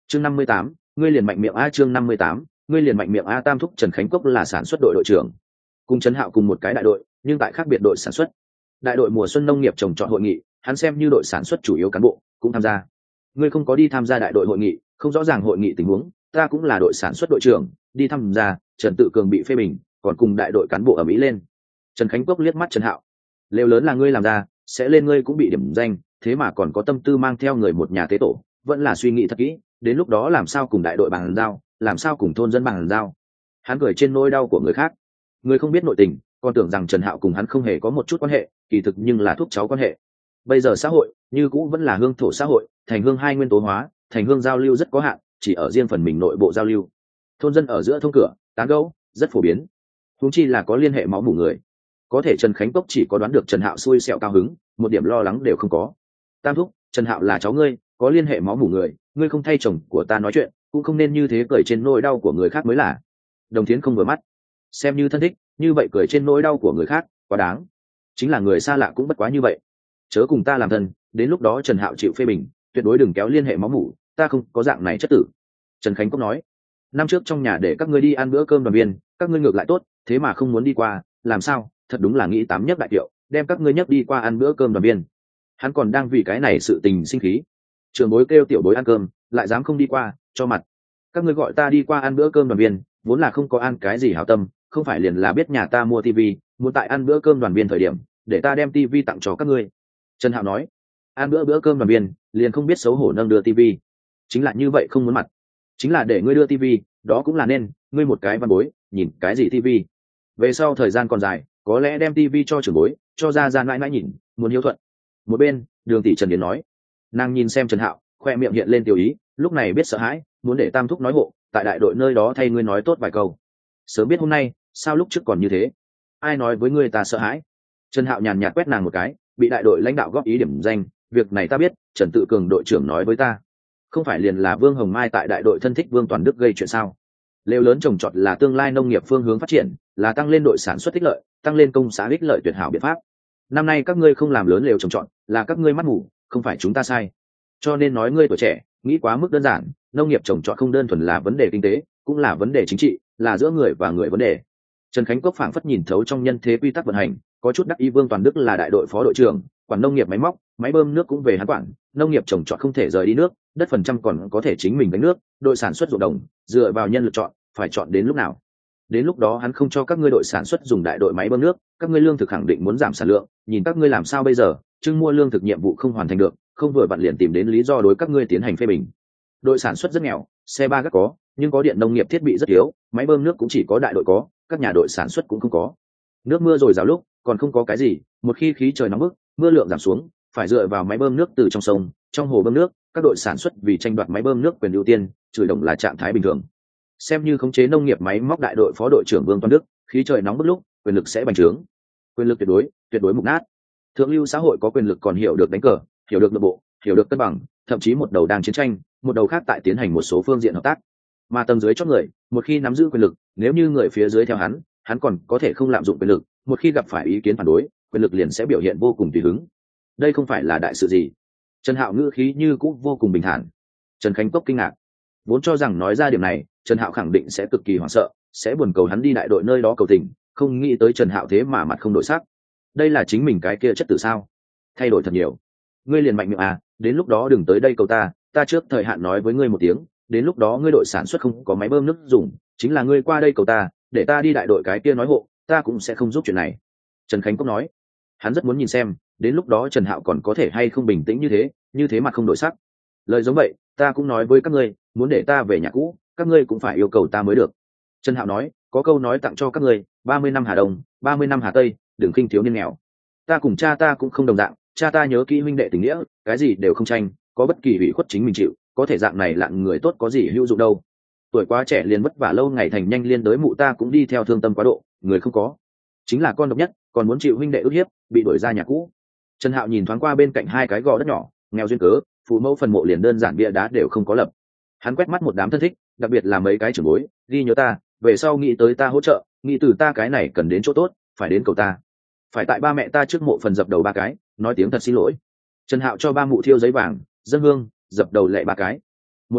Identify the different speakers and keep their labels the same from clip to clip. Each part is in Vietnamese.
Speaker 1: chương 58, ngươi liền mạnh miệng a. chương 58, ngươi liền mạnh miệng a. Tam thúc Trần Khánh Cốc là sản xuất đội đội trưởng, cùng Trần Hạo cùng một cái đại đội, nhưng tại khác biệt đội sản xuất. Đại đội mùa xuân nông nghiệp trồng trọt hội nghị, hắn xem như đội sản xuất chủ yếu cán bộ cũng tham gia. Ngươi không có đi tham gia đại đội hội nghị, không rõ ràng hội nghị tình huống, ta cũng là đội sản xuất đội trưởng, đi tham gia. Trần Tự Cường bị phê bình, còn cùng đại đội cán bộ ở mỹ lên. Trần Khánh Cốc liếc mắt Trần Hạo, lều lớn là ngươi làm ra, sẽ lên ngươi cũng bị điểm danh, thế mà còn có tâm tư mang theo người một nhà tế tổ, vẫn là suy nghĩ thật kỹ, đến lúc đó làm sao cùng đại đội bàn giao, làm sao cùng thôn dân bàn giao. Hắn cười trên nỗi đau của người khác, người không biết nội tình, còn tưởng rằng Trần Hạo cùng hắn không hề có một chút quan hệ, kỳ thực nhưng là thúc cháu quan hệ. Bây giờ xã hội như cũ vẫn là hương thổ xã hội, thành hương hai nguyên tố hóa, thành hương giao lưu rất có hạn, chỉ ở riêng phần mình nội bộ giao lưu. Thôn dân ở giữa thông cửa tán gẫu rất phổ biến, huống chi là có liên hệ máu mủ người. Có thể Trần Khánh Cốc chỉ có đoán được Trần Hạo xui xẻo cao hứng, một điểm lo lắng đều không có. Tam thúc, Trần Hạo là cháu ngươi, có liên hệ máu mủ người, ngươi không thay chồng của ta nói chuyện, cũng không nên như thế cười trên nỗi đau của người khác mới là. Đồng Thiến không vừa mắt, xem như thân thích, như vậy cười trên nỗi đau của người khác, quá đáng. Chính là người xa lạ cũng bất quá như vậy. Chớ cùng ta làm thân, đến lúc đó Trần Hạo chịu phê bình, tuyệt đối đừng kéo liên hệ máu mủ, ta không có dạng này chất tử. Trần Khánh Cốc nói, năm trước trong nhà để các ngươi đi ăn bữa cơm đoàn viên, các ngươi ngược lại tốt, thế mà không muốn đi qua, làm sao? Thật đúng là nghĩ tám nhất đại kiệu, đem các ngươi nhấc đi qua ăn bữa cơm đoàn viên. Hắn còn đang vì cái này sự tình sinh khí. Trưởng bối kêu tiểu bối ăn cơm, lại dám không đi qua, cho mặt. Các ngươi gọi ta đi qua ăn bữa cơm đoàn viên, vốn là không có ăn cái gì hảo tâm, không phải liền là biết nhà ta mua tivi, muốn tại ăn bữa cơm đoàn viên thời điểm, để ta đem tivi tặng cho các ngươi. Trần Hạo nói, ăn bữa cơm đoàn viên, liền không biết xấu hổ nâng đưa tivi, chính là như vậy không muốn mặt, chính là để ngươi đưa tivi, đó cũng là nên, ngươi một cái văn bối, nhìn cái gì tivi? Về sau thời gian còn dài, có lẽ đem tivi cho trưởng bối, cho ra mãi mãi nhìn, muốn hiếu thuận. Một bên, Đường tỷ Trần Điền nói, nàng nhìn xem Trần Hạo, khoe miệng hiện lên tiểu ý, lúc này biết sợ hãi, muốn để Tam thúc nói hộ, tại đại đội nơi đó thay ngươi nói tốt vài câu. Sớm biết hôm nay, sao lúc trước còn như thế? Ai nói với ngươi ta sợ hãi? Trần Hạo nhàn nhạt quét nàng một cái, bị đại đội lãnh đạo góp ý điểm danh, việc này ta biết, Trần Tự Cường đội trưởng nói với ta. Không phải liền là Vương Hồng Mai tại đại đội thân thích Vương Toàn Đức gây chuyện sao? Lều lớn trồng trọt là tương lai nông nghiệp phương hướng phát triển, là tăng lên đội sản xuất ích lợi, tăng lên công xã ích lợi tuyệt hảo biện pháp. Năm nay các ngươi không làm lớn lều trồng trọt, là các ngươi mắt mù, không phải chúng ta sai. Cho nên nói ngươi tuổi trẻ, nghĩ quá mức đơn giản, nông nghiệp trồng trọt không đơn thuần là vấn đề kinh tế, cũng là vấn đề chính trị, là giữa người và người vấn đề. Trần Khánh Cốc phảng phất nhìn thấu trong nhân thế quy tắc vận hành, có chút đắc ý. Vương Toàn Đức là đại đội phó đội trưởng, quản nông nghiệp máy móc, máy bơm nước cũng về hắn quản, nông nghiệp trồng trọt không thể rời đi nước, đất phần trăm còn có thể chính mình gánh nước, đội sản xuất ruộng đồng, dựa vào nhân lực chọn, phải chọn đến lúc nào? Đến lúc đó hắn không cho các ngươi đội sản xuất dùng đại đội máy bơm nước, các ngươi lương thực khẳng định muốn giảm sản lượng, nhìn các ngươi làm sao bây giờ, trưng mua lương thực nhiệm vụ không hoàn thành được, không vừa vặn liền tìm đến lý do đối các ngươi tiến hành phê bình. Đội sản xuất rất nghèo, xe ba gác có, nhưng có điện nông nghiệp thiết bị rất yếu, máy bơm nước cũng chỉ có đại đội có, các nhà đội sản xuất cũng không có. Nước mưa rồi rào lúc, còn không có cái gì, một khi khí trời nóng bức, mưa lượng giảm xuống, phải dựa vào máy bơm nước từ trong sông, trong hồ bơm nước, các đội sản xuất vì tranh đoạt máy bơm nước quyền ưu tiên, chửi đồng là trạng thái bình thường. Xem như khống chế nông nghiệp máy móc đại đội phó đội trưởng Vương Toàn Đức, khí trời nóng bức lúc, quyền lực sẽ bành trướng. Quyền lực tuyệt đối mục nát. Thượng lưu xã hội có quyền lực còn hiểu được đánh cờ, hiểu được nội bộ, hiểu được cân bằng, thậm chí một đầu đang chiến tranh, một đầu khác tại tiến hành một số phương diện hợp tác. Mà tầng dưới chót người, một khi nắm giữ quyền lực, nếu như người phía dưới theo hắn còn có thể không lạm dụng quyền lực, một khi gặp phải ý kiến phản đối, quyền lực liền sẽ biểu hiện vô cùng tùy hứng. Đây không phải là đại sự gì. Trần Hạo ngữ khí như cũng vô cùng bình thản. Trần Khánh Cốc kinh ngạc, vốn cho rằng nói ra điểm này, Trần Hạo khẳng định sẽ cực kỳ hoảng sợ, sẽ buồn cầu hắn đi đại đội nơi đó cầu tình, không nghĩ tới Trần Hạo thế mà mặt không đổi sắc. Đây là chính mình cái kia chất tử sao? Thay đổi thật nhiều. Ngươi liền mạnh miệng à, đến lúc đó đừng tới đây cầu ta trước thời hạn nói với ngươi một tiếng, đến lúc đó ngươi đội sản xuất không có máy bơm nước dùng, chính là ngươi qua đây cầu ta, để ta đi đại đội cái kia nói hộ, ta cũng sẽ không giúp chuyện này. Trần Khánh Cốc nói, hắn rất muốn nhìn xem, đến lúc đó Trần Hạo còn có thể hay không bình tĩnh như thế mặt không đổi sắc. Lời giống vậy, ta cũng nói với các ngươi, muốn để ta về nhà cũ, các ngươi cũng phải yêu cầu ta mới được. Trần Hạo nói, có câu nói tặng cho các ngươi, 30 năm Hà Đông, 30 năm Hà Tây, đừng khinh thiếu niên nghèo. Ta cùng cha ta cũng không đồng dạng, cha ta nhớ kỹ huynh đệ tình nghĩa, cái gì đều không tranh, có bất kỳ ủy khuất chính mình chịu, có thể dạng này lạng người tốt có gì hữu dụng đâu. Tuổi quá trẻ liền vất vả lâu ngày thành nhanh liên đới mụ ta cũng đi theo thương tâm quá độ, người không có, chính là con độc nhất, còn muốn chịu huynh đệ ức hiếp, bị đuổi ra nhà cũ. Trần Hạo nhìn thoáng qua bên cạnh hai cái gò đất nhỏ, nghèo duyên cớ, phụ mẫu phần mộ liền đơn giản bia đá đều không có lập. Hắn quét mắt một đám thân thích, đặc biệt là mấy cái trưởng bối, ghi nhớ ta, về sau nghĩ tới ta hỗ trợ, nghĩ từ ta cái này cần đến chỗ tốt, phải đến cầu ta, phải tại ba mẹ ta trước mộ phần dập đầu ba cái, nói tiếng thật xin lỗi. Trần Hạo cho ba mụ thiêu giấy vàng, dâng hương, dập đầu lệ ba cái. Một bên,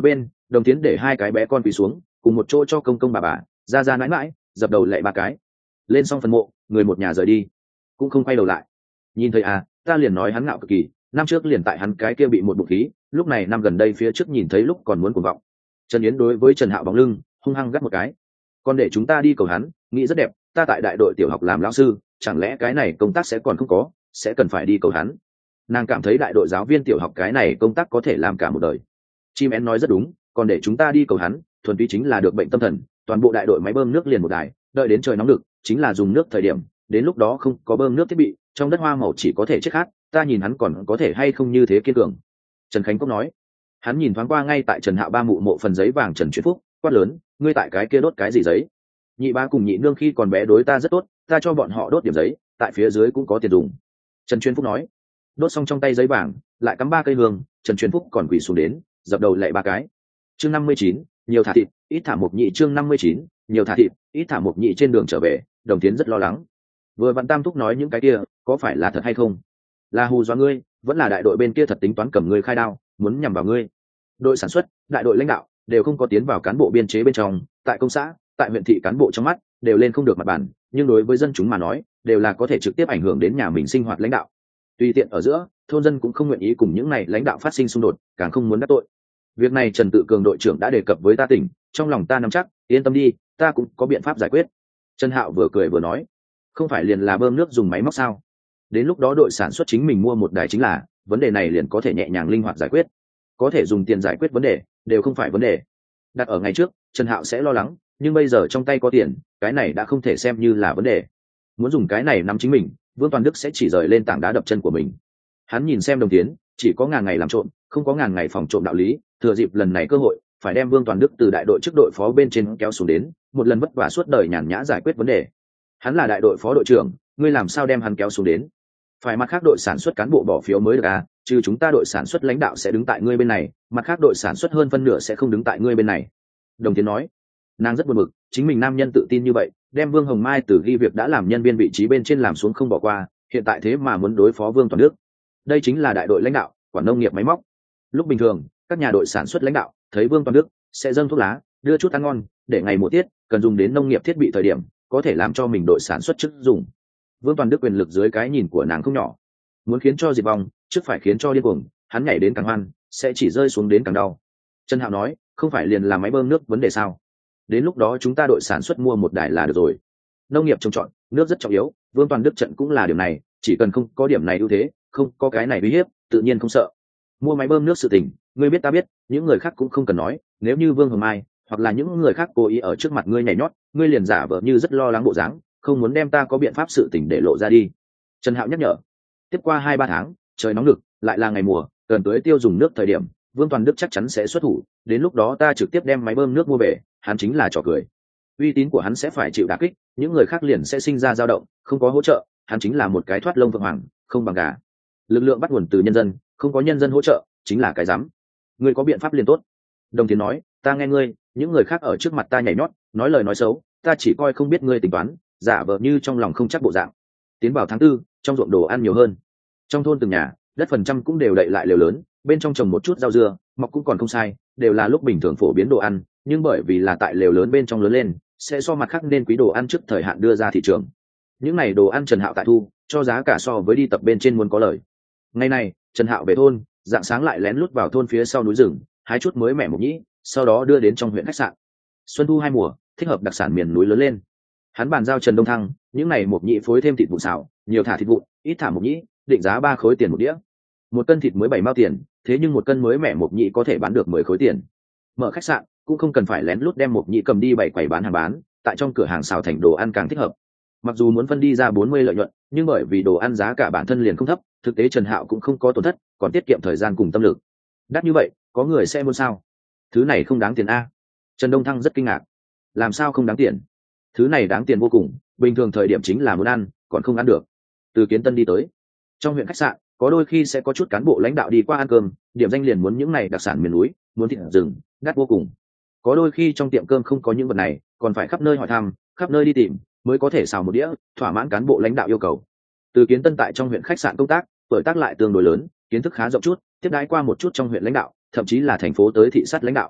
Speaker 1: Đồng Tiến để hai cái bé con quỳ xuống cùng một chỗ cho công công bà ra mãi mãi dập đầu lạy ba cái. Lên xong phần mộ, người một nhà rời đi cũng không quay đầu lại. Nhìn thấy à, ta liền nói hắn ngạo cực kỳ, năm trước liền tại hắn cái kia bị một bụng khí, lúc này năm gần đây phía trước nhìn thấy lúc còn muốn cuồng vọng. Trần Yến đối với Trần Hạo bóng lưng hung hăng gắt một cái. Còn để chúng ta đi cầu hắn, nghĩ rất đẹp, ta tại đại đội tiểu học làm lão sư, chẳng lẽ cái này công tác sẽ còn không có, sẽ cần phải đi cầu hắn. Nàng cảm thấy đại đội giáo viên tiểu học cái này công tác có thể làm cả một đời. Chim én nói rất đúng, còn để chúng ta đi cầu hắn, thuần túy chính là được bệnh tâm thần, toàn bộ đại đội máy bơm nước liền một đài, đợi đến trời nóng lực, chính là dùng nước thời điểm, đến lúc đó không có bơm nước thiết bị, trong đất hoa màu chỉ có thể chết khát, ta nhìn hắn còn có thể hay không như thế kiên cường. Trần Khánh Cốc nói. Hắn nhìn thoáng qua ngay tại Trần Hạo ba mụ mộ phần giấy vàng Trần Truyền Phúc, quát lớn, ngươi tại cái kia đốt cái gì giấy? Nhị ba cùng nhị nương khi còn bé đối ta rất tốt, ta cho bọn họ đốt điểm giấy, tại phía dưới cũng có tiền dùng. Trần Truyền Phúc nói. Đốt xong trong tay giấy vàng, lại cắm 3 cây hương, Trần Truyền Phúc còn quỳ xuống đến, dập đầu lạy 3 cái. Chương 59, nhiều thả thịt, ít thả mộc nhị. Chương 59, nhiều thả thịt, ít thả mộc nhị. Trên đường trở về, Đồng Tiến rất lo lắng. Vừa vặn Tam Thúc nói những cái kia, có phải là thật hay không? Là hù dọa ngươi, vẫn là đại đội bên kia thật tính toán cầm ngươi khai đao, muốn nhằm vào ngươi. Đội sản xuất, đại đội lãnh đạo đều không có tiến vào cán bộ biên chế bên trong, tại công xã, tại huyện thị cán bộ trong mắt đều lên không được mặt bàn, nhưng đối với dân chúng mà nói, đều là có thể trực tiếp ảnh hưởng đến nhà mình sinh hoạt lãnh đạo. Tùy tiện ở giữa, thôn dân cũng không nguyện ý cùng những này lãnh đạo phát sinh xung đột, càng không muốn đắc tội. Việc này Trần Tự Cường đội trưởng đã đề cập với ta tỉnh, trong lòng ta nắm chắc, yên tâm đi, ta cũng có biện pháp giải quyết. Trần Hạo vừa cười vừa nói, không phải liền là bơm nước dùng máy móc sao? Đến lúc đó đội sản xuất chính mình mua một đài chính là, vấn đề này liền có thể nhẹ nhàng linh hoạt giải quyết. Có thể dùng tiền giải quyết vấn đề, đều không phải vấn đề. Đặt ở ngày trước, Trần Hạo sẽ lo lắng, nhưng bây giờ trong tay có tiền, cái này đã không thể xem như là vấn đề. Muốn dùng cái này nắm chính mình, Vương Toàn Đức sẽ chỉ rời lên tảng đá đập chân của mình. Hắn nhìn xem Đồng Tiến, chỉ có ngàn ngày làm trộm, không có ngàn ngày phòng trộm đạo lý, thừa dịp lần này cơ hội, phải đem Vương Toàn Đức từ đại đội chức đội phó bên trên kéo xuống đến, một lần vất vả suốt đời nhàn nhã giải quyết vấn đề. Hắn là đại đội phó đội trưởng, ngươi làm sao đem hắn kéo xuống đến? Phải mặt khác đội sản xuất cán bộ bỏ phiếu mới được à, trừ chúng ta đội sản xuất lãnh đạo sẽ đứng tại ngươi bên này, mặt khác đội sản xuất hơn phân nửa sẽ không đứng tại ngươi bên này. Đồng Tiến nói. Nàng rất buồn bực, chính mình nam nhân tự tin như vậy, đem Vương Hồng Mai từ ghi việc đã làm nhân viên vị trí bên trên làm xuống không bỏ qua, hiện tại thế mà muốn đối phó Vương Toàn Đức. Đây chính là đại đội lãnh đạo, quản nông nghiệp máy móc. Lúc bình thường, các nhà đội sản xuất lãnh đạo thấy Vương Toàn Đức sẽ dâng thuốc lá, đưa chút ăn ngon, để ngày mùa tiết cần dùng đến nông nghiệp thiết bị thời điểm, có thể làm cho mình đội sản xuất chức dùng. Vương Toàn Đức quyền lực dưới cái nhìn của nàng không nhỏ, muốn khiến cho diệt vong, trước phải khiến cho điên cuồng, hắn nhảy đến càng hoan, sẽ chỉ rơi xuống đến càng đau. Trần Hạo nói, không phải liền là máy bơm nước vấn đề sao? Đến lúc đó chúng ta đội sản xuất mua một đài là được rồi. Nông nghiệp trồng trọt, nước rất trọng yếu, Vương Toàn Đức trận cũng là điểm này, chỉ cần không có điểm này ưu thế, không có cái này uy hiếp, tự nhiên không sợ. Mua máy bơm nước sự tình, ngươi biết ta biết, những người khác cũng không cần nói, nếu như Vương Hồng Mai hoặc là những người khác cố ý ở trước mặt ngươi nhảy nhót, ngươi liền giả vờ như rất lo lắng bộ dáng, không muốn đem ta có biện pháp sự tình để lộ ra đi. Trần Hạo nhắc nhở. Tiếp qua 2-3 tháng, trời nóng nực, lại là ngày mùa, cần tưới tiêu dùng nước thời điểm, Vương Toàn Đức chắc chắn sẽ xuất thủ, đến lúc đó ta trực tiếp đem máy bơm nước mua về, hắn chính là trò cười. Uy tín của hắn sẽ phải chịu đả kích, những người khác liền sẽ sinh ra dao động, không có hỗ trợ, hắn chính là một cái thoát lông phượng hoàng, không bằng gà. Lực lượng bắt nguồn từ nhân dân, không có nhân dân hỗ trợ, chính là cái rắm. Ngươi có biện pháp liền tốt. Đồng Tiến nói, ta nghe ngươi, những người khác ở trước mặt ta nhảy nhót, nói lời nói xấu, ta chỉ coi không biết ngươi tính toán, giả vờ như trong lòng không chắc bộ dạng. Tiến vào tháng 4, trong ruộng đồ ăn nhiều hơn. Trong thôn từng nhà, đất phần trăm cũng đều đậy lại lều lớn, bên trong trồng một chút rau dưa, mọc cũng còn không sai, đều là lúc bình thường phổ biến đồ ăn, nhưng bởi vì là tại lều lớn bên trong lớn lên, sẽ so mặt khác nên quý đồ ăn trước thời hạn đưa ra thị trường. Những này đồ ăn Trần Hạo tại thu, cho giá cả so với đi tập bên trên muốn có lời. Ngày này, Trần Hạo về thôn, dạng sáng lại lén lút vào thôn phía sau núi rừng, hái chút mới mẻ mộc nhĩ, sau đó đưa đến trong huyện khách sạn. Xuân thu 2 mùa, thích hợp đặc sản miền núi lớn lên. Hắn bàn giao Trần Đông Thăng, những này mộc nhĩ phối thêm thịt vụn xào, nhiều thả thịt vụn, ít thả mộc nhĩ, định giá 3 khối tiền một đĩa. Một cân thịt mới 7 mao tiền, thế nhưng một cân mới mẻ mộc nhĩ có thể bán được 10 khối tiền. Mở khách sạn cũng không cần phải lén lút đem mộc nhĩ cầm đi bày quầy bán hàng bán, tại trong cửa hàng xào thành đồ ăn càng thích hợp. Mặc dù muốn phân đi ra 40 lợi nhuận, nhưng bởi vì đồ ăn giá cả bản thân liền không thấp, thực tế Trần Hạo cũng không có tổn thất, còn tiết kiệm thời gian cùng tâm lực. Đắt như vậy, có người sẽ muốn sao? Thứ này không đáng tiền a. Trần Đông Thăng rất kinh ngạc. Làm sao không đáng tiền? Thứ này đáng tiền vô cùng, bình thường thời điểm chính là muốn ăn, còn không ăn được. Từ Kiến Tân đi tới, trong huyện khách sạn, có đôi khi sẽ có chút cán bộ lãnh đạo đi qua ăn cơm, điểm danh liền muốn những này đặc sản miền núi, muốn thịt rừng, đắt vô cùng. Có đôi khi trong tiệm cơm không có những vật này, còn phải khắp nơi hỏi thăm, khắp nơi đi tìm, mới có thể xào một đĩa, thỏa mãn cán bộ lãnh đạo yêu cầu. Từ Kiến Tân tại trong huyện khách sạn công tác, tuổi tác lại tương đối lớn, kiến thức khá rộng chút, tiếp đãi qua một chút trong huyện lãnh đạo, thậm chí là thành phố tới thị sát lãnh đạo.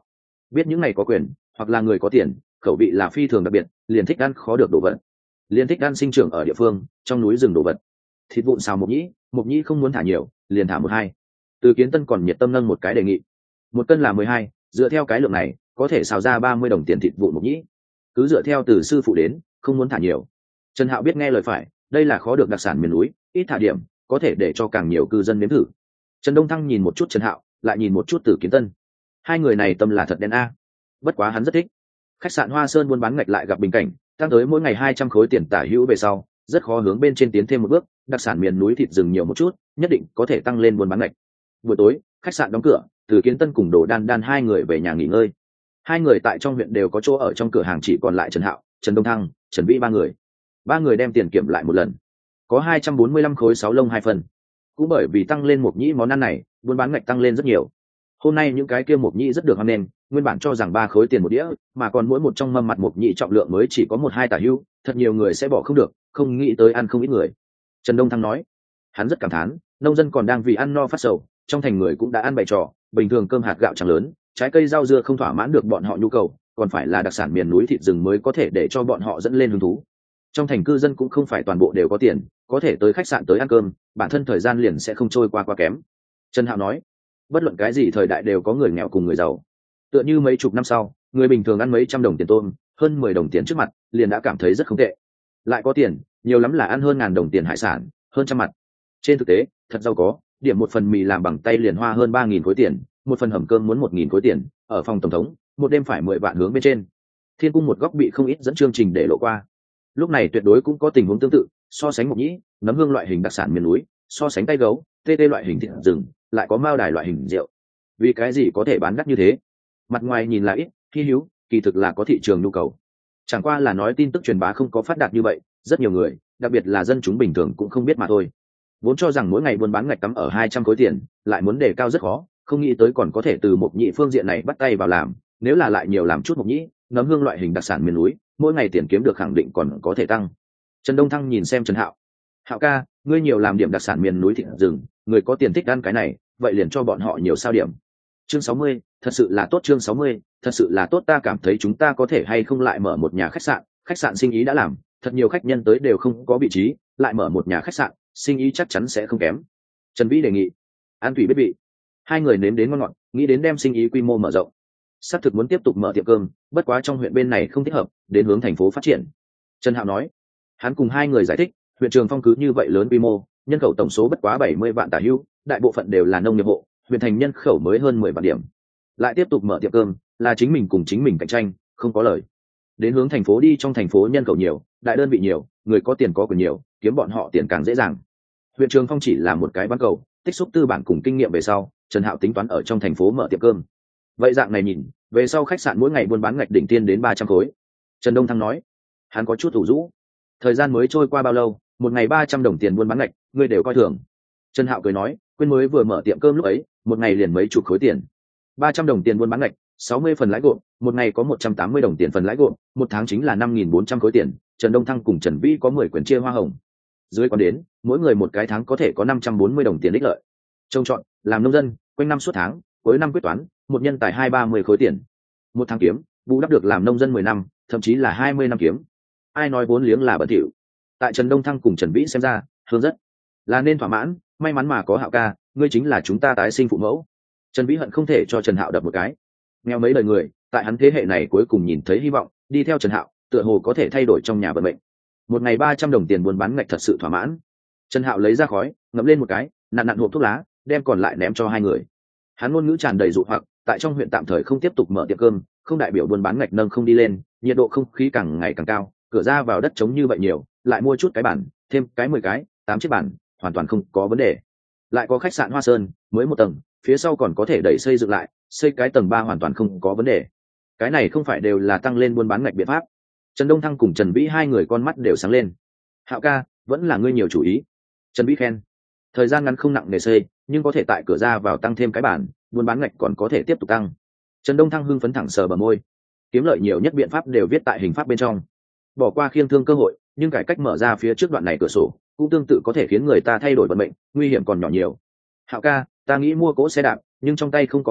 Speaker 1: biết những này có quyền hoặc là người có tiền, khẩu vị là phi thường đặc biệt, liền thích ăn khó được đồ vật, liền thích ăn sinh trưởng ở địa phương trong núi rừng đồ vật. Thịt vụn xào mộc nhĩ không muốn thả nhiều, liền thả 1-2. Từ Kiến Tân còn nhiệt tâm nâng một cái đề nghị, 1 cân là 12, dựa theo cái lượng này có thể xào ra 30 đồng tiền thịt vụn mộc nhĩ. Cứ dựa theo từ sư phụ đến, không muốn thả nhiều. Trần Hạo biết nghe lời phải, đây là khó được đặc sản miền núi, ít thả điểm có thể để cho càng nhiều cư dân nếm thử. Trần Đông Thăng nhìn một chút Trần Hạo, lại nhìn một chút Từ Kiến Tân. Hai người này tâm là thật đen a. Bất quá hắn rất thích. Khách sạn Hoa Sơn buôn bán ngạch lại gặp bình cảnh, tăng tới mỗi ngày 200 khối tiền tả hữu về sau, rất khó hướng bên trên tiến thêm một bước, đặc sản miền núi thịt rừng nhiều một chút, nhất định có thể tăng lên buôn bán ngạch. Buổi tối, khách sạn đóng cửa, Từ Kiến Tân cùng Đồ Đan Đan hai người về nhà nghỉ ngơi. Hai người tại trong huyện đều có chỗ ở, trong cửa hàng chỉ còn lại Trần Hạo, Trần Đông Thăng, Trần Vĩ ba người đem tiền kiểm lại một lần, có 245 khối 6 lông 2 phần. Cũng bởi vì tăng lên mộc nhĩ món ăn này, buôn bán ngạch tăng lên rất nhiều. Hôm nay những cái kia mộc nhĩ rất được hoan nghênh, nguyên bản cho rằng 3 khối tiền một đĩa, mà còn mỗi một trong mâm mặt mộc nhĩ trọng lượng mới chỉ có 1-2 tả hữu, thật nhiều người sẽ bỏ không được, không nghĩ tới ăn không ít người. Trần Đông Thăng nói, hắn rất cảm thán, nông dân còn đang vì ăn no phát sầu, trong thành người cũng đã ăn bày trò, bình thường cơm hạt gạo chẳng lớn, trái cây rau dưa không thỏa mãn được bọn họ nhu cầu, còn phải là đặc sản miền núi thịt rừng mới có thể để cho bọn họ dẫn lên hứng thú. Trong thành cư dân cũng không phải toàn bộ đều có tiền, có thể tới khách sạn tới ăn cơm, bản thân thời gian liền sẽ không trôi qua quá kém. Trần Hạo nói, bất luận cái gì thời đại đều có người nghèo cùng người giàu. Tựa như mấy chục năm sau, người bình thường ăn mấy trăm đồng tiền tôm, hơn 10 đồng tiền trước mặt, liền đã cảm thấy rất không tệ. Lại có tiền, nhiều lắm là ăn hơn 1000 đồng tiền hải sản, hơn trăm mặt. Trên thực tế, thật giàu có, điểm một phần mì làm bằng tay liền hoa hơn 3000 khối tiền, một phần hầm cơm muốn 1000 khối tiền, ở phòng tổng thống, một đêm phải 10 vạn hướng bên trên. Thiên cung một góc bị không ít dẫn chương trình để lộ qua. Lúc này tuyệt đối cũng có tình huống tương tự, so sánh mộc nhĩ, nấm hương loại hình đặc sản miền núi, so sánh tay gấu, tê tê loại hình thịt rừng, lại có mao đài loại hình rượu. Vì cái gì có thể bán đắt như thế? Mặt ngoài nhìn là ít, hy hữu, kỳ thực là có thị trường nhu cầu. Chẳng qua là nói tin tức truyền bá không có phát đạt như vậy, rất nhiều người, đặc biệt là dân chúng bình thường cũng không biết mà thôi. Vốn cho rằng mỗi ngày buôn bán ngạch cắm ở 200 khối tiền, lại muốn đề cao rất khó, không nghĩ tới còn có thể từ mộc nhĩ phương diện này bắt tay vào làm, nếu là lại nhiều làm chút mộc nhĩ, nấm hương loại hình đặc sản miền núi, mỗi ngày tiền kiếm được khẳng định còn có thể tăng. Trần Đông Thăng nhìn xem Trần Hạo, Hạo ca, ngươi nhiều làm điểm đặc sản miền núi thịt rừng, người có tiền thích ăn cái này, vậy liền cho bọn họ nhiều sao điểm. Chương 60, thật sự là tốt. Chương 60, thật sự là tốt. Ta cảm thấy chúng ta có thể hay không lại mở một nhà khách sạn sinh ý đã làm, thật nhiều khách nhân tới đều không có vị trí, lại mở một nhà khách sạn, sinh ý chắc chắn sẽ không kém. Trần Vĩ đề nghị, an tùy biết vị. Hai người nếm đến ngon ngọt, nghĩ đến đem sinh ý quy mô mở rộng. Xác thực muốn tiếp tục mở tiệm cơm, bất quá trong huyện bên này không thích hợp, đến hướng thành phố phát triển. Trần Hạo nói, hắn cùng hai người giải thích, huyện Trường Phong cứ như vậy lớn quy mô, nhân khẩu tổng số bất quá 70 vạn tả hữu, đại bộ phận đều là nông nghiệp hộ, huyện thành nhân khẩu mới hơn 10 vạn điểm. Lại tiếp tục mở tiệm cơm, là chính mình cùng chính mình cạnh tranh, không có lời. Đến hướng thành phố đi, trong thành phố nhân khẩu nhiều, đại đơn vị nhiều, người có tiền có quyền nhiều, kiếm bọn họ tiền càng dễ dàng. Huyện Trường Phong chỉ là một cái bán cầu, tích xúc tư bản cùng kinh nghiệm về sau, Trần Hạo tính toán ở trong thành phố mở tiệm cơm. Vậy dạng này nhìn, về sau khách sạn mỗi ngày buôn bán ngạch đỉnh tiên đến 300 khối. Trần Đông Thăng nói, hắn có chút ủ rũ. Thời gian mới trôi qua bao lâu, một ngày 300 đồng tiền buôn bán ngạch, ngươi đều coi thường. Trần Hạo cười nói, quên mới vừa mở tiệm cơm lúc ấy, một ngày liền mấy chục khối tiền. 300 đồng tiền buôn bán ngạch, 60 phần lãi gộp, một ngày có 180 đồng tiền phần lãi gộp, một tháng chính là 5400 khối tiền. Trần Đông Thăng cùng Trần Vĩ có 10 quyển chia hoa hồng. Dưới còn đến, mỗi người một cái tháng có thể có 540 đồng tiền ích lợi. Trông chọn, làm nông dân, quanh năm suốt tháng, cuối năm quyết toán, một nhân tài 230 khối tiền. Một tháng kiếm, bù đắp được làm nông dân 10 năm, thậm chí là 20 năm kiếm. Ai nói vốn liếng là bẩn thỉu. Tại Trần Đông Thăng cùng Trần Vĩ xem ra, hướng rất là nên thỏa mãn, may mắn mà có Hạo ca, ngươi chính là chúng ta tái sinh phụ mẫu. Trần Vĩ hận không thể cho Trần Hạo đập một cái. Nghèo mấy đời người, tại hắn thế hệ này cuối cùng nhìn thấy hy vọng, đi theo Trần Hạo, tựa hồ có thể thay đổi trong nhà vận mệnh. Một ngày 300 đồng tiền buôn bán ngạch thật sự thỏa mãn. Trần Hạo lấy ra khói, ngậm lên một cái, nặn hộp thuốc lá, đem còn lại ném cho hai người. Hắn ngôn ngữ tràn đầy dụ hoặc, tại trong huyện tạm thời không tiếp tục mở tiệm cơm, không đại biểu buôn bán ngạch nâng không đi lên, nhiệt độ không khí càng ngày càng cao, cửa ra vào đất trống như vậy nhiều, lại mua chút cái bản, thêm cái 10 cái, 8 chiếc bản, hoàn toàn không có vấn đề. Lại có khách sạn Hoa Sơn, mới một tầng, phía sau còn có thể đẩy xây dựng lại, xây cái tầng 3 hoàn toàn không có vấn đề. Cái này không phải đều là tăng lên buôn bán ngạch biện pháp. Trần Đông Thăng cùng Trần Vĩ hai người con mắt đều sáng lên. Hạo ca, vẫn là ngươi nhiều chủ ý. Trần Vĩ khen. Thời gian ngắn không nặng nề xây, nhưng có thể tại cửa ra vào tăng thêm cái bản, buôn bán ngạch còn có thể tiếp tục tăng. Trần Đông Thăng hưng phấn thẳng sờ bờ môi. Kiếm lợi nhiều nhất biện pháp đều viết tại hình pháp bên trong. Bỏ qua khiêng thương cơ hội, nhưng cải cách mở ra phía trước đoạn này cửa sổ, cũng tương tự có thể khiến người ta thay đổi vận mệnh, nguy hiểm còn nhỏ nhiều. Hạo ca, ta nghĩ mua cỗ xe đạp, nhưng trong tay không có phiếu,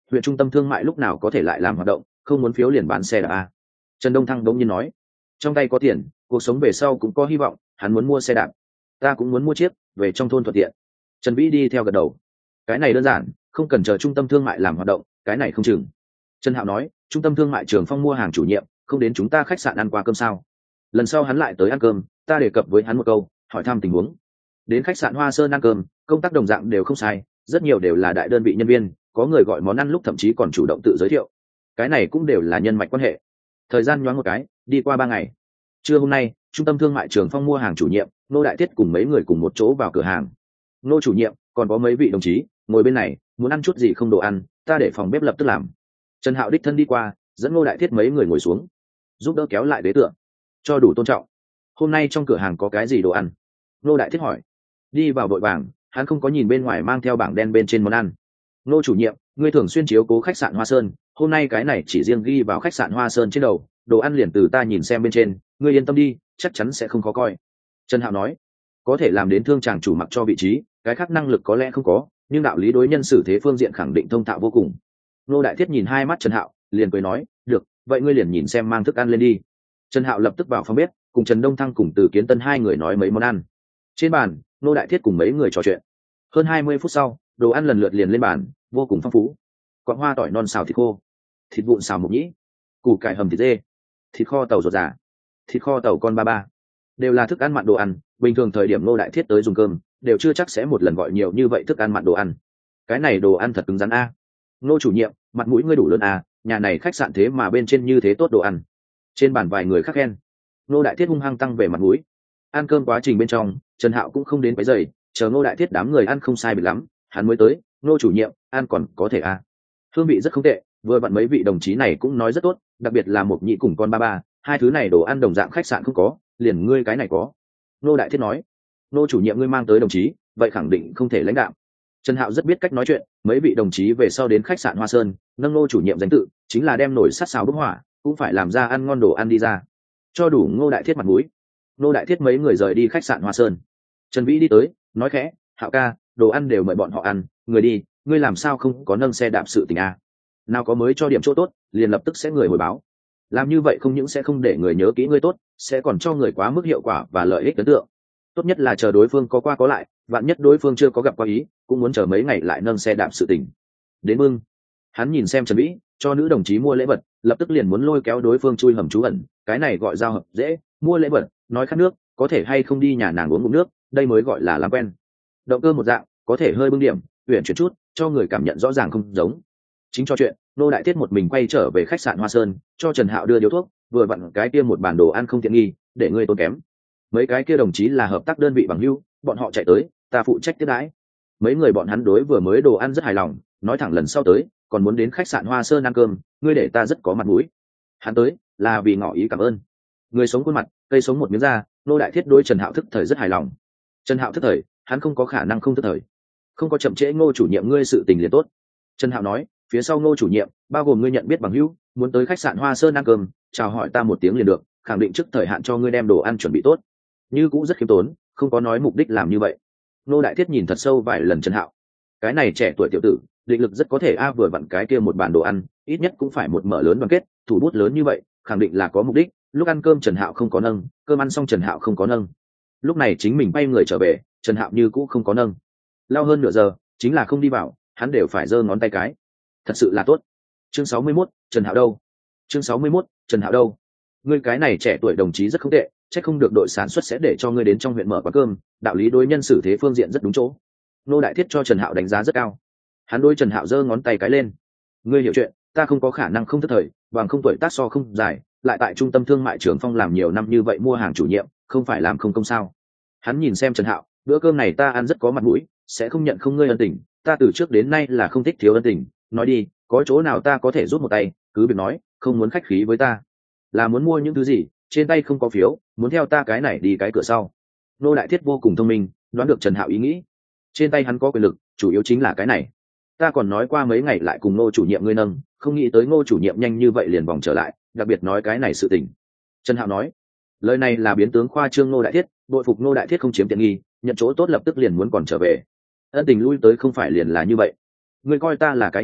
Speaker 1: huyện trung tâm thương mại lúc nào có thể lại làm hoạt động, không muốn phiếu liền bán xe đạp a. Trần Đông Thăng đống nhiên nói, trong tay có tiền, cuộc sống về sau cũng có hy vọng, hắn muốn mua xe đạp. Ta cũng muốn mua chiếc, về trong thôn thuận tiện. Trần Vĩ đi theo gật đầu. Cái này đơn giản, không cần chờ trung tâm thương mại làm hoạt động, cái này không chừng. Trần Hạo nói, trung tâm thương mại Trường Phong mua hàng chủ nhiệm, không đến chúng ta khách sạn ăn qua cơm sao? Lần sau hắn lại tới ăn cơm, ta đề cập với hắn một câu, hỏi thăm tình huống. Đến khách sạn Hoa Sơn ăn cơm, công tác đồng dạng đều không sai, rất nhiều đều là đại đơn vị nhân viên, có người gọi món ăn lúc thậm chí còn chủ động tự giới thiệu. Cái này cũng đều là nhân mạch quan hệ. Thời gian nhoáng một cái, đi qua 3 ngày. Trưa hôm nay, trung tâm thương mại Trường Phong mua hàng chủ nhiệm, Nô Đại Thiết cùng mấy người cùng một chỗ vào cửa hàng. Nô chủ nhiệm, còn có mấy vị đồng chí, ngồi bên này, muốn ăn chút gì không đồ ăn, ta để phòng bếp lập tức làm. Trần Hạo đích thân đi qua, dẫn Nô Đại Thiết mấy người ngồi xuống, giúp đỡ kéo lại đế tượng, cho đủ tôn trọng. Hôm nay trong cửa hàng có cái gì đồ ăn? Nô Đại Thiết hỏi. Đi vào vội vàng, hắn không có nhìn bên ngoài mang theo bảng đen bên trên món ăn. Nô chủ nhiệm, ngươi thường xuyên chiếu cố khách sạn Hoa Sơn, hôm nay cái này chỉ riêng ghi vào khách sạn Hoa Sơn trên đầu, đồ ăn liền từ ta nhìn xem bên trên, ngươi yên tâm đi, chắc chắn sẽ không khó coi. Trần Hạo nói, có thể làm đến thương chàng chủ mặc cho vị trí, cái khác năng lực có lẽ không có, nhưng đạo lý đối nhân xử thế phương diện khẳng định thông thạo vô cùng. Nô Đại Thiết nhìn hai mắt Trần Hạo, liền cười nói, được, vậy ngươi liền nhìn xem mang thức ăn lên đi. Trần Hạo lập tức vào phòng bếp, cùng Trần Đông Thăng cùng Từ Kiến Tân hai người nói mấy món ăn. Trên bàn, Nô Đại Thiết cùng mấy người trò chuyện. Hơn 20 phút sau, đồ ăn lần lượt liền lên bàn, vô cùng phong phú. Quặng hoa tỏi non xào thịt khô, thịt vụn xào mộc nhĩ, củ cải hầm thịt dê, thịt kho tàu ruột già, thịt kho tàu con ba ba, đều là thức ăn mặn đồ ăn. Bình thường thời điểm Nô Đại Thiết tới dùng cơm, đều chưa chắc sẽ một lần gọi nhiều như vậy thức ăn mặn đồ ăn. Cái này đồ ăn thật cứng rắn a. Nô chủ nhiệm, mặt mũi ngươi đủ lớn a, nhà này khách sạn thế mà bên trên như thế tốt đồ ăn. Trên bàn vài người khác khen. Nô Đại Thiết hung hăng tăng về mặt mũi. Ăn cơm quá trình bên trong, Trần Hạo cũng không đến quấy rầy, chờ Nô Đại Thiết đám người ăn không sai biệt lắm, hắn mới tới. Nô chủ nhiệm, ăn còn có thể a. Hương vị rất không tệ, vừa vặn mấy vị đồng chí này cũng nói rất tốt, đặc biệt là một nhị cùng con ba ba, hai thứ này đồ ăn đồng dạng khách sạn không có, liền ngươi cái này có. Nô Đại Thiết nói, Nô chủ nhiệm ngươi mang tới đồng chí, vậy khẳng định không thể lãnh đạo. Trần Hạo rất biết cách nói chuyện, mấy vị đồng chí về sau đến khách sạn Hoa Sơn, nâng Nô chủ nhiệm danh tự, chính là đem nổi sắt xào bức hỏa, cũng phải làm ra ăn ngon đồ ăn đi ra, cho đủ Ngô Đại Thiết mặt mũi. Ngô Đại Thiết mấy người rời đi khách sạn Hoa Sơn. Trần Vĩ đi tới, nói khẽ, Hạo ca, đồ ăn đều mời bọn họ ăn, người đi, ngươi làm sao không có nâng xe đạp sự tình a? Nào có mới cho điểm chỗ tốt, liền lập tức sẽ người hồi báo. Làm như vậy không những sẽ không để người nhớ kỹ ngươi tốt, sẽ còn cho người quá mức hiệu quả và lợi ích ấn tượng. Tốt nhất là chờ đối phương có qua có lại, vạn nhất đối phương chưa có gặp qua ý, cũng muốn chờ mấy ngày lại nâng xe đạp sự tình. Đến mưng. Hắn nhìn xem Trần Vĩ, cho nữ đồng chí mua lễ vật, lập tức liền muốn lôi kéo đối phương chui hầm trú ẩn, cái này gọi giao hợp dễ, mua lễ vật, nói khát nước, có thể hay không đi nhà nàng uống ngụm nước, đây mới gọi là làm quen. Động cơ một dạng, có thể hơi bưng điểm, uyển chuyển chút, cho người cảm nhận rõ ràng không giống. Chính cho chuyện, Nô Đại Thiết một mình quay trở về khách sạn Hoa Sơn, cho Trần Hạo đưa điếu thuốc, vừa vặn cái kia một bàn đồ ăn không tiện nghi, để ngươi tốn kém. Mấy cái kia đồng chí là hợp tác đơn vị bằng hữu, bọn họ chạy tới, ta phụ trách tiếp đãi. Mấy người bọn hắn đối vừa mới đồ ăn rất hài lòng, nói thẳng lần sau tới, còn muốn đến khách sạn Hoa Sơn ăn cơm, ngươi để ta rất có mặt mũi. Hắn tới là vì ngỏ ý cảm ơn. Người sống khuôn mặt, cây sống một miếng da, Nô Đại Thiết đối Trần Hạo thức thời rất hài lòng. Trần Hạo thức thời, hắn không có khả năng không thức thời. Không có chậm trễ Ngô chủ nhiệm ngươi sự tình liền tốt. Trần Hạo nói, phía sau Ngô chủ nhiệm, bao gồm ngươi nhận biết bằng hữu, muốn tới khách sạn Hoa Sơn ăn cơm, chào hỏi ta một tiếng liền được, khẳng định trước thời hạn cho ngươi đem đồ ăn chuẩn bị tốt. Như cũng rất khiêm tốn, không có nói mục đích làm như vậy. Nô Đại Thiết nhìn thật sâu vài lần Trần Hạo. Cái này trẻ tuổi tiểu tử, định lực rất có thể vừa vặn cái kia một bàn đồ ăn, ít nhất cũng phải một mở lớn đoàn kết, thủ bút lớn như vậy, khẳng định là có mục đích. Lúc ăn cơm Trần Hạo không có nâng, cơm ăn xong Trần Hạo không có nâng. Lúc này chính mình bay người trở về, Trần Hạo như cũ không có nâng. Lao hơn nửa giờ, chính là không đi vào, hắn đều phải giơ ngón tay cái. Thật sự là tốt. Chương 61, Trần Hạo đâu? Chương 61, Trần Hạo đâu? Ngươi cái này trẻ tuổi đồng chí rất không tệ, chắc không được đội sản xuất sẽ để cho ngươi đến trong huyện mở quán cơm, đạo lý đối nhân xử thế phương diện rất đúng chỗ. Nô Đại Thiết cho Trần Hạo đánh giá rất cao. Hắn đối Trần Hạo giơ ngón tay cái lên. Ngươi hiểu chuyện, ta không có khả năng không thất thời, bằng không tuổi tác so không dài, lại tại trung tâm thương mại Trường Phong làm nhiều năm như vậy mua hàng chủ nhiệm, không phải làm không công sao? Hắn nhìn xem Trần Hạo, bữa cơm này ta ăn rất có mặt mũi, sẽ không nhận không ngươi ân tình, ta từ trước đến nay là không thích thiếu ân tình, nói đi, có chỗ nào ta có thể giúp một tay, cứ việc nói, không muốn khách khí với ta. Là muốn mua những thứ gì, trên tay không có phiếu, muốn theo ta cái này đi cái cửa sau. Nô Đại Thiết vô cùng thông minh, đoán được Trần Hạo ý nghĩ. Trên tay hắn có quyền lực, chủ yếu chính là cái này. Ta còn nói qua mấy ngày lại cùng Ngô chủ nhiệm ngươi nâng, không nghĩ tới Ngô chủ nhiệm nhanh như vậy liền vòng trở lại, đặc biệt nói cái này sự tình. Trần Hạo nói, lời này là biến tướng khoa trương Ngô Đại Thiết, bội phục Ngô Đại Thiết không chiếm tiện nghi, nhận chỗ tốt lập tức liền muốn còn trở về. Ân tình lui tới không phải liền là như vậy. Ngươi coi ta là cái nhân vật,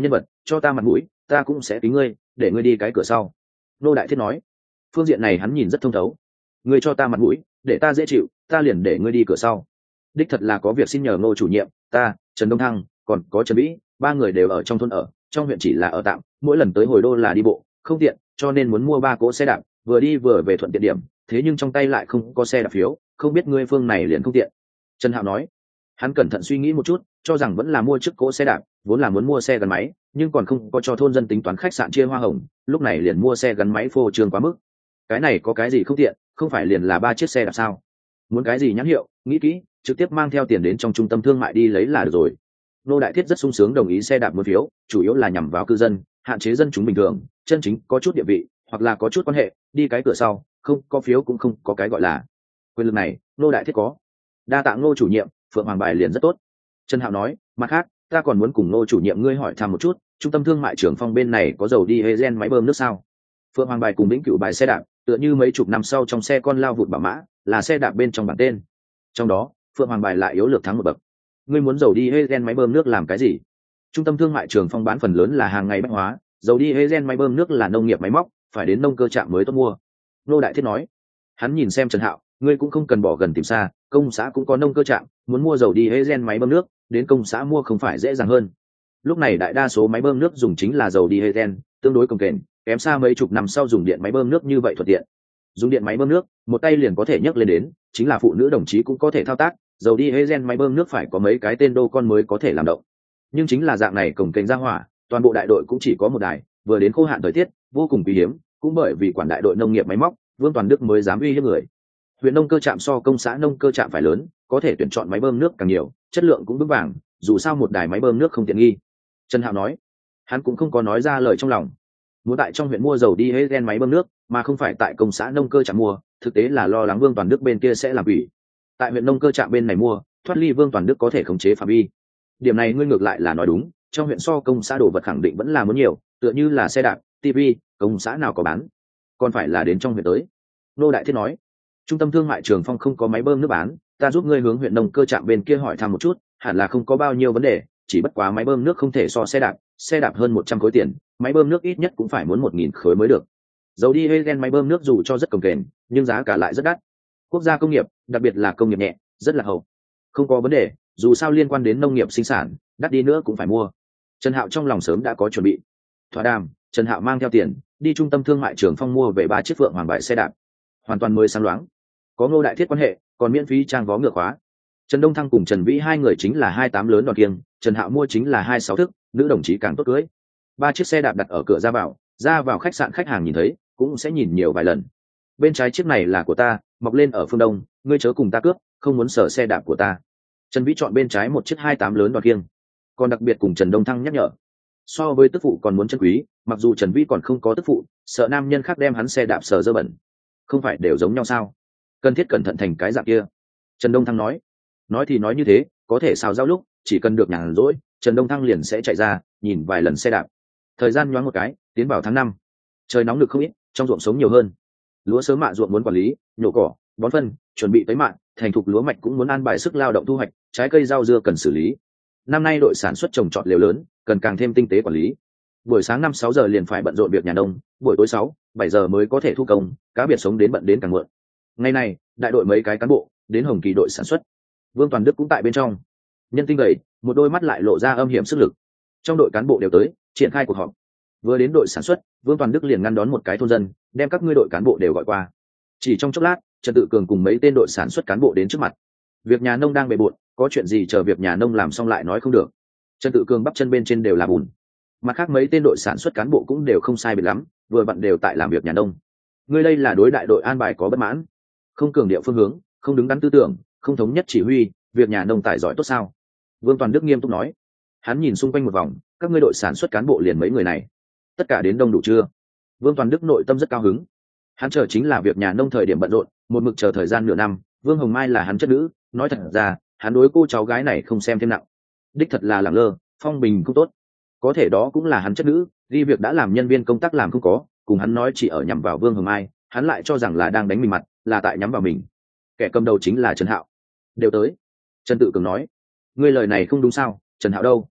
Speaker 1: cho ta mặt mũi ta cũng sẽ kính ngươi, để ngươi đi cái cửa sau. Ngô Đại Thiết nói. Phương diện này hắn nhìn rất thông thấu. Ngươi cho ta mặt mũi, để ta dễ chịu, ta liền để ngươi đi cửa sau. Đích thật là có việc xin nhờ Ngô chủ nhiệm, ta, Trần Đông Thăng, còn có Trần Vĩ, ba người đều ở trong thôn ở, trong huyện chỉ là ở tạm, mỗi lần tới hồi đô là đi bộ, không tiện, cho nên muốn mua 3 cỗ xe đạp, vừa đi vừa về thuận tiện điểm, thế nhưng trong tay lại không có xe đạp phiếu, không biết ngươi Phương này liền không tiện. Trần Hạo nói. Hắn cẩn thận suy nghĩ một chút, cho rằng vẫn là mua chiếc cỗ xe đạp, vốn là muốn mua xe gắn máy, nhưng còn không có cho thôn dân tính toán khách sạn chia hoa hồng, lúc này liền mua xe gắn máy phô trương quá mức. Cái này có cái gì không tiện, không phải liền là 3 chiếc xe đạp sao? Muốn cái gì nhãn hiệu, nghĩ kỹ, trực tiếp mang theo tiền đến trong trung tâm thương mại đi lấy là được rồi. Nô Đại Thiết rất sung sướng đồng ý xe đạp mua phiếu, chủ yếu là nhằm vào cư dân, hạn chế dân chúng bình thường, chân chính có chút địa vị, hoặc là có chút quan hệ, đi cái cửa sau, không có phiếu cũng không có cái gọi là quyền lực này, Nô Đại Thiết có. Đa tạ Ngô chủ nhiệm, Phượng Hoàng bài liền rất tốt. Trần Hạo nói, mặt khác, ta còn muốn cùng Ngô chủ nhiệm ngươi hỏi thăm một chút, trung tâm thương mại Trường Phong bên này có dầu đi diesel máy bơm nước sao? Phượng Hoàng bài cùng Vĩnh Cửu bài xe đạp, tựa như mấy chục năm sau trong xe con lao vụt bảo mã, là xe đạp bên trong bảng tên. Trong đó, Phượng Hoàng bài lại yếu lược thắng một bậc. Ngươi muốn dầu đi diesel máy bơm nước làm cái gì? Trung tâm thương mại Trường Phong bán phần lớn là hàng ngày bách hóa, dầu đi diesel máy bơm nước là nông nghiệp máy móc, phải đến nông cơ trạm mới tốt mua. Ngô Đại Thiết nói. Hắn nhìn xem Trần Hạo, ngươi cũng không cần bỏ gần tìm xa, công xã cũng có nông cơ trạm, muốn mua dầu đi diesel máy bơm nước, đến công xã mua không phải dễ dàng hơn. Lúc này đại đa số máy bơm nước dùng chính là dầu đi diesel, tương đối cồng kềnh, kém xa mấy chục năm sau dùng điện máy bơm nước như vậy thuận tiện. Dùng điện máy bơm nước, một tay liền có thể nhấc lên đến, chính là phụ nữ đồng chí cũng có thể thao tác, dầu đi diesel máy bơm nước phải có mấy cái tên đô con mới có thể làm động. Nhưng chính là dạng này cồng kềnh ra hỏa, toàn bộ đại đội cũng chỉ có một đài, vừa đến khô hạn thời tiết, vô cùng quý hiếm, cũng bởi vì quản đại đội nông nghiệp máy móc, Vương Toàn Đức mới dám uy hiếp người. Huyện nông cơ trạm so công xã nông cơ trạm phải lớn, có thể tuyển chọn máy bơm nước càng nhiều, chất lượng cũng vững vàng, dù sao một đài máy bơm nước không tiện nghi. Trần Hạo nói. Hắn cũng không có nói ra lời trong lòng. Muốn tại trong huyện mua dầu đi diesel máy bơm nước, mà không phải tại công xã nông cơ trạm mua, thực tế là lo lắng Vương Toàn Đức bên kia sẽ làm ủy. Tại huyện nông cơ trạm bên này mua, thoát ly Vương Toàn Đức có thể khống chế phạm vi. Điểm này ngươi ngược lại là nói đúng, trong huyện so công xã đồ vật khẳng định vẫn là muốn nhiều, tựa như là xe đạp, tivi, công xã nào có bán, còn phải là đến trong huyện tới. Nô Đại Thiết nói. Trung tâm thương mại Trường Phong không có máy bơm nước bán, ta giúp ngươi hướng huyện nông cơ trạm bên kia hỏi thăm một chút, hẳn là không có bao nhiêu vấn đề, chỉ bất quá máy bơm nước không thể so xe đạp hơn 100 khối tiền, máy bơm nước ít nhất cũng phải muốn 1.000 khối mới được. Dầu đi diesel máy bơm nước dù cho rất cồng kềnh, nhưng giá cả lại rất đắt. Quốc gia công nghiệp, đặc biệt là công nghiệp nhẹ, rất là hậu. Không có vấn đề, dù sao liên quan đến nông nghiệp sinh sản, đắt đi nữa cũng phải mua. Trần Hạo trong lòng sớm đã có chuẩn bị. Thỏa đàm, Trần Hạo mang theo tiền, đi trung tâm thương mại Trường Phong mua về 3 chiếc Phượng Hoàng bài xe đạp, hoàn toàn mới sáng loáng. Có Ngô Đại Thiết quan hệ, còn miễn phí trang vó ngựa khóa. Trần Đông Thăng cùng Trần Vĩ hai người chính là 28 lớn đòn kiêng, Trần Hạo mua chính là 26 thức, nữ đồng chí càng tốt cưới. 3 chiếc xe đạp đặt ở cửa ra vào khách sạn, khách hàng nhìn thấy cũng sẽ nhìn nhiều vài lần. Bên trái chiếc này là của ta, mọc lên ở phương đông, ngươi chớ cùng ta cướp, không muốn sở xe đạp của ta. Trần Vĩ chọn bên trái một chiếc 28 lớn đòn kiêng, còn đặc biệt cùng Trần Đông Thăng nhắc nhở, so với tức phụ còn muốn chân quý, mặc dù Trần Vĩ còn không có tức phụ, sợ nam nhân khác đem hắn xe đạp sờ dơ bẩn. Không phải đều giống nhau sao? Cần thiết cẩn thận thành cái dạng kia. Trần Đông Thăng nói thì nói như thế, có thể xào giao lúc chỉ cần được nhàn rỗi, Trần Đông Thăng liền sẽ chạy ra nhìn vài lần xe đạp. Thời gian nhoáng một cái, tiến vào tháng 5. Trời nóng được không ít, trong ruộng sống nhiều hơn. Lúa sớm mạ ruộng muốn quản lý, nhổ cỏ, bón phân, chuẩn bị tới mạ, thành thục lúa mạch cũng muốn an bài sức lao động thu hoạch, trái cây rau dưa cần xử lý. Năm nay đội sản xuất trồng trọt lều lớn, cần càng thêm tinh tế quản lý. Buổi sáng 5-6 giờ liền phải bận rộn việc nhà nông, buổi tối 6-7 giờ mới có thể thu công, cá biệt sống đến bận đến càng muộn. Ngày này, đại đội mấy cái cán bộ đến Hồng Kỳ đội sản xuất. Vương Toàn Đức cũng tại bên trong. Nhân tinh gầy, một đôi mắt lại lộ ra âm hiểm sức lực. Trong đội cán bộ đều tới, triển khai cuộc họp. Vừa đến đội sản xuất, Vương Toàn Đức liền ngăn đón một cái thôn dân, đem các ngươi đội cán bộ đều gọi qua. Chỉ trong chốc lát, Trần Tự Cường cùng mấy tên đội sản xuất cán bộ đến trước mặt. Việc nhà nông đang bề bộn, có chuyện gì chờ việc nhà nông làm xong lại nói không được. Trần Tự Cường bắp chân bên trên đều là bùn. Mặt khác mấy tên đội sản xuất cán bộ cũng đều không sai biệt lắm, vừa vặn đều tại làm việc nhà nông. Ngươi đây là đối đại đội an bài có bất mãn, không cường điệu phương hướng, không đứng đắn tư tưởng, không thống nhất chỉ huy, việc nhà nông tài giỏi tốt sao? Vương Toàn Đức nghiêm túc nói. Hắn nhìn xung quanh một vòng, các ngươi đội sản xuất cán bộ liền mấy người này, tất cả đến đông đủ chưa? Vương Toàn Đức nội tâm rất cao hứng. Hắn chờ chính là việc nhà nông thời điểm bận rộn, một mực chờ thời gian nửa năm. Vương Hồng Mai là hắn chất nữ, nói thật ra, hắn đối cô cháu gái này không xem thêm nặng. Đích thật là lẳng lơ, phong bình không tốt. Có thể đó cũng là hắn chất nữ, ghi việc đã làm nhân viên công tác làm không có, cùng hắn nói chỉ ở nhằm vào Vương Hồng Mai, hắn lại cho rằng là đang đánh mình mặt, là tại nhắm vào mình. Kẻ cầm đầu chính là Trần Hạo. Đều tới. Trần Tự Cường nói. Ngươi lời này không đúng sao? Trần Hạo đâu?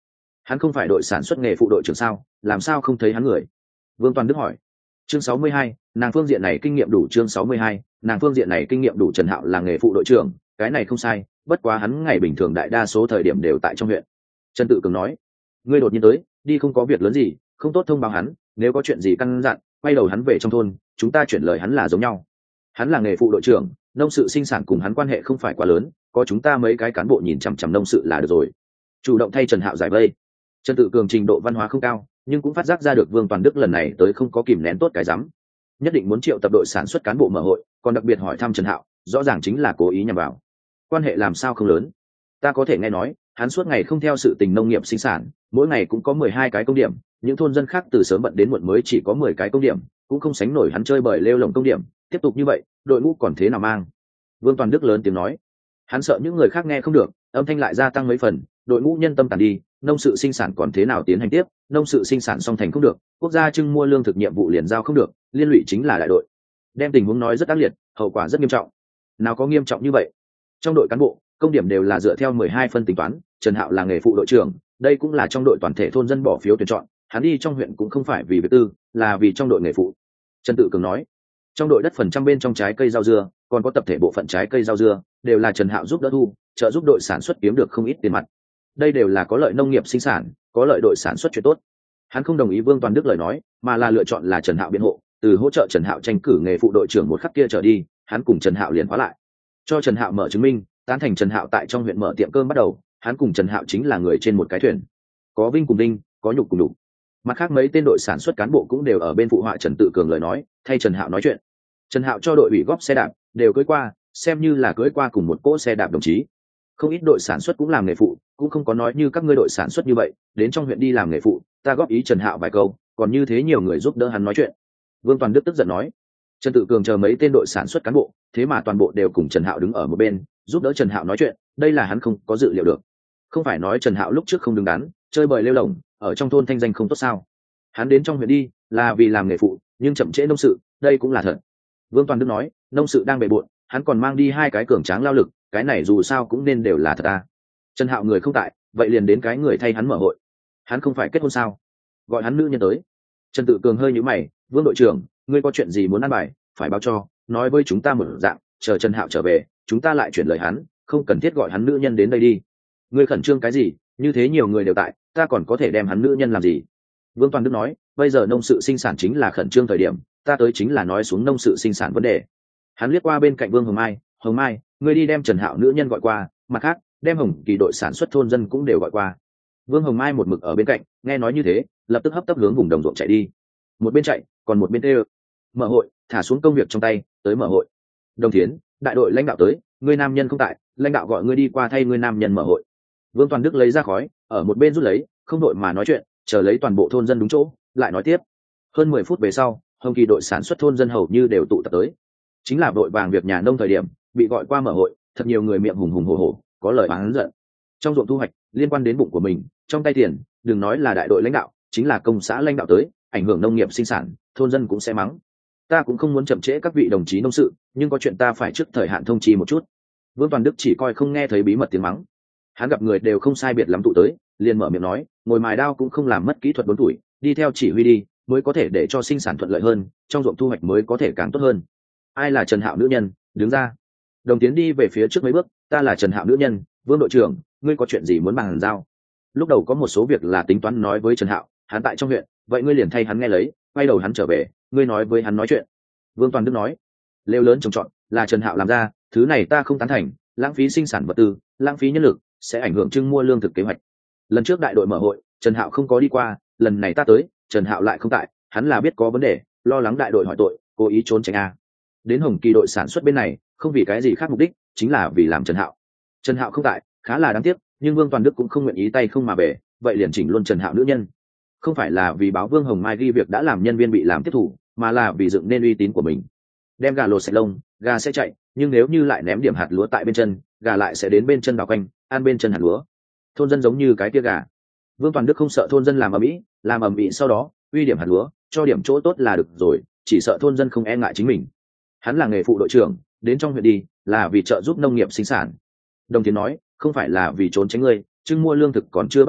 Speaker 1: Hắn không phải đội sản xuất nghề phụ đội trưởng sao, làm sao không thấy hắn người? Vương Toàn Đức hỏi. Chương 62, nàng phương diện này kinh nghiệm đủ. Chương 62, nàng phương diện này kinh nghiệm đủ. Trần Hạo là nghề phụ đội trưởng, cái này không sai, bất quá hắn ngày bình thường đại đa số thời điểm đều tại trong huyện. Trần Tự Cường nói, ngươi đột nhiên tới, đi không có việc lớn gì, không tốt thông báo hắn, nếu có chuyện gì căn dặn, quay đầu hắn về trong thôn, chúng ta chuyển lời hắn là giống nhau. Hắn là nghề phụ đội trưởng, nông sự sinh sản cùng hắn quan hệ không phải quá lớn, có chúng ta mấy cái cán bộ nhìn chằm chằm nông sự là được rồi. Chủ động thay Trần Hạo giải vây. Trần Tự Cường trình độ văn hóa không cao, nhưng cũng phát giác ra được Vương Toàn Đức lần này tới không có kìm nén tốt cái rắm, nhất định muốn triệu tập đội sản xuất cán bộ mở hội, còn đặc biệt hỏi thăm Trần Hạo, rõ ràng chính là cố ý nhằm vào. Quan hệ làm sao không lớn? Ta có thể nghe nói, hắn suốt ngày không theo sự tình nông nghiệp sinh sản, mỗi ngày cũng có 12 cái công điểm, những thôn dân khác từ sớm bận đến muộn mới chỉ có 10 cái công điểm, cũng không sánh nổi hắn chơi bời lêu lồng công điểm, tiếp tục như vậy, đội ngũ còn thế nào mang? Vương Toàn Đức lớn tiếng nói. Hắn sợ những người khác nghe không được, âm thanh lại gia tăng mấy phần, đội ngũ nhân tâm tàn đi, nông sự sinh sản còn thế nào tiến hành tiếp, nông sự sinh sản song thành không được, quốc gia trưng mua lương thực nhiệm vụ liền giao không được, liên lụy chính là đại đội. Đem tình huống nói rất ác liệt, hậu quả rất nghiêm trọng. Nào có nghiêm trọng như vậy? Trong đội cán bộ, công điểm đều là dựa theo 12 phân tính toán, Trần Hạo là nghề phụ đội trưởng, đây cũng là trong đội toàn thể thôn dân bỏ phiếu tuyển chọn, hắn đi trong huyện cũng không phải vì việc tư, là vì trong đội nghề phụ. Trần Tự Cường nói, trong đội đất phần trăm bên trong trái cây rau dưa, còn có tập thể bộ phận trái cây rau dưa, đều là Trần Hạo giúp đỡ thu, trợ giúp đội sản xuất kiếm được không ít tiền mặt. Đây đều là có lợi nông nghiệp sinh sản, có lợi đội sản xuất chuyện tốt. Hắn không đồng ý Vương Toàn Đức lời nói, mà là lựa chọn là Trần Hạo biện hộ, từ hỗ trợ Trần Hạo tranh cử nghề phụ đội trưởng một khắc kia trở đi, hắn cùng Trần Hạo liền khóa lại, cho Trần Hạo mở chứng minh, tán thành Trần Hạo tại trong huyện mở tiệm cơm bắt đầu, hắn cùng Trần Hạo chính là người trên một cái thuyền, có vinh cùng vinh, có nhục cùng nhục. Mặt khác mấy tên đội sản xuất cán bộ cũng đều ở bên phụ họa Trần Tự Cường lời nói, thay Trần Hạo nói chuyện. Trần Hạo cho đội ủy góp xe đạp, đều cưới qua, xem như là cưới qua cùng một cỗ xe đạp đồng chí. Không ít đội sản xuất cũng làm nghề phụ, cũng không có nói như các ngươi đội sản xuất như vậy, đến trong huyện đi làm nghề phụ, ta góp ý Trần Hạo vài câu, còn như thế nhiều người giúp đỡ hắn nói chuyện. Vương Toàn Đức tức giận nói. Trần Tự Cường chờ mấy tên đội sản xuất cán bộ, thế mà toàn bộ đều cùng Trần Hạo đứng ở một bên, giúp đỡ Trần Hạo nói chuyện, đây là hắn không có dự liệu được. Không phải nói Trần Hạo lúc trước không đứng đắn, chơi bời lêu lổng, ở trong thôn thanh danh không tốt sao? Hắn đến trong huyện đi, là vì làm nghề phụ, nhưng chậm trễ nông sự, đây cũng là thật. Vương Toàn Đức nói, nông sự đang bề bộn, hắn còn mang đi 2 cái cường tráng lao lực, cái này dù sao cũng nên đều là thật à. Trần Hạo người không tại, vậy liền đến cái người thay hắn mở hội. Hắn không phải kết hôn sao? Gọi hắn nữ nhân tới. Trần Tự Cường hơi nhíu mày, Vương đội trưởng, ngươi có chuyện gì muốn ăn bài, phải báo cho, nói với chúng ta một dạng, chờ Trần Hạo trở về, chúng ta lại chuyển lời hắn, không cần thiết gọi hắn nữ nhân đến đây đi. Ngươi khẩn trương cái gì, như thế nhiều người đều tại, ta còn có thể đem hắn nữ nhân làm gì? Vương Toàn Đức nói, bây giờ nông sự sinh sản chính là khẩn trương thời điểm, ta tới chính là nói xuống nông sự sinh sản vấn đề. Hắn liếc qua bên cạnh Vương Hồng Mai, ngươi đi đem Trần Hạo nữ nhân gọi qua, mặt khác đem Hồng Kỳ đội sản xuất thôn dân cũng đều gọi qua. Vương Hồng Mai một mực ở bên cạnh, nghe nói như thế, lập tức hấp tấp hướng vùng đồng ruộng chạy đi. Một bên chạy, còn một bên tê mở hội, thả xuống công việc trong tay, tới mở hội. Đồng Thiến, đại đội lãnh đạo tới, ngươi nam nhân không tại, lãnh đạo gọi ngươi đi qua thay ngươi nam nhân mở hội. Vương Toàn Đức lấy ra khói, ở một bên rút lấy, không đội mà nói chuyện, chờ lấy toàn bộ thôn dân đúng chỗ, lại nói tiếp. Hơn 10 phút về sau, Hồng Kỳ đội sản xuất thôn dân hầu như đều tụ tập tới. Chính là đội vàng việc nhà nông thời điểm, bị gọi qua mở hội, thật nhiều người miệng hùng hùng hổ hổ, có lời oán giận. Trong ruộng thu hoạch, liên quan đến bụng của mình, trong tay tiền, đừng nói là đại đội lãnh đạo, chính là công xã lãnh đạo tới, ảnh hưởng nông nghiệp sinh sản, thôn dân cũng sẽ mắng. Ta cũng không muốn chậm trễ các vị đồng chí nông sự, nhưng có chuyện ta phải trước thời hạn thông chi một chút. Vương Toàn Đức chỉ coi không nghe thấy bí mật tiếng mắng. Hắn gặp người đều không sai biệt lắm tụ tới, liền mở miệng nói, ngồi mài đao cũng không làm mất kỹ thuật 4 tuổi, đi theo chỉ huy đi, mới có thể để cho sinh sản thuận lợi hơn, trong ruộng thu hoạch mới có thể càng tốt hơn. Ai là Trần Hạo nữ nhân, đứng ra. Đồng Tiến đi về phía trước mấy bước, ta là Trần Hạo nữ nhân, Vương đội trưởng, ngươi có chuyện gì muốn bàn giao? Lúc đầu có một số việc là tính toán nói với Trần Hạo, hắn tại trong huyện, vậy ngươi liền thay hắn nghe lấy, quay đầu hắn trở về, ngươi nói với hắn nói chuyện. Vương Toàn Đức nói, lều lớn trồng trọt là Trần Hạo làm ra, thứ này ta không tán thành, lãng phí sinh sản vật tư, lãng phí nhân lực, sẽ ảnh hưởng trưng mua lương thực kế hoạch. Lần trước đại đội mở hội, Trần Hạo không có đi qua, lần này ta tới, Trần Hạo lại không tại, hắn là biết có vấn đề, lo lắng đại đội hỏi tội, cố ý trốn tránh a. Đến Hồng Kỳ đội sản xuất bên này, không vì cái gì khác mục đích, chính là vì làm Trần Hạo. Trần Hạo không tại, khá là đáng tiếc, nhưng Vương Toàn Đức cũng không nguyện ý tay không mà về, vậy liền chỉnh luôn Trần Hạo nữ nhân. Không phải là vì báo Vương Hồng Mai ghi việc đã làm nhân viên bị làm tiếp thủ, mà là vì dựng nên uy tín của mình. Đem gà lột sạch lông, gà sẽ chạy, nhưng nếu như lại ném điểm hạt lúa tại bên chân, gà lại sẽ đến bên chân đào quanh, ăn bên chân hạt lúa. Thôn dân giống như cái tia gà. Vương Toàn Đức không sợ thôn dân làm ầm ĩ sau đó uy điểm hạt lúa, cho điểm chỗ tốt là được rồi, chỉ sợ thôn dân không e ngại chính mình. Hắn là nghề phụ đội trưởng, đến trong huyện đi là vì trợ giúp nông nghiệp sinh sản. Đồng Tiến nói, không phải là vì trốn tránh ngươi, trưng mua lương thực còn chưa bắt đầu,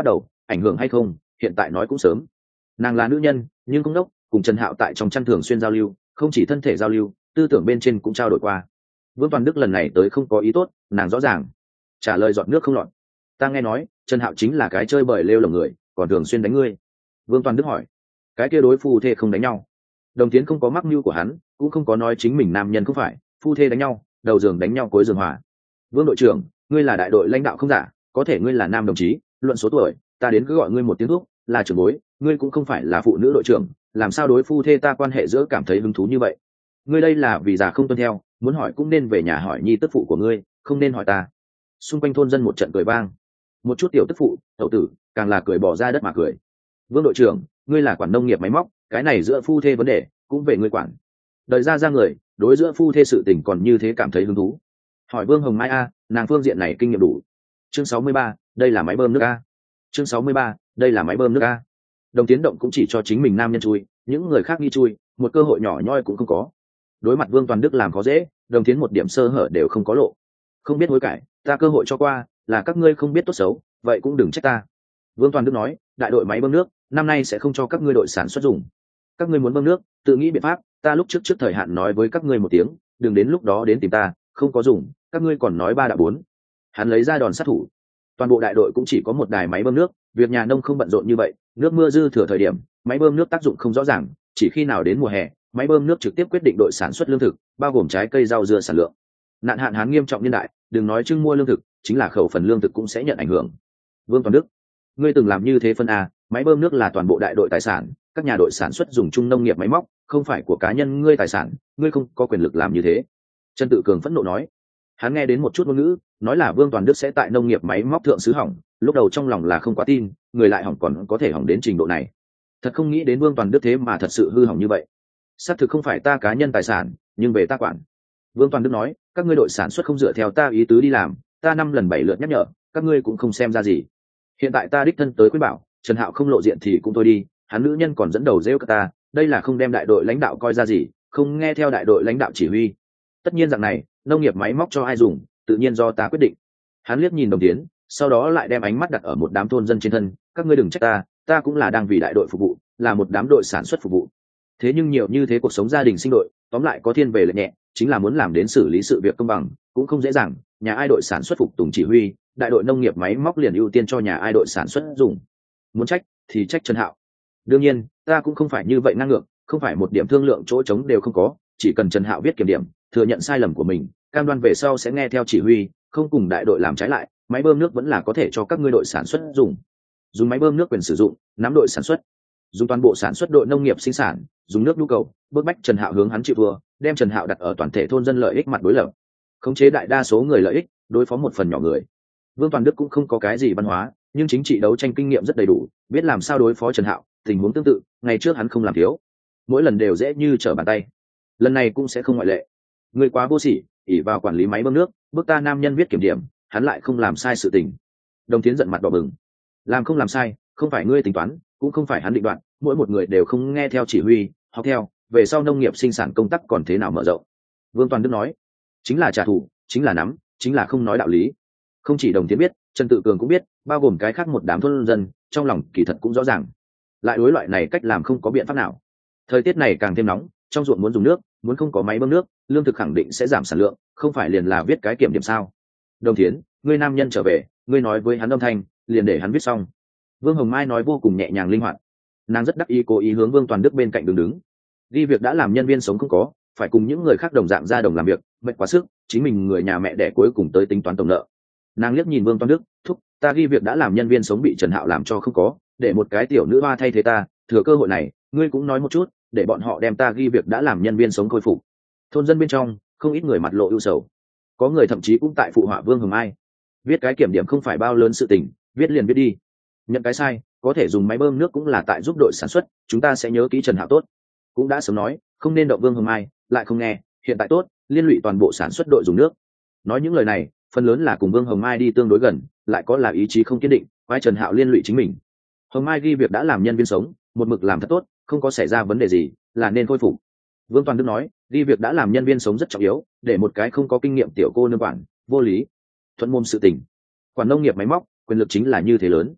Speaker 1: ảnh hưởng hay không hiện tại nói cũng sớm. Nàng là nữ nhân nhưng cũng đốc, cùng Trần Hạo tại trong chăn thường xuyên giao lưu, không chỉ thân thể giao lưu, tư tưởng bên trên cũng trao đổi qua. Vương Toàn Đức lần này tới không có ý tốt, nàng rõ ràng trả lời giọt nước không lọt. Ta nghe nói Trần Hạo chính là cái chơi bời lêu lồng người, còn thường xuyên đánh ngươi. Vương Toàn Đức hỏi. Cái kia đối phu thê không đánh nhau. Đồng Tiến không có mắc mưu của hắn, cũng không có nói chính mình nam nhân không phải phu thê đánh nhau, đầu giường đánh nhau cuối giường hòa. Vương đội trưởng, ngươi là đại đội lãnh đạo không giả, có thể ngươi là nam đồng chí, luận số tuổi ta đến cứ gọi ngươi một tiếng thuốc, là trưởng bối, ngươi cũng không phải là phụ nữ đội trưởng, làm sao đối phu thê ta quan hệ giữa cảm thấy hứng thú như vậy? Ngươi đây là vì già không tuân theo, muốn hỏi cũng nên về nhà hỏi nhi tức phụ của ngươi, không nên hỏi ta. Xung quanh thôn dân một trận cười vang. Một chút tiểu tức phụ tẩu tử càng là cười bỏ ra đất mà cười. Vương đội trưởng, ngươi là quản nông nghiệp máy móc, cái này giữa phu thê vấn đề cũng về ngươi quản. Đời ra người đối giữa phu thê sự tình còn như thế cảm thấy hứng thú. Hỏi Vương Hồng Mai a, nàng phương diện này kinh nghiệm đủ. Chương 63, đây là máy bơm nước a. Chương 63, đây là máy bơm nước a. Đồng Tiến Động cũng chỉ cho chính mình nam nhân chui, những người khác nghi chui, một cơ hội nhỏ nhoi cũng không có. Đối mặt Vương Toàn Đức làm khó dễ, Đồng Tiến một điểm sơ hở đều không có lộ. Không biết hối cải, ta cơ hội cho qua, là các ngươi không biết tốt xấu, vậy cũng đừng trách ta. Vương Toàn Đức nói, đại đội máy bơm nước năm nay sẽ không cho các ngươi đội sản xuất dùng. Các ngươi muốn bơm nước, tự nghĩ biện pháp, ta lúc trước thời hạn nói với các ngươi một tiếng, đừng đến lúc đó đến tìm ta, không có dùng, các ngươi còn nói ba đã bốn. Hắn lấy ra đòn sát thủ. Toàn bộ đại đội cũng chỉ có một đài máy bơm nước, việc nhà nông không bận rộn như vậy, nước mưa dư thừa thời điểm, máy bơm nước tác dụng không rõ ràng, chỉ khi nào đến mùa hè, máy bơm nước trực tiếp quyết định đội sản xuất lương thực, bao gồm trái cây rau dưa sản lượng. Nạn hạn hán nghiêm trọng niên đại, đừng nói trưng mua lương thực, chính là khẩu phần lương thực cũng sẽ nhận ảnh hưởng. Vương Toàn Đức, ngươi từng làm như thế phân a, máy bơm nước là toàn bộ đại đội tài sản, các nhà đội sản xuất dùng chung nông nghiệp máy móc, không phải của cá nhân ngươi tài sản, ngươi không có quyền lực làm như thế. Trần Tự Cường phẫn nộ nói. Hắn nghe đến một chút ngôn ngữ, nói là Vương Toàn Đức sẽ tại nông nghiệp máy móc thượng sứ hỏng, lúc đầu trong lòng là không quá tin, người lại hỏng còn có thể hỏng đến trình độ này. Thật không nghĩ đến Vương Toàn Đức thế mà thật sự hư hỏng như vậy. Xác thực không phải ta cá nhân tài sản, nhưng về ta quản. Vương Toàn Đức nói, các ngươi đội sản xuất không dựa theo ta ý tứ đi làm, ta 5 lần 7 lượt nhắc nhở, các ngươi cũng không xem ra gì. Hiện tại ta đích thân tới khuyên bảo, Trần Hạo không lộ diện thì cũng thôi đi, hắn nữ nhân còn dẫn đầu rêu cả ta, đây là không đem đại đội lãnh đạo coi ra gì, không nghe theo đại đội lãnh đạo chỉ huy. Tất nhiên rằng này, nông nghiệp máy móc cho ai dùng, tự nhiên do ta quyết định. Hắn liếc nhìn Đồng Tiến, sau đó lại đem ánh mắt đặt ở một đám thôn dân trên thân, các ngươi đừng trách ta, ta cũng là đang vì đại đội phục vụ, là một đám đội sản xuất phục vụ. Thế nhưng nhiều như thế cuộc sống gia đình sinh đội, tóm lại có thiên về lệ nhẹ, chính là muốn làm đến xử lý sự việc công bằng, cũng không dễ dàng, nhà ai đội sản xuất phục tùng chỉ huy, đại đội nông nghiệp máy móc liền ưu tiên cho nhà ai đội sản xuất dùng. Muốn trách thì trách Trần Hạo. Đương nhiên, ta cũng không phải như vậy ngang ngược, không phải một điểm thương lượng chỗ trống đều không có, chỉ cần Trần Hạo biết kiểm điểm, thừa nhận sai lầm của mình, cam đoan về sau sẽ nghe theo chỉ huy, không cùng đại đội làm trái lại, máy bơm nước vẫn là có thể cho các ngươi đội sản xuất dùng. Dùng máy bơm nước quyền sử dụng, nắm đội sản xuất, dùng toàn bộ sản xuất đội nông nghiệp sinh sản, dùng nước nhu cầu, bức bách Trần Hạo hướng hắn chịu vừa, đem Trần Hạo đặt ở toàn thể thôn dân lợi ích mặt đối lập, khống chế đại đa số người lợi ích, đối phó một phần nhỏ người. Vương Toàn Đức cũng không có cái gì văn hóa, nhưng chính trị đấu tranh kinh nghiệm rất đầy đủ, biết làm sao đối phó Trần Hạo, tình huống tương tự, ngày trước hắn không làm thiếu, mỗi lần đều dễ như trở bàn tay, lần này cũng sẽ không ngoại lệ. Người quá vô sỉ, ỷ vào quản lý máy bơm nước, bước ta nam nhân viết kiểm điểm, hắn lại không làm sai sự tình. Đồng Tiến giận mặt đỏ bừng. Làm không làm sai, không phải ngươi tính toán, cũng không phải hắn định đoạt, mỗi một người đều không nghe theo chỉ huy, học theo, về sau nông nghiệp sinh sản công tác còn thế nào mở rộng. Vương Toàn Đức nói, chính là trả thù, chính là nắm, chính là không nói đạo lý. Không chỉ Đồng Tiến biết, Trần Tự Cường cũng biết, bao gồm cái khác một đám thôn dân, trong lòng kỳ thật cũng rõ ràng. Lại đối loại này cách làm không có biện pháp nào. Thời tiết này càng thêm nóng, trong ruộng muốn dùng nước, muốn không có máy bơm nước, lương thực khẳng định sẽ giảm sản lượng, không phải liền là viết cái kiểm điểm sao? Đồng Thiến, ngươi nam nhân trở về, ngươi nói với hắn âm thanh, liền để hắn viết xong. Vương Hồng Mai nói vô cùng nhẹ nhàng linh hoạt, nàng rất đắc ý cố ý hướng Vương Toàn Đức bên cạnh đứng. Ghi việc đã làm nhân viên sống không có, phải cùng những người khác đồng dạng ra đồng làm việc, mệt quá sức, chính mình người nhà mẹ đẻ cuối cùng tới tính toán tổng nợ. Nàng liếc nhìn Vương Toàn Đức, thúc, ta ghi việc đã làm nhân viên sống bị Trần Hạo làm cho không có, để một cái tiểu nữ hoa thay thế ta, thừa cơ hội này, ngươi cũng nói một chút, để bọn họ đem ta ghi việc đã làm nhân viên sống khôi phục. Thôn dân bên trong không ít người mặt lộ ưu sầu, có người thậm chí cũng tại phụ họa Vương Hồng Mai, viết cái kiểm điểm không phải bao lớn sự tình, viết liền viết đi, nhận cái sai có thể dùng máy bơm nước cũng là tại giúp đội sản xuất, chúng ta sẽ nhớ kỹ Trần Hạo tốt. Cũng đã sớm nói không nên động Vương Hồng Mai, lại không nghe, hiện tại tốt, liên lụy toàn bộ sản xuất đội dùng nước. Nói những lời này phần lớn là cùng Vương Hồng Mai đi tương đối gần, lại có là ý chí không kiên định, vai Trần Hạo liên lụy chính mình. Hồng Mai ghi việc đã làm nhân viên sống, một mực làm thật tốt, không có xảy ra vấn đề gì, là nên khôi phục. Vương Toàn Đức nói, ghi việc đã làm nhân viên sống rất trọng yếu, để một cái không có kinh nghiệm tiểu cô nương quản, vô lý. Thuận môn sự tình, quản nông nghiệp máy móc, quyền lực chính là như thế lớn.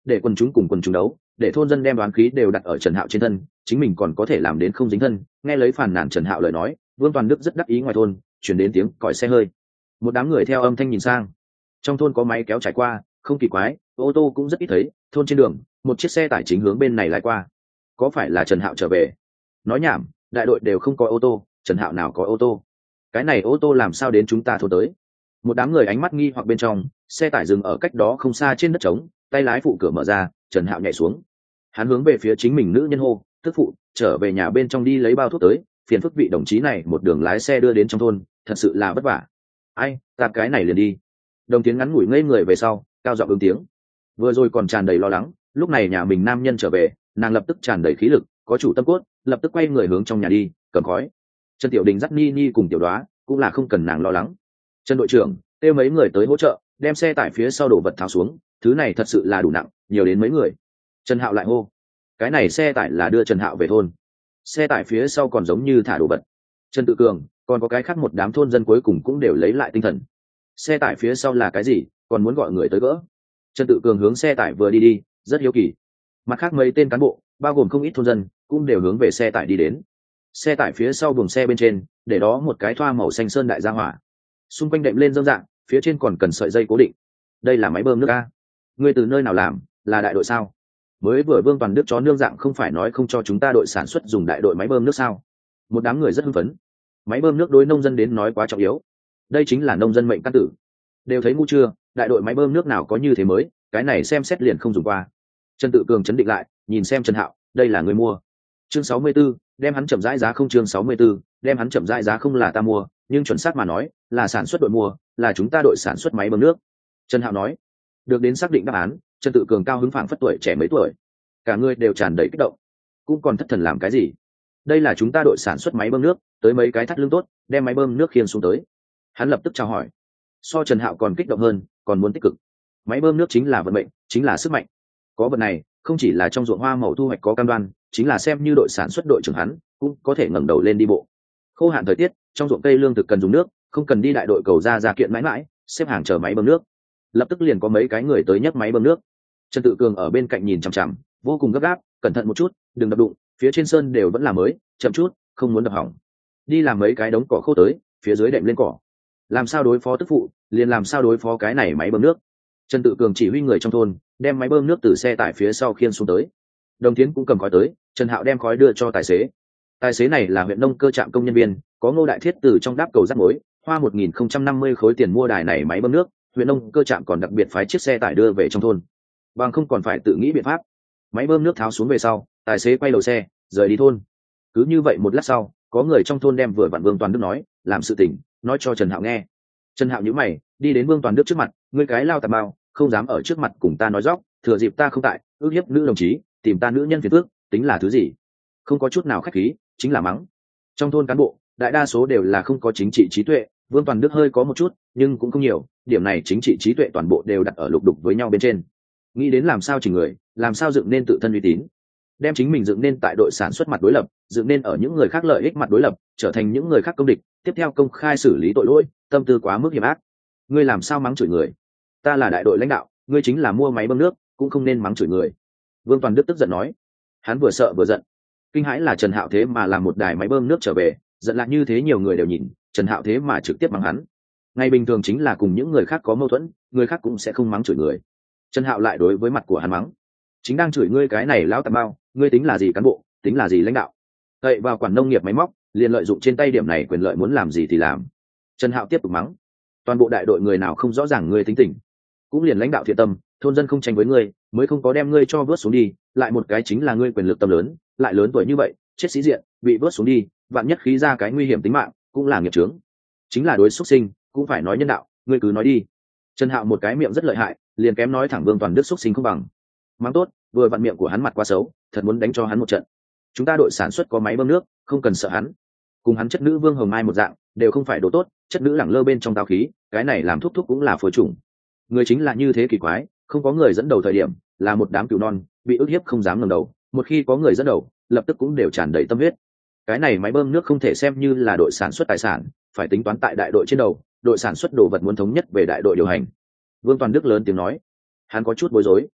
Speaker 1: để quần chúng cùng quần chúng đấu, để thôn dân đem đoán khí đều đặt ở Trần Hạo trên thân, chính mình còn có thể làm đến không dính thân. Nghe lấy phàn nàn Trần Hạo lời nói, Vương Toàn Đức rất đắc ý. Ngoài thôn chuyển đến tiếng còi xe hơi, một đám người theo âm thanh nhìn sang. Trong thôn có máy kéo trải qua, không kỳ quái, ô tô cũng rất ít thấy. Thôn trên đường, một chiếc xe tải chính hướng bên này lái qua. Có phải là Trần Hạo trở về? Nói nhảm, đại đội đều không có ô tô, Trần Hạo nào có ô tô? Cái này ô tô làm sao đến chúng ta thôn tới? Một đám người ánh mắt nghi hoặc bên trong, xe tải dừng ở cách đó không xa trên đất trống, tay lái phụ cửa mở ra, Trần Hạo nhảy xuống. Hắn hướng về phía chính mình nữ nhân hô, tức phụ, trở về nhà bên trong đi lấy bao thuốc tới, phiền phức vị đồng chí này một đường lái xe đưa đến trong thôn, thật sự là vất vả. Ai, ta cái này liền đi. Đồng Tiến ngắn ngủi ngây người về sau, cao giọng ứng tiếng. Vừa rồi còn tràn đầy lo lắng, lúc này nhà mình nam nhân trở về, nàng lập tức tràn đầy khí lực, có chủ tâm cốt, lập tức quay người hướng trong nhà đi, cầm khói. Trần Tiểu Đình dắt Ni Ni cùng Tiểu Đoá, cũng là không cần nàng lo lắng. Trần đội trưởng kêu mấy người tới hỗ trợ, đem xe tải phía sau đổ vật tháo xuống, thứ này thật sự là đủ nặng, nhiều đến mấy người. Trần Hạo lại hô, cái này xe tải là đưa Trần Hạo về thôn, xe tải phía sau còn giống như thả đồ vật. Trần Tự Cường, còn có cái khác một đám thôn dân cuối cùng cũng đều lấy lại tinh thần. Xe tải phía sau là cái gì, còn muốn gọi người tới gỡ. Trần Tự Cường hướng xe tải vừa đi đi, rất hiếu kỳ. Mặt khác mấy tên cán bộ, bao gồm không ít thôn dân, cũng đều hướng về xe tải đi đến. Xe tải phía sau buồng xe bên trên, để đó một cái thoa màu xanh sơn đại gia hỏa, xung quanh đệm lên dâm dạng, phía trên còn cần sợi dây cố định. Đây là máy bơm nước a? Ngươi từ nơi nào làm, là đại đội sao? Mới vừa Vương Toàn Đức chó nương dạng không phải nói không cho chúng ta đội sản xuất dùng đại đội máy bơm nước sao? Một đám người rất hưng phấn. Máy bơm nước đối nông dân đến nói quá trọng yếu, đây chính là nông dân mệnh căn tử. Đều thấy ngu chưa, đại đội máy bơm nước nào có như thế mới, cái này xem xét liền không dùng qua. Trần Tự Cường chấn định lại, nhìn xem Trần Hạo, đây là người mua. Chương 64, đem hắn chậm rãi giá không. Chương 64, đem hắn chậm rãi giá không là ta mua, nhưng chuẩn xác mà nói, là sản xuất đội mua, là chúng ta đội sản xuất máy bơm nước. Trần Hạo nói. Được đến xác định đáp án, Trần Tự Cường cao hứng phảng phất tuổi trẻ mấy tuổi, cả người đều tràn đầy kích động. Cũng còn thất thần làm cái gì? Đây là chúng ta đội sản xuất máy bơm nước, tới mấy cái thắt lưng tốt, đem máy bơm nước khiêng xuống tới. Hắn lập tức chào hỏi. So Trần Hạo còn kích động hơn, còn muốn tích cực. Máy bơm nước chính là vận mệnh, chính là sức mạnh. Có vật này, không chỉ là trong ruộng hoa màu thu hoạch có cam đoan, chính là xem như đội sản xuất đội trưởng hắn cũng có thể ngẩng đầu lên đi bộ. Khô hạn thời tiết, trong ruộng cây lương thực cần dùng nước, không cần đi đại đội cầu ra kiện mãi mãi, xếp hàng chờ máy bơm nước. Lập tức liền có mấy cái người tới nhấc máy bơm nước. Trần Tự Cường ở bên cạnh nhìn chằm chằm, vô cùng gấp gáp, cẩn thận một chút, đừng đập đụng, phía trên sơn đều vẫn là mới, chậm chút, không muốn đập hỏng. Đi làm mấy cái đống cỏ khô tới, phía dưới đệm lên cỏ. Làm sao đối phó tức phụ, liền làm sao đối phó cái này máy bơm nước. Trần Tự Cường chỉ huy người trong thôn đem máy bơm nước từ xe tải phía sau khiêng xuống tới. Đồng Tiến cũng cầm khói tới, Trần Hạo đem khói đưa cho tài xế. Tài xế này là huyện nông cơ trạm công nhân viên, có Ngô Đại Thiết từ trong đáp cầu rắc mối, hoa 1.050 khối tiền mua đài này máy bơm nước, huyện nông cơ trạm còn đặc biệt phái chiếc xe tải đưa về trong thôn. Bằng không còn phải tự nghĩ biện pháp. Máy bơm nước tháo xuống về sau, tài xế quay đầu xe, rời đi thôn. Cứ như vậy một lát sau, có người trong thôn đem vừa vặn Vương Toàn Đức nói, làm sự tình, nói cho Trần Hạo nghe. Trần Hạo nhíu mày, đi đến Vương Toàn Đức trước mặt, ngươi cái lao tạp bao, không dám ở trước mặt cùng ta nói dóc, thừa dịp ta không tại, ước hiếp nữ đồng chí, tìm ta nữ nhân phiền phức, tính là thứ gì? Không có chút nào khách khí, chính là mắng. Trong thôn cán bộ, đại đa số đều là không có chính trị trí tuệ, Vương Toàn Đức hơi có một chút, nhưng cũng không nhiều, điểm này chính trị trí tuệ toàn bộ đều đặt ở lục đục với nhau bên trên. Nghĩ đến làm sao chỉnh người, làm sao dựng nên tự thân uy tín, đem chính mình dựng nên tại đội sản xuất mặt đối lập, dựng nên ở những người khác lợi ích mặt đối lập, trở thành những người khác công địch, tiếp theo công khai xử lý tội lỗi, tâm tư quá mức hiểm ác. Ngươi làm sao mắng chửi người? Ta là đại đội lãnh đạo, ngươi chính là mua máy bơm nước, cũng không nên mắng chửi người. Vương Toàn Đức tức giận nói. Hắn vừa sợ vừa giận. Kinh hãi là Trần Hạo thế mà làm một đài máy bơm nước trở về, giận lại như thế nhiều người đều nhìn, Trần Hạo thế mà trực tiếp mắng hắn. Ngày bình thường chính là cùng những người khác có mâu thuẫn, người khác cũng sẽ không mắng chửi người. Trần Hạo lại đối với mặt của hắn mắng. Chính đang chửi ngươi cái này lão tạp bao, ngươi tính là gì cán bộ, tính là gì lãnh đạo? Cậy vào quản nông nghiệp máy móc, liền lợi dụng trên tay điểm này quyền lợi muốn làm gì thì làm. Trần Hạo tiếp tục mắng. Toàn bộ đại đội người nào không rõ ràng ngươi tính tình, cũng liền lãnh đạo thiện tâm, thôn dân không tranh với ngươi, mới không có đem ngươi cho vớt xuống đi, lại một cái chính là ngươi quyền lực tâm lớn, lại lớn tuổi như vậy, chết sĩ diện, bị vớt xuống đi, vạn nhất khí ra cái nguy hiểm tính mạng, cũng là nghiệp chướng. Chính là đối xuất sinh, cũng phải nói nhân đạo, ngươi cứ nói đi. Trần Hạo một cái miệng rất lợi hại, liền kém nói thẳng Vương Toàn Đức xuất sinh không bằng. Mắng tốt, vừa vặn miệng của hắn mặt quá xấu, thật muốn đánh cho hắn một trận. Chúng ta đội sản xuất có máy bơm nước, không cần sợ hắn. Cùng hắn chất nữ Vương Hồng Mai một dạng, đều không phải đồ tốt, chất nữ lẳng lơ bên trong tao khí, cái này làm thúc thúc cũng là phối chủng. Người chính là như thế kỳ quái, không có người dẫn đầu thời điểm, là một đám cừu non, bị ức hiếp không dám ngẩng đầu, một khi có người dẫn đầu, lập tức cũng đều tràn đầy tâm huyết. Cái này máy bơm nước không thể xem như là đội sản xuất tài sản, phải tính toán tại đại đội trên đầu, đội sản xuất đồ vật muốn thống nhất về đại đội điều hành. Vương Toàn Đức lớn tiếng nói. Hắn có chút bối rối.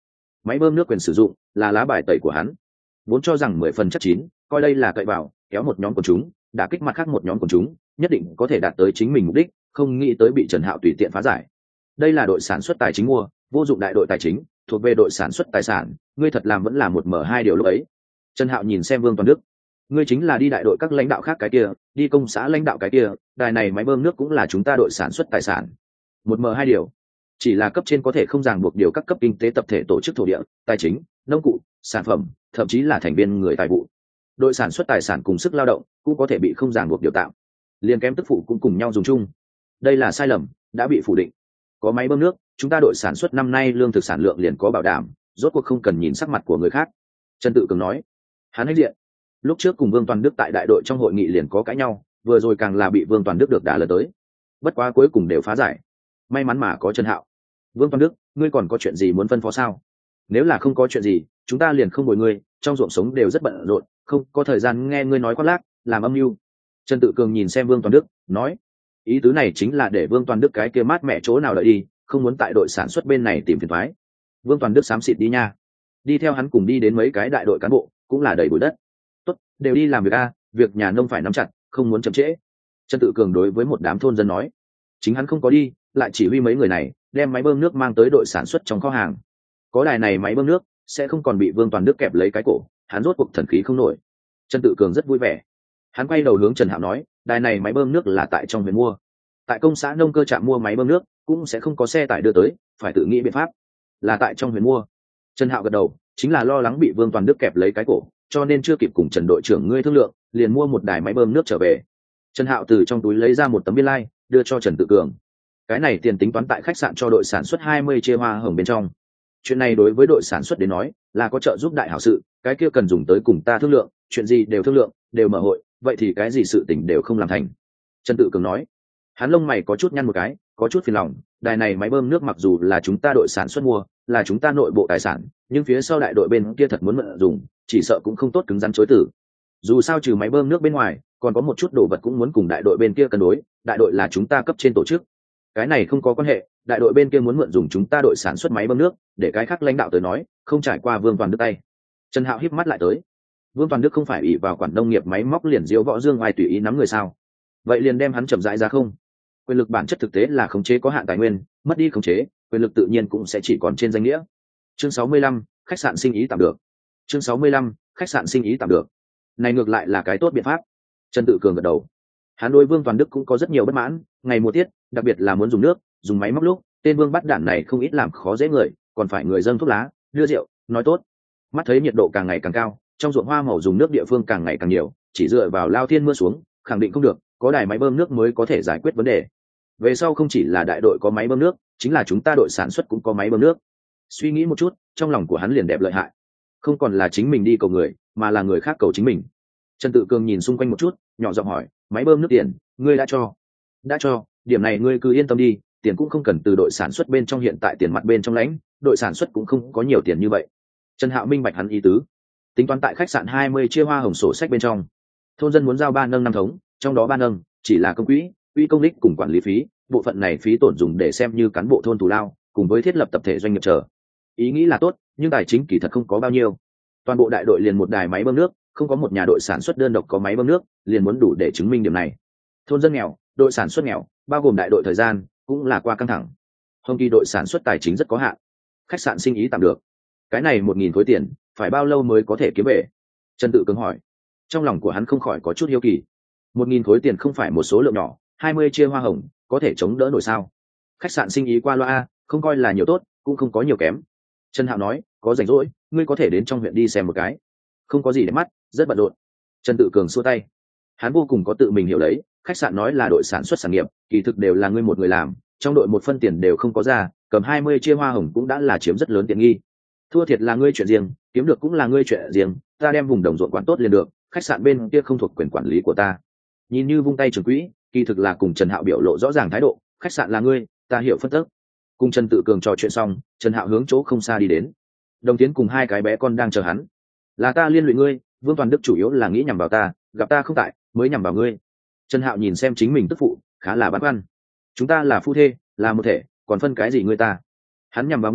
Speaker 1: máy bơm nước quyền sử dụng là lá bài tẩy của hắn, vốn cho rằng 10 phần chắc chín, coi đây là cậy vào kéo một nhóm của chúng, đã kích mặt khác một nhóm của chúng, nhất định có thể đạt tới chính mình mục đích, không nghĩ tới bị Trần Hạo tùy tiện phá giải. Đây là đội sản xuất tài chính mua, vô dụng đại đội tài chính, thuộc về đội sản xuất tài sản, ngươi thật làm vẫn là một mở hai điều lúc ấy. Trần Hạo nhìn xem Vương Toàn Đức, ngươi chính là đi đại đội các lãnh đạo khác cái kia, đi công xã lãnh đạo cái kia, đài này máy bơm nước cũng là chúng ta đội sản xuất tài sản. Một mở hai điều, chỉ là cấp trên có thể không ràng buộc điều các cấp kinh tế tập thể tổ chức thổ địa, tài chính, nông cụ, sản phẩm, thậm chí là thành viên người tài vụ. Đội sản xuất tài sản cùng sức lao động cũng có thể bị không ràng buộc điều tạo, liền kém tức phụ cũng cùng nhau dùng chung. Đây là sai lầm, đã bị phủ định. Có máy bơm nước, chúng ta đội sản xuất năm nay lương thực sản lượng liền có bảo đảm, rốt cuộc không cần nhìn sắc mặt của người khác. Trần Tự Cường nói. Hắn hách diện. Lúc trước cùng Vương Toàn Đức tại đại đội trong hội nghị liền có cãi nhau, vừa rồi càng là bị Vương Toàn Đức được đả lần tới. Bất quá cuối cùng đều phá giải. May mắn mà có Trần Hạo. Vương Toàn Đức, ngươi còn có chuyện gì muốn phân phó sao? Nếu là không có chuyện gì, chúng ta liền không bồi ngươi, trong ruộng sống đều rất bận rộn, không có thời gian nghe ngươi nói khoác lác, làm âm mưu. Trần Tự Cường nhìn xem Vương Toàn Đức, nói, ý tứ này chính là để Vương Toàn Đức cái kia mát mẹ chỗ nào đợi đi, không muốn tại đội sản xuất bên này tìm phiền toái. Vương Toàn Đức xám xịt đi nha. Đi theo hắn cùng đi đến mấy cái đại đội cán bộ, cũng là đầy bụi đất. Tốt, đều đi làm việc a, việc nhà nông phải nắm chặt, không muốn chậm trễ. Trần Tự Cường đối với một đám thôn dân nói, chính hắn không có đi, lại chỉ huy mấy người này đem máy bơm nước mang tới đội sản xuất trong kho hàng. Có đài này máy bơm nước, sẽ không còn bị Vương Toàn Đức kẹp lấy cái cổ, hắn rốt cuộc thần khí không nổi. Trần Tự Cường rất vui vẻ. Hắn quay đầu hướng Trần Hạo nói, đài này máy bơm nước là tại trong huyện mua, tại công xã nông cơ trạm mua máy bơm nước cũng sẽ không có xe tải đưa tới, phải tự nghĩ biện pháp. Là tại trong huyện mua. Trần Hạo gật đầu, chính là lo lắng bị Vương Toàn Đức kẹp lấy cái cổ, cho nên chưa kịp cùng Trần đội trưởng ngươi thương lượng, liền mua một đài máy bơm nước trở về. Trần Hạo từ trong túi lấy ra một tấm biên lai, đưa cho Trần Tự Cường. Cái này tiền tính toán tại khách sạn cho đội sản xuất 20 chia hoa hồng bên trong. Chuyện này đối với đội sản xuất đến nói là có trợ giúp đại hảo sự, cái kia cần dùng tới cùng ta thương lượng, chuyện gì đều thương lượng, đều mở hội, vậy thì cái gì sự tình đều không làm thành. Trần Tự Cường nói. Hắn lông mày có chút nhăn một cái, có chút phiền lòng, đài này máy bơm nước mặc dù là chúng ta đội sản xuất mua, là chúng ta nội bộ tài sản, nhưng phía sau đại đội bên kia thật muốn mượn dùng, chỉ sợ cũng không tốt cứng rắn chối từ. Dù sao trừ máy bơm nước bên ngoài, còn có một chút đồ vật cũng muốn cùng đại đội bên kia cân đối, đại đội là chúng ta cấp trên tổ chức. Cái này không có quan hệ, đại đội bên kia muốn mượn dùng chúng ta đội sản xuất máy bơm nước, để cái khác lãnh đạo tới nói, không trải qua Vương Toàn Đức tay. Trần Hạo híp mắt lại tới. Vương Toàn Đức không phải ỷ vào quản nông nghiệp máy móc liền diễu võ dương ai tùy ý nắm người sao? Vậy liền đem hắn chậm rãi ra không? Quyền lực bản chất thực tế là khống chế có hạn tài nguyên, mất đi khống chế, quyền lực tự nhiên cũng sẽ chỉ còn trên danh nghĩa. Chương 65, khách sạn sinh ý tạm được. Chương 65, khách sạn sinh ý tạm được. Này ngược lại là cái tốt biện pháp. Trần Tự Cường gật đầu. Hắn đối Vương Toàn Đức cũng có rất nhiều bất mãn, ngày mùa tiết, đặc biệt là muốn dùng nước, dùng máy móc lúc, tên Vương bắt đản này không ít làm khó dễ người, còn phải người dâng thuốc lá, đưa rượu, nói tốt. Mắt thấy nhiệt độ càng ngày càng cao, trong ruộng hoa màu dùng nước địa phương càng ngày càng nhiều, chỉ dựa vào lao thiên mưa xuống, khẳng định không được, có đài máy bơm nước mới có thể giải quyết vấn đề. Về sau không chỉ là đại đội có máy bơm nước, chính là chúng ta đội sản xuất cũng có máy bơm nước. Suy nghĩ một chút, trong lòng của hắn liền đẹp lợi hại. Không còn là chính mình đi cầu người, mà là người khác cầu chính mình. Trần Tự Cường nhìn xung quanh một chút, nhỏ giọng hỏi, máy bơm nước tiền, ngươi đã cho? Đã cho, điểm này ngươi cứ yên tâm đi, tiền cũng không cần từ đội sản xuất bên trong hiện tại tiền mặt bên trong lãnh, đội sản xuất cũng không có nhiều tiền như vậy. Trần Hạo minh bạch hắn ý tứ. Tính toán tại khách sạn 20 chia hoa hồng sổ sách bên trong. Thôn dân muốn giao 3 nâng 5 thống, trong đó 3 nâng chỉ là công quỹ, quỹ công đích cùng quản lý phí, bộ phận này phí tổn dùng để xem như cán bộ thôn tù lao, cùng với thiết lập tập thể doanh nghiệp chờ. Ý nghĩ là tốt, nhưng tài chính kỳ thật không có bao nhiêu. Toàn bộ đại đội liền một đài máy bơm nước, không có một nhà đội sản xuất đơn độc có máy bơm nước, liền muốn đủ để chứng minh điểm này. Thôn dân nghèo, đội sản xuất nghèo, bao gồm đại đội thời gian cũng là qua căng thẳng. Hồng Kỳ đội sản xuất tài chính rất có hạn. Khách sạn sinh ý tạm được. Cái này 1.000 khối tiền, phải bao lâu mới có thể kiếm về? Trần Tự Cường hỏi. Trong lòng của hắn không khỏi có chút hiếu kỳ. 1.000 khối tiền không phải một số lượng nhỏ, 20 chia hoa hồng, có thể chống đỡ nổi sao? Khách sạn sinh ý qua loa a, không coi là nhiều tốt, cũng không có nhiều kém. Trần Hạo nói, có rảnh rỗi, ngươi có thể đến trong huyện đi xem một cái. Không có gì để mắt, rất bận rộn. Trần Tự Cường xua tay. Hắn vô cùng có tự mình hiểu lấy, khách sạn nói là đội sản xuất sản nghiệp, kỳ thực đều là ngươi một người làm, trong đội một phân tiền đều không có ra, cầm 20 chia hoa hồng cũng đã là chiếm rất lớn tiện nghi. Thua thiệt là ngươi chuyện riêng, kiếm được cũng là ngươi chuyện riêng, ta đem vùng đồng ruộng quản tốt liền được, khách sạn bên kia không thuộc quyền quản lý của ta. Nhìn như vung tay trường quỹ, kỳ thực là cùng Trần Hạo biểu lộ rõ ràng thái độ, khách sạn là ngươi, ta hiểu phân tức. Cùng Trần Tự Cường trò chuyện xong, Trần Hạo hướng chỗ không xa đi đến. Đồng Tiến cùng 2 cái bé con đang chờ hắn. Là ta liên lụy ngươi, Vương Toàn Đức chủ yếu là nghĩ nhằm vào ta, gặp ta không tại, mới nhằm vào ngươi. Trần Hạo nhìn xem chính mình tức phụ, khá là băn khoăn. Chúng ta là phu thê, là một thể, còn phân cái gì ngươi ta? Hắn nhằm vào ngươi,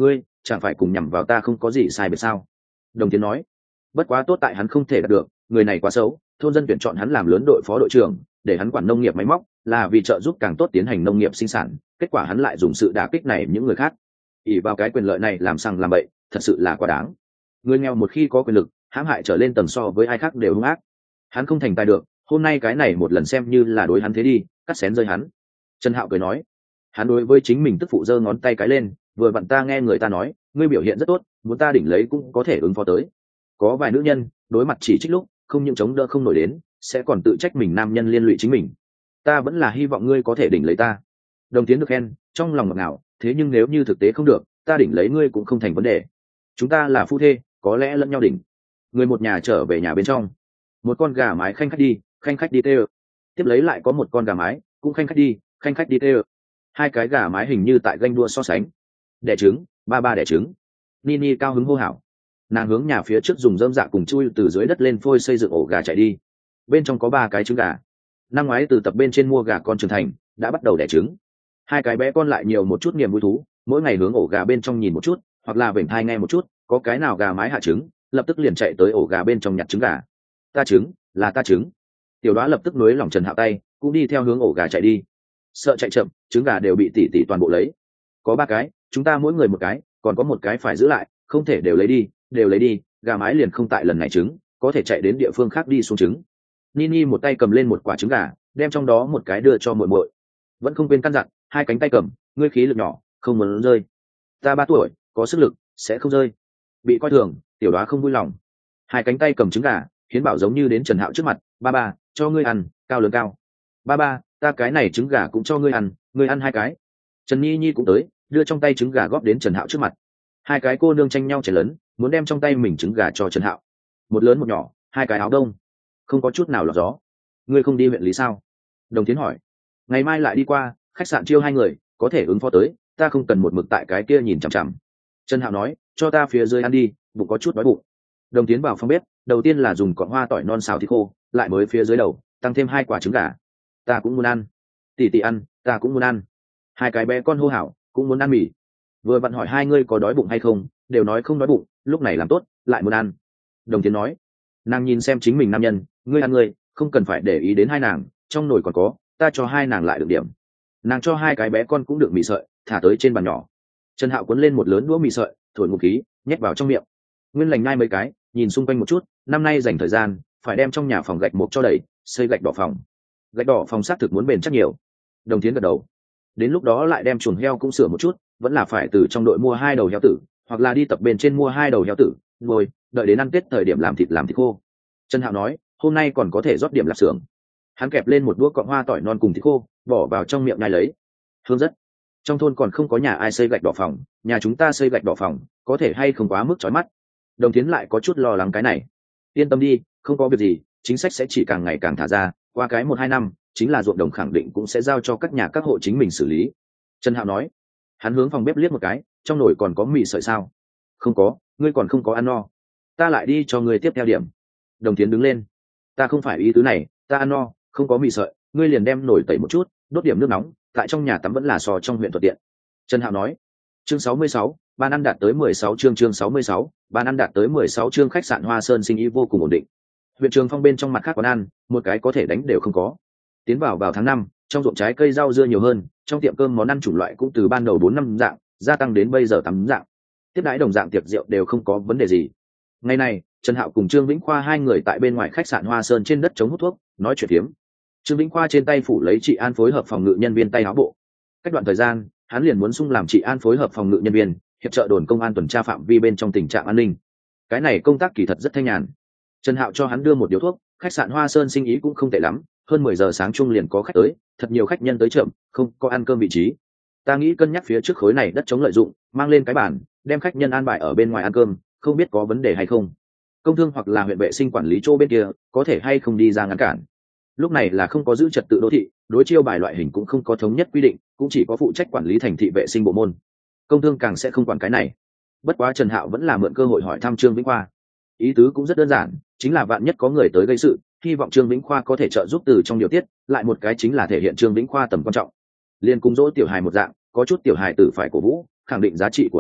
Speaker 1: chẳng phải cùng nhằm vào ta không có gì sai biệt sao? Đồng Tiến nói. Bất quá tốt tại hắn không thể đạt được, người này quá xấu, thôn dân tuyển chọn hắn làm lớn đội phó đội trưởng, để hắn quản nông nghiệp máy móc, là vì trợ giúp càng tốt tiến hành nông nghiệp sinh sản. Kết quả hắn lại dùng sự đả kích này những người khác, ỷ vào cái quyền lợi này làm sằng làm bậy, thật sự là quá đáng. Người nghèo một khi có quyền lực, hãm hại trở lên tầng so với ai khác đều hung ác. Hắn không thành tài được, hôm nay cái này một lần xem như là đối hắn thế đi, cắt xén rơi hắn. Trần Hạo cười nói. Hắn đối với chính mình tức phụ giơ ngón tay cái lên, vừa vặn ta nghe người ta nói ngươi biểu hiện rất tốt, muốn ta đỉnh lấy cũng có thể ứng phó tới. Có vài nữ nhân đối mặt chỉ trích lúc không những chống đỡ không nổi đến, sẽ còn tự trách mình nam nhân liên lụy chính mình. Ta vẫn là hy vọng ngươi có thể đỉnh lấy ta. Đồng Tiến được khen, trong lòng ngọt ngào, thế nhưng nếu như thực tế không được, ta đỉnh lấy ngươi cũng không thành vấn đề. Chúng ta là phu thê, có lẽ lẫn nhau đỉnh. Người một nhà trở về nhà bên trong, một con gà mái khanh khách đi tê. Tiếp lấy lại có một con gà mái cũng khanh khách đi tê. Hai cái gà mái hình như tại ganh đua so sánh. Đẻ trứng, ba đẻ trứng. Nini cao hứng hô hào. Nàng hướng nhà phía trước dùng rơm dạ cùng chui từ dưới đất lên phôi xây dựng ổ gà chạy đi. Bên trong có 3 cái trứng gà. Năm ngoái từ tập bên trên mua gà con trưởng thành, đã bắt đầu đẻ trứng. Hai cái bé con lại nhiều một chút niềm vui thú, mỗi ngày hướng ổ gà bên trong nhìn một chút, hoặc là vểnh thai nghe một chút, có cái nào gà mái hạ trứng, lập tức liền chạy tới ổ gà bên trong nhặt trứng gà. Ta trứng, là ta trứng. Tiểu Đoá lập tức nối lòng Trần Hạo tay, cũng đi theo hướng ổ gà chạy đi. Sợ chạy chậm, trứng gà đều bị tỷ tỷ toàn bộ lấy. Có 3 cái, chúng ta mỗi người một cái, còn có một cái phải giữ lại, không thể đều lấy đi, gà mái liền không tại lần này trứng, có thể chạy đến địa phương khác đi xuống trứng. Nini một tay cầm lên một quả trứng gà, đem trong đó một cái đưa cho muội muội. Vẫn không quên căn dặn, 2 cánh tay cầm, ngươi khí lực nhỏ, không muốn rơi. Ta 3 tuổi, có sức lực, sẽ không rơi. Bị coi thường, Tiểu Đoá không vui lòng. 2 cánh tay cầm trứng gà, hiến bảo giống như đến Trần Hạo trước mặt, ba, cho ngươi ăn, cao lớn cao. Ba, ta cái này trứng gà cũng cho ngươi ăn 2 cái. Trần Nhi Nhi cũng tới, đưa trong tay trứng gà góp đến Trần Hạo trước mặt. 2 cái cô nương tranh nhau chén lớn, muốn đem trong tay mình trứng gà cho Trần Hạo. Một lớn một nhỏ, 2 cái áo đông, không có chút nào lọt gió. Ngươi không đi huyện lý sao? Đồng Tiến hỏi. Ngày mai lại đi qua, khách sạn chiêu 2 người, có thể ứng phó tới, ta không cần một mực tại cái kia nhìn chằm chằm. Trần Hạo nói, cho ta phía dưới ăn đi, bụng có chút đói bụng. Đồng Tiến vào phòng bếp, đầu tiên là dùng cọng hoa tỏi non xào thịt khô, lại mới phía dưới đầu tăng thêm 2 quả trứng gà. Ta cũng muốn ăn. Tỷ ăn, ta cũng muốn ăn. 2 cái bé con hô hào, cũng muốn ăn mì. Vừa vặn hỏi 2 ngươi có đói bụng hay không, đều nói không đói bụng, lúc này làm tốt, lại muốn ăn. Đồng Tiến nói. Nàng nhìn xem chính mình nam nhân, ngươi ăn ngươi, không cần phải để ý đến 2 nàng, trong nồi còn có, ta cho 2 nàng lại được điểm. Nàng cho 2 cái bé con cũng được mì sợi, thả tới trên bàn nhỏ. Trần Hạo cuốn lên một lớn đũa mì sợi, thổi ngụm khí, nhét vào trong miệng. Nguyên lành nhai mấy cái, nhìn xung quanh một chút, năm nay dành thời gian, phải đem trong nhà phòng gạch mộc cho đẩy, xây gạch đỏ phòng. Gạch đỏ phòng xác thực muốn bền chắc nhiều. Đồng Tiến gật đầu. Đến lúc đó lại đem chuồng heo cũng sửa một chút, vẫn là phải từ trong đội mua 2 đầu heo tử, hoặc là đi tập bên trên mua 2 đầu heo tử, nuôi, đợi đến ăn Tết thời điểm làm thịt khô. Trần Hạo nói, hôm nay còn có thể rót điểm lạp xưởng. Hắn kẹp lên một đũa cọng hoa tỏi non cùng thịt khô, bỏ vào trong miệng nhai lấy. Hương rất. Trong thôn còn không có nhà ai xây gạch đỏ phòng, nhà chúng ta xây gạch đỏ phòng, có thể hay không quá mức chói mắt. Đồng Tiến lại có chút lo lắng cái này. Yên tâm đi, không có việc gì, chính sách sẽ chỉ càng ngày càng thả ra, qua cái 1-2 năm, chính là ruộng đồng khẳng định cũng sẽ giao cho các nhà các hộ chính mình xử lý. Trần Hạo nói. Hắn hướng phòng bếp liếc một cái, trong nồi còn có mì sợi sao? Không có, ngươi còn không có ăn no. Ta lại đi cho ngươi tiếp theo điểm. Đồng Tiến đứng lên. Ta không phải ý tứ này, ta ăn no, không có mì sợi, ngươi liền đem nồi tẩy một chút, đốt điểm nước nóng, tại trong nhà tắm vẫn là so trong huyện thuận tiện. Trần Hạo nói. Chương 66, ban ăn đạt tới 16 chương 66, ban ăn đạt tới 16 chương. Khách sạn Hoa Sơn sinh ý vô cùng ổn định. Huyện Trường Phong bên trong mặt khác quán ăn, một cái có thể đánh đều không có. Tiến vào tháng 5, trong ruộng trái cây rau dưa nhiều hơn, trong tiệm cơm món ăn chủng loại cũng từ ban đầu 4-5 dạng, gia tăng đến bây giờ 8 dạng. Tiếp đãi đồng dạng tiệc rượu đều không có vấn đề gì. Ngày này, Trần Hạo cùng Trương Vĩnh Khoa 2 người tại bên ngoài khách sạn Hoa Sơn trên đất chống hút thuốc, nói chuyện phiếm. Trương Vĩnh Khoa trên tay phủ lấy trị an phối hợp phòng ngự nhân viên tay áo bộ. Cách đoạn thời gian, hắn liền muốn sung làm trị an phối hợp phòng ngự nhân viên, hiệp trợ đồn công an tuần tra phạm vi bên trong tình trạng an ninh. Cái này công tác kỳ thật rất thanh nhàn. Trần Hạo cho hắn đưa một điếu thuốc, khách sạn Hoa Sơn sinh ý cũng không tệ lắm, hơn 10 giờ sáng chung liền có khách tới, thật nhiều khách nhân tới chậm, không có ăn cơm vị trí. Ta nghĩ cân nhắc phía trước khối này đất chống lợi dụng, mang lên cái bàn, đem khách nhân an bài ở bên ngoài ăn cơm, không biết có vấn đề hay không. Công thương hoặc là huyện vệ sinh quản lý chỗ bên kia, có thể hay không đi ra ngăn cản. Lúc này là không có giữ trật tự đô thị, đối chiêu bài loại hình cũng không có thống nhất quy định, cũng chỉ có phụ trách quản lý thành thị vệ sinh bộ môn. Công thương càng sẽ không quản cái này. Bất quá Trần Hạo vẫn là mượn cơ hội hỏi thăm Trương Vĩnh Khoa. Ý tứ cũng rất đơn giản, chính là vạn nhất có người tới gây sự, hy vọng Trương Vĩnh Khoa có thể trợ giúp từ trong điều tiết, lại một cái chính là thể hiện Trương Vĩnh Khoa tầm quan trọng. Liên cùng dỗ tiểu hài một dạng, có chút tiểu hài tử phải cổ vũ, khẳng định giá trị của hắn,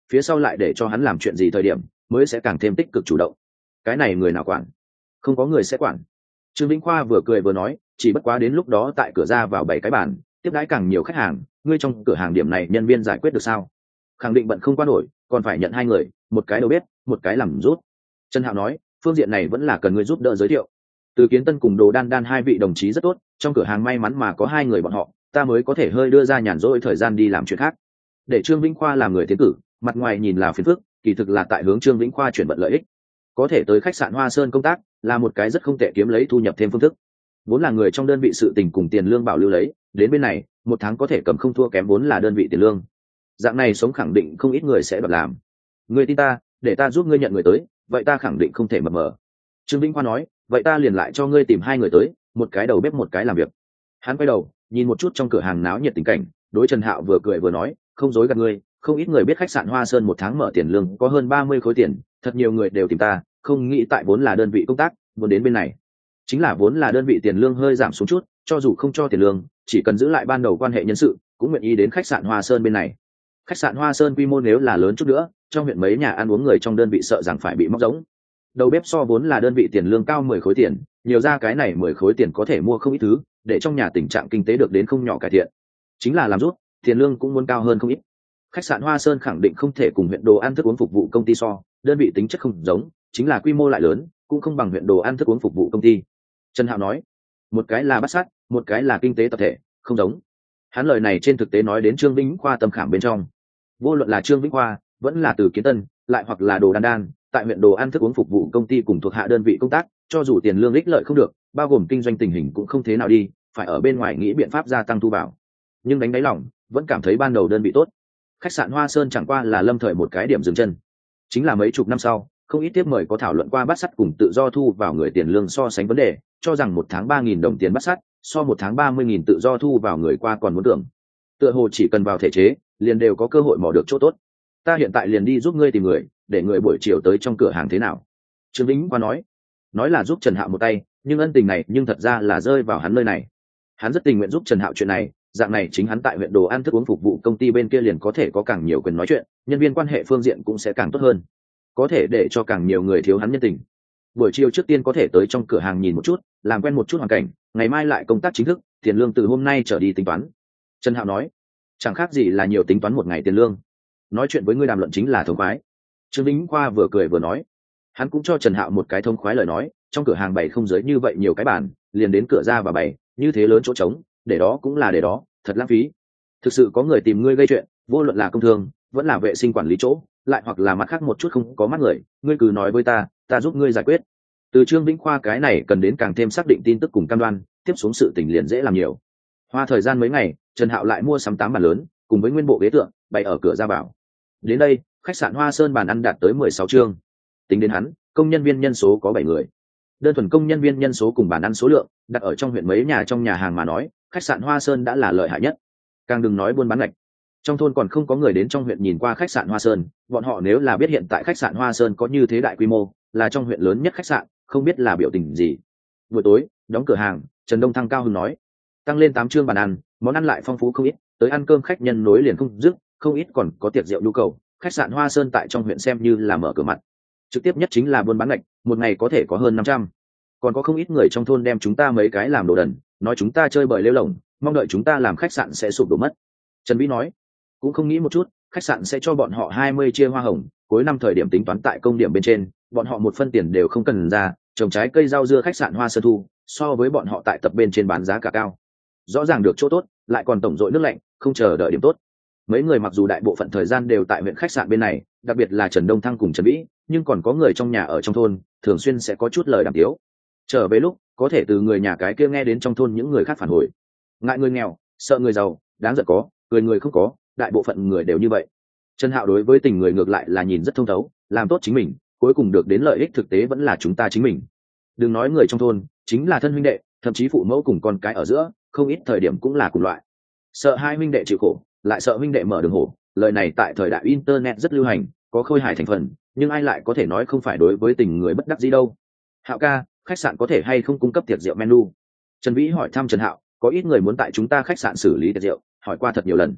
Speaker 1: phía sau lại để cho hắn làm chuyện gì thời điểm mới sẽ càng thêm tích cực chủ động. Cái này người nào quản? Không có người sẽ quản. Trương Vĩnh Khoa vừa cười vừa nói, chỉ bất quá đến lúc đó tại cửa ra vào 7 cái bàn tiếp đãi càng nhiều khách hàng, ngươi trong cửa hàng điểm này nhân viên giải quyết được sao? Khẳng định bận không qua nổi, còn phải nhận 2 người, một cái đầu bếp, một cái làm rút. Trần Hạo nói, phương diện này vẫn là cần ngươi giúp đỡ giới thiệu. Từ Kiến Tân cùng Đồ Đan Đan 2 vị đồng chí rất tốt, trong cửa hàng may mắn mà có 2 người bọn họ, ta mới có thể hơi đưa ra nhàn rỗi thời gian đi làm chuyện khác. Để Trương Vĩnh Khoa làm người tiến cử, mặt ngoài nhìn là phiền phức, kỳ thực là tại hướng Trương Vĩnh Khoa chuyển vận lợi ích. Có thể tới khách sạn Hoa Sơn công tác, là một cái rất không tệ kiếm lấy thu nhập thêm phương thức. Vốn là người trong đơn vị sự tình cùng tiền lương bảo lưu lấy, đến bên này, một tháng có thể cầm không thua kém vốn là đơn vị tiền lương. Dạng này sống khẳng định không ít người sẽ đoạt làm. Ngươi tin ta, để ta giúp ngươi nhận người tới, vậy ta khẳng định không thể mập mờ. Trương Vĩnh Khoa nói, vậy ta liền lại cho ngươi tìm 2 người tới, một cái đầu bếp một cái làm việc. Hắn quay đầu, nhìn một chút trong cửa hàng náo nhiệt tình cảnh, đối Trần Hạo vừa cười vừa nói, không dối gạt ngươi, không ít người biết khách sạn Hoa Sơn một tháng mở tiền lương có hơn 30 khối tiền, thật nhiều người đều tìm ta, không nghĩ tại vốn là đơn vị công tác, muốn đến bên này. Chính là vốn là đơn vị tiền lương hơi giảm xuống chút, cho dù không cho tiền lương, chỉ cần giữ lại ban đầu quan hệ nhân sự, cũng nguyện ý đến khách sạn Hoa Sơn bên này. Khách sạn Hoa Sơn quy mô nếu là lớn chút nữa, trong huyện mấy nhà ăn uống người trong đơn vị sợ rằng phải bị móc giống. Đầu bếp so vốn là đơn vị tiền lương cao 10 khối tiền, nhiều ra cái này 10 khối tiền có thể mua không ít thứ, để trong nhà tình trạng kinh tế được đến không nhỏ cải thiện. Chính là làm rút, tiền lương cũng muốn cao hơn không ít. Khách sạn Hoa Sơn khẳng định không thể cùng huyện đồ ăn thức uống phục vụ công ty so, đơn vị tính chất không giống, chính là quy mô lại lớn, cũng không bằng huyện đồ ăn thức uống phục vụ công ty. Trần Hạo nói, một cái là bát sát, một cái là kinh tế tập thể, không giống. Hắn lời này trên thực tế nói đến Trương Vĩnh Khoa tâm khảm bên trong. Vô luận là Trương Vĩnh Khoa, vẫn là Từ Kiến Tân, lại hoặc là Đồ Đan Đan, tại huyện đồ ăn thức uống phục vụ công ty cùng thuộc hạ đơn vị công tác, cho dù tiền lương ích lợi không được, bao gồm kinh doanh tình hình cũng không thế nào đi, phải ở bên ngoài nghĩ biện pháp gia tăng thu vào. Nhưng đánh đáy lòng, vẫn cảm thấy ban đầu đơn vị tốt. Khách sạn Hoa Sơn chẳng qua là lâm thời một cái điểm dừng chân. Chính là mấy chục năm sau, không ít tiếp mời có thảo luận qua bát sắt cùng tự do thu vào người tiền lương so sánh vấn đề, cho rằng một tháng 3.000 đồng tiền bát sắt, so một tháng 30.000 tự do thu vào người qua còn muốn tưởng. Tựa hồ chỉ cần vào thể chế, liền đều có cơ hội mò được chỗ tốt. Ta hiện tại liền đi giúp ngươi tìm người, để người buổi chiều tới trong cửa hàng thế nào? Trương Vĩnh Khoa nói là giúp Trần Hạo một tay, nhưng ân tình này nhưng thật ra là rơi vào hắn nơi này. Hắn rất tình nguyện giúp Trần Hạo chuyện này, dạng này chính hắn tại huyện đồ ăn thức uống phục vụ công ty bên kia liền có thể có càng nhiều quyền nói chuyện, nhân viên quan hệ phương diện cũng sẽ càng tốt hơn, có thể để cho càng nhiều người thiếu hắn nhân tình. Buổi chiều trước tiên có thể tới trong cửa hàng nhìn một chút, làm quen một chút hoàn cảnh, ngày mai lại công tác chính thức, tiền lương từ hôm nay trở đi tính toán. Trần Hạo nói, chẳng khác gì là nhiều tính toán một ngày tiền lương. Nói chuyện với ngươi đàm luận chính là thống khoái. Trương Vĩnh Khoa vừa cười vừa nói, hắn cũng cho Trần Hạo một cái thông khoái lời nói, trong cửa hàng bày không giới như vậy nhiều cái bàn, liền đến cửa ra và bày, như thế lớn chỗ trống, để đó cũng là để đó, thật lãng phí. Thực sự có người tìm ngươi gây chuyện, vô luận là công thương, vẫn là vệ sinh quản lý chỗ, lại hoặc là mặt khác một chút không có mắt người, ngươi cứ nói với ta giúp ngươi giải quyết. Từ Trương Vĩnh Khoa cái này cần đến càng thêm xác định tin tức cùng cam đoan, tiếp xuống sự tình liền dễ làm nhiều. Hoa thời gian mấy ngày, Trần Hạo lại mua sắm 8 bàn lớn, cùng với nguyên bộ ghế tượng, bày ở cửa ra vào. Đến đây, khách sạn Hoa Sơn bàn ăn đạt tới 16 chương. Tính đến hắn, công nhân viên nhân số có 7 người. Đơn thuần công nhân viên nhân số cùng bàn ăn số lượng, đặt ở trong huyện mấy nhà trong nhà hàng mà nói, khách sạn Hoa Sơn đã là lợi hại nhất. Càng đừng nói buôn bán ngạch. Trong thôn còn không có người đến trong huyện nhìn qua khách sạn Hoa Sơn, bọn họ nếu là biết hiện tại khách sạn Hoa Sơn có như thế đại quy mô, là trong huyện lớn nhất khách sạn, không biết là biểu tình gì. Buổi tối, đóng cửa hàng, Trần Đông Thăng cao hứng nói, tăng lên 8 chương bàn ăn, món ăn lại phong phú không ít, tới ăn cơm khách nhân nối liền không dứt, không ít còn có tiệc rượu nhu cầu. Khách sạn Hoa Sơn tại trong huyện xem như là mở cửa mặt. Trực tiếp nhất chính là buôn bán ngạch, một ngày có thể có hơn 500. Còn có không ít người trong thôn đem chúng ta mấy cái làm đồ đần, nói chúng ta chơi bời lêu lổng, mong đợi chúng ta làm khách sạn sẽ sụp đổ mất. Trần Vĩ nói, cũng không nghĩ một chút, khách sạn sẽ cho bọn họ 20 chia hoa hồng, cuối năm thời điểm tính toán tại công điểm bên trên, bọn họ một phân tiền đều không cần ra, trồng trái cây rau dưa khách sạn Hoa Sơn thu, so với bọn họ tại tập bên trên bán giá cả cao. Rõ ràng được chỗ tốt, lại còn tổng dội nước lạnh, không chờ đợi điểm tốt. Mấy người mặc dù đại bộ phận thời gian đều tại huyện khách sạn bên này, đặc biệt là Trần Đông Thăng cùng Trần Vĩ, nhưng còn có người trong nhà ở trong thôn, thường xuyên sẽ có chút lời đàm tiếu. Trở về lúc, có thể từ người nhà cái kia nghe đến trong thôn những người khác phản hồi. Ngại người nghèo, sợ người giàu, đáng giận có, cười người không có, đại bộ phận người đều như vậy. Trần Hạo đối với tình người ngược lại là nhìn rất thông thấu, làm tốt chính mình, cuối cùng được đến lợi ích thực tế vẫn là chúng ta chính mình. Đừng nói người trong thôn, chính là thân huynh đệ, thậm chí phụ mẫu cùng con cái ở giữa, không ít thời điểm cũng là cùng loại. Sợ hai huynh đệ chịu khổ, lại sợ huynh đệ mở đường hổ, lời này tại thời đại internet rất lưu hành, có khôi hài thành phần, nhưng ai lại có thể nói không phải đối với tình người bất đắc dĩ đâu. Hạo ca, khách sạn có thể hay không cung cấp tiệc rượu menu? Trần Vĩ hỏi thăm Trần Hạo, có ít người muốn tại chúng ta khách sạn xử lý tiệc rượu, hỏi qua thật nhiều lần.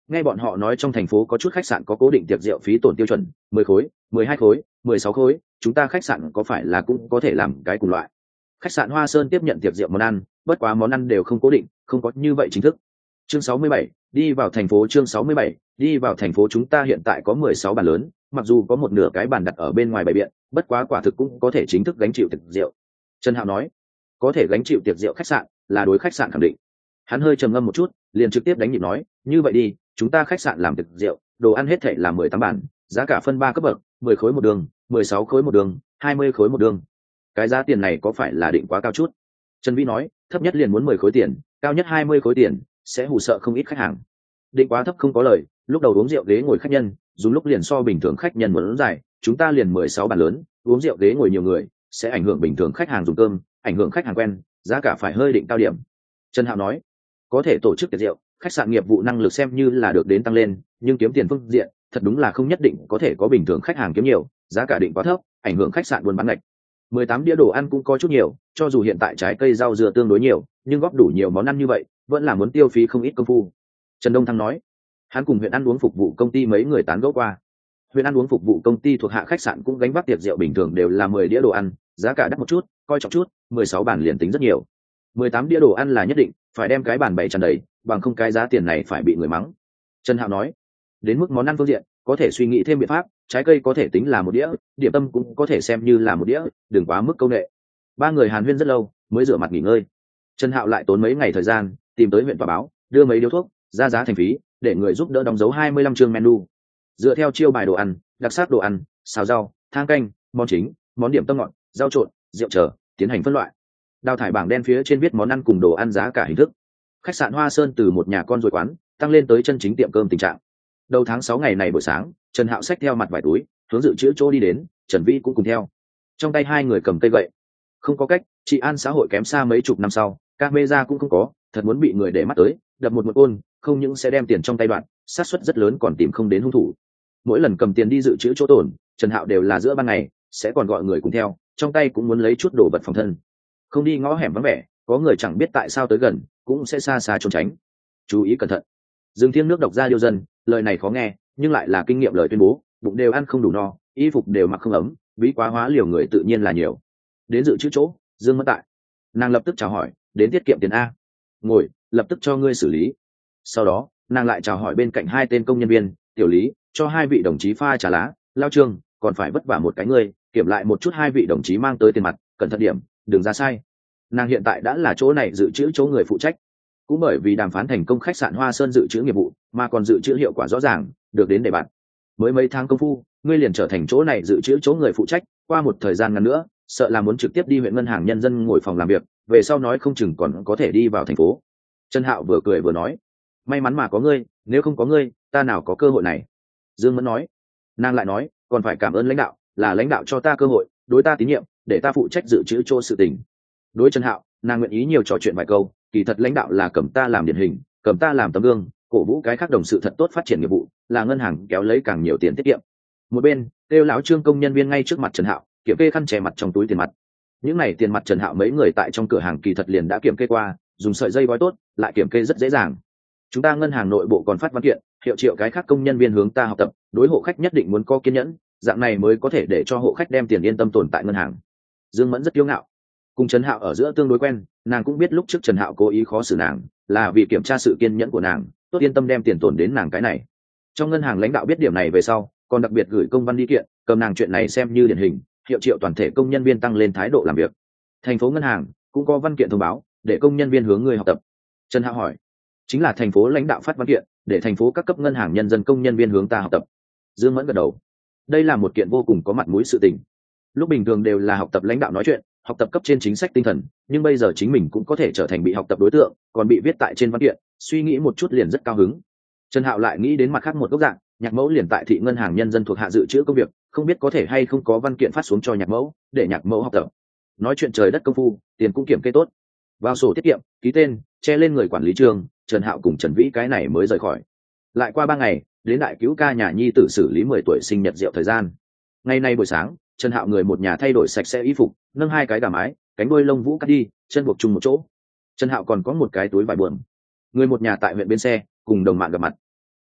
Speaker 1: Nghe bọn họ nói trong thành phố có chút khách sạn có cố định tiệc rượu phí tổn tiêu chuẩn, 10 khối, 12 khối, 16 khối, chúng ta khách sạn có phải là cũng có thể làm cái cùng loại. Khách sạn Hoa Sơn tiếp nhận tiệc rượu món ăn, bất quá món ăn đều không cố định, không có như vậy chính thức. Chương 67, đi vào thành phố. Chương 67, đi vào thành phố. Chúng ta hiện tại có 16 bàn lớn, mặc dù có một nửa cái bàn đặt ở bên ngoài bày biện, bất quá quả thực cũng có thể chính thức gánh chịu tiệc rượu. Trần Hạo nói, có thể gánh chịu tiệc rượu khách sạn là đối khách sạn khẳng định. Hắn hơi trầm ngâm một chút, liền trực tiếp đánh nhịp nói, như vậy đi, chúng ta khách sạn làm tiệc rượu, đồ ăn hết thảy là 18 bàn, giá cả phân 3 cấp bậc, 10 khối một đường, 16 khối một đường, 20 khối một đường. Cái giá tiền này có phải là định quá cao chút? Trần Vĩ nói, thấp nhất liền muốn 10 khối tiền, cao nhất 20 khối tiền, sẽ hù sợ không ít khách hàng. Định quá thấp không có lời, lúc đầu uống rượu ghế ngồi khách nhân, dùng lúc liền so bình thường khách nhân muốn dài, chúng ta liền 16 bàn lớn, uống rượu ghế ngồi nhiều người, sẽ ảnh hưởng bình thường khách hàng dùng cơm, ảnh hưởng khách hàng quen, giá cả phải hơi định cao điểm. Trần Hạo nói, có thể tổ chức tiệc rượu, khách sạn nghiệp vụ năng lực xem như là được đến tăng lên, nhưng kiếm tiền phương diện, thật đúng là không nhất định có thể có bình thường khách hàng kiếm nhiều, giá cả định quá thấp, ảnh hưởng khách sạn buôn bán ngạch. 18 đĩa đồ ăn cũng có chút nhiều, cho dù hiện tại trái cây rau dưa tương đối nhiều, nhưng góp đủ nhiều món ăn như vậy, vẫn là muốn tiêu phí không ít công phu. Trần Đông Thăng nói, hắn cùng huyện ăn uống phục vụ công ty mấy người tán gẫu qua. Huyện ăn uống phục vụ công ty thuộc hạ khách sạn cũng gánh vác tiệc rượu bình thường đều là 10 đĩa đồ ăn, giá cả đắt một chút, coi trọng chút, 16 bàn liền tính rất nhiều. 18 đĩa đồ ăn là nhất định, phải đem cái bàn bày tràn đầy, bằng không cái giá tiền này phải bị người mắng. Trần Hạo nói, đến mức món ăn phương diện, có thể suy nghĩ thêm biện pháp, trái cây có thể tính là một đĩa, điểm tâm cũng có thể xem như là một đĩa, đừng quá mức công nghệ. Ba người hàn huyên rất lâu, mới rửa mặt nghỉ ngơi. Trần Hạo lại tốn mấy ngày thời gian, tìm tới huyện tòa báo, đưa mấy điếu thuốc, ra giá thành phí, để người giúp đỡ đóng dấu 25 chương menu. Dựa theo chiêu bài đồ ăn, đặc sắc đồ ăn, xào rau, thang canh, món chính, món điểm tâm ngọt, rau trộn, rượu chờ, tiến hành phân loại. Đào thải bảng đen phía trên viết món ăn cùng đồ ăn giá cả hình thức. Khách sạn Hoa Sơn từ một nhà con ruồi quán tăng lên tới chân chính tiệm cơm tình trạng. Đầu tháng 6 ngày này buổi sáng, Trần Hạo xách theo mặt vài túi, hướng dự trữ chỗ đi đến, Trần Vĩ cũng cùng theo. Trong tay hai người cầm cây gậy. Không có cách, trị an xã hội kém xa mấy chục năm sau, camera cũng không có, thật muốn bị người để mắt tới, đập một ôn, không những sẽ đem tiền trong tay đoạn, xác suất rất lớn còn tìm không đến hung thủ. Mỗi lần cầm tiền đi dự trữ chỗ tổn, Trần Hạo đều là giữa ban ngày, sẽ còn gọi người cùng theo, trong tay cũng muốn lấy chút đồ vật phòng thân. Không đi ngõ hẻm vắng vẻ, có người chẳng biết tại sao tới gần, cũng sẽ xa xa trốn tránh. Chú ý cẩn thận. Dương Thiên nước độc ra điêu dân, lời này khó nghe, nhưng lại là kinh nghiệm lời tuyên bố, bụng đều ăn không đủ no, y phục đều mặc không ấm, ví quá hóa liều người tự nhiên là nhiều. Đến dự trữ chỗ, Dương Mẫn tại. Nàng lập tức chào hỏi, đến tiết kiệm tiền a. Ngồi, lập tức cho ngươi xử lý. Sau đó, nàng lại chào hỏi bên cạnh hai tên công nhân viên, tiểu lý, cho hai vị đồng chí pha trà lá, lao trương, còn phải vất vả một cái ngươi, kiểm lại một chút hai vị đồng chí mang tới tiền mặt, cẩn thận điểm, đừng ra sai. Nàng hiện tại đã là chỗ này dự trữ chỗ người phụ trách, cũng bởi vì đàm phán thành công khách sạn Hoa Sơn dự trữ nghiệp vụ, mà còn dự trữ hiệu quả rõ ràng, được đến đề bạt. Mới mấy tháng công phu, ngươi liền trở thành chỗ này dự trữ chỗ người phụ trách, qua một thời gian ngắn nữa, sợ là muốn trực tiếp đi huyện ngân hàng nhân dân ngồi phòng làm việc, về sau nói không chừng còn có thể đi vào thành phố. Trần Hạo vừa cười vừa nói, may mắn mà có ngươi, nếu không có ngươi, ta nào có cơ hội này. Dương Mẫn nói, nàng lại nói, còn phải cảm ơn lãnh đạo, là lãnh đạo cho ta cơ hội, đối ta tín nhiệm, để ta phụ trách dự trữ chỗ sự tình. Đối Trần Hạo, nàng nguyện ý nhiều trò chuyện vài câu, kỳ thật lãnh đạo là cầm ta làm điển hình, cầm ta làm tấm gương, cổ vũ cái khác đồng sự thật tốt phát triển nghiệp vụ, là ngân hàng kéo lấy càng nhiều tiền tiết kiệm. Một bên, kêu lão Trương công nhân viên ngay trước mặt Trần Hạo, kiểm kê khăn che mặt trong túi tiền mặt. Những này tiền mặt Trần Hạo mấy người tại trong cửa hàng kỳ thật liền đã kiểm kê qua, dùng sợi dây gói tốt, lại kiểm kê rất dễ dàng. Chúng ta ngân hàng nội bộ còn phát văn kiện, hiệu triệu cái khác công nhân viên hướng ta học tập, đối hộ khách nhất định muốn có kiên nhẫn, dạng này mới có thể để cho hộ khách đem tiền yên tâm tồn tại ngân hàng. Dương Mẫn rất kiêu ngạo, cùng Trần Hạo ở giữa tương đối quen, nàng cũng biết lúc trước Trần Hạo cố ý khó xử nàng, là vì kiểm tra sự kiên nhẫn của nàng, tốt yên tâm đem tiền tồn đến nàng cái này. Trong ngân hàng lãnh đạo biết điểm này về sau, còn đặc biệt gửi công văn đi kiện, cầm nàng chuyện này xem như điển hình, hiệu triệu toàn thể công nhân viên tăng lên thái độ làm việc. Thành phố ngân hàng cũng có văn kiện thông báo, để công nhân viên hướng người học tập. Trần Hạo hỏi, chính là thành phố lãnh đạo phát văn kiện, để thành phố các cấp ngân hàng nhân dân công nhân viên hướng ta học tập. Dương Mẫn gật đầu, đây là một kiện vô cùng có mặt mũi sự tình. Lúc bình thường đều là học tập lãnh đạo nói chuyện, học tập cấp trên chính sách tinh thần, nhưng bây giờ chính mình cũng có thể trở thành bị học tập đối tượng, còn bị viết tại trên văn kiện, suy nghĩ một chút liền rất cao hứng. Trần Hạo lại nghĩ đến mặt khác một góc dạng, Nhạc Mẫu liền tại thị ngân hàng nhân dân thuộc hạ dự trữ công việc, không biết có thể hay không có văn kiện phát xuống cho Nhạc Mẫu, để Nhạc Mẫu học tập. Nói chuyện trời đất công phu, tiền cũng kiểm kê tốt, vào sổ tiết kiệm, ký tên, che lên người quản lý trường, Trần Hạo cùng Trần Vĩ cái này mới rời khỏi. Lại qua 3 ngày, đến đại cứu ca nhà nhi tử xử lý 10 tuổi sinh nhật rượu thời gian. Ngày nay buổi sáng, Trần Hạo người một nhà thay đổi sạch sẽ y phục, nâng 2 cái gà mái, cánh đuôi lông vũ cắt đi, chân buộc chung một chỗ. Trần Hạo còn có một cái túi vải buồm. Người một nhà tại huyện Bến Xe cùng đồng mạng gặp mặt.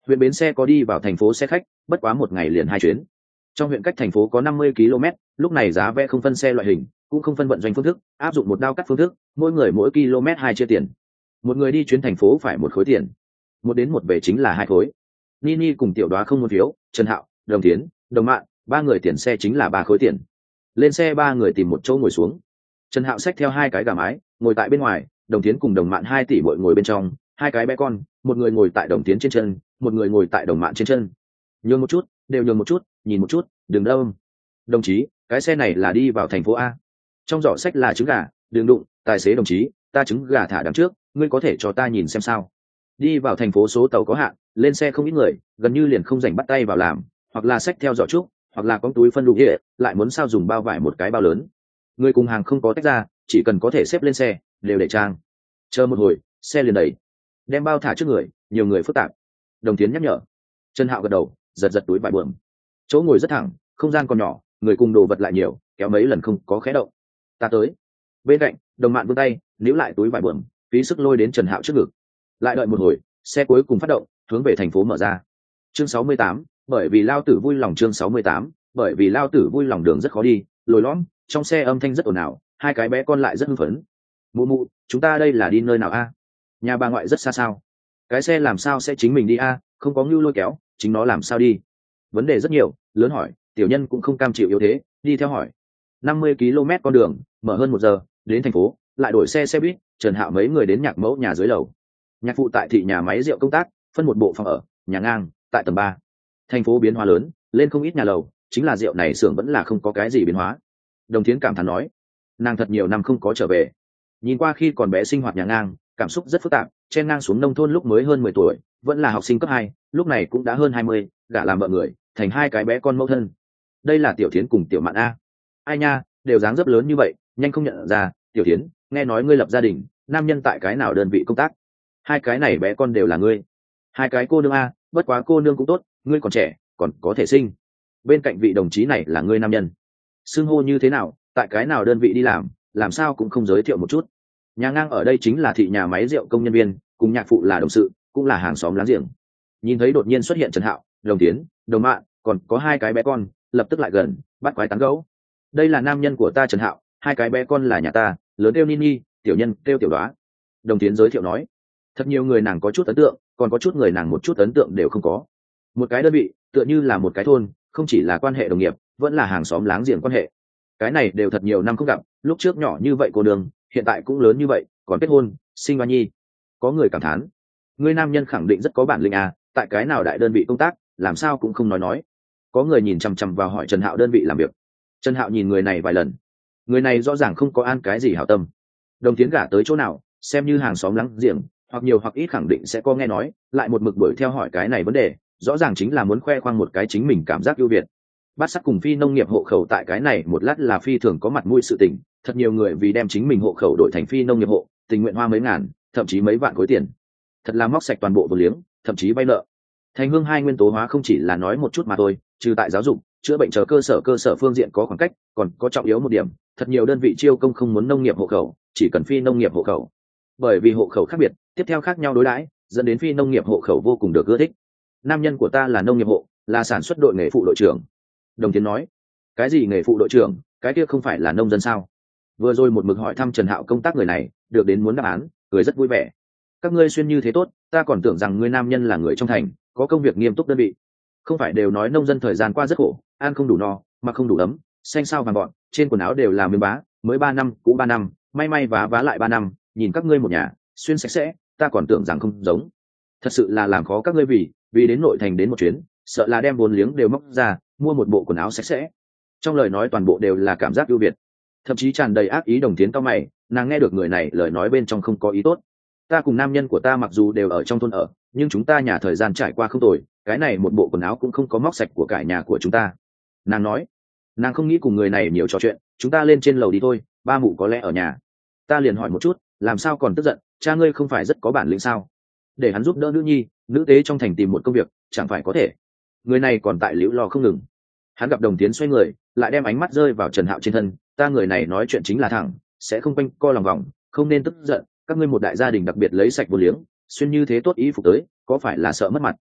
Speaker 1: Huyện bến xe có đi vào thành phố xe khách, bất quá một ngày liền 2 chuyến. Trong huyện cách thành phố có 50 km, lúc này giá vé không phân xe loại hình, cũng không phân vận doanh phương thức, áp dụng một đao cắt phương thức, mỗi người mỗi km 2 chia tiền. Một người đi chuyến thành phố phải 1 khối tiền, một đến một về chính là 2 khối. Nini cùng Tiểu Đoá không muốn phiếu, Trần Hạo, Đồng Tiến, Đồng Mạn, 3 người tiền xe chính là 3 khối tiền. Lên xe 3 người tìm một chỗ ngồi xuống. Trần Hạo xách theo 2 cái gà mái, ngồi tại bên ngoài, Đồng Tiến cùng Đồng Mạn 2 tỷ muội ngồi bên trong, 2 cái bé con, một người ngồi tại Đồng Tiến trên chân, một người ngồi tại Đồng Mạn trên chân. Nhường một chút, đều nhường một chút, nhìn một chút, đừng đâm. Đồng chí, cái xe này là đi vào thành phố A. Trong giỏ sách là trứng gà, đừng đụng, tài xế đồng chí, ta trứng gà thả đằng trước, ngươi có thể cho ta nhìn xem sao? Đi vào thành phố số tàu có hạn, lên xe không ít người, gần như liền không rảnh bắt tay vào làm, hoặc là xách theo giỏ trúc, hoặc là con túi phân lục địa, lại muốn sao dùng bao vải một cái bao lớn. Người cùng hàng không có tách ra, chỉ cần có thể xếp lên xe, đều để trang. Chờ một hồi, xe liền đẩy, đem bao thả trước người, nhiều người phức tạp. Đồng Tiến nhắc nhở. Trần Hạo gật đầu, giật giật túi vải bượm. Chỗ ngồi rất thẳng, không gian còn nhỏ, người cùng đồ vật lại nhiều, kéo mấy lần không có khé động. Ta tới. Bên cạnh, Đồng Mạn vươn tay, níu lại túi vải bượm, phí sức lôi đến Trần Hạo trước ngực. Lại đợi một hồi, xe cuối cùng phát động, hướng về thành phố mở ra. Chương 68, bởi vì lao tử vui lòng. Chương 68, bởi vì lao tử vui lòng. Đường rất khó đi, lồi lõm, trong xe âm thanh rất ồn ào, 2 cái bé con lại rất hưng phấn. Mụ mụ, chúng ta đây là đi nơi nào a? Nhà bà ngoại rất xa sao? Cái xe làm sao sẽ chính mình đi a? Không có ngưu lôi kéo, chính nó làm sao đi? Vấn đề rất nhiều, lớn hỏi, tiểu nhân cũng không cam chịu yếu thế, đi theo hỏi. 50 km con đường, mở hơn 1 giờ, đến thành phố, lại đổi xe buýt. Trần Hạo mấy người đến nhạc mẫu nhà dưới lầu. Nhạc phụ tại thị nhà máy rượu công tác, phân một bộ phòng ở, nhà ngang, tại tầng 3. Thành phố biến hóa lớn, lên không ít nhà lầu, chính là rượu này xưởng vẫn là không có cái gì biến hóa. Đồng Thiến cảm thán nói, nàng thật nhiều năm không có trở về. Nhìn qua khi còn bé sinh hoạt nhà ngang, cảm xúc rất phức tạp, chen ngang xuống nông thôn lúc mới hơn 10 tuổi, vẫn là học sinh cấp 2, lúc này cũng đã hơn 20, gả làm vợ người, thành 2 cái bé con mẫu thân. Đây là Tiểu Thiến cùng Tiểu Mạn a. Ai nha, đều dáng dấp lớn như vậy, nhanh không nhận ra. Tiểu Thiến, nghe nói ngươi lập gia đình, nam nhân tại cái nào đơn vị công tác? 2 cái này bé con đều là ngươi. 2 cái cô nương a, bất quá cô nương cũng tốt, ngươi còn trẻ, còn có thể sinh. Bên cạnh vị đồng chí này là ngươi nam nhân. Xưng hô như thế nào, tại cái nào đơn vị đi làm sao cũng không giới thiệu một chút. Nhà ngang ở đây chính là thị nhà máy rượu công nhân viên, cùng nhạc phụ là đồng sự, cũng là hàng xóm láng giềng. Nhìn thấy đột nhiên xuất hiện Trần Hạo, Đồng Tiến, Đồng Mạn, còn có 2 cái bé con, lập tức lại gần, bắt quái tán gẫu. Đây là nam nhân của ta Trần Hạo, 2 cái bé con là nhà ta, lớn kêu Nini, tiểu nhân kêu Tiểu Đoá. Đồng Tiến giới thiệu nói. Thật nhiều người nàng có chút ấn tượng, còn có chút người nàng một chút ấn tượng đều không có. Một cái đơn vị, tựa như là một cái thôn, không chỉ là quan hệ đồng nghiệp, vẫn là hàng xóm láng giềng quan hệ. Cái này đều thật nhiều năm không gặp, lúc trước nhỏ như vậy cô đường, hiện tại cũng lớn như vậy, còn kết hôn, sinh hoa nhi. Có người cảm thán, người nam nhân khẳng định rất có bản lĩnh à, tại cái nào đại đơn vị công tác, làm sao cũng không nói. Có người nhìn chằm chằm vào hỏi Trần Hạo đơn vị làm việc. Trần Hạo nhìn người này vài lần, người này rõ ràng không có an cái gì hảo tâm. Đồng Tiến gả tới chỗ nào, xem như hàng xóm láng giềng, hoặc nhiều hoặc ít khẳng định sẽ có nghe nói, lại một mực đuổi theo hỏi cái này vấn đề, rõ ràng chính là muốn khoe khoang một cái chính mình cảm giác ưu việt. Bát Sắt cùng phi nông nghiệp hộ khẩu tại cái này một lát là phi thường có mặt mũi sự tình, thật nhiều người vì đem chính mình hộ khẩu đổi thành phi nông nghiệp hộ, tình nguyện hoa mấy ngàn, thậm chí mấy vạn khối tiền. Thật là móc sạch toàn bộ vốn liếng, thậm chí vay nợ. Thành Hương 2 nguyên tố hóa không chỉ là nói một chút mà thôi, trừ tại giáo dục, chữa bệnh chờ cơ sở phương diện có khoảng cách, còn có trọng yếu một điểm, thật nhiều đơn vị chiêu công không muốn nông nghiệp hộ khẩu, chỉ cần phi nông nghiệp hộ khẩu. Bởi vì hộ khẩu khác biệt, tiếp theo khác nhau đối đãi, dẫn đến phi nông nghiệp hộ khẩu vô cùng được ưa thích. Nam nhân của ta là nông nghiệp hộ, là sản xuất đội nghề phụ đội trưởng. Đồng Tiến nói, cái gì nghề phụ đội trưởng, cái kia không phải là nông dân sao? Vừa rồi một mực hỏi thăm Trần Hạo công tác người này, được đến muốn đáp án, cười rất vui vẻ. Các ngươi xuyên như thế tốt, ta còn tưởng rằng ngươi nam nhân là người trong thành, có công việc nghiêm túc đơn vị. Không phải đều nói nông dân thời gian qua rất khổ, ăn không đủ no, mặc không đủ ấm, xanh sao vàng gọn, trên quần áo đều là miếng bá, mới 3 năm, cũ 3 năm, may vá lại 3 năm, nhìn các ngươi một nhà, xuyên sạch sẽ, ta còn tưởng rằng không giống. Thật sự là làm khó các ngươi vì đến nội thành đến một chuyến, sợ là đem vốn liếng đều móc ra, mua một bộ quần áo sạch sẽ. Trong lời nói toàn bộ đều là cảm giác ưu việt, thậm chí tràn đầy ác ý. Đồng Tiến cao mày, nàng nghe được người này lời nói bên trong không có ý tốt. Ta cùng nam nhân của ta mặc dù đều ở trong thôn ở, nhưng chúng ta nhà thời gian trải qua không tồi, cái này một bộ quần áo cũng không có móc sạch của cải nhà của chúng ta. Nàng nói, nàng không nghĩ cùng người này nhiều trò chuyện, chúng ta lên trên lầu đi thôi, ba mụ có lẽ ở nhà. Ta liền hỏi một chút, làm sao còn tức giận, cha ngươi không phải rất có bản lĩnh sao? Để hắn giúp đỡ nữ nhi, nữ tế trong thành tìm một công việc, chẳng phải có thể. Người này còn tại liễu lo không ngừng. Hắn gặp Đồng Tiến xoay người, lại đem ánh mắt rơi vào Trần Hạo trên thân. Ta người này nói chuyện chính là thẳng, sẽ không quanh co lòng vòng, không nên tức giận. Các ngươi một đại gia đình đặc biệt lấy sạch vô liếng, xuyên như thế tốt ý phục tới, có phải là sợ mất mặt?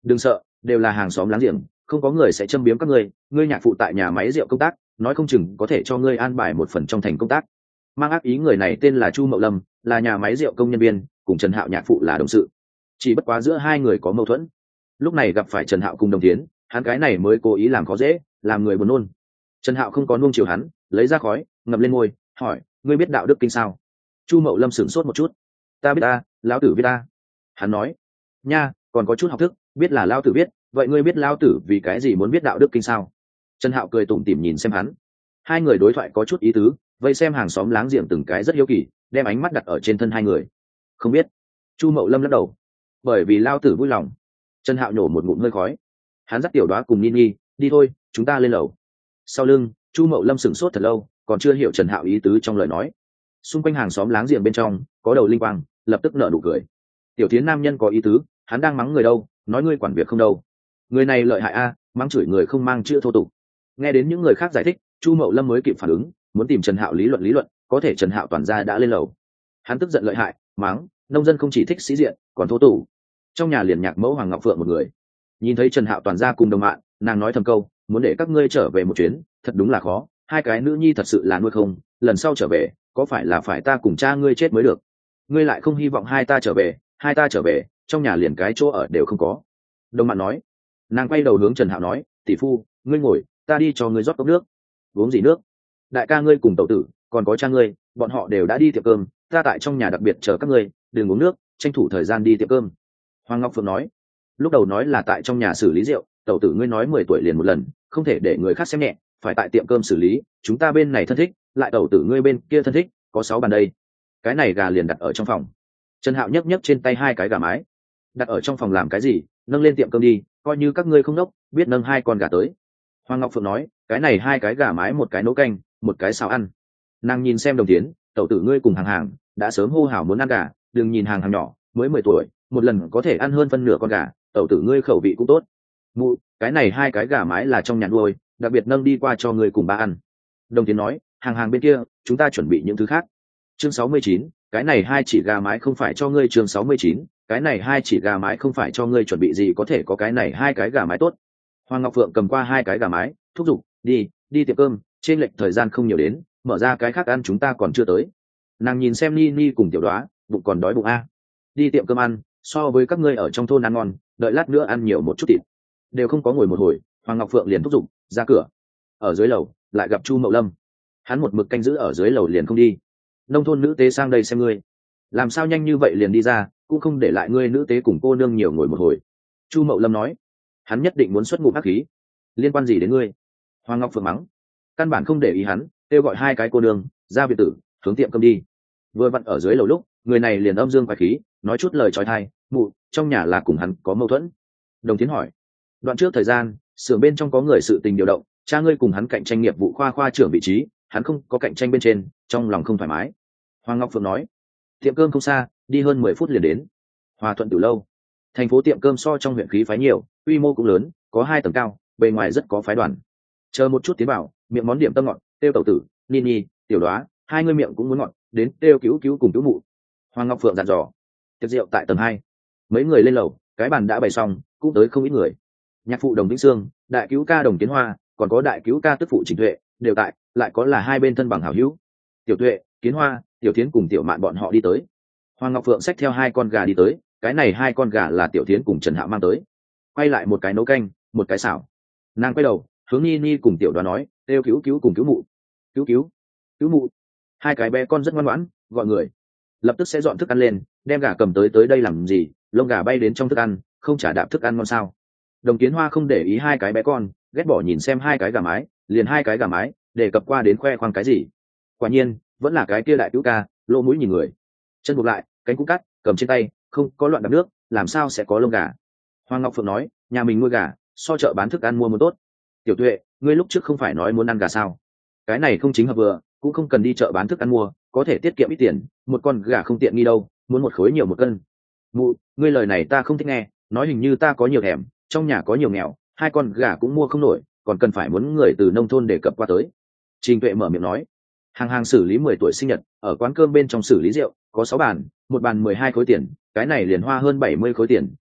Speaker 1: đừng sợ, đều là hàng xóm láng giềng, không có người sẽ châm biếm các ngươi. Ngươi nhạc phụ tại nhà máy rượu công tác, nói không chừng có thể cho ngươi an bài một phần trong thành công tác. Mang ác ý người này tên là Chu Mậu Lâm, là nhà máy rượu công nhân viên, cùng Trần Hạo nhạc phụ là đồng sự. Chỉ bất quá giữa hai người có mâu thuẫn. Lúc này gặp phải Trần Hạo cùng Đồng Tiến, hắn cái này mới cố ý làm khó dễ, làm người buồn nôn. Trần Hạo không có nuông chiều hắn, lấy ra khói ngậm lên môi, hỏi: ngươi biết đạo đức kinh sao? Chu Mậu Lâm sửng sốt một chút. Ta biết ta, lão tử biết ta. Hắn nói: nha, còn có chút học thức, biết là lão tử biết, vậy ngươi biết lão tử vì cái gì muốn biết đạo đức kinh sao? Trần Hạo cười tủm tỉm nhìn xem hắn. Hai người đối thoại có chút ý tứ, vây xem hàng xóm láng giềng từng cái rất hiếu kỳ, đem ánh mắt đặt ở trên thân hai người. Không biết. Chu Mậu Lâm lắc đầu. Bởi vì lão tử vui lòng. Trần Hạo nhổ một ngụm hơi khói. Hắn dắt Tiểu Đoá cùng Nini, đi thôi, chúng ta lên lầu. Sau lưng, Chu Mậu Lâm sửng sốt thật lâu, còn chưa hiểu Trần Hạo ý tứ trong lời nói. Xung quanh hàng xóm láng giềng bên trong có đầu linh quang, lập tức nở nụ cười. Tiểu Thiến nam nhân có ý tứ, hắn đang mắng người đâu, nói ngươi quản việc không đâu. Người này lợi hại a, mắng chửi người không mang chữ thô tục. Nghe đến những người khác giải thích, Chu Mậu Lâm mới kịp phản ứng, muốn tìm Trần Hạo lý luận, có thể Trần Hạo toàn ra đã lên lầu. Hắn tức giận lợi hại, mắng: nông dân không chỉ thích sĩ diện, còn thô tục. Trong nhà liền nhạc mẫu Hoàng Ngọc Phượng một người, nhìn thấy Trần Hạo toàn ra cùng đồng bạn, nàng nói thầm câu: muốn để các ngươi trở về một chuyến, thật đúng là khó, hai cái nữ nhi thật sự là nuôi không, lần sau trở về, có phải là phải ta cùng cha ngươi chết mới được. Ngươi lại không hy vọng hai ta trở về, trong nhà liền cái chỗ ở đều không có. Đồng bạn nói. Nàng quay đầu hướng Trần Hạo nói: tỷ phu, ngươi ngồi, ta đi cho ngươi rót cốc nước. Uống gì nước? Đại ca ngươi cùng tẩu tử, còn có cha ngươi, bọn họ đều đã đi tiệm cơm, ta tại trong nhà đặc biệt chờ các ngươi, đừng uống nước, tranh thủ thời gian đi tiệm cơm. Hoàng Ngọc Phượng nói. Lúc đầu nói là tại trong nhà xử lý rượu, tẩu tử ngươi nói 10 tuổi liền một lần, không thể để người khác xem nhẹ, phải tại tiệm cơm xử lý, chúng ta bên này thân thích, lại tẩu tử ngươi bên kia thân thích, có 6 bàn đây. Cái này gà liền đặt ở trong phòng. Trần Hạo nhấc trên tay hai cái gà mái. Đặt ở trong phòng làm cái gì, nâng lên tiệm cơm đi, coi như các ngươi không đốc, biết nâng hai con gà tới. Hoàng Ngọc Phượng nói, cái này hai cái gà mái, một cái nấu canh, một cái xào ăn. Nàng nhìn xem Đồng Tiến, tẩu tử ngươi cùng hàng đã sớm hô hào muốn ăn gà, đừng nhìn hàng nhỏ, mới 10 tuổi, một lần có thể ăn hơn phân nửa con gà, tẩu tử ngươi khẩu vị cũng tốt. Mụ, cái này hai cái gà mái là trong nhà nuôi, đặc biệt nâng đi qua cho ngươi cùng ba ăn. Đồng Tiến nói, hàng bên kia, chúng ta chuẩn bị những thứ khác. Chương 69, cái này hai chỉ gà mái không phải cho ngươi. Chương 69, cái này hai chỉ gà mái không phải cho ngươi chuẩn bị gì có thể có cái này hai cái gà mái tốt. Hoàng Ngọc Phượng cầm qua hai cái gà mái, thúc giục, đi tiệm cơm, trên lệch thời gian không nhiều đến, mở ra cái khác ăn chúng ta còn chưa tới. Nàng nhìn xem Nini cùng Tiểu Đoá, bụng còn đói bụng a. Đi tiệm cơm ăn, so với các ngươi ở trong thôn ăn ngon, đợi lát nữa ăn nhiều một chút thịt. Đều không có ngồi một hồi, Hoàng Ngọc Phượng liền thúc giục, ra cửa. Ở dưới lầu, lại gặp Chu Mậu Lâm. Hắn một mực canh giữ ở dưới lầu liền không đi. Nông thôn nữ tế sang đây xem ngươi, làm sao nhanh như vậy liền đi ra, cũng không để lại ngươi nữ tế cùng cô nương nhiều ngồi một hồi. Chu Mậu Lâm nói, hắn nhất định muốn xuất ngụm ác khí. Liên quan gì đến ngươi? Hoàng Ngọc Phượng mắng, căn bản không để ý hắn, kêu gọi hai cái cô nương ra biệt tử, hướng tiệm cơm đi. Vừa vặn ở dưới lầu lúc, người này liền âm dương quái khí, nói chút lời trói thai, mụ, trong nhà là cùng hắn có mâu thuẫn. Đồng Tiến hỏi, đoạn trước thời gian, xưởng bên trong có người sự tình điều động, cha ngươi cùng hắn cạnh tranh nghiệp vụ khoa trưởng vị trí, hắn không có cạnh tranh bên trên, trong lòng không thoải mái. Hoàng Ngọc Phượng nói, tiệm cơm không xa, đi hơn 10 phút liền đến. Hòa Thuận Tử lâu, thành phố tiệm cơm so trong huyện khí phái nhiều, quy mô cũng lớn, có 2 tầng cao, bề ngoài rất có phái đoàn. Chờ một chút tiến vào, miệng món điểm tâm ngọt, tiêu tẩu tử, Nini, Tiểu Đoá, hai người miệng cũng muốn ngọt, đến tiêu cứu cùng cứu mụ. Hoàng Ngọc Phượng dặn dò. Tiệc rượu tại tầng 2. Mấy người lên lầu, cái bàn đã bày xong, cũng tới không ít người. Nhạc phụ Đồng Vĩnh Sương, đại cứu ca Đồng Tiến Hoa, còn có đại cứu ca tức phụ Trình Tuệ, đều tại, lại có là hai bên thân bằng hảo hữu. Tiểu Tuệ, Kiến Hoa, Tiểu Thiến cùng Tiểu Mạn bọn họ đi tới. Hoàng Ngọc Phượng xách theo 2 con gà đi tới, cái này 2 con gà là Tiểu Thiến cùng Trần Hạo mang tới. Quay lại một cái nấu canh, một cái xào. Nàng quay đầu, hướng Nini cùng Tiểu Đoá nói, "Têu cứu cùng cứu mụ." Cứu mụ. 2 cái bé con rất ngoan ngoãn, gọi người. Lập tức sẽ dọn thức ăn lên, đem gà cầm tới đây làm gì, lông gà bay đến trong thức ăn, không trả đạp thức ăn ngon sao? Đồng Kiến Hoa không để ý 2 cái bé con, ghét bỏ nhìn xem 2 cái gà mái, liền 2 cái gà mái, để cập qua đến khoe khoang cái gì. Quả nhiên, vẫn là cái kia đại cứu ca, lỗ mũi nhìn người. Chân buộc lại, cánh cũng cắt, cầm trên tay, không có loạn đạp nước, làm sao sẽ có lông gà. Hoàng Ngọc Phượng nói, nhà mình nuôi gà, so chợ bán thức ăn mua một tốt. Tiểu Tuệ, ngươi lúc trước không phải nói muốn ăn gà sao? Cái này không chính hợp vừa, cũng không cần đi chợ bán thức ăn mua, có thể tiết kiệm ít tiền, một con gà không tiện nghi đâu, muốn một khối nhiều một cân. Mụ, ngươi lời này ta không thích nghe, nói hình như ta có nhiều thèm, trong nhà có nhiều nghèo, 2 con gà cũng mua không nổi, còn cần phải muốn người từ nông thôn đề cập qua tới. Trình Tuệ mở miệng nói, hàng xử lý 10 tuổi sinh nhật, ở quán cơm bên trong xử lý rượu, có 6 bàn, một bàn 12 khối tiền, cái này liền hoa hơn 70 khối tiền,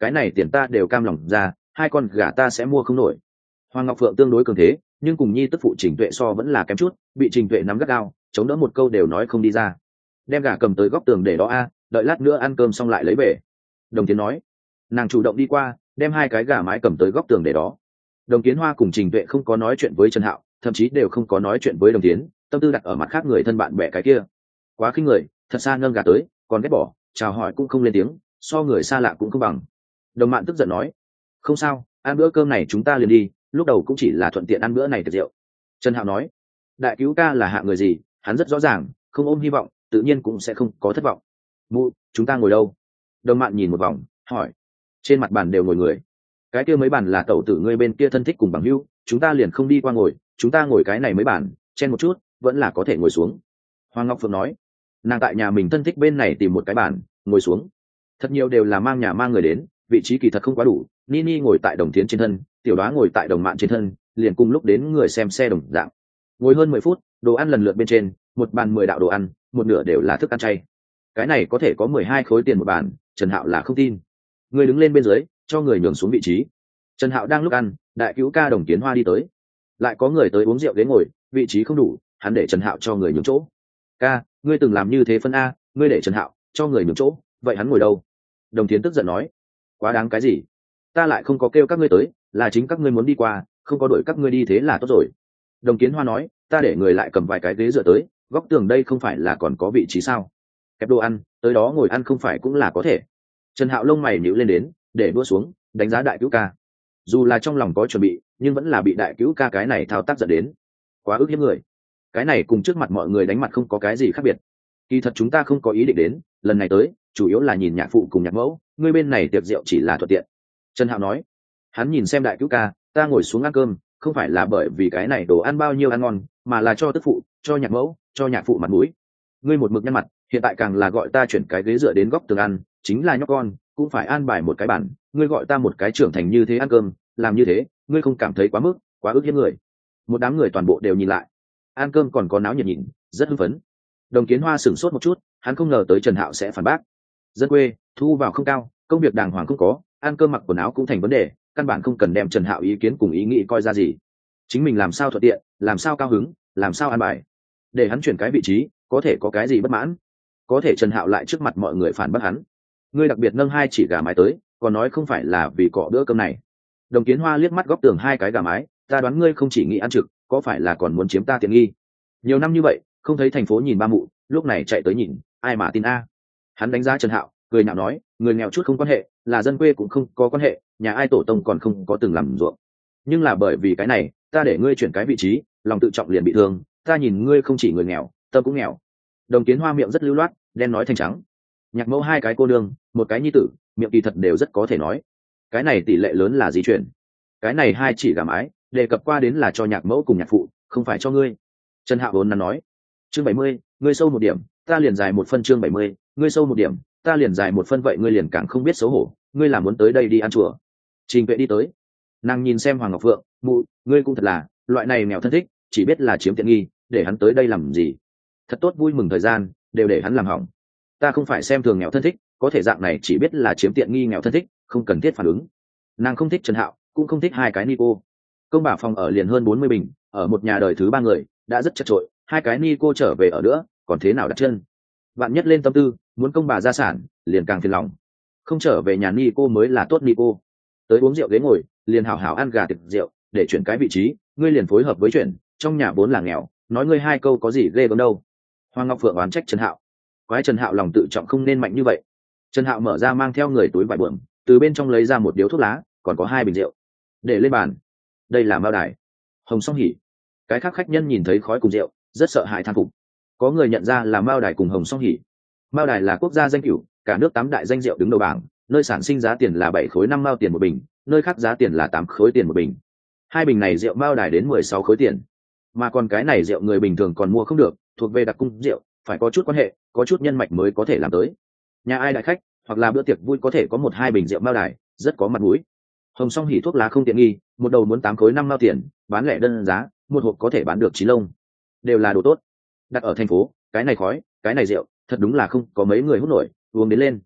Speaker 1: cái này tiền ta đều cam lòng ra, 2 con gà ta sẽ mua không nổi. Hoàng Ngọc Phượng tương đối cường thế, nhưng cùng nhi tức phụ Trình Tuệ so vẫn là kém chút, bị Trình Tuệ nắm gắt gao, chống đỡ một câu đều nói không đi ra. Đem gà cầm tới góc tường để đó a, đợi lát nữa ăn cơm xong lại lấy về. Đồng Tiến nói. Nàng chủ động đi qua, đem 2 cái gà mái cầm tới góc tường để đó. Đồng Kiến Hoa cùng Trình Tuệ không có nói chuyện với Trần Hạo, thậm chí đều không có nói chuyện với Đồng Tiến, tâm tư đặt ở mặt khác người thân bạn bè cái kia. Quá khinh người, thật xa nâng gà tới, còn ghét bỏ, chào hỏi cũng không lên tiếng, so người xa lạ cũng không bằng. Đồng Mạn tức giận nói, không sao, ăn bữa cơm này chúng ta liền đi, lúc đầu cũng chỉ là thuận tiện ăn bữa này tiệc rượu. Trần Hạo nói, đại cứu ca là hạ người gì, hắn rất rõ ràng, không ôm hy vọng, tự nhiên cũng sẽ không có thất vọng. Mụ, chúng ta ngồi đâu? Đồng Mạn nhìn một vòng, hỏi. Trên mặt bàn đều ngồi người. Cái kia mấy bàn là tẩu tử ngươi bên kia thân thích cùng bằng hữu, chúng ta liền không đi qua ngồi, chúng ta ngồi cái này mấy bàn, chen một chút, vẫn là có thể ngồi xuống. Hoàng Ngọc Phượng nói, nàng tại nhà mình thân thích bên này tìm một cái bàn, ngồi xuống. Thật nhiều đều là mang nhà mang người đến, vị trí kỳ thật không quá đủ. Nini ngồi tại Đồng Tiến trên thân, Tiểu Đoá ngồi tại Đồng Mạn trên thân, liền cùng lúc đến người xem xe đồng dạng. Ngồi hơn 10 phút, đồ ăn lần lượt bên trên, một bàn 10 đạo đồ ăn, một nửa đều là thức ăn chay. Cái này có thể có 12 khối tiền một bàn, Trần Hạo là không tin. Người đứng lên bên dưới, cho người nhường xuống vị trí. Trần Hạo đang lúc ăn, đại cứu ca Đồng Kiến Hoa đi tới. Lại có người tới uống rượu ghế ngồi, vị trí không đủ, hắn để Trần Hạo cho người nhường chỗ. Ca, ngươi từng làm như thế phân a, ngươi để Trần Hạo cho người nhường chỗ, vậy hắn ngồi đâu? Đồng Tiến tức giận nói, quá đáng cái gì? Ta lại không có kêu các ngươi tới, là chính các ngươi muốn đi qua, không có đuổi các ngươi đi thế là tốt rồi. Đồng Kiến Hoa nói, ta để người lại cầm vài cái ghế dựa tới, góc tường đây không phải là còn có vị trí sao? Kẹp đồ ăn, tới đó ngồi ăn không phải cũng là có thể. Trần Hạo lông mày nhíu lên đến, để đua xuống, đánh giá đại cứu ca. Dù là trong lòng có chuẩn bị, nhưng vẫn là bị đại cứu ca cái này thao tác dẫn đến. Quá ức hiếp người. Cái này cùng trước mặt mọi người đánh mặt không có cái gì khác biệt. Kỳ thật chúng ta không có ý định đến, lần này tới, chủ yếu là nhìn nhạc phụ cùng nhạc mẫu, ngươi bên này tiệc rượu chỉ là thuận tiện. Trần Hạo nói. Hắn nhìn xem đại cứu ca, ta ngồi xuống ăn cơm, không phải là bởi vì cái này đồ ăn bao nhiêu ăn ngon, mà là cho tức phụ, cho nhạc mẫu, cho nhạc phụ mặt mũi. Ngươi một mực nhăn mặt, hiện tại càng là gọi ta chuyển cái ghế dựa đến góc tường ăn, chính là nhóc con, cũng phải an bài một cái bản, ngươi gọi ta một cái trưởng thành như thế ăn cơm, làm như thế, ngươi không cảm thấy quá mức, quá ức hiếp người. Một đám người toàn bộ đều nhìn lại. Ăn cơm còn có náo nhiệt nhìn, rất hưng phấn. Đồng Kiến Hoa sửng sốt một chút, hắn không ngờ tới Trần Hạo sẽ phản bác. Dân quê, thu vào không cao, công việc đàng hoàng không có, ăn cơm mặc quần áo cũng thành vấn đề, căn bản không cần đem Trần Hạo ý kiến cùng ý nghĩ coi ra gì. Chính mình làm sao thuận tiện, làm sao cao hứng, làm sao an bài. Để hắn chuyển cái vị trí, có thể có cái gì bất mãn. Có thể Trần Hạo lại trước mặt mọi người phản bác hắn. Ngươi đặc biệt nâng 2 chỉ gà mái tới, còn nói không phải là vì cọ bữa cơm này. Đồng Kiến Hoa liếc mắt góc tường 2 cái gà mái, ta đoán ngươi không chỉ nghĩ ăn trực, có phải là còn muốn chiếm ta tiện nghi. Nhiều năm như vậy, không thấy thành phố nhìn ba mụ, lúc này chạy tới nhìn, ai mà tin a. Hắn đánh giá Trần Hạo, cười nhạo nói, người nghèo chút không quan hệ, là dân quê cũng không có quan hệ, nhà ai tổ tông còn không có từng làm ruộng. Nhưng là bởi vì cái này, ta để ngươi chuyển cái vị trí, lòng tự trọng liền bị thương, ta nhìn ngươi không chỉ người nghèo, tâm cũng nghèo. Đồng Kiến Hoa miệng rất lưu loát, đen nói thành trắng. Nhạc mẫu 2 cái cô nương, một cái nhi tử, miệng kỳ thật đều rất có thể nói. Cái này tỷ lệ lớn là di chuyển. Cái này 2 chỉ gà mái, đề cập qua đến là cho nhạc mẫu cùng nhạc phụ, không phải cho ngươi. Trần Hạo vốn nói, chương 70, ngươi sâu một điểm, ta liền dài một phân. Chương 70, ngươi sâu một điểm, ta liền dài một phân. Vậy ngươi liền càng không biết xấu hổ, ngươi là muốn tới đây đi ăn chùa. Trình Tuệ đi tới, nàng nhìn xem Hoàng Ngọc Phượng, mụ, ngươi cũng thật là, loại này nghèo thân thích, chỉ biết là chiếm tiện nghi, để hắn tới đây làm gì? Thật tốt vui mừng thời gian, đều để hắn làm hỏng. Ta không phải xem thường nghèo thân thích, có thể dạng này chỉ biết là chiếm tiện nghi nghèo thân thích, không cần thiết phản ứng. Nàng không thích Trần Hạo, cũng không thích 2 cái ni cô. Công bà phòng ở liền hơn 40 bình, ở một nhà đời thứ 3 người, đã rất chật chội, 2 cái ni cô trở về ở nữa, còn thế nào đặt chân. Bạn nhất lên tâm tư, muốn công bà gia sản, liền càng phiền lòng. Không trở về nhà ni cô mới là tốt ni cô. Tới uống rượu ghế ngồi, liền hảo hảo ăn gà tiệc rượu, để chuyển cái vị trí, ngươi liền phối hợp với chuyện, trong nhà vốn là nghèo, nói ngươi 2 câu có gì ghê gớm đâu. Hoàng Ngọc Phượng oán trách Trần Hạo. Quái Trần Hạo lòng tự trọng không nên mạnh như vậy. Trần Hạo mở ra mang theo người túi vải bượm, từ bên trong lấy ra một điếu thuốc lá, còn có 2 bình rượu, để lên bàn. Đây là Mao Đài, Hồng Song Hỉ. Cái khác khách nhân nhìn thấy khói cùng rượu, rất sợ hãi than phục. Có người nhận ra là Mao Đài cùng Hồng Song Hỉ. Mao Đài là quốc gia danh cửu, cả nước 8 đại danh rượu đứng đầu bảng, nơi sản sinh giá tiền là 7 khối 5 mao tiền một bình, nơi khác giá tiền là 8 khối tiền một bình. 2 bình này rượu Mao Đài đến 16 khối tiền. Mà còn cái này rượu người bình thường còn mua không được, thuộc về đặc cung rượu, phải có chút quan hệ, có chút nhân mạch mới có thể làm tới. Nhà ai đại khách hoặc là bữa tiệc vui có thể có 1-2 bình rượu Mao Đài, rất có mặt mũi. Hồng Song Hỉ thuốc lá không tiện nghi, một đầu muốn 8 khối 5 mao tiền, bán lẻ đơn giá, một hộp có thể bán được 9 lông. Đều là đồ tốt. Đặt ở thành phố, cái này khói, cái này rượu, thật đúng là không có mấy người hút nổi, uống đến lên.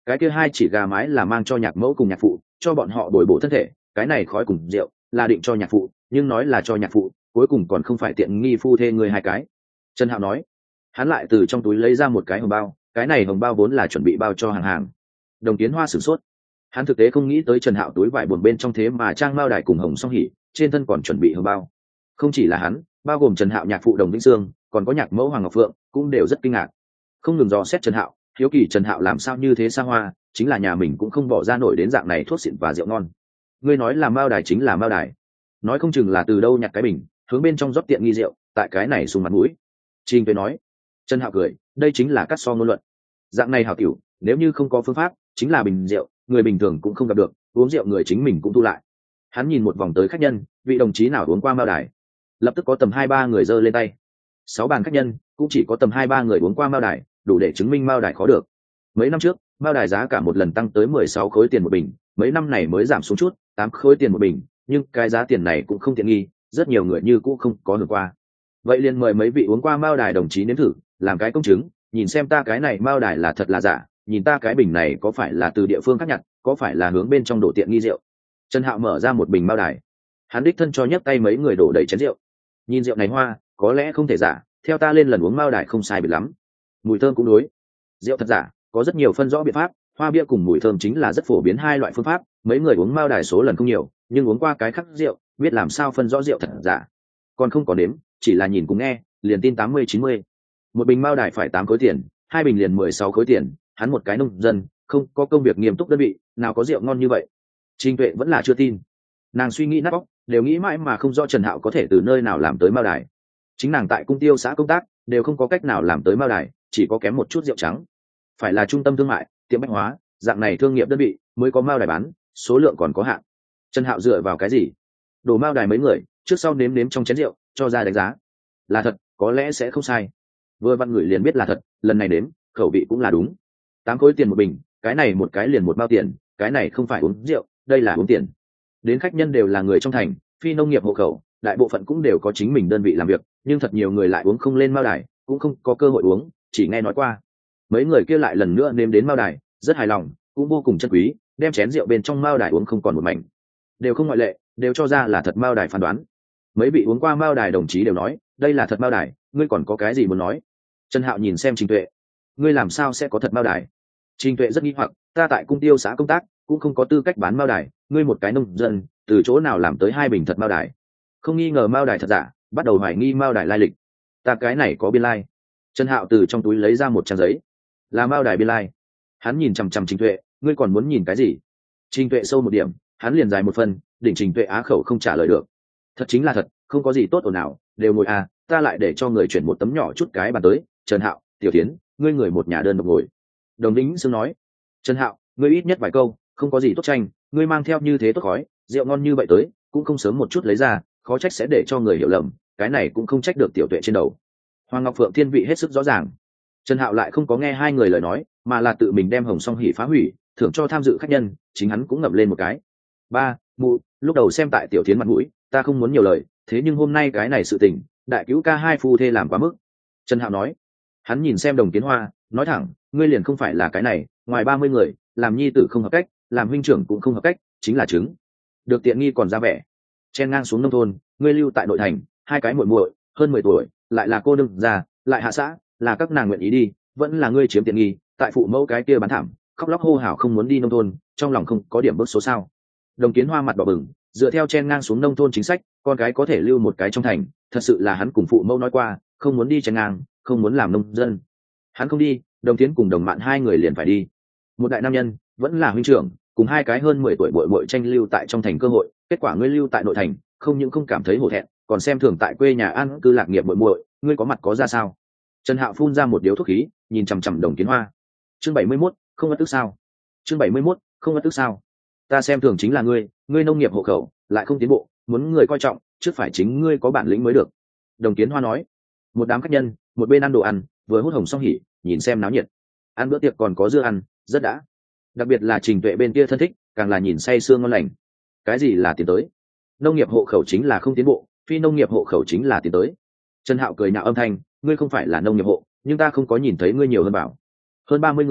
Speaker 1: cái kia hai chỉ gà mái là mang cho nhạc mẫu cùng nhạc phụ, cho bọn họ bồi bổ thân thể, cái này khói cùng rượu là định cho nhạc phụ, nhưng nói là cho nhạc phụ, cuối cùng còn không phải tiện nghi phu thê người hai cái. Trần Hạo nói. Hắn lại từ trong túi lấy ra một cái hồng bao, cái này hồng bao vốn là chuẩn bị bao cho hàng hàng. Đồng Tiến Hoa sửng sốt. Hắn thực tế không nghĩ tới Trần Hạo túi vải buồn bên trong thế mà trang mao đài cùng hồng song hỉ, trên thân còn chuẩn bị hồng bao. Không chỉ là hắn, bao gồm Trần Hạo nhạc phụ Đồng Vĩnh Sương, còn có nhạc mẫu Hoàng Ngọc Phượng, cũng đều rất kinh ngạc. Không ngừng dò xét Trần Hạo, hiếu kỳ Trần Hạo làm sao như thế xa hoa, chính là nhà mình cũng không bỏ ra nổi đến dạng này thuốc xịn và rượu ngon. Ngươi nói là mao đài chính là mao đài, nói không chừng là từ đâu nhặt cái bình, hướng bên trong rót tiện nghi rượu, tại cái này sung mặt mũi. Trình Tuệ nói. Trần Hạo cười, đây chính là cắt so ngôn luận. Dạng này hảo tiểu, nếu như không có phương pháp, chính là bình rượu, người bình thường cũng không gặp được, uống rượu người chính mình cũng thu lại. Hắn nhìn một vòng tới khách nhân, vị đồng chí nào uống qua mao đài? Lập tức có tầm 2-3 người giơ lên tay. 6 bàn khách nhân, cũng chỉ có tầm 2-3 người uống qua mao đài, đủ để chứng minh mao đài khó được. Mấy năm trước, mao đài giá cả một lần tăng tới 16 khối tiền một bình, mấy năm này mới giảm xuống chút, 8 khối tiền một bình, nhưng cái giá tiền này cũng không tiện nghi, rất nhiều người như cũ không có hưởng qua. Vậy liền mời mấy vị uống qua mao đài đồng chí nếm thử, làm cái công chứng, nhìn xem ta cái này mao đài là thật là giả, nhìn ta cái bình này có phải là từ địa phương khác nhặt, có phải là hướng bên trong đổ tiện nghi rượu. Trần Hạo mở ra một bình mao đài, hắn đích thân cho nhấc tay mấy người đổ đầy chén rượu. Nhìn rượu này hoa, có lẽ không thể giả, theo ta lên lần uống mao đài không sai biệt lắm. Mùi thơm cũng đối. Rượu thật giả, có rất nhiều phân rõ biện pháp, hoa bia cùng mùi thơm chính là rất phổ biến hai loại phương pháp, mấy người uống mao đài số lần không nhiều, nhưng uống qua cái khác rượu, biết làm sao phân rõ rượu thật giả. Còn không có nếm, chỉ là nhìn cùng nghe, liền tin 80-90. Một bình mao đài phải 8 khối tiền, hai bình liền 16 khối tiền, hắn một cái nông dân, không có công việc nghiêm túc đơn vị, nào có rượu ngon như vậy. Trình Tuệ vẫn là chưa tin. Nàng suy nghĩ nát óc, đều nghĩ mãi mà không rõ Trần Hạo có thể từ nơi nào làm tới mao đài. Chính nàng tại cung tiêu xã công tác, đều không có cách nào làm tới mao đài, chỉ có kém một chút rượu trắng. Phải là trung tâm thương mại, tiệm bách hóa, dạng này thương nghiệp đơn vị mới có mao đài bán, số lượng còn có hạn. Trần Hạo dựa vào cái gì? Đổ mao đài mấy người, trước sau nếm nếm trong chén rượu, cho ra đánh giá. Là thật, có lẽ sẽ không sai. Vừa vặn người liền biết là thật, lần này đếm, khẩu vị cũng là đúng. 8 khối tiền một bình, cái này một cái liền một bao tiền, cái này không phải uống rượu, đây là uống tiền. Đến khách nhân đều là người trong thành, phi nông nghiệp hộ khẩu, đại bộ phận cũng đều có chính mình đơn vị làm việc, nhưng thật nhiều người lại uống không lên mao đài, cũng không có cơ hội uống, chỉ nghe nói qua. Mấy người kia lại lần nữa nếm đến mao đài, rất hài lòng, cũng vô cùng trân quý, đem chén rượu bên trong mao đài uống không còn một mảnh. Đều không ngoại lệ, đều cho ra là thật mao đài phán đoán. Mấy vị uống qua mao đài đồng chí đều nói, đây là thật mao đài, ngươi còn có cái gì muốn nói? Trần Hạo nhìn xem Trình Tuệ, ngươi làm sao sẽ có thật mao đài? Trình Tuệ rất nghi hoặc, ta tại cung tiêu xã công tác, cũng không có tư cách bán mao đài, ngươi một cái nông dân, từ chỗ nào làm tới 2 bình thật mao đài? Không nghi ngờ mao đài thật giả, bắt đầu hoài nghi mao đài lai lịch. Ta cái này có biên lai. Trần Hạo từ trong túi lấy ra một trang giấy, là mao đài biên lai. Hắn nhìn chằm chằm Trình Tuệ, ngươi còn muốn nhìn cái gì? Trình Tuệ sâu một điểm, hắn liền dài một phần, đỉnh Trình Tuệ á khẩu không trả lời được. Thật chính là thật, không có gì tốt ồn nào, đều ngồi à, ta lại để cho người chuyển một tấm nhỏ chút cái bàn tới. Trần Hạo, Tiểu Thiến, ngươi người một nhà đơn độc ngồi. Đồng Vĩnh Sương nói. Trần Hạo, ngươi ít nhất vài câu, không có gì tốt tranh, ngươi mang theo như thế tốt khói, rượu ngon như vậy tới, cũng không sớm một chút lấy ra, khó trách sẽ để cho người hiểu lầm, cái này cũng không trách được Tiểu Tuệ trên đầu. Hoàng Ngọc Phượng thiên vị hết sức rõ ràng. Trần Hạo lại không có nghe hai người lời nói, mà là tự mình đem hồng song hỉ phá hủy, thưởng cho tham dự khách nhân, chính hắn cũng ngậm lên một cái. Ba, mụ, lúc đầu xem tại Tiểu Thiến mặt mũi, ta không muốn nhiều lời, thế nhưng hôm nay cái này sự tình, đại cứu ca hai phu thê làm quá mức. Trần Hạo nói. Hắn nhìn xem Đồng Tiến Hoa, nói thẳng, ngươi liền không phải là cái này, ngoài 30 người, làm nhi tử không hợp cách, làm huynh trưởng cũng không hợp cách, chính là chứng. Được tiện nghi còn ra vẻ. Chen ngang xuống nông thôn, ngươi lưu tại nội thành, hai cái muội muội, hơn 10 tuổi, lại là cô đương già, lại hạ xã, là các nàng nguyện ý đi, vẫn là ngươi chiếm tiện nghi, tại phụ mẫu cái kia bán thảm, khóc lóc hô hào không muốn đi nông thôn, trong lòng không có điểm bước số sao? Đồng Kiến Hoa mặt đỏ bừng, dựa theo chen ngang xuống nông thôn chính sách, con cái có thể lưu một cái trong thành, thật sự là hắn cùng phụ mẫu nói qua, không muốn đi chen ngang, không muốn làm nông dân. Hắn không đi, Đồng Tiến cùng Đồng Mạn hai người liền phải đi. Một đại nam nhân, vẫn là huynh trưởng, cùng hai cái hơn 10 tuổi muội muội tranh lưu tại trong thành cơ hội, kết quả ngươi lưu tại nội thành, không những không cảm thấy hổ thẹn, còn xem thường tại quê nhà an cư lạc nghiệp muội muội, ngươi có mặt có ra sao? Trần Hạo phun ra một điếu thuốc khí, nhìn chằm chằm Đồng Kiến Hoa. Chương 71, không bất tức sao? Chương 71, không bất tức sao? Ta xem thường chính là ngươi nông nghiệp hộ khẩu, lại không tiến bộ, muốn người coi trọng, trước phải chính ngươi có bản lĩnh mới được. Đồng Kiến Hoa nói. Một đám khách nhân, một bên ăn đồ ăn, vừa hút hồng song hỉ, nhìn xem náo nhiệt. Ăn bữa tiệc còn có dưa ăn, rất đã. Đặc biệt là Trình Tuệ bên kia thân thích, càng là nhìn say sương ngon lành. Cái gì là tiến tới? Nông nghiệp hộ khẩu chính là không tiến bộ, phi nông nghiệp hộ khẩu chính là tiến tới. Trần Hạo cười nhạo âm thanh, ngươi không phải là nông nghiệp hộ, nhưng ta không có nhìn thấy ngươi nhiều hơn bảo. Hơn 30 người,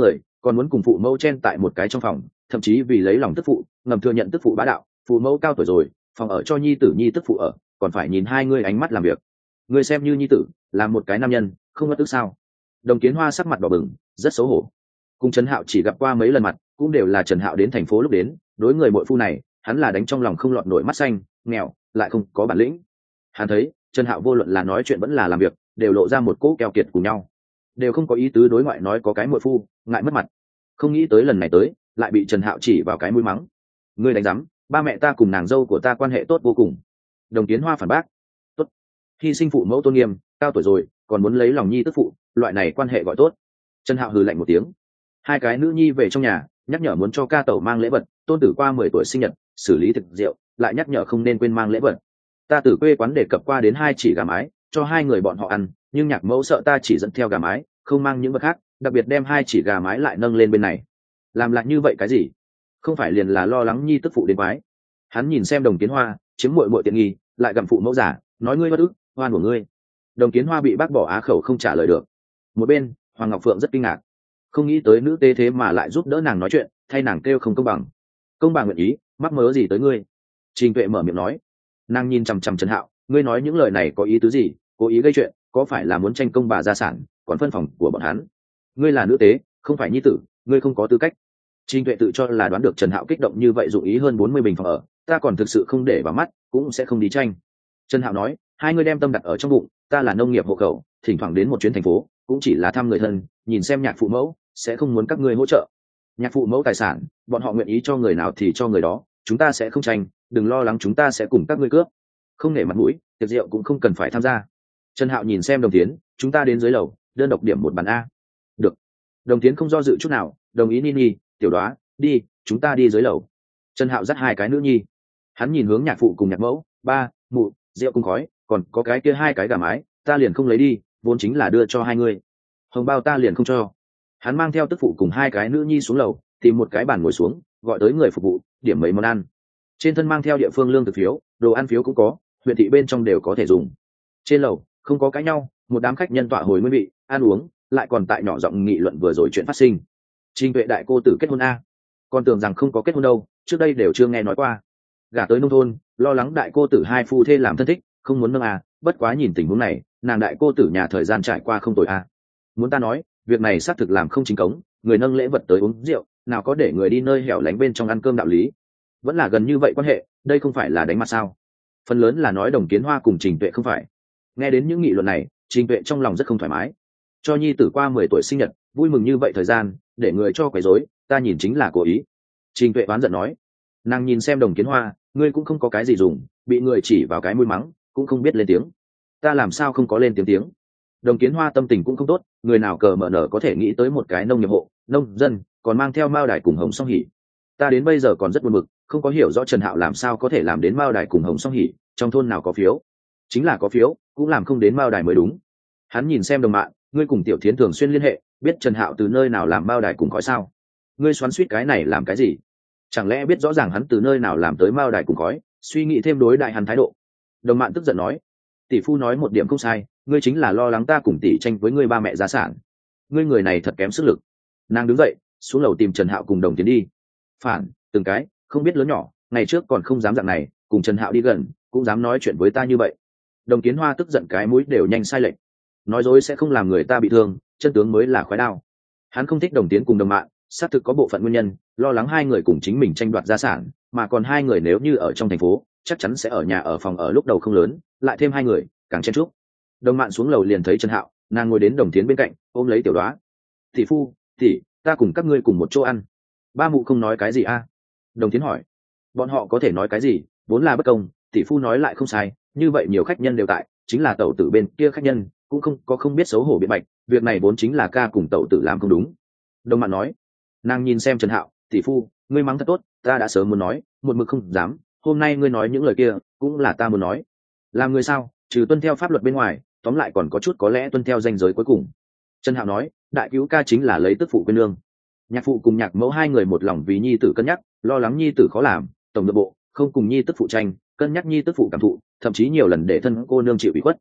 Speaker 1: còn muốn cùng phụ mẫu chen tại một cái trong phòng, thậm chí vì lấy lòng tức phụ ngầm thừa nhận tức phụ bá đạo. Phụ mẫu cao tuổi rồi, phòng ở cho nhi tử nhi tức phụ ở, còn phải nhìn hai ngươi ánh mắt làm việc. Ngươi xem như nhi tử là một cái nam nhân, không bất tức sao? Đồng Kiến Hoa sắc mặt đỏ bừng, rất xấu hổ. Cùng Trần Hạo chỉ gặp qua mấy lần mặt, cũng đều là Trần Hạo đến thành phố lúc đến, đối người muội phu này hắn là đánh trong lòng không lọt nổi mắt xanh, nghèo lại không có bản lĩnh. Hắn thấy Trần Hạo vô luận là nói chuyện vẫn là làm việc đều lộ ra một cỗ keo kiệt cùng nhau, đều không có ý tứ đối ngoại nói có cái muội phu, ngại mất mặt. Không nghĩ tới lần này tới lại bị Trần Hạo chỉ vào cái mũi mắng. Ngươi đánh rắm, ba mẹ ta cùng nàng dâu của ta quan hệ tốt vô cùng. Đồng Kiến Hoa phản bác. Tốt, hy sinh phụ mẫu tôn nghiêm, cao tuổi rồi còn muốn lấy lòng nhi tức phụ, loại này quan hệ gọi tốt. Trần Hạo hừ lạnh một tiếng. Hai cái nữ nhi về trong nhà nhắc nhở muốn cho ca tẩu mang lễ vật, tôn tử qua 10 tuổi sinh nhật xử lý thực rượu, lại nhắc nhở không nên quên mang lễ vật. Ta từ quê quán đề cập qua đến 2 chỉ gà mái cho hai người bọn họ ăn, nhưng nhạc mẫu sợ ta chỉ dẫn theo gà mái không mang những vật khác, đặc biệt đem 2 chỉ gà mái lại nâng lên bên này. Làm lại như vậy cái gì? Không phải liền là lo lắng nhi tức phụ đến quái. Hắn nhìn xem Đồng Kiến Hoa chiếm muội muội tiện nghi, lại gặm phụ mẫu giả, nói ngươi bất ức, oan của ngươi. Đồng Kiến Hoa bị bác bỏ á khẩu không trả lời được. Một bên Hoàng Ngọc Phượng rất kinh ngạc, không nghĩ tới nữ tế thế mà lại giúp đỡ nàng nói chuyện, thay nàng kêu không công bằng. Công bằng nguyện ý, mắc mớ gì tới ngươi? Trình Tuệ mở miệng nói. Nàng nhìn chằm chằm Trần Hạo, ngươi nói những lời này có ý tứ gì? Cố ý gây chuyện, có phải là muốn tranh công bà gia sản còn phân phòng của bọn hắn? Ngươi là nữ tế, không phải nhi tử, ngươi không có tư cách. Trình Tuệ tự cho là đoán được Trần Hạo kích động như vậy dụng ý hơn 40 bình phòng ở, ta còn thực sự không để vào mắt, cũng sẽ không đi tranh. Trần Hạo nói, hai ngươi đem tâm đặt ở trong bụng, ta là nông nghiệp hộ khẩu, thỉnh thoảng đến một chuyến thành phố cũng chỉ là thăm người thân, nhìn xem nhạc phụ mẫu, sẽ không muốn các ngươi hỗ trợ. Nhạc phụ mẫu tài sản bọn họ nguyện ý cho người nào thì cho người đó, chúng ta sẽ không tranh, đừng lo lắng chúng ta sẽ cùng các ngươi cướp. Không nể mặt mũi, tiệc rượu cũng không cần phải tham gia. Trần Hạo nhìn xem Đồng Tiến, chúng ta đến dưới lầu đơn độc điểm một bàn a. Được. Đồng Tiến không do dự chút nào, đồng ý. Nini, Tiểu Đoá, đi, chúng ta đi dưới lầu. Trần Hạo dắt hai cái nữ nhi, hắn nhìn hướng nhạc phụ cùng nhạc mẫu, ba mụ, rượu cùng khói, còn có cái kia 2 cái gà mái ta liền không lấy đi, vốn chính là đưa cho hai người, hồng bao ta liền không cho. Hắn mang theo tức phụ cùng 2 cái nữ nhi xuống lầu, tìm một cái bàn ngồi xuống, gọi tới người phục vụ điểm mấy món ăn. Trên thân mang theo địa phương lương thực phiếu, đồ ăn phiếu cũng có, huyện thị bên trong đều có thể dùng. Trên lầu không có cãi nhau, một đám khách nhân tọa hồi nguyên vị ăn uống, lại còn tại nhỏ giọng nghị luận vừa rồi chuyện phát sinh. Trình Tuệ đại cô tử kết hôn a? Còn tưởng rằng không có kết hôn đâu, trước đây đều chưa nghe nói qua. Gả tới nông thôn, lo lắng đại cô tử hai phu thê làm thân thích, không muốn nâng a, bất quá nhìn tình huống này, nàng đại cô tử nhà thời gian trải qua không tồi a. Muốn ta nói, việc này xác thực làm không chính cống, người nâng lễ vật tới uống rượu, nào có để người đi nơi hẻo lánh bên trong ăn cơm đạo lý. Vẫn là gần như vậy quan hệ, đây không phải là đánh mặt sao? Phần lớn là nói Đồng Kiến Hoa cùng Trình Tuệ không phải. Nghe đến những nghị luận này, Trình Tuệ trong lòng rất không thoải mái. Cho nhi tử qua 10 tuổi sinh nhật, vui mừng như vậy thời gian, để người cho quấy rối, ta nhìn chính là cố ý. Trình Tuệ oán giận nói. Nàng nhìn xem Đồng Kiến Hoa, ngươi cũng không có cái gì dùng, bị người chỉ vào cái mũi mắng, cũng không biết lên tiếng. Ta làm sao không có lên tiếng. Đồng Kiến Hoa tâm tình cũng không tốt, người nào cờ mở nở có thể nghĩ tới một cái nông nghiệp hộ, nông dân, còn mang theo mao đài cùng hồng song hỉ. Ta đến bây giờ còn rất buồn bực, không có hiểu rõ Trần Hạo làm sao có thể làm đến mao đài cùng hồng song hỉ, trong thôn nào có phiếu? Chính là có phiếu, cũng làm không đến mao đài mới đúng. Hắn nhìn xem đồng mạng, ngươi cùng Tiểu Thiến thường xuyên liên hệ, biết Trần Hạo từ nơi nào làm mao đài cùng khói sao? Ngươi xoắn xuýt cái này làm cái gì? Chẳng lẽ biết rõ ràng hắn từ nơi nào làm tới mao đài cùng khói, suy nghĩ thêm đối đại hắn thái độ. Đồng mạng tức giận nói, tỷ phu nói một điểm không sai, ngươi chính là lo lắng ta cùng tỷ tranh với ngươi ba mẹ gia sản. Ngươi người này thật kém sức lực. Nàng đứng dậy, xuống lầu tìm Trần Hạo cùng Đồng Tiến đi. Phản, từng cái, không biết lớn nhỏ, ngày trước còn không dám dạng này, cùng Trần Hạo đi gần, cũng dám nói chuyện với ta như vậy. Đồng Kiến Hoa tức giận cái mũi đều nhanh sai lệch. Nói dối sẽ không làm người ta bị thương, chân tướng mới là khói đao. Hắn không thích Đồng Tiến cùng đồng mạng, xác thực có bộ phận nguyên nhân, lo lắng hai người cùng chính mình tranh đoạt gia sản, mà còn hai người nếu như ở trong thành phố, chắc chắn sẽ ở nhà ở phòng ở lúc đầu không lớn, lại thêm hai người, càng chen chúc. Đồng Mạn xuống lầu liền thấy Trần Hạo, nàng ngồi đến Đồng Tiến bên cạnh, ôm lấy Tiểu Đoá. Tỷ phu, tỷ, ta cùng các ngươi cùng một chỗ ăn. Ba mụ không nói cái gì a? Đồng Tiến hỏi. Bọn họ có thể nói cái gì, vốn là bất công, tỷ phu nói lại không sai, như vậy nhiều khách nhân đều tại, chính là tẩu tử bên kia khách nhân, cũng không biết xấu hổ biện bạch, việc này vốn chính là ca cùng tẩu tử làm không đúng. Đồng Mạn nói. Nàng nhìn xem Trần Hạo, tỷ phu, ngươi mắng thật tốt, ta đã sớm muốn nói, một mực không dám, hôm nay ngươi nói những lời kia, cũng là ta muốn nói. Làm người sao, trừ tuân theo pháp luật bên ngoài, tóm lại còn có chút có lẽ tuân theo ranh giới cuối cùng. Trần Hạo nói, đại cứu ca chính là lấy tức phụ quên lương. Nhạc phụ cùng nhạc mẫu hai người một lòng vì nhi tử cân nhắc, lo lắng nhi tử khó làm, tổng nội bộ không cùng nhi tức phụ tranh, cân nhắc nhi tức phụ cảm thụ, thậm chí nhiều lần để thân cô nương chịu ủy khuất.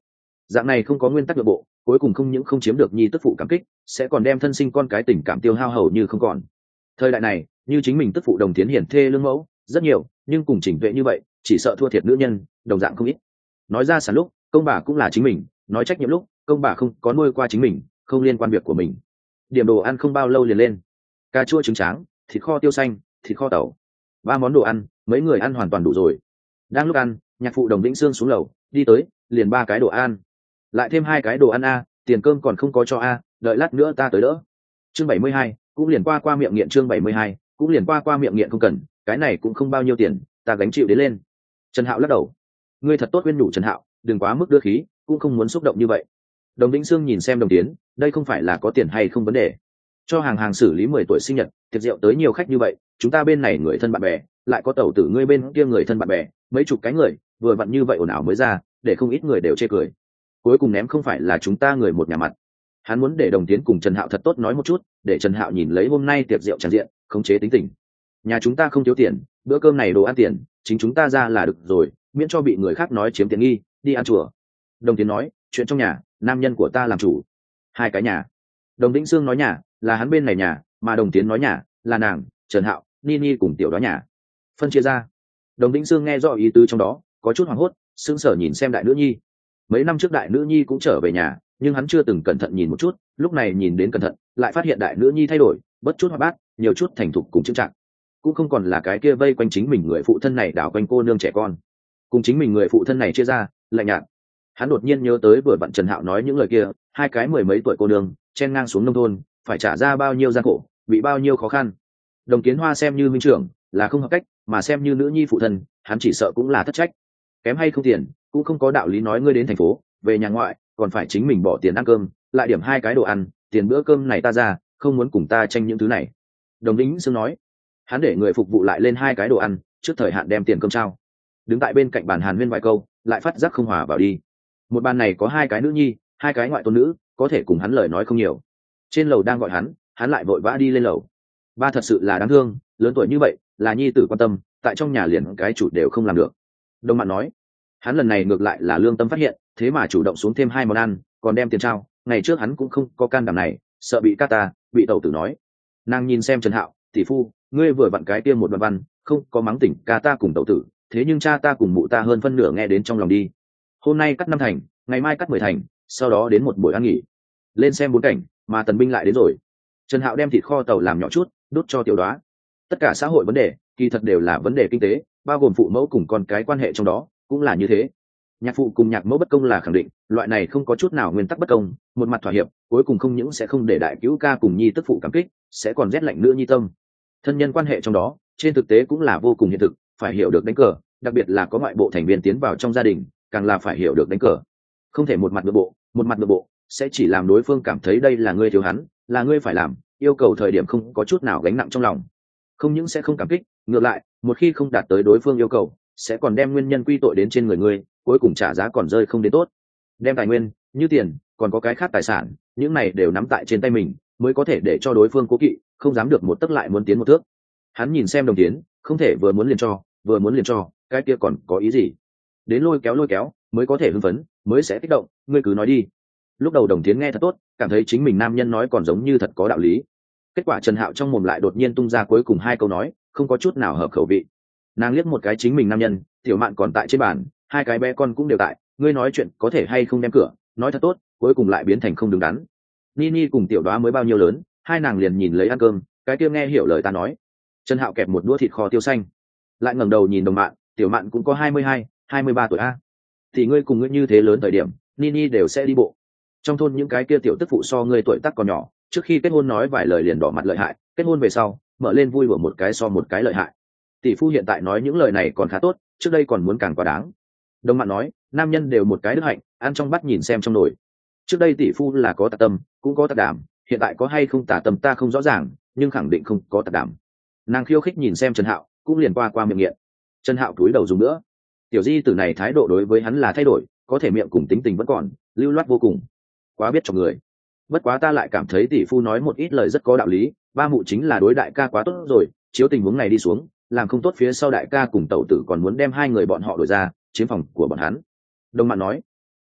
Speaker 1: Dạng này không có nguyên tắc nội bộ, cuối cùng không những không chiếm được nhi tức phụ cảm kích, sẽ còn đem thân sinh con cái tình cảm tiêu hao hầu như không còn. Thời đại này, như chính mình tức phụ Đồng Tiến hiển thê lương mẫu rất nhiều, nhưng cùng Trình Tuệ như vậy, chỉ sợ thua thiệt nữ nhân, đồng dạng không ít. Nói ra sản lúc, công bà cũng là chính mình, nói trách nhiệm lúc, công bà không có nuôi qua chính mình, không liên quan việc của mình. Điểm đồ ăn không bao lâu liền lên. Cà chua trứng tráng, thịt kho tiêu xanh, thịt kho tàu. 3 món đồ ăn, mấy người ăn hoàn toàn đủ rồi. Đang lúc ăn, nhạc phụ Đồng Vĩnh Sương xuống lầu, đi tới, liền 3 cái đồ ăn. Lại thêm 2 cái đồ ăn a, tiền cơm còn không có cho a, đợi lát nữa ta tới đỡ. Chương 72, cũng liền qua miệng nghiện. Chương 72, cũng liền qua miệng nghiện không cần, cái này cũng không bao nhiêu tiền, ta gánh chịu đến lên. Trần Hạo lắc đầu. Ngươi thật tốt khuyên nhủ Trần Hạo, đừng quá mức đưa khí, cũng không muốn xúc động như vậy. Đồng Vĩnh Sương nhìn xem Đồng Tiến, đây không phải là có tiền hay không vấn đề. Cho hàng xử lý 10 tuổi sinh nhật, tiệc rượu tới nhiều khách như vậy, chúng ta bên này người thân bạn bè, lại có tẩu tử ngươi bên kia người thân bạn bè, mấy chục cái người, vừa vặn như vậy ồn ào mới ra, để không ít người đều chê cười. Cuối cùng ném không phải là chúng ta người một nhà mặt. Hắn muốn để Đồng Tiến cùng Trần Hạo thật tốt nói một chút, để Trần Hạo nhìn lấy hôm nay tiệc rượu tràn diện, khống chế tính tình. Nhà chúng ta không thiếu tiền, bữa cơm này đồ ăn tiền, chính chúng ta ra là được rồi, miễn cho bị người khác nói chiếm tiện nghi, đi ăn chùa. Đồng Tiến nói, chuyện trong nhà, nam nhân của ta làm chủ. 2 cái nhà. Đồng Vĩnh Sương nói nhà, là hắn bên này nhà, mà Đồng Tiến nói nhà, là nàng, Trần Hạo, Nini cùng tiểu đó nhà. Phân chia ra. Đồng Vĩnh Sương nghe rõ ý tứ trong đó, có chút hoảng hốt, sững sờ nhìn xem đại nữ nhi. Mấy năm trước đại nữ nhi cũng trở về nhà, nhưng hắn chưa từng cẩn thận nhìn một chút, lúc này nhìn đến cẩn thận, lại phát hiện đại nữ nhi thay đổi, bất chút hoạt bát, nhiều chút thành thục cùng chững chạc, cũng không còn là cái kia vây quanh chính mình người phụ thân này đảo quanh cô nương trẻ con, cùng chính mình người phụ thân này chia ra, lạnh nhạt. Hắn đột nhiên nhớ tới vừa vặn Trần Hạo nói những lời kia, 2 cái 10 mấy tuổi cô nương, chen ngang xuống nông thôn, phải trả ra bao nhiêu gian khổ, bị bao nhiêu khó khăn. Đồng Kiến Hoa xem như minh trưởng, là không hợp cách, mà xem như nữ nhi phụ thân, hắn chỉ sợ cũng là thất trách. Kém hay không tiền, cũng không có đạo lý nói ngươi đến thành phố, về nhà ngoại, còn phải chính mình bỏ tiền ăn cơm, lại điểm 2 cái đồ ăn, tiền bữa cơm này ta ra, không muốn cùng ta tranh những thứ này. Đồng Vĩnh Sương nói. Hắn để người phục vụ lại lên 2 cái đồ ăn, trước thời hạn đem tiền cơm trao. Đứng tại bên cạnh bàn hàn huyên vài câu, lại phát giác không hòa vào đi. Một bàn này có 2 cái nữ nhi, 2 cái ngoại tôn nữ, có thể cùng hắn lời nói không nhiều. Trên lầu đang gọi hắn lại vội vã đi lên lầu. Ba thật sự là đáng thương, lớn tuổi như vậy, là nhi tử quan tâm, tại trong nhà liền cái chủ đều không làm được. Đông Mạn nói, hắn lần này ngược lại là lương tâm phát hiện, thế mà chủ động xuống thêm 2 món ăn, còn đem tiền trao. Ngày trước hắn cũng không có can đảm này, sợ bị cata, bị tẩu tử nói. Nàng nhìn xem Trần Hạo, tỷ phu, ngươi vừa vặn cái kia một đoạn văn, không có mắng tỉnh ca ta cùng tẩu tử, thế nhưng cha ta cùng mụ ta hơn phân nửa nghe đến trong lòng đi. Hôm nay cắt 5 thành, ngày mai cắt 10 thành, sau đó đến một buổi ăn nghỉ. Lên xem 4 cảnh, mà Tần Binh lại đến rồi. Trần Hạo đem thịt kho tàu làm nhỏ chút, đút cho Tiểu Đoá. Tất cả xã hội vấn đề, kỳ thật đều là vấn đề kinh tế, bao gồm phụ mẫu cùng con cái quan hệ trong đó, cũng là như thế. Nhạc phụ cùng nhạc mẫu bất công là khẳng định, loại này không có chút nào nguyên tắc bất công, một mặt thỏa hiệp, cuối cùng không những sẽ không để đại cứu ca cùng nhi tức phụ cảm kích, sẽ còn rét lạnh nữa nhi tâm. Thân nhân quan hệ trong đó, trên thực tế cũng là vô cùng hiện thực, phải hiểu được đánh cờ, đặc biệt là có ngoại bộ thành viên tiến vào trong gia đình, càng là phải hiểu được đánh cờ. Không thể một mặt nội bộ, sẽ chỉ làm đối phương cảm thấy đây là ngươi thiếu hắn, là ngươi phải làm, yêu cầu thời điểm không có chút nào gánh nặng trong lòng. Không những sẽ không cảm kích, ngược lại, một khi không đạt tới đối phương yêu cầu, sẽ còn đem nguyên nhân quy tội đến trên người ngươi, cuối cùng trả giá còn rơi không đến tốt. Đem tài nguyên, như tiền, còn có cái khác tài sản, những này đều nắm tại trên tay mình, mới có thể để cho đối phương cố kỵ, không dám được một tấc lại muốn tiến một thước. Hắn nhìn xem Đồng Tiến, không thể vừa muốn liền cho, cái kia còn có ý gì? Đến lôi kéo, mới có thể hưng phấn, mới sẽ kích động, ngươi cứ nói đi. Lúc đầu Đồng Tiến nghe thật tốt, cảm thấy chính mình nam nhân nói còn giống như thật có đạo lý. Kết quả Trần Hạo trong mồm lại đột nhiên tung ra cuối cùng 2 câu nói, không có chút nào hợp khẩu vị. Nàng liếc một cái chính mình nam nhân, Tiểu Mạn còn tại trên bàn, 2 cái bé con cũng đều tại, ngươi nói chuyện có thể hay không đem cửa, nói thật tốt, cuối cùng lại biến thành không đứng đắn. Nini cùng Tiểu Đoá mới bao nhiêu lớn, 2 nàng liền nhìn lấy ăn cơm, cái kia nghe hiểu lời ta nói. Trần Hạo kẹp một đũa thịt kho tiêu xanh, lại ngẩng đầu nhìn Đồng Mạn, Tiểu Mạn cũng có 22, 23 tuổi a. Thì ngươi cùng ngươi như thế lớn thời điểm, Nini đều sẽ đi bộ. Trong thôn những cái kia tiểu tức phụ so ngươi tuổi tác còn nhỏ, trước khi kết hôn nói vài lời liền đỏ mặt lợi hại, kết hôn về sau, mở lên vui đùa một cái so một cái lợi hại. Tỷ phu hiện tại nói những lời này còn khá tốt, trước đây còn muốn càng quá đáng. Đồng Mạn nói, nam nhân đều một cái đức hạnh, ăn trong bát nhìn xem trong nồi. Trước đây tỷ phu là có tà tâm, cũng có tà đảm, hiện tại có hay không tà tâm ta không rõ ràng, nhưng khẳng định không có tà đảm. Nàng khiêu khích nhìn xem Trần Hạo, cũng liền qua miệng nghiện. Trần Hạo cúi đầu dùng nữa. Tiểu di tử này thái độ đối với hắn là thay đổi, có thể miệng cùng tính tình vẫn còn, lưu loát vô cùng. Quá biết cho người. Bất quá ta lại cảm thấy tỷ phu nói một ít lời rất có đạo lý, ba mụ chính là đối đại ca quá tốt rồi, chiếu tình huống này đi xuống, làm không tốt phía sau đại ca cùng tẩu tử còn muốn đem 2 người bọn họ đổi ra, chiếm phòng của bọn hắn. Đồng Mạn nói.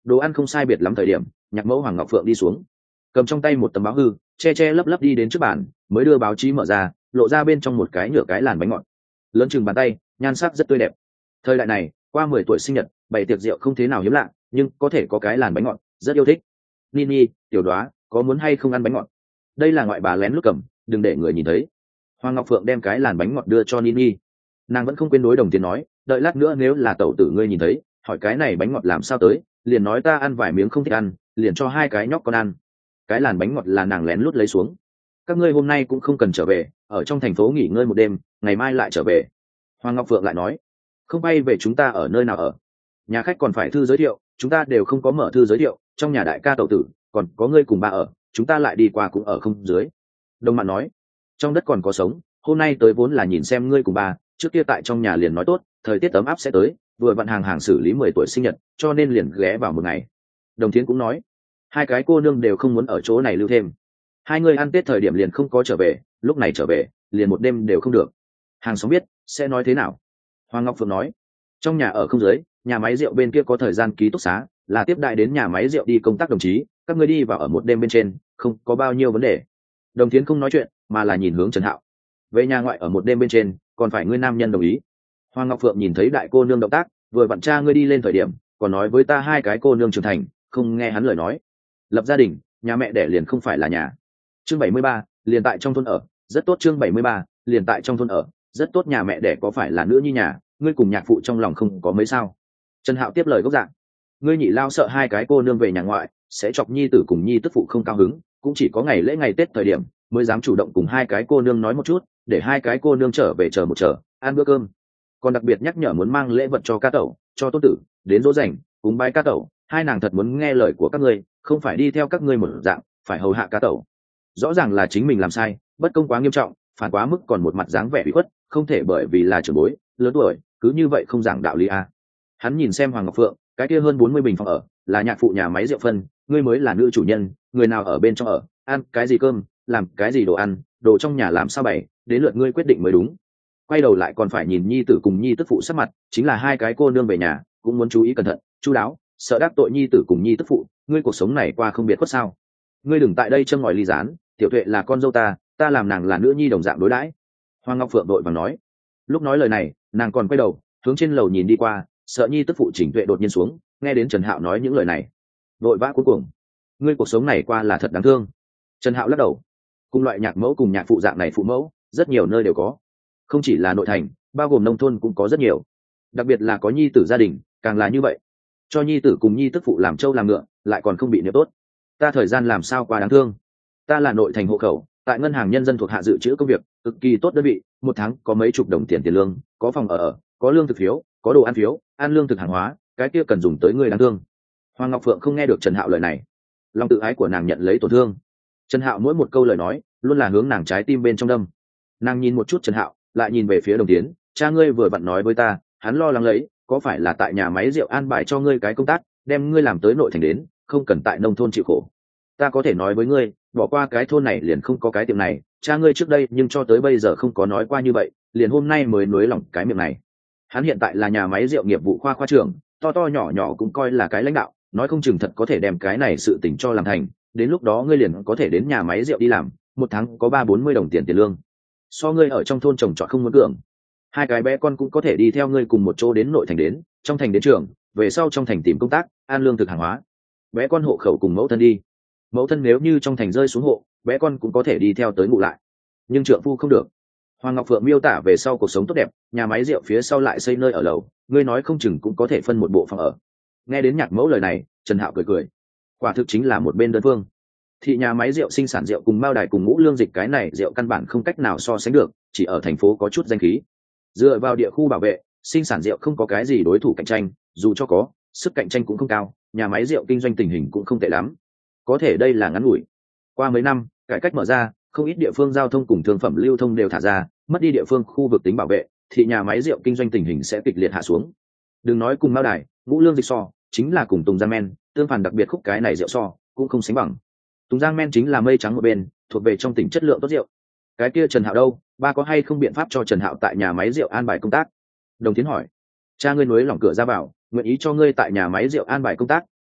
Speaker 1: đồ ăn không sai biệt lắm thời điểm, nhạc mẫu Hoàng Ngọc Phượng đi xuống, cầm trong tay một tấm báo hư, che lấp lấp đi đến trước bàn, mới đưa báo chí mở ra, lộ ra bên trong một cái nhựa cái làn bánh ngọt lớn chừng bàn tay, nhan sắc rất tươi đẹp. Thời đại này, qua 10 tuổi sinh nhật, bày tiệc rượu không thế nào hiếm lạ, nhưng có thể có cái làn bánh ngọt, rất yêu thích. Nini, tiểu đoá, có muốn hay không ăn bánh ngọt? Đây là ngoại bà lén lút cầm, đừng để người nhìn thấy. Hoàng Ngọc Phượng đem cái làn bánh ngọt đưa cho Nini. Nàng vẫn không quên đối Đồng Tiến nói, đợi lát nữa nếu là tẩu tử ngươi nhìn thấy, hỏi cái này bánh ngọt làm sao tới, liền nói ta ăn vài miếng không thích ăn, liền cho hai cái nhóc con ăn. Cái làn bánh ngọt là nàng lén lút lấy xuống. Các ngươi hôm nay cũng không cần trở về, ở trong thành phố nghỉ ngơi một đêm, ngày mai lại trở về. Hoàng Ngọc Phượng lại nói, không bay về chúng ta ở nơi nào ở? Nhà khách còn phải thư giới thiệu, chúng ta đều không có mở thư giới thiệu, trong nhà đại ca tẩu tử, còn có ngươi cùng bà ở, chúng ta lại đi qua cũng ở không dưới. Đồng Mạn nói, trong đất còn có sống, hôm nay tới vốn là nhìn xem ngươi cùng bà, trước kia tại trong nhà liền nói tốt, thời tiết ấm áp sẽ tới, vừa vận hàng xử lý 10 tuổi sinh nhật, cho nên liền ghé vào một ngày. Đồng Thiến cũng nói, hai cái cô nương đều không muốn ở chỗ này lưu thêm. Hai người ăn Tết thời điểm liền không có trở về, lúc này trở về, liền một đêm đều không được. Hàng xóm biết, sẽ nói thế nào? Hoàng Ngọc Phượng nói, trong nhà ở không dưới, nhà máy rượu bên kia có thời gian ký túc xá, là tiếp đại đến nhà máy rượu đi công tác đồng chí, các ngươi đi vào ở một đêm bên trên, không có bao nhiêu vấn đề. Đồng Thiến không nói chuyện, mà là nhìn hướng Trần Hạo. Về nhà ngoại ở một đêm bên trên, còn phải ngươi nam nhân đồng ý. Hoàng Ngọc Phượng nhìn thấy đại cô nương động tác, vừa vặn cha ngươi đi lên thời điểm, còn nói với ta hai cái cô nương trưởng thành, không nghe hắn lời nói. Lập gia đình, nhà mẹ đẻ liền không phải là nhà. Chương 73, liền tại trong thôn ở, rất tốt. Chương 73, liền tại trong thôn ở, rất tốt. Nhà mẹ đẻ có phải là nữ nhi nhà, ngươi cùng nhạc phụ trong lòng không có mấy sao? Trần Hạo tiếp lời gốc dạng, ngươi nhị lao sợ hai cái cô nương về nhà ngoại sẽ chọc nhi tử cùng nhi tức phụ không cao hứng, cũng chỉ có ngày lễ ngày Tết thời điểm mới dám chủ động cùng hai cái cô nương nói một chút, để hai cái cô nương trở về chờ một chờ, ăn bữa cơm. Còn đặc biệt nhắc nhở muốn mang lễ vật cho ca tẩu, cho tôn tử, đến dỗ dành, cúng bái ca tẩu, hai nàng thật muốn nghe lời của các ngươi, không phải đi theo các ngươi một dạng, phải hầu hạ ca tẩu. Rõ ràng là chính mình làm sai, bất công quá nghiêm trọng, phản quá mức, còn một mặt dáng vẻ bị khuất, không thể bởi vì là trưởng bối lớn tuổi cứ như vậy không giảng đạo lý a. Hắn nhìn xem Hoàng Ngọc Phượng, cái kia hơn 40 bình phòng ở là nhạc phụ nhà máy rượu phân, ngươi mới là nữ chủ nhân, người nào ở bên trong ở, ăn cái gì cơm, làm cái gì đồ ăn, đồ trong nhà làm sao bày, đến lượt ngươi quyết định mới đúng. Quay đầu lại còn phải nhìn nhi tử cùng nhi tức phụ sắc mặt, chính là hai cái cô nương về nhà cũng muốn chú ý cẩn thận, chu đáo, sợ đắc tội nhi tử cùng nhi tức phụ, ngươi cuộc sống này qua không biệt khuất sao? Ngươi đừng tại đây châm ngòi ly gián, tiểu tuệ là con dâu ta làm nàng là nữ nhi đồng dạng đối đãi. Hoàng Ngọc Phượng đội vàng nói. Lúc nói lời này, nàng còn quay đầu hướng trên lầu nhìn đi qua, sợ nhi tức phụ Chỉnh Tuệ đột nhiên xuống, nghe đến Trần Hạo nói những lời này, vội vã cuối cùng, ngươi cuộc sống này qua là thật đáng thương. Trần Hạo lắc đầu, cùng loại nhạc mẫu cùng nhạc phụ dạng này phụ mẫu rất nhiều nơi đều có, không chỉ là nội thành, bao gồm nông thôn cũng có rất nhiều, đặc biệt là có nhi tử gia đình càng là như vậy, cho nhi tử cùng nhi tức phụ làm trâu làm ngựa, lại còn không bị niệm tốt. Ta thời gian làm sao quá đáng thương. Ta là nội thành hộ khẩu, tại ngân hàng nhân dân thuộc hạ dự trữ công việc, cực kỳ tốt đơn vị, một tháng có mấy chục đồng tiền lương, có phòng ở, có lương thực phiếu, có đồ ăn phiếu, ăn lương thực hàng hóa, cái kia cần dùng tới người đáng thương. Hoàng Ngọc Phượng không nghe được Trần Hạo lời này, lòng tự ái của nàng nhận lấy tổn thương. Trần Hạo mỗi một câu lời nói luôn là hướng nàng trái tim bên trong đâm. Nàng nhìn một chút Trần Hạo, lại nhìn về phía Đồng Tiến, cha ngươi vừa vặn nói với ta, hắn lo lắng lấy, có phải là tại nhà máy rượu an bài cho ngươi cái công tác, đem ngươi làm tới nội thành đến, không cần tại nông thôn chịu khổ. Ta có thể nói với ngươi, bỏ qua cái thôn này liền không có cái tiệm này, cha ngươi trước đây nhưng cho tới bây giờ không có nói qua như vậy, liền hôm nay mới nới lỏng cái miệng này. Hắn hiện tại là nhà máy rượu nghiệp vụ khoa trưởng, to to nhỏ nhỏ cũng coi là cái lãnh đạo, nói không chừng thật có thể đem cái này sự tình cho làm thành, đến lúc đó ngươi liền có thể đến nhà máy rượu đi làm, một tháng có 30-40 đồng tiền lương. So ngươi ở trong thôn trồng trọt không muốn cường. Hai cái bé con cũng có thể đi theo ngươi cùng một chỗ đến nội thành đến, trong thành đến trường, về sau trong thành tìm công tác, ăn lương thực hàng hóa. Bé con hộ khẩu cùng mẫu thân đi. Mẫu thân nếu như trong thành rơi xuống hộ, bé con cũng có thể đi theo tới ngủ lại. Nhưng trượng phu không được. Hoàng Ngọc Phượng miêu tả về sau cuộc sống tốt đẹp, nhà máy rượu phía sau lại xây nơi ở lầu, ngươi nói không chừng cũng có thể phân một bộ phòng ở. Nghe đến nhạc mẫu lời này, Trần Hạo cười cười. Quả thực chính là một bên đơn phương. Thị nhà máy rượu sinh sản rượu cùng Mao Đài cùng Ngũ Lương Dịch cái này rượu căn bản không cách nào so sánh được, chỉ ở thành phố có chút danh khí. Dựa vào địa khu bảo vệ, sinh sản rượu không có cái gì đối thủ cạnh tranh, dù cho có, sức cạnh tranh cũng không cao, nhà máy rượu kinh doanh tình hình cũng không tệ lắm. Có thể đây là ngắn ngủi. Qua mấy năm, cải cách mở ra, không ít địa phương giao thông cùng thương phẩm lưu thông đều thả ra, mất đi địa phương khu vực tính bảo vệ, thì nhà máy rượu kinh doanh tình hình sẽ kịch liệt hạ xuống. Đừng nói cùng Mao Đài, Ngũ Lương Dịch so, chính là cùng Tùng Giang Men, tương phản đặc biệt khúc cái này rượu so, cũng không sánh bằng. Tùng Giang Men chính là mây trắng một bên, thuộc về trong tỉnh chất lượng tốt rượu. Cái kia Trần Hạo đâu, ba có hay không biện pháp cho Trần Hạo tại nhà máy rượu an bài công tác? Đồng Tiến hỏi. Cha ngươi nối lỏng cửa ra vào, nguyện ý cho ngươi tại nhà máy rượu an bài công tác,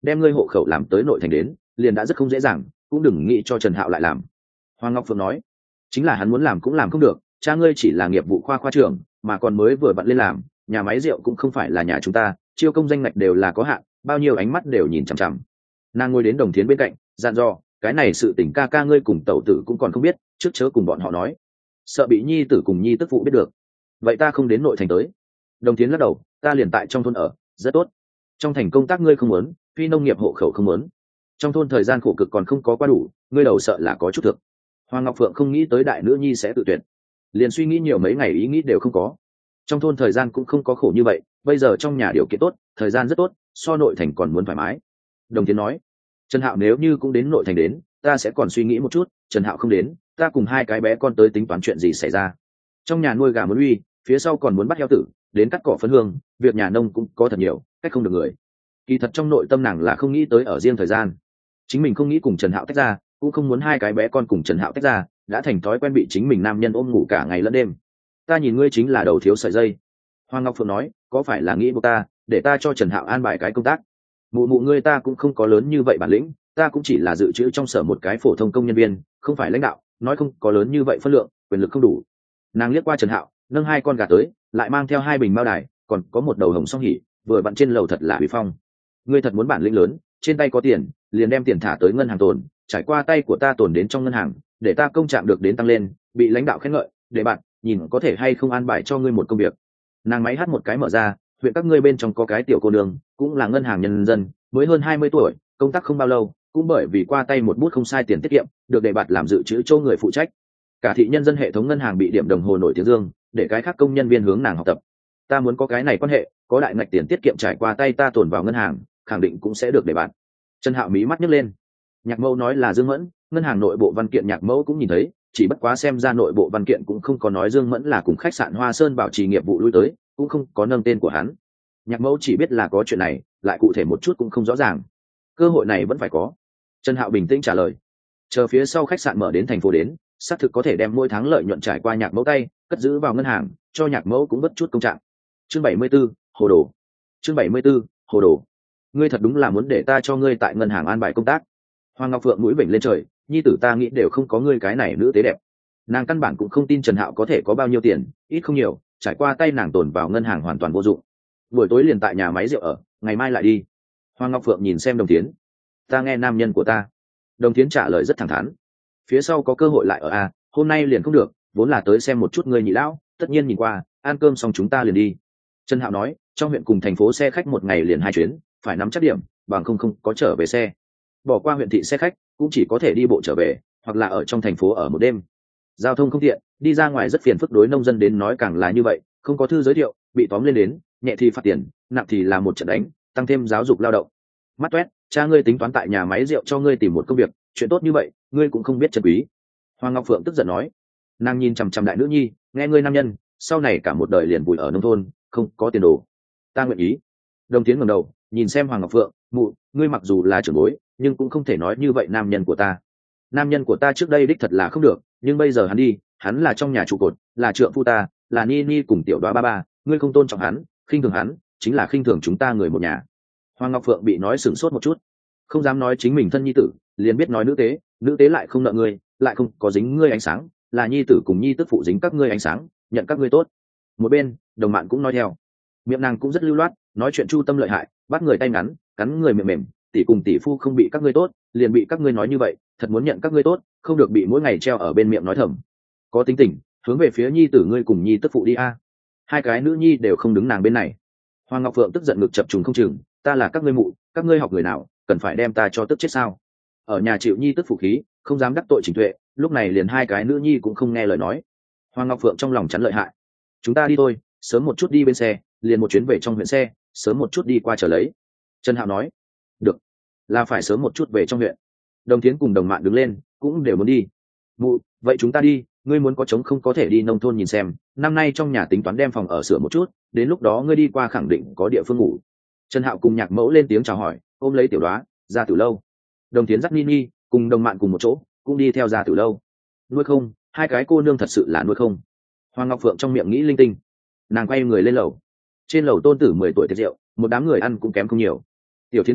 Speaker 1: đem ngươi hộ khẩu làm tới nội thành đến liền đã rất không dễ dàng, cũng đừng nghĩ cho Trần Hạo lại làm. Hoàng Ngọc Phượng nói, chính là hắn muốn làm cũng làm không được, cha ngươi chỉ là nghiệp vụ khoa trưởng mà còn mới vừa vặn lên làm, nhà máy rượu cũng không phải là nhà chúng ta, chiêu công danh ngạch đều là có hạn, bao nhiêu ánh mắt đều nhìn chằm chằm. Nàng ngồi đến Đồng Thiến bên cạnh dặn dò, cái này sự tình ca ca ngươi cùng tẩu tử cũng còn không biết, trước chớ cùng bọn họ nói, sợ bị nhi tử cùng nhi tức phụ biết được. Vậy ta không đến nội thành tới. Đồng Thiến lắc đầu, ta liền tại trong thôn ở, rất tốt. Trong thành công tác ngươi không muốn, phi nông nghiệp hộ khẩu không muốn, trong thôn thời gian khổ cực còn không có quá đủ, ngươi đầu sợ là có chút thực. Hoàng Ngọc Phượng không nghĩ tới đại nữ nhi sẽ tự tuyệt, liền suy nghĩ nhiều mấy ngày ý nghĩ đều không có. Trong thôn thời gian cũng không có khổ như vậy, bây giờ trong nhà điều kiện tốt, thời gian rất tốt, so nội thành còn muốn thoải mái. Đồng Tiến nói, Trần Hạo nếu như cũng đến nội thành đến, ta sẽ còn suy nghĩ một chút, Trần Hạo không đến, ta cùng hai cái bé con tới tính toán chuyện gì xảy ra. Trong nhà nuôi gà muốn uy, phía sau còn muốn bắt heo tử, đến cắt cỏ phấn hương, việc nhà nông cũng có thật nhiều, cách không được người. Kỳ thật trong nội tâm nàng là không nghĩ tới ở riêng thời gian, chính mình không nghĩ cùng Trần Hạo tách ra, cũng không muốn hai cái bé con cùng Trần Hạo tách ra, đã thành thói quen bị chính mình nam nhân ôm ngủ cả ngày lẫn đêm. Ta nhìn ngươi chính là đầu thiếu sợi dây. Hoàng Ngọc Phượng nói, có phải là nghĩ buộc ta để ta cho Trần Hạo an bài cái công tác? Mụ mụ ngươi ta cũng không có lớn như vậy bản lĩnh, ta cũng chỉ là dự trữ trong sở một cái phổ thông công nhân viên, không phải lãnh đạo, nói không có lớn như vậy phân lượng, quyền lực không đủ. Nàng liếc qua Trần Hạo, nâng hai con gà tới, lại mang theo hai bình mao đài, còn có một đầu hồng song hỉ, vừa bận trên lầu thật là uy phong. Ngươi thật muốn bản lĩnh lớn, trên tay có tiền, liền đem tiền thả tới ngân hàng tồn, trải qua tay của ta tồn đến trong ngân hàng, để ta công trạng được đến tăng lên, bị lãnh đạo khen ngợi, để bạn nhìn có thể hay không an bài cho ngươi một công việc. Nàng máy hát một cái mở ra, huyện các ngươi bên trong có cái tiểu cô nương, cũng là ngân hàng nhân dân, mới hơn 20 tuổi, công tác không bao lâu, cũng bởi vì qua tay một bút không sai tiền tiết kiệm, được đề bạt làm dự trữ châu người phụ trách. Cả thị nhân dân hệ thống ngân hàng bị điểm đồng hồ nổi tiếng dương, để cái khác công nhân viên hướng nàng học tập. Ta muốn có cái này quan hệ, có đại ngạch tiền tiết kiệm trải qua tay ta tồn vào ngân hàng, khẳng định cũng sẽ được đề bạt. Trần Hạo mí mắt nhấc lên. Nhạc Mẫu nói là Dương Mẫn, ngân hàng nội bộ văn kiện Nhạc Mẫu cũng nhìn thấy, chỉ bất quá xem ra nội bộ văn kiện cũng không có nói Dương Mẫn là cùng khách sạn Hoa Sơn bảo trì nghiệp vụ lui tới, cũng không có nâng tên của hắn. Nhạc Mẫu chỉ biết là có chuyện này, lại cụ thể một chút cũng không rõ ràng. Cơ hội này vẫn phải có. Trần Hạo bình tĩnh trả lời. Chờ phía sau khách sạn mở đến thành phố đến, xác thực có thể đem mỗi tháng lợi nhuận trải qua Nhạc Mẫu tay, cất giữ vào ngân hàng, cho Nhạc Mẫu cũng bất chút công trạng. Chương 74, hồ đồ. Chương 74, hồ đồ. Ngươi thật đúng là muốn để ta cho ngươi tại ngân hàng an bài công tác. Hoàng Ngọc Phượng mũi vểnh lên trời, nhi tử ta nghĩ đều không có ngươi cái này nữ tế đẹp. Nàng căn bản cũng không tin Trần Hạo có thể có bao nhiêu tiền, ít không nhiều, trải qua tay nàng tồn vào ngân hàng hoàn toàn vô dụng. Buổi tối liền tại nhà máy rượu ở, ngày mai lại đi. Hoàng Ngọc Phượng nhìn xem Đồng Thiến, ta nghe nam nhân của ta. Đồng Thiến trả lời rất thẳng thắn, phía sau có cơ hội lại ở a, hôm nay liền không được, vốn là tới xem một chút ngươi nhị lão, tất nhiên nhìn qua, ăn cơm xong chúng ta liền đi. Trần Hạo nói, trong huyện cùng thành phố xe khách một ngày liền 2 chuyến, phải nắm chắc điểm, bằng không có trở về xe. Bỏ qua huyện thị xe khách, cũng chỉ có thể đi bộ trở về, hoặc là ở trong thành phố ở một đêm. Giao thông không tiện, đi ra ngoài rất phiền phức, đối nông dân đến nói càng là như vậy, không có thư giới thiệu, bị tóm lên đến, nhẹ thì phạt tiền, nặng thì là một trận đánh, tăng thêm giáo dục lao động. Mắt toét, cha ngươi tính toán tại nhà máy rượu cho ngươi tìm một công việc, chuyện tốt như vậy, ngươi cũng không biết trân quý. Hoàng Ngọc Phượng tức giận nói. Nàng nhìn chằm chằm đại nữ nhi, nghe ngươi nam nhân, sau này cả một đời liền vùi ở nông thôn, không có tiền đồ. Ta nguyện ý. Đồng Tiến ngẩng đầu, nhìn xem Hoàng Ngọc Phượng, mụ, ngươi mặc dù là trưởng bối, nhưng cũng không thể nói như vậy nam nhân của ta. Nam nhân của ta trước đây đích thật là không được, nhưng bây giờ hắn đi, hắn là trong nhà trụ cột, là trượng phu ta, là ni ni cùng tiểu đoá ba ba, ngươi không tôn trọng hắn, khinh thường hắn, chính là khinh thường chúng ta người một nhà. Hoàng Ngọc Phượng bị nói sửng sốt một chút, không dám nói chính mình thân nhi tử, liền biết nói nữ tế lại không nợ ngươi, lại không có dính ngươi ánh sáng, là nhi tử cùng nhi tức phụ dính các ngươi ánh sáng, nhận các ngươi tốt. Một bên, đồng bạn cũng nói theo, miệng nàng cũng rất lưu loát, nói chuyện chu tâm lợi hại, bắt người tay ngắn, cắn người mềm mềm, tỷ cùng tỷ phu không bị các ngươi tốt, liền bị các ngươi nói như vậy, thật muốn nhận các ngươi tốt, không được bị mỗi ngày treo ở bên miệng nói thầm. Có tính tình, hướng về phía nhi tử ngươi cùng nhi tức phụ đi a. Hai cái nữ nhi đều không đứng nàng bên này. Hoàng Ngọc Phượng tức giận ngực chập trùng không chừng, ta là các ngươi mụ, các ngươi học người nào, cần phải đem ta cho tức chết sao? Ở nhà chịu nhi tức phụ khí, không dám đắc tội Trình Tuệ, lúc này liền hai cái nữ nhi cũng không nghe lời nói. Hoàng Ngọc Phượng trong lòng chắn lợi hại. Chúng ta đi thôi, sớm một chút đi bên xe, liền một chuyến về trong huyện xe, sớm một chút đi qua chờ lấy. Trần Hạo nói. Được, là phải sớm một chút về trong huyện. Đồng Thiến cùng đồng mạn đứng lên, cũng đều muốn đi. Mụ, vậy chúng ta đi, ngươi muốn có trống không có thể đi nông thôn nhìn xem, năm nay trong nhà tính toán đem phòng ở sửa một chút, đến lúc đó ngươi đi qua khẳng định có địa phương ngủ. Trần Hạo cùng Nhạc Mẫu lên tiếng chào hỏi, ôm lấy tiểu đoá ra từ lâu. Đồng Thiến dắt Nini cùng đồng mạn cùng một chỗ, cũng đi theo ra từ lâu. Nuôi không, hai cái cô nương thật sự là nuôi không. Hoàng Ngọc Phượng trong miệng nghĩ linh tinh, nàng quay người lên lầu. Trên lầu tôn tử 10 tuổi tiệc rượu, một đám người ăn cũng kém không nhiều. Tiểu Thiến đâu,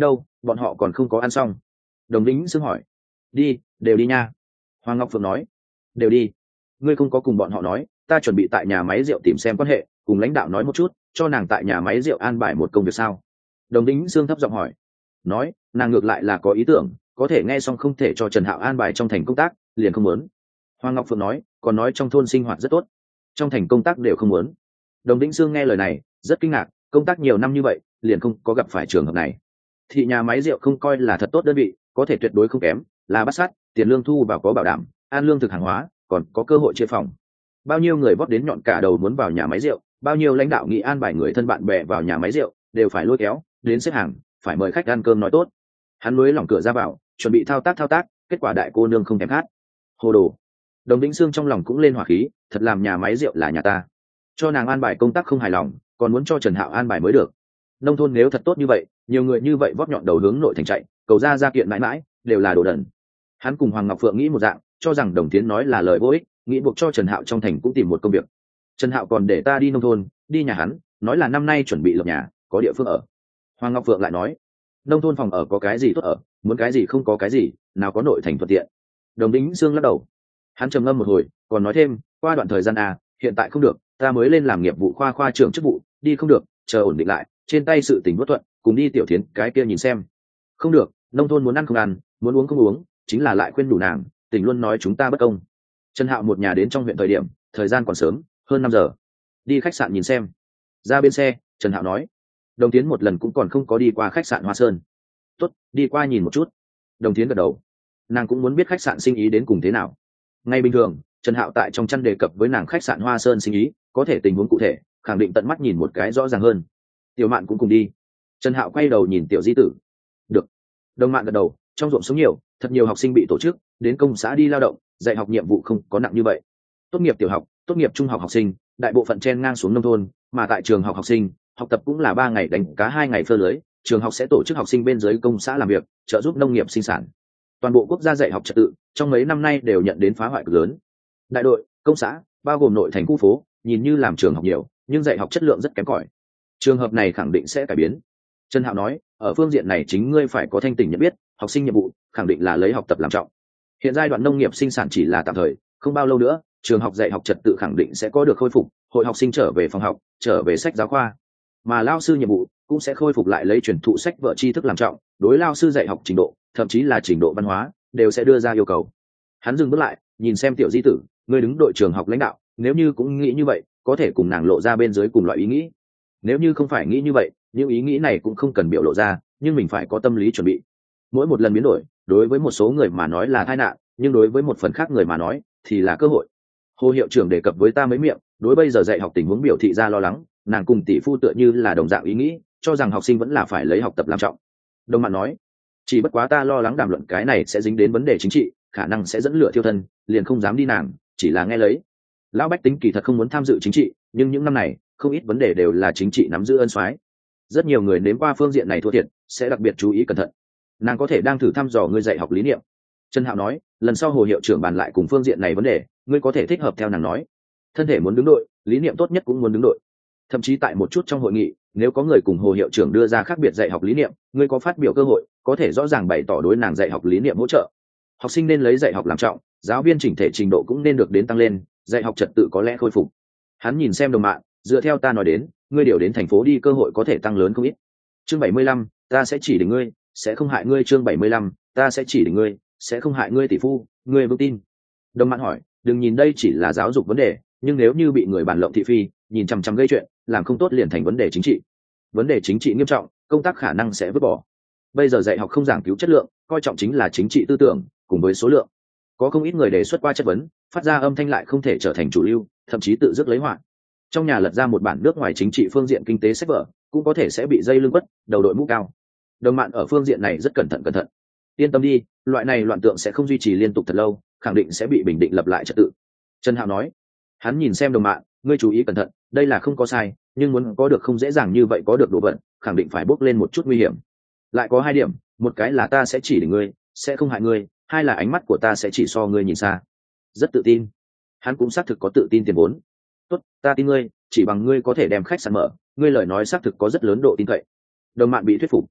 Speaker 1: bọn họ còn không có ăn xong. Đồng Vĩnh Sương hỏi. Đi, đều đi nha. Hoàng Ngọc Phượng nói. Đều đi. Ngươi không có cùng bọn họ nói, ta chuẩn bị tại nhà máy rượu tìm xem quan hệ, cùng lãnh đạo nói một chút, cho nàng tại nhà máy rượu an bài một công việc sao? Đồng Vĩnh Sương thấp giọng hỏi. Nói, nàng ngược lại là có ý tưởng, có thể nghe xong không thể cho Trần Hạo an bài trong thành công tác, liền không muốn. Hoàng Ngọc Phượng nói, còn nói trong thôn sinh hoạt rất tốt, trong thành công tác đều không muốn. Đồng Vĩnh Sương nghe lời này, rất kinh ngạc, công tác nhiều năm như vậy, liền không có gặp phải trường hợp này. Thị nhà máy rượu không coi là thật tốt đơn vị, có thể tuyệt đối không kém, là bắt sát, tiền lương thu vào có bảo đảm, an lương thực hàng hóa, còn có cơ hội chia phòng. Bao nhiêu người vót đến nhọn cả đầu muốn vào nhà máy rượu, bao nhiêu lãnh đạo nghị an bài người thân bạn bè vào nhà máy rượu, đều phải lôi kéo, đến xếp hàng, phải mời khách ăn cơm nói tốt. Hắn lối lỏng cửa ra vào, chuẩn bị thao tác, kết quả đại cô nương không thèm khát. Hồ đồ. Đồng Vĩnh Sương trong lòng cũng lên hỏa khí, thật làm nhà máy rượu là nhà ta. Cho nàng an bài công tác không hài lòng, còn muốn cho Trần Hạo an bài mới được. Nông thôn nếu thật tốt như vậy, nhiều người như vậy vót nhọn đầu hướng nội thành chạy, cầu ra kiện mãi mãi, đều là đồ đần. Hắn cùng Hoàng Ngọc Phượng nghĩ một dạng, cho rằng Đồng Tiến nói là lời vô ích, nghĩ buộc cho Trần Hạo trong thành cũng tìm một công việc. Trần Hạo còn để ta đi nông thôn, đi nhà hắn, nói là năm nay chuẩn bị lập nhà, có địa phương ở. Hoàng Ngọc Phượng lại nói, nông thôn phòng ở có cái gì tốt ở, muốn cái gì không có cái gì, nào có nội thành thuận tiện. Đồng Vĩnh Sương lắc đầu. Hắn trầm ngâm một hồi, còn nói thêm, qua đoạn thời gian hiện tại không được, ta mới lên làm nghiệp vụ khoa trưởng chức vụ, đi không được, chờ ổn định lại, trên tay sự tình bất thuận, cùng đi Tiểu Thiến cái kia nhìn xem. Không được, nông thôn muốn ăn không ăn, muốn uống không uống, chính là lại khuyên đủ nàng, tỉnh luôn nói chúng ta bất công. Trần Hạo một nhà đến trong huyện thời điểm, thời gian còn sớm, hơn 5 giờ. Đi khách sạn nhìn xem. Ra bên xe, Trần Hạo nói. Đồng Tiến một lần cũng còn không có đi qua khách sạn Hoa Sơn. Tốt, đi qua nhìn một chút. Đồng Tiến gật đầu. Nàng cũng muốn biết khách sạn sinh ý đến cùng thế nào. Ngay bình thường, Trần Hạo tại trong chăn đề cập với nàng khách sạn Hoa Sơn sinh ý, có thể tình huống cụ thể, khẳng định tận mắt nhìn một cái rõ ràng hơn. Tiểu Mạn cũng cùng đi. Trần Hạo quay đầu nhìn Tiểu Di Tử. Được. Đồng Mạn gật đầu, trong ruộng sống nhiều, thật nhiều học sinh bị tổ chức đến công xã đi lao động, dạy học nhiệm vụ không có nặng như vậy. Tốt nghiệp tiểu học, tốt nghiệp trung học học sinh, đại bộ phận chen ngang xuống nông thôn, mà tại trường học học sinh, học tập cũng là 3 ngày đánh cá 2 ngày phơ lưới, trường học sẽ tổ chức học sinh bên dưới công xã làm việc, trợ giúp nông nghiệp sinh sản. Toàn bộ quốc gia dạy học trật tự trong mấy năm nay đều nhận đến phá hoại cực lớn. Đại đội, công xã, bao gồm nội thành khu phố, nhìn như làm trường học nhiều, nhưng dạy học chất lượng rất kém cỏi. Trường hợp này khẳng định sẽ cải biến. Trần Hạo nói, ở phương diện này chính ngươi phải có thanh tỉnh nhận biết, học sinh nhiệm vụ khẳng định là lấy học tập làm trọng. Hiện giai đoạn nông nghiệp sinh sản chỉ là tạm thời, không bao lâu nữa, trường học dạy học trật tự khẳng định sẽ có được khôi phục, hội học sinh trở về phòng học, trở về sách giáo khoa. Mà lao sư nhiệm vụ cũng sẽ khôi phục lại lấy truyền thụ sách vở tri thức làm trọng, đối lao sư dạy học trình độ, thậm chí là trình độ văn hóa, đều sẽ đưa ra yêu cầu. Hắn dừng bước lại, nhìn xem Tiểu Di Tử, người đứng đội trường học lãnh đạo, nếu như cũng nghĩ như vậy, có thể cùng nàng lộ ra bên dưới cùng loại ý nghĩ. Nếu như không phải nghĩ như vậy, những ý nghĩ này cũng không cần biểu lộ ra, nhưng mình phải có tâm lý chuẩn bị. Mỗi một lần biến đổi, đối với một số người mà nói là tai nạn, nhưng đối với một phần khác người mà nói thì là cơ hội. Hồ hiệu trưởng đề cập với ta mấy miệng, đối bây giờ dạy học tình huống biểu thị ra lo lắng, nàng cùng tỷ phu tựa như là đồng dạng ý nghĩ, cho rằng học sinh vẫn là phải lấy học tập làm trọng. Đồng Mạn nói, chỉ bất quá ta lo lắng đàm luận cái này sẽ dính đến vấn đề chính trị, khả năng sẽ dẫn lửa thiêu thân, liền không dám đi nàng, chỉ là nghe lấy. Lão bách tính kỳ thật không muốn tham dự chính trị, nhưng những năm này không ít vấn đề đều là chính trị nắm giữ ân soái. Rất nhiều người nếm qua phương diện này thua thiệt, sẽ đặc biệt chú ý cẩn thận. Nàng có thể đang thử thăm dò ngươi dạy học lý niệm. Trần Hạo nói, lần sau Hồ hiệu trưởng bàn lại cùng phương diện này vấn đề, ngươi có thể thích hợp theo nàng nói. Thân thể muốn đứng đội, lý niệm tốt nhất cũng muốn đứng đội. Thậm chí tại một chút trong hội nghị, nếu có người cùng Hồ hiệu trưởng đưa ra khác biệt dạy học lý niệm, ngươi có phát biểu cơ hội, có thể rõ ràng bày tỏ đối nàng dạy học lý niệm hỗ trợ. Học sinh nên lấy dạy học làm trọng, giáo viên chỉnh thể trình độ cũng nên được đến tăng lên, dạy học trật tự có lẽ khôi phục. Hắn nhìn xem Đồng Mạn, dựa theo ta nói đến, ngươi điều đến thành phố đi cơ hội có thể tăng lớn không ít. Chương 75, ta sẽ chỉ định ngươi, sẽ không hại ngươi. Chương 75, ta sẽ chỉ định ngươi, sẽ không hại ngươi tỷ phu, ngươi vững tin. Đồng Mạn hỏi, đừng nhìn đây chỉ là giáo dục vấn đề, nhưng nếu như bị người bàn lộng thị phi, nhìn chằm chằm gây chuyện, làm không tốt liền thành vấn đề chính trị. Vấn đề chính trị nghiêm trọng, công tác khả năng sẽ vứt bỏ. Bây giờ dạy học không giảng cứu chất lượng, coi trọng chính là chính trị tư tưởng cùng với số lượng. Có không ít người đề xuất qua chất vấn, phát ra âm thanh lại không thể trở thành chủ lưu, thậm chí tự dứt lấy họa. Trong nhà lật ra một bản nước ngoài chính trị phương diện kinh tế sách vở, cũng có thể sẽ bị dây lưng quất, đầu đội mũ cao. Đồng Mạn ở phương diện này rất cẩn thận. Yên tâm đi, loại này loạn tượng sẽ không duy trì liên tục thật lâu, khẳng định sẽ bị bình định lập lại trật tự. Trần Hạo nói. Hắn nhìn xem Đồng Mạn, ngươi chú ý cẩn thận, đây là không có sai, nhưng muốn có được không dễ dàng như vậy, có được đồ vật, khẳng định phải bước lên một chút nguy hiểm. Lại có 2 điểm, một cái là ta sẽ chỉ định ngươi, sẽ không hại ngươi, 2 là ánh mắt của ta sẽ chỉ so ngươi nhìn xa. Rất tự tin. Hắn cũng xác thực có tự tin tiền vốn. Tốt, ta tin ngươi, chỉ bằng ngươi có thể đem khách sạn mở, ngươi lời nói xác thực có rất lớn độ tin cậy. Đồng Mạn bị thuyết phục.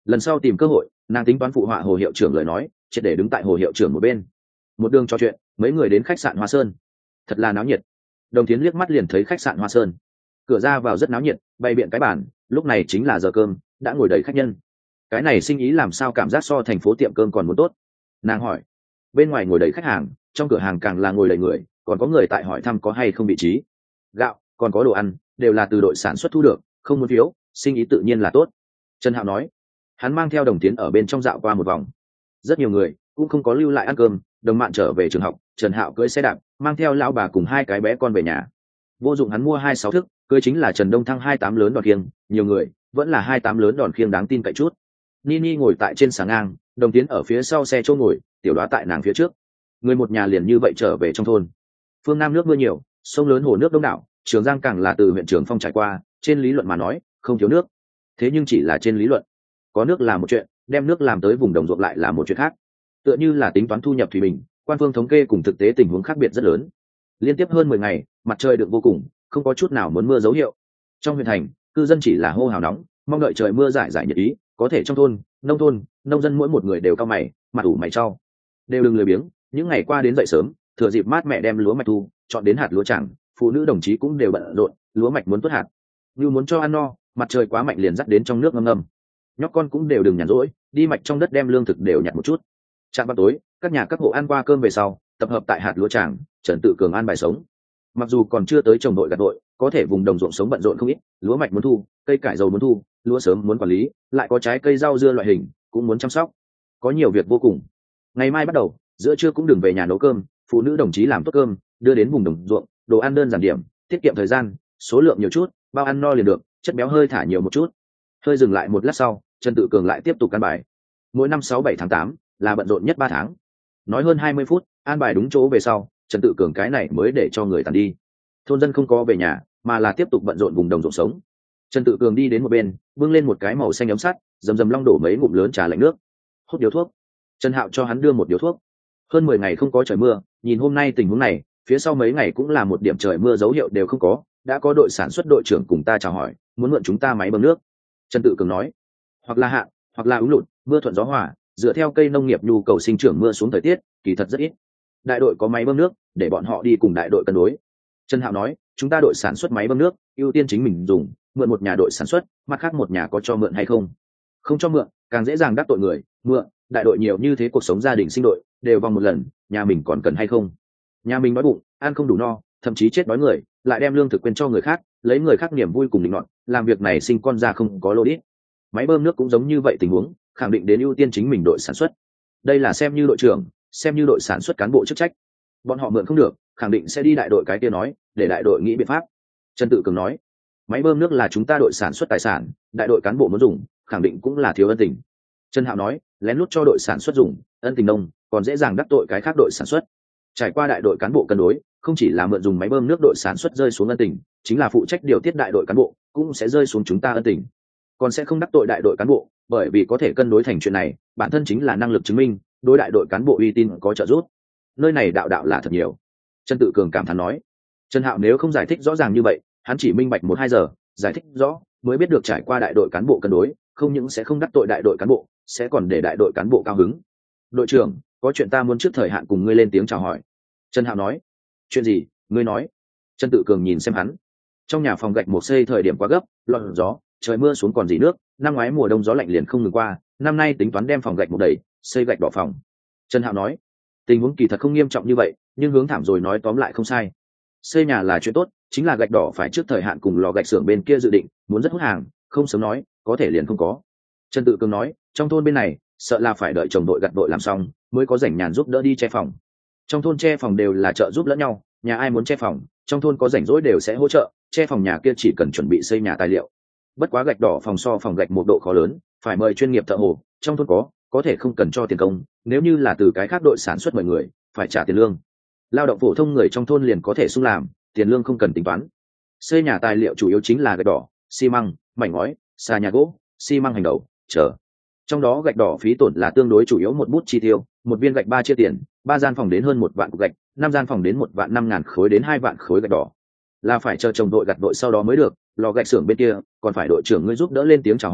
Speaker 1: Lần sau tìm cơ hội nàng tính toán phụ họa Hồ hiệu trưởng lời nói, triệt để đứng tại Hồ hiệu trưởng một bên. Một đường trò chuyện, mấy người đến khách sạn Hoa Sơn. Thật là náo nhiệt. Đồng Tiến liếc mắt liền thấy khách sạn Hoa Sơn, cửa ra vào rất náo nhiệt, bày biện cái bàn, lúc này chính là giờ cơm, đã ngồi đầy khách nhân. Cái này sinh ý làm sao cảm giác so thành phố tiệm cơm còn muốn tốt? Nàng hỏi. Bên ngoài ngồi đầy khách hàng, trong cửa hàng càng là ngồi đầy người, còn có người tại hỏi thăm có hay không vị trí. Gạo, còn có đồ ăn, đều là từ đội sản xuất thu được, không muốn phiếu, sinh ý tự nhiên là tốt. Trần Hạo nói. Hắn mang theo Đồng Tiến ở bên trong dạo qua một vòng. Rất nhiều người cũng không có lưu lại ăn cơm, đồng mạn trở về trường học, Trần Hạo cưỡi xe đạp, mang theo lão bà cùng hai cái bé con về nhà. Vô dụng hắn mua 26 thức, cưới chính là Trần Đông Thăng 28 lớn đòn khiêng, nhiều người, vẫn là 28 lớn đòn khiêng đáng tin cậy chút. Nini ngồi tại trên xà ngang, Đồng Tiến ở phía sau xe chỗ ngồi, Tiểu Đoá tại nàng phía trước. Người một nhà liền như vậy trở về trong thôn. Phương Nam nước mưa nhiều, sông lớn hồ nước đông đảo, Trường Giang càng là từ huyện Trường Phong trải qua, trên lý luận mà nói, không thiếu nước. Thế nhưng chỉ là trên lý luận. Có nước là một chuyện, đem nước làm tới vùng đồng ruộng lại là một chuyện khác. Tựa như là tính toán thu nhập thủy bình, quan phương thống kê cùng thực tế tình huống khác biệt rất lớn. Liên tiếp hơn 10 ngày, mặt trời được vô cùng, không có chút nào muốn mưa dấu hiệu. Trong huyện thành, cư dân chỉ là hô hào nóng, mong đợi trời mưa giải nhiệt ý, có thể trong thôn, nông dân mỗi một người đều cao mày, mặt ủ mày trao. Đều đừng lười biếng, những ngày qua đến dậy sớm, thừa dịp mát mẹ đem lúa mạch thu, chọn đến hạt lúa chẳng, phụ nữ đồng chí cũng đều bận rộn, lúa mạch muốn tuốt hạt. Như muốn cho ăn no, mặt trời quá mạnh liền dắt đến trong nước ngâm ngâm. Nhóc con cũng đều đừng nhàn rỗi, đi mạch trong đất đem lương thực đều nhặt một chút. Trạm vào tối, các nhà các hộ ăn qua cơm về sau, tập hợp tại hạt lúa tràng, Trần Tự Cường an bài sống. Mặc dù còn chưa tới trồng đội gặt đội, có thể vùng đồng ruộng sống bận rộn không ít, lúa mạch muốn thu, cây cải dầu muốn thu, lúa sớm muốn quản lý, lại có trái cây rau dưa loại hình cũng muốn chăm sóc, có nhiều việc vô cùng. Ngày mai bắt đầu, giữa trưa cũng đừng về nhà nấu cơm, phụ nữ đồng chí làm tốt cơm, đưa đến vùng đồng ruộng, đồ ăn đơn giản điểm, tiết kiệm thời gian, số lượng nhiều chút, bao ăn no liền được, chất béo hơi thả nhiều một chút. Hơi dừng lại một lát sau, Trần Tự Cường lại tiếp tục căn bài. Mỗi năm 6-7 tháng 8 là bận rộn nhất 3 tháng. Nói hơn 20 phút, an bài đúng chỗ về sau, Trần Tự Cường cái này mới để cho người tàn đi. Thôn dân không có về nhà, mà là tiếp tục bận rộn vùng đồng ruộng sống. Trần Tự Cường đi đến một bên, bưng lên một cái màu xanh ấm sắt, rầm rầm long đổ mấy ngụm lớn trà lạnh nước. Hút điếu thuốc. Trần Hạo cho hắn đưa một điếu thuốc. Hơn 10 ngày không có trời mưa, nhìn hôm nay tình huống này, phía sau mấy ngày cũng là một điểm trời mưa dấu hiệu đều không có, đã có đội sản xuất đội trưởng cùng ta chào hỏi, muốn mượn chúng ta máy bơm nước. Trần Tự Cường nói, hoặc là hạn, hoặc là úng lụt, mưa thuận gió hòa, dựa theo cây nông nghiệp nhu cầu sinh trưởng mưa xuống thời tiết, kỳ thật rất ít. Đại đội có máy bơm nước, để bọn họ đi cùng đại đội cân đối. Trần Hạo nói, chúng ta đội sản xuất máy bơm nước, ưu tiên chính mình dùng, mượn một nhà đội sản xuất, mặt khác một nhà có cho mượn hay không? Không cho mượn, càng dễ dàng đắc tội người, mượn, đại đội nhiều như thế cuộc sống gia đình sinh đội, đều vòng một lần, nhà mình còn cần hay không? Nhà mình đói bụng, ăn không đủ no, thậm chí chết đói người, lại đem lương thực quên cho người khác, lấy người khác niềm vui cùng định nọt, làm việc này sinh con ra không có lô đít. Máy bơm nước cũng giống như vậy tình huống, khẳng định đến ưu tiên chính mình đội sản xuất. Đây là xem như đội trưởng, xem như đội sản xuất cán bộ chức trách. Bọn họ mượn không được, khẳng định sẽ đi đại đội cái kia nói, để đại đội nghĩ biện pháp. Trần Tự Cường nói, máy bơm nước là chúng ta đội sản xuất tài sản, đại đội cán bộ muốn dùng, khẳng định cũng là thiếu ân tình. Trần Hạo nói, lén lút cho đội sản xuất dùng, ân tình nông, còn dễ dàng đắc tội cái khác đội sản xuất. Trải qua đại đội cán bộ cân đối, không chỉ là mượn dùng máy bơm nước đội sản xuất rơi xuống ân tình, chính là phụ trách điều tiết đại đội cán bộ, cũng sẽ rơi xuống chúng ta ân tình. Còn sẽ không đắc tội đại đội cán bộ, bởi vì có thể cân đối thành chuyện này, bản thân chính là năng lực chứng minh, đối đại đội cán bộ uy tín có trợ giúp. Nơi này đạo đạo là thật nhiều. Trần Tự Cường cảm thán nói. Trần Hạo nếu không giải thích rõ ràng như vậy, hắn chỉ minh bạch 1-2 giờ, giải thích rõ, mới biết được trải qua đại đội cán bộ cân đối, không những sẽ không đắc tội đại đội cán bộ, sẽ còn để đại đội cán bộ cao hứng. Đội trưởng, có chuyện ta muốn trước thời hạn cùng ngươi lên tiếng chào hỏi. Trần Hạo nói. Chuyện gì, ngươi nói. Trần Tự Cường nhìn xem hắn. Trong nhà phòng gạch một xây thời điểm quá gấp, lọt gió, trời mưa xuống còn gì nước, năm ngoái mùa đông gió lạnh liền không ngừng qua, năm nay tính toán đem phòng gạch một đẩy, xây gạch đỏ phòng. Trần Hạo nói, tình huống kỳ thật không nghiêm trọng như vậy, nhưng hướng thảm rồi nói tóm lại không sai. Xây nhà là chuyện tốt, chính là gạch đỏ phải trước thời hạn cùng lò gạch xưởng bên kia dự định, muốn rất hút hàng, không sớm nói, có thể liền không có. Trần Tự Cường nói, trong thôn bên này, sợ là phải đợi chồng đội gặt đội làm xong, mới có rảnh nhàn giúp đỡ đi che phòng. Trong thôn che phòng đều là trợ giúp lẫn nhau, nhà ai muốn che phòng, trong thôn có rảnh rỗi đều sẽ hỗ trợ, che phòng nhà kia chỉ cần chuẩn bị xây nhà tài liệu. Bất quá gạch đỏ phòng so phòng gạch một độ khó lớn, phải mời chuyên nghiệp thợ hồ, trong thôn có thể không cần cho tiền công, nếu như là từ cái khác đội sản xuất mời người, phải trả tiền lương. Lao động phổ thông người trong thôn liền có thể xung làm, tiền lương không cần tính toán. Xây nhà tài liệu chủ yếu chính là gạch đỏ, xi măng, mảnh ngói, xà nhà gỗ, xi măng hành đầu, chờ. Trong đó gạch đỏ phí tổn là tương đối chủ yếu một bút chi tiêu, một viên gạch 3 chia tiền, 3 gian phòng đến hơn 1 vạn cục gạch, 5 gian phòng đến 1.500.000 khối đến 2 vạn khối gạch đỏ. Là phải chờ chồng đội gặt đội sau đó mới được, lò gạch xưởng bên kia, còn phải đội trưởng ngươi giúp đỡ lên tiếng chào hỏi,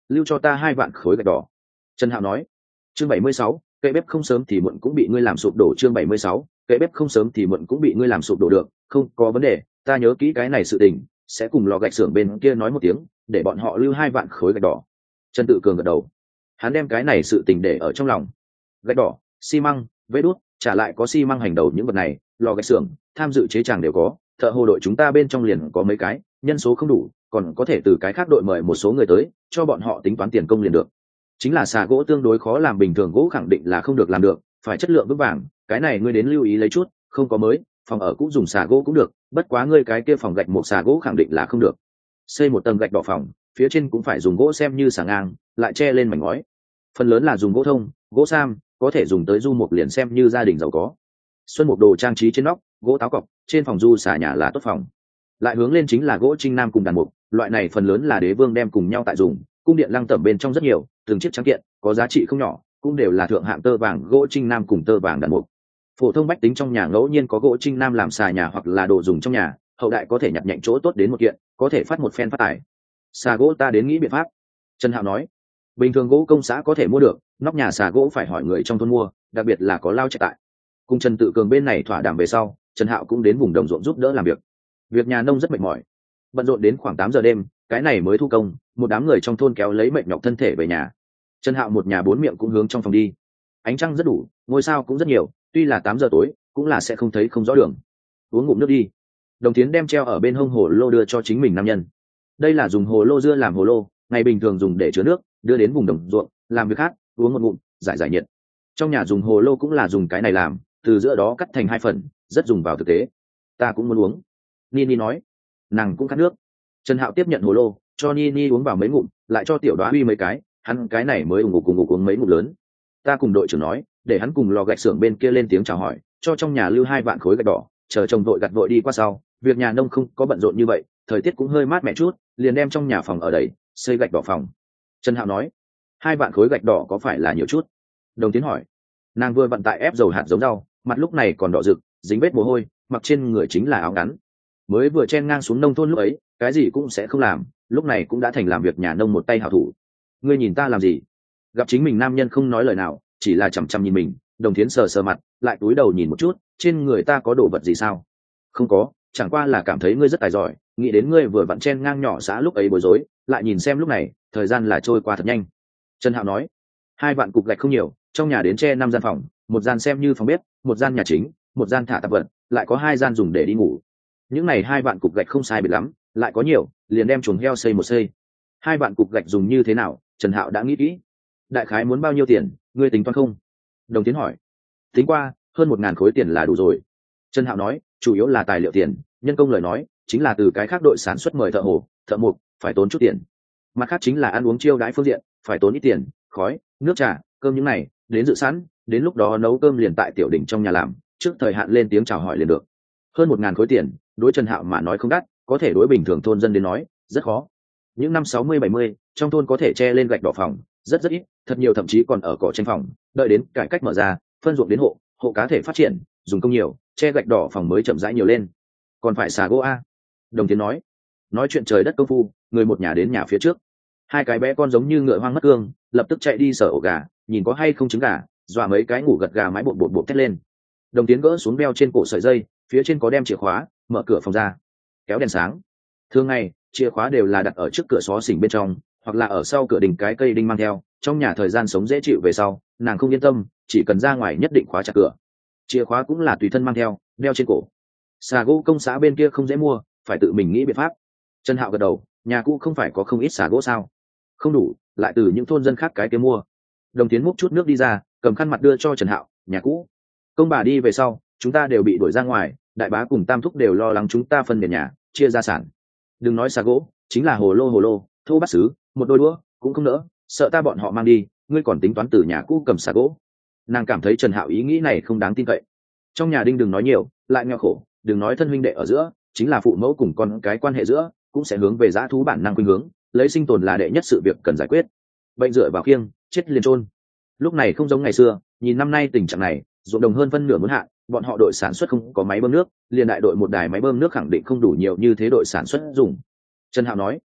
Speaker 1: lưu cho ta 2 vạn khối gạch đỏ. Trần Hạo nói. Chương 76, cây bếp không sớm thì muộn cũng bị ngươi làm sụp đổ. Chương 76, cây bếp không sớm thì muộn cũng bị ngươi làm sụp đổ. Được, không có vấn đề, ta nhớ kỹ cái này sự tình, sẽ cùng lò gạch xưởng bên kia nói một tiếng, để bọn họ lưu 2 vạn khối gạch đỏ. Trần Tự Cường gật đầu, hắn đem cái này sự tình để ở trong lòng. Gạch đỏ, xi măng, vết đốt, trả lại có xi măng hành đầu những vật này, lò gạch xưởng, tham dự chế tràng đều có, thợ hồ đội chúng ta bên trong liền có mấy cái, nhân số không đủ, còn có thể từ cái khác đội mời một số người tới, cho bọn họ tính toán tiền công liền được. Chính là xà gỗ tương đối khó làm, bình thường gỗ khẳng định là không được làm được, phải chất lượng vững vàng, cái này ngươi đến lưu ý lấy chút, không có mới, phòng ở cũ dùng xà gỗ cũng được, bất quá ngươi cái kia phòng gạch một xà gỗ khẳng định là không được. Xây một tầng gạch đỏ phòng, phía trên cũng phải dùng gỗ xem như xà ngang, lại che lên mảnh ngói. Phần lớn là dùng gỗ thông, gỗ sam, có thể dùng tới du mục liền xem như gia đình giàu có. Xuân mục đồ trang trí trên nóc, gỗ táo cọc, trên phòng du xà nhà là tốt phòng. Lại hướng lên chính là gỗ trinh nam cùng đàn mục, loại này phần lớn là đế vương đem cùng nhau tại dùng, cung điện lăng tẩm bên trong rất nhiều, từng chiếc trắng kiện, có giá trị không nhỏ, cũng đều là thượng hạng tơ vàng gỗ trinh nam cùng tơ vàng đàn mục. Phổ thông bách tính trong nhà ngẫu nhiên có gỗ trinh nam làm xà nhà hoặc là đồ dùng trong nhà, hậu đại có thể nhặt nhạnh chỗ tốt đến một kiện, có thể phát một phen phát tài. Xà gỗ ta đến nghĩ biện pháp. Trần Hạo nói, bình thường gỗ công xã có thể mua được, nóc nhà xà gỗ phải hỏi người trong thôn mua, đặc biệt là có lao trạch tại. Cùng Trần Tự Cường bên này thỏa đàm về sau, Trần Hạo cũng đến vùng đồng ruộng giúp đỡ làm việc. Việc nhà nông rất mệt mỏi, bận rộn đến khoảng 8 giờ đêm, cái này mới thu công, một đám người trong thôn kéo lấy mệt nhọc thân thể về nhà. Trần Hạo một nhà 4 miệng cũng hướng trong phòng đi. Ánh trăng rất đủ, ngôi sao cũng rất nhiều, tuy là 8 giờ tối, cũng là sẽ không thấy không rõ đường. Uống ngụm nước đi. Đồng Tiến đem treo ở bên hông hồ lô đưa cho chính mình nam nhân. Đây là dùng hồ lô dưa làm hồ lô, ngày bình thường dùng để chứa nước, đưa đến vùng đồng ruộng, làm việc khác, uống một ngụm, giải giải nhiệt. Trong nhà dùng hồ lô cũng là dùng cái này làm, từ giữa đó cắt thành 2 phần, rất dùng vào thực tế. Ta cũng muốn uống. Nini nói, nàng cũng khát nước. Trần Hạo tiếp nhận hồ lô, cho Nini uống vào mấy ngụm, lại cho Tiểu Đoá uy mấy cái, hắn cái này mới ủng cùng uống mấy ngụm lớn. Ta cùng đội trưởng nói, để hắn cùng lò gạch xưởng bên kia lên tiếng chào hỏi, cho trong nhà lưu 2 vạn khối gạch đỏ, chờ chồng vội gặt vội đi qua sau, việc nhà nông không có bận rộn như vậy, thời tiết cũng hơi mát mẻ chút, liền đem trong nhà phòng ở đầy, xây gạch đỏ phòng. Trần Hạo nói, 2 vạn khối gạch đỏ có phải là nhiều chút? Đồng Tiến hỏi. Nàng vừa vận tại ép dầu hạt giống rau, mặt lúc này còn đỏ rực, dính vết mồ hôi, mặc trên người chính là áo ngắn. Mới vừa chen ngang xuống nông thôn lúc ấy, cái gì cũng sẽ không làm, lúc này cũng đã thành làm việc nhà nông một tay hảo thủ. Ngươi nhìn ta làm gì? Gặp chính mình nam nhân không nói lời nào, chỉ là chằm chằm nhìn mình. Đồng Thiến sờ sờ mặt, lại cúi đầu nhìn một chút, trên người ta có đồ vật gì sao? Không có, chẳng qua là cảm thấy ngươi rất tài giỏi, nghĩ đến ngươi vừa vặn chen ngang nhỏ xã lúc ấy bối rối, lại nhìn xem lúc này, thời gian là trôi qua thật nhanh. Trần Hạo nói, 2 vạn cục gạch không nhiều, trong nhà đến che 5 gian phòng, một gian xem như phòng bếp, một gian nhà chính, một gian thả tạp vật, lại có 2 gian dùng để đi ngủ. Những này 2 vạn cục gạch không sai biệt lắm, lại có nhiều, liền đem chuồng heo xây một xây. 2 vạn cục gạch dùng như thế nào, Trần Hạo đã nghĩ kỹ. Đại khái muốn bao nhiêu tiền, ngươi tính toán không? Đồng Tiến hỏi. Tính qua, hơn 1.000 khối tiền là đủ rồi. Trần Hạo nói, chủ yếu là tài liệu tiền, nhân công lời nói, chính là từ cái khác đội sản xuất mời thợ hồ, thợ mộc, phải tốn chút tiền. Mặt khác chính là ăn uống chiêu đãi phương diện, phải tốn ít tiền, khói, nước trà, cơm những này, đến dự sẵn, đến lúc đó nấu cơm liền tại tiểu đỉnh trong nhà làm, trước thời hạn lên tiếng chào hỏi liền được. Hơn 1.000 khối tiền, đối Trần Hạo mà nói không đắt, có thể đối bình thường thôn dân đến nói, rất khó. Những năm 60-70, trong thôn có thể che lên gạch đỏ phòng, rất ít, thật nhiều thậm chí còn ở cỏ tranh phòng, đợi đến cải cách mở ra, phân ruộng đến hộ cá thể phát triển, dùng công nhiều, che gạch đỏ phòng mới chậm rãi nhiều lên. Còn phải xà gỗ a. Đồng Tiến nói chuyện trời đất công phu, người một nhà đến nhà phía trước. 2 cái bé con giống như ngựa hoang mất cương, lập tức chạy đi sở ổ gà, nhìn có hay không trứng gà, dọa mấy cái ngủ gật gà mái bột thét lên. Đồng Tiến gỡ xuống đeo trên cổ sợi dây, phía trên có đem chìa khóa, mở cửa phòng ra, kéo đèn sáng. Thường ngày, chìa khóa đều là đặt ở trước cửa xó xỉnh bên trong, hoặc là ở sau cửa đỉnh cái cây đinh mang theo. Trong nhà thời gian sống dễ chịu về sau, nàng không yên tâm, chỉ cần ra ngoài nhất định khóa chặt cửa. Chìa khóa cũng là tùy thân mang theo, đeo trên cổ. Xà gỗ công xã bên kia không dễ mua, phải tự mình nghĩ biện pháp. Trần Hạo gật đầu, nhà cũ không phải có không ít xà gỗ sao? Không đủ, lại từ những thôn dân khác cái kia mua. Đồng Tiến múc chút nước đi ra, cầm khăn mặt đưa cho Trần Hạo, nhà cũ. Công bà đi về sau, chúng ta đều bị đuổi ra ngoài, đại bá cùng Tam thúc đều lo lắng chúng ta phân biệt nhà, chia gia sản. Đừng nói xà gỗ, chính là hồ lô, thô bát sứ, một đôi đũa cũng không nỡ, sợ ta bọn họ mang đi, ngươi còn tính toán từ nhà cũ cầm xà gỗ. Nàng cảm thấy Trần Hạo ý nghĩ này không đáng tin cậy. Trong nhà đinh đừng nói nhiều, lại nghèo khổ, đừng nói thân huynh đệ ở giữa, chính là phụ mẫu cùng con cái quan hệ giữa, cũng sẽ hướng về dã thú bản năng khuynh hướng, lấy sinh tồn là đệ nhất sự việc cần giải quyết. Bệnh dựa vào khiêng, chết liền chôn. Lúc này không giống ngày xưa, nhìn năm nay tình trạng này, ruộng đồng hơn phân nửa muốn hạn, bọn họ đội sản xuất không có máy bơm nước, liền đại đội một đài máy bơm nước khẳng định không đủ nhiều như thế đội sản xuất dùng. Trần Hạo nói,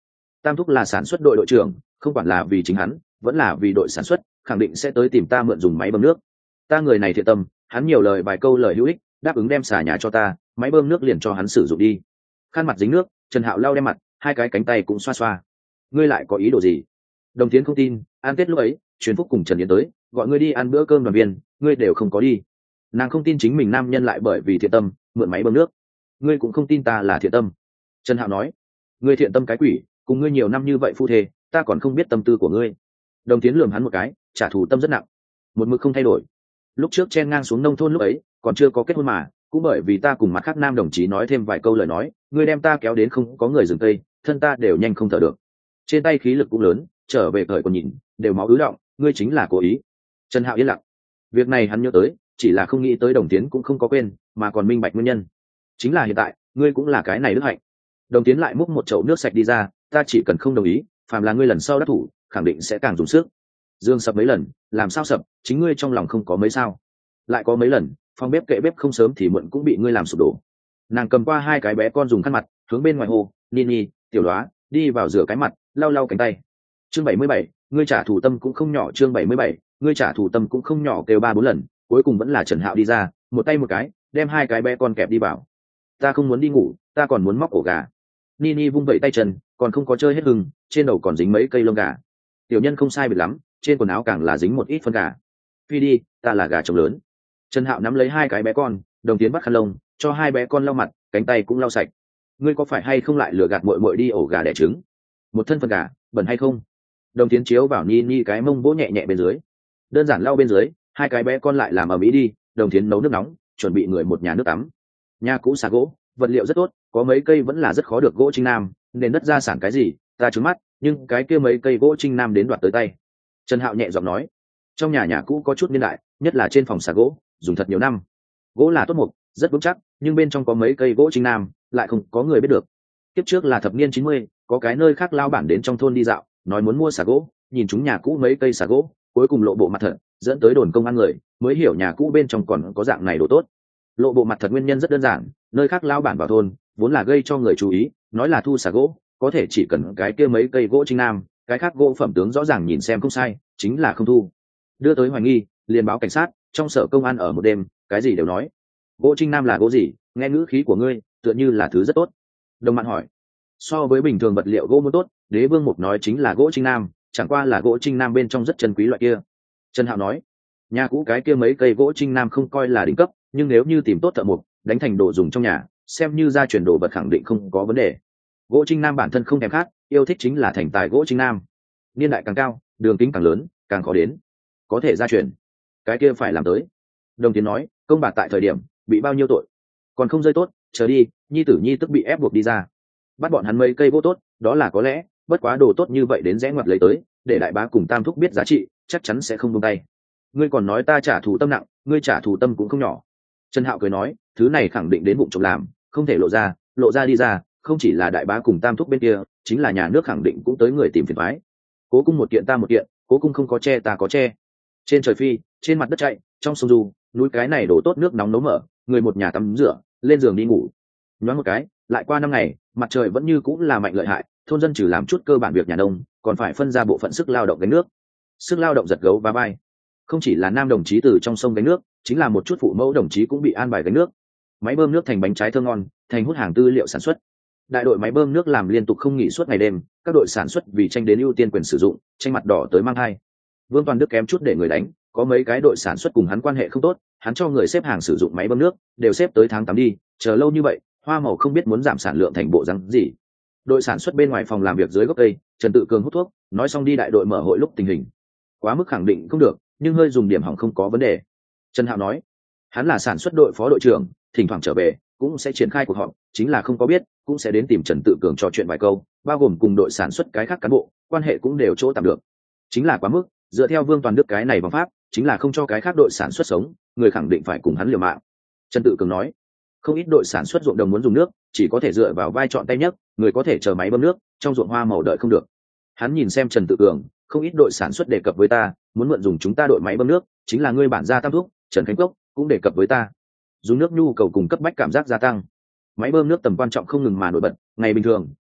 Speaker 1: Tam thúc là sản xuất đội đội trưởng, không quản là vì chính hắn vẫn là vì đội sản xuất, khẳng định sẽ tới tìm ta mượn dùng máy bơm nước. Ta người này thiện tâm, hắn nhiều lời vài câu lời hữu ích, đáp ứng đem xà nhà cho ta, máy bơm nước liền cho hắn sử dụng đi. Khăn mặt dính nước, Trần Hạo lau đem mặt, hai cái cánh tay cũng xoa xoa. Ngươi lại có ý đồ gì? Đồng Tiến không tin, ăn Tết lúc ấy Truyền Phúc cùng Trần Yến tới gọi ngươi đi ăn bữa cơm đoàn viên, ngươi đều không có đi. Nàng không tin chính mình nam nhân lại bởi vì thiện tâm mượn máy bơm nước. Ngươi cũng không tin ta là thiện tâm. Trần Hạo nói, ngươi thiện tâm cái quỷ, cùng ngươi nhiều năm như vậy phu thê, ta còn không biết tâm tư của ngươi. Đồng Tiến lườm hắn một cái, trả thù tâm rất nặng, một mực không thay đổi. Lúc trước chen ngang xuống nông thôn lúc ấy còn chưa có kết hôn mà, cũng bởi vì ta cùng mặt khác nam đồng chí nói thêm vài câu lời nói, ngươi đem ta kéo đến không có người dừng tay, thân ta đều nhanh không thở được, trên tay khí lực cũng lớn, trở về cởi còn nhìn đều máu ứ động, ngươi chính là cố ý. Trần Hạo yên lặng, việc này hắn nhớ tới, chỉ là không nghĩ tới Đồng Tiến cũng không có quên, mà còn minh bạch nguyên nhân. Chính là hiện tại ngươi cũng là cái này đức hạnh. Đồng Tiến lại múc một chậu nước sạch đi ra, ta chỉ cần không đồng ý, phàm là ngươi lần sau đắc thủ khẳng định sẽ càng dùng sức. Dương sập mấy lần, làm sao sập, chính ngươi trong lòng không có mấy sao. Lại có mấy lần phòng bếp kệ bếp không sớm thì muộn cũng bị ngươi làm sụp đổ. Nàng cầm qua hai cái bé con dùng khăn mặt hướng bên ngoài hồ, Nini, tiểu đoá, đi vào rửa cái mặt, lau lau cánh tay. Chương 77, ngươi trả thù tâm cũng không nhỏ. Chương 77, ngươi trả thù tâm cũng không nhỏ, kêu 3-4 lần, cuối cùng vẫn là Trần Hạo đi ra, một tay một cái đem hai cái bé con kẹp đi vào. Ta không muốn đi ngủ, ta còn muốn móc ổ gà. Nini vung vẩy tay chân, còn không có chơi hết hưng, trên đầu còn dính mấy cây lông gà. Tiểu nhân không sai biệt lắm, trên quần áo càng là dính một ít phân gà. Phi đi, ta là gà trống lớn. Trần Hạo nắm lấy hai cái bé con, Đồng Tiến bắt khăn lông cho hai bé con lau mặt, cánh tay cũng lau sạch. Ngươi có phải hay không lại lừa gạt muội muội đi ổ gà đẻ trứng? Một thân phân gà, bẩn hay không? Đồng Tiến chiếu vào Nini cái mông vỗ nhẹ nhẹ bên dưới. Đơn giản lau bên dưới, hai cái bé con lại làm ầm ĩ đi. Đồng Tiến nấu nước nóng, chuẩn bị người một nhà nước tắm. Nhà cũ xà gỗ, vật liệu rất tốt, có mấy cây vẫn là rất khó được gỗ Trinh Nam, nên đất gia sản cái gì ta trứng mắt, nhưng cái kia mấy cây gỗ Trinh Nam đến đoạt tới tay. Trần Hạo nhẹ giọng nói, trong nhà cũ có chút niên đại, nhất là trên phòng xà gỗ dùng thật nhiều năm, gỗ là tốt mục, rất vững chắc, nhưng bên trong có mấy cây gỗ Trinh Nam lại không có người biết được. Tiếp trước là thập niên 90, có cái nơi khác lao bản đến trong thôn đi dạo, nói muốn mua xà gỗ, nhìn chúng nhà cũ mấy cây xà gỗ, cuối cùng lộ bộ mặt thật, dẫn tới đồn công an người mới hiểu nhà cũ bên trong còn có dạng này đồ tốt. Lộ bộ mặt thật nguyên nhân rất đơn giản, nơi khác lao bản vào thôn vốn là gây cho người chú ý, nói là thu xà gỗ, có thể chỉ cần cái kia mấy cây gỗ Trinh Nam, cái khác gỗ phẩm tướng rõ ràng nhìn xem không sai, chính là không thu. Đưa tới hoài nghi, liền báo cảnh sát, trong sở công an ở một đêm, cái gì đều nói. Gỗ Trinh Nam là gỗ gì? Nghe ngữ khí của ngươi tựa như là thứ rất tốt. Đồng Mạn hỏi. So với bình thường vật liệu gỗ muốn tốt, Đế Vương Mục nói chính là gỗ Trinh Nam, chẳng qua là gỗ Trinh Nam bên trong rất chân quý loại kia. Trần Hạo nói, nhà cũ cái kia mấy cây gỗ Trinh Nam không coi là đỉnh cấp, nhưng nếu như tìm tốt thợ mục, đánh thành đồ dùng trong nhà, xem như gia truyền đồ vật khẳng định không có vấn đề. Gỗ Trinh Nam bản thân không thèm khát, yêu thích chính là thành tài gỗ Trinh Nam. Niên đại càng cao, đường kính càng lớn, càng khó đến, có thể gia truyền. Cái kia phải làm tới. Đồng Tiến nói, công bà tại thời điểm bị bao nhiêu tội, còn không rơi tốt, chờ đi, nhi tử nhi tức bị ép buộc đi ra, bắt bọn hắn mấy cây gỗ tốt, đó là có lẽ, bất quá đồ tốt như vậy đến rẽ ngoặt lấy tới, để đại bá cùng Tam thúc biết giá trị, chắc chắn sẽ không buông tay. Ngươi còn nói ta trả thù tâm nặng, ngươi trả thù tâm cũng không nhỏ. Trần Hạo cười nói, thứ này khẳng định đến bụng trộm làm, không thể lộ ra đi ra, không chỉ là đại bá cùng Tam thúc bên kia, chính là nhà nước khẳng định cũng tới người tìm phiền toái. Cố cung một kiện ta một kiện, cố cung không có che ta có che. Trên trời phi, trên mặt đất chạy, trong sông du, núi cái này đổ tốt nước nóng nấu mở, người một nhà tắm rửa, lên giường đi ngủ. Nhoáng một cái, lại qua 5 ngày, mặt trời vẫn như cũng là mạnh lợi hại, thôn dân trừ làm chút cơ bản việc nhà nông, còn phải phân ra bộ phận sức lao động gánh nước. Sức lao động giật gấu và bay. Không chỉ là nam đồng chí từ trong sông gánh nước, chính là một chút phụ mẫu đồng chí cũng bị an bài gánh nước. Máy bơm nước thành bánh trái thơm ngon, thành hút hàng tư liệu sản xuất. Đại đội máy bơm nước làm liên tục không nghỉ suốt ngày đêm, các đội sản xuất vì tranh đến ưu tiên quyền sử dụng, tranh mặt đỏ tới mang hai. Vương Toàn Đức kém chút để người đánh, có mấy cái đội sản xuất cùng hắn quan hệ không tốt, hắn cho người xếp hàng sử dụng máy bơm nước, đều xếp tới tháng 8 đi, chờ lâu như vậy, hoa màu không biết muốn giảm sản lượng thành bộ răng gì. Đội sản xuất bên ngoài phòng làm việc dưới gốc cây, Trần Tự Cường hút thuốc, nói xong đi đại đội mở hội lúc tình hình. Quá mức khẳng định không được, nhưng hơi dùng điểm hỏng không có vấn đề. Trần Hạo nói, hắn là sản xuất đội phó đội trưởng, thỉnh thoảng trở về cũng sẽ triển khai cuộc họp, chính là không có biết cũng sẽ đến tìm Trần Tự Cường trò chuyện vài câu, bao gồm cùng đội sản xuất cái khác cán bộ, quan hệ cũng đều chỗ tạm được. Chính là quá mức, dựa theo Vương Toàn Đức cái này bằng pháp, chính là không cho cái khác đội sản xuất sống, người khẳng định phải cùng hắn liều mạng. Trần Tự Cường nói, không ít đội sản xuất ruộng đồng muốn dùng nước, chỉ có thể dựa vào vai chọn tay nhất, người có thể chờ máy bơm nước, trong ruộng hoa màu đợi không được. Hắn nhìn xem Trần Tự Cường, không ít đội sản xuất đề cập với ta, muốn mượn dùng chúng ta đội máy bơm nước, chính là ngươi bản gia Tam thúc, Trần Khánh Cốc cũng đề cập với ta. Dùng nước nhu cầu cùng cấp bách cảm giác gia tăng. Máy bơm nước tầm quan trọng không ngừng mà nổi bật, ngày bình thường,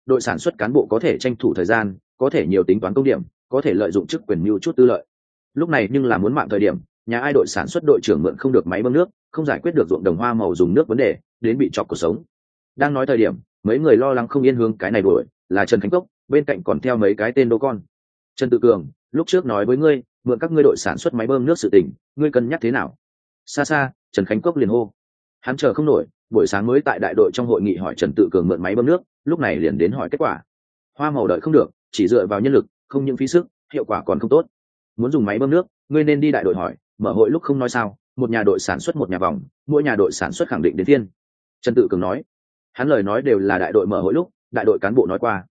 Speaker 1: đội sản xuất cán bộ có thể tranh thủ thời gian, có thể nhiều tính toán công điểm, có thể lợi dụng chức quyền mưu chút tư lợi. Lúc này nhưng là muốn mạng thời điểm, nhà ai đội sản xuất đội trưởng mượn không được máy bơm nước, không giải quyết được ruộng đồng hoa màu dùng nước vấn đề, đến bị chọc cuộc sống. Đang nói thời điểm, mấy người lo lắng không yên hướng cái này đuổi, là Trần Khánh Cốc, bên cạnh còn theo mấy cái tên đô con. Trần Tự Cường, lúc trước nói với ngươi, mượn các ngươi đội sản xuất máy bơm nước sự tình, ngươi cân nhắc thế nào? Xa xa, Trần Khánh Cốc liền hô. Hắn chờ không nổi, buổi sáng mới tại đại đội trong hội nghị hỏi Trần Tự Cường mượn máy bơm nước, lúc này liền đến hỏi kết quả. Hoa màu đợi không được, chỉ dựa vào nhân lực, không những phí sức, hiệu quả còn không tốt. Muốn dùng máy bơm nước, ngươi nên đi đại đội hỏi, mở hội lúc không nói sao, một nhà đội sản xuất một nhà vòng, mỗi nhà đội sản xuất khẳng định đến thiên. Trần Tự Cường nói. Hắn lời nói đều là đại đội mở hội lúc, đại đội cán bộ nói qua.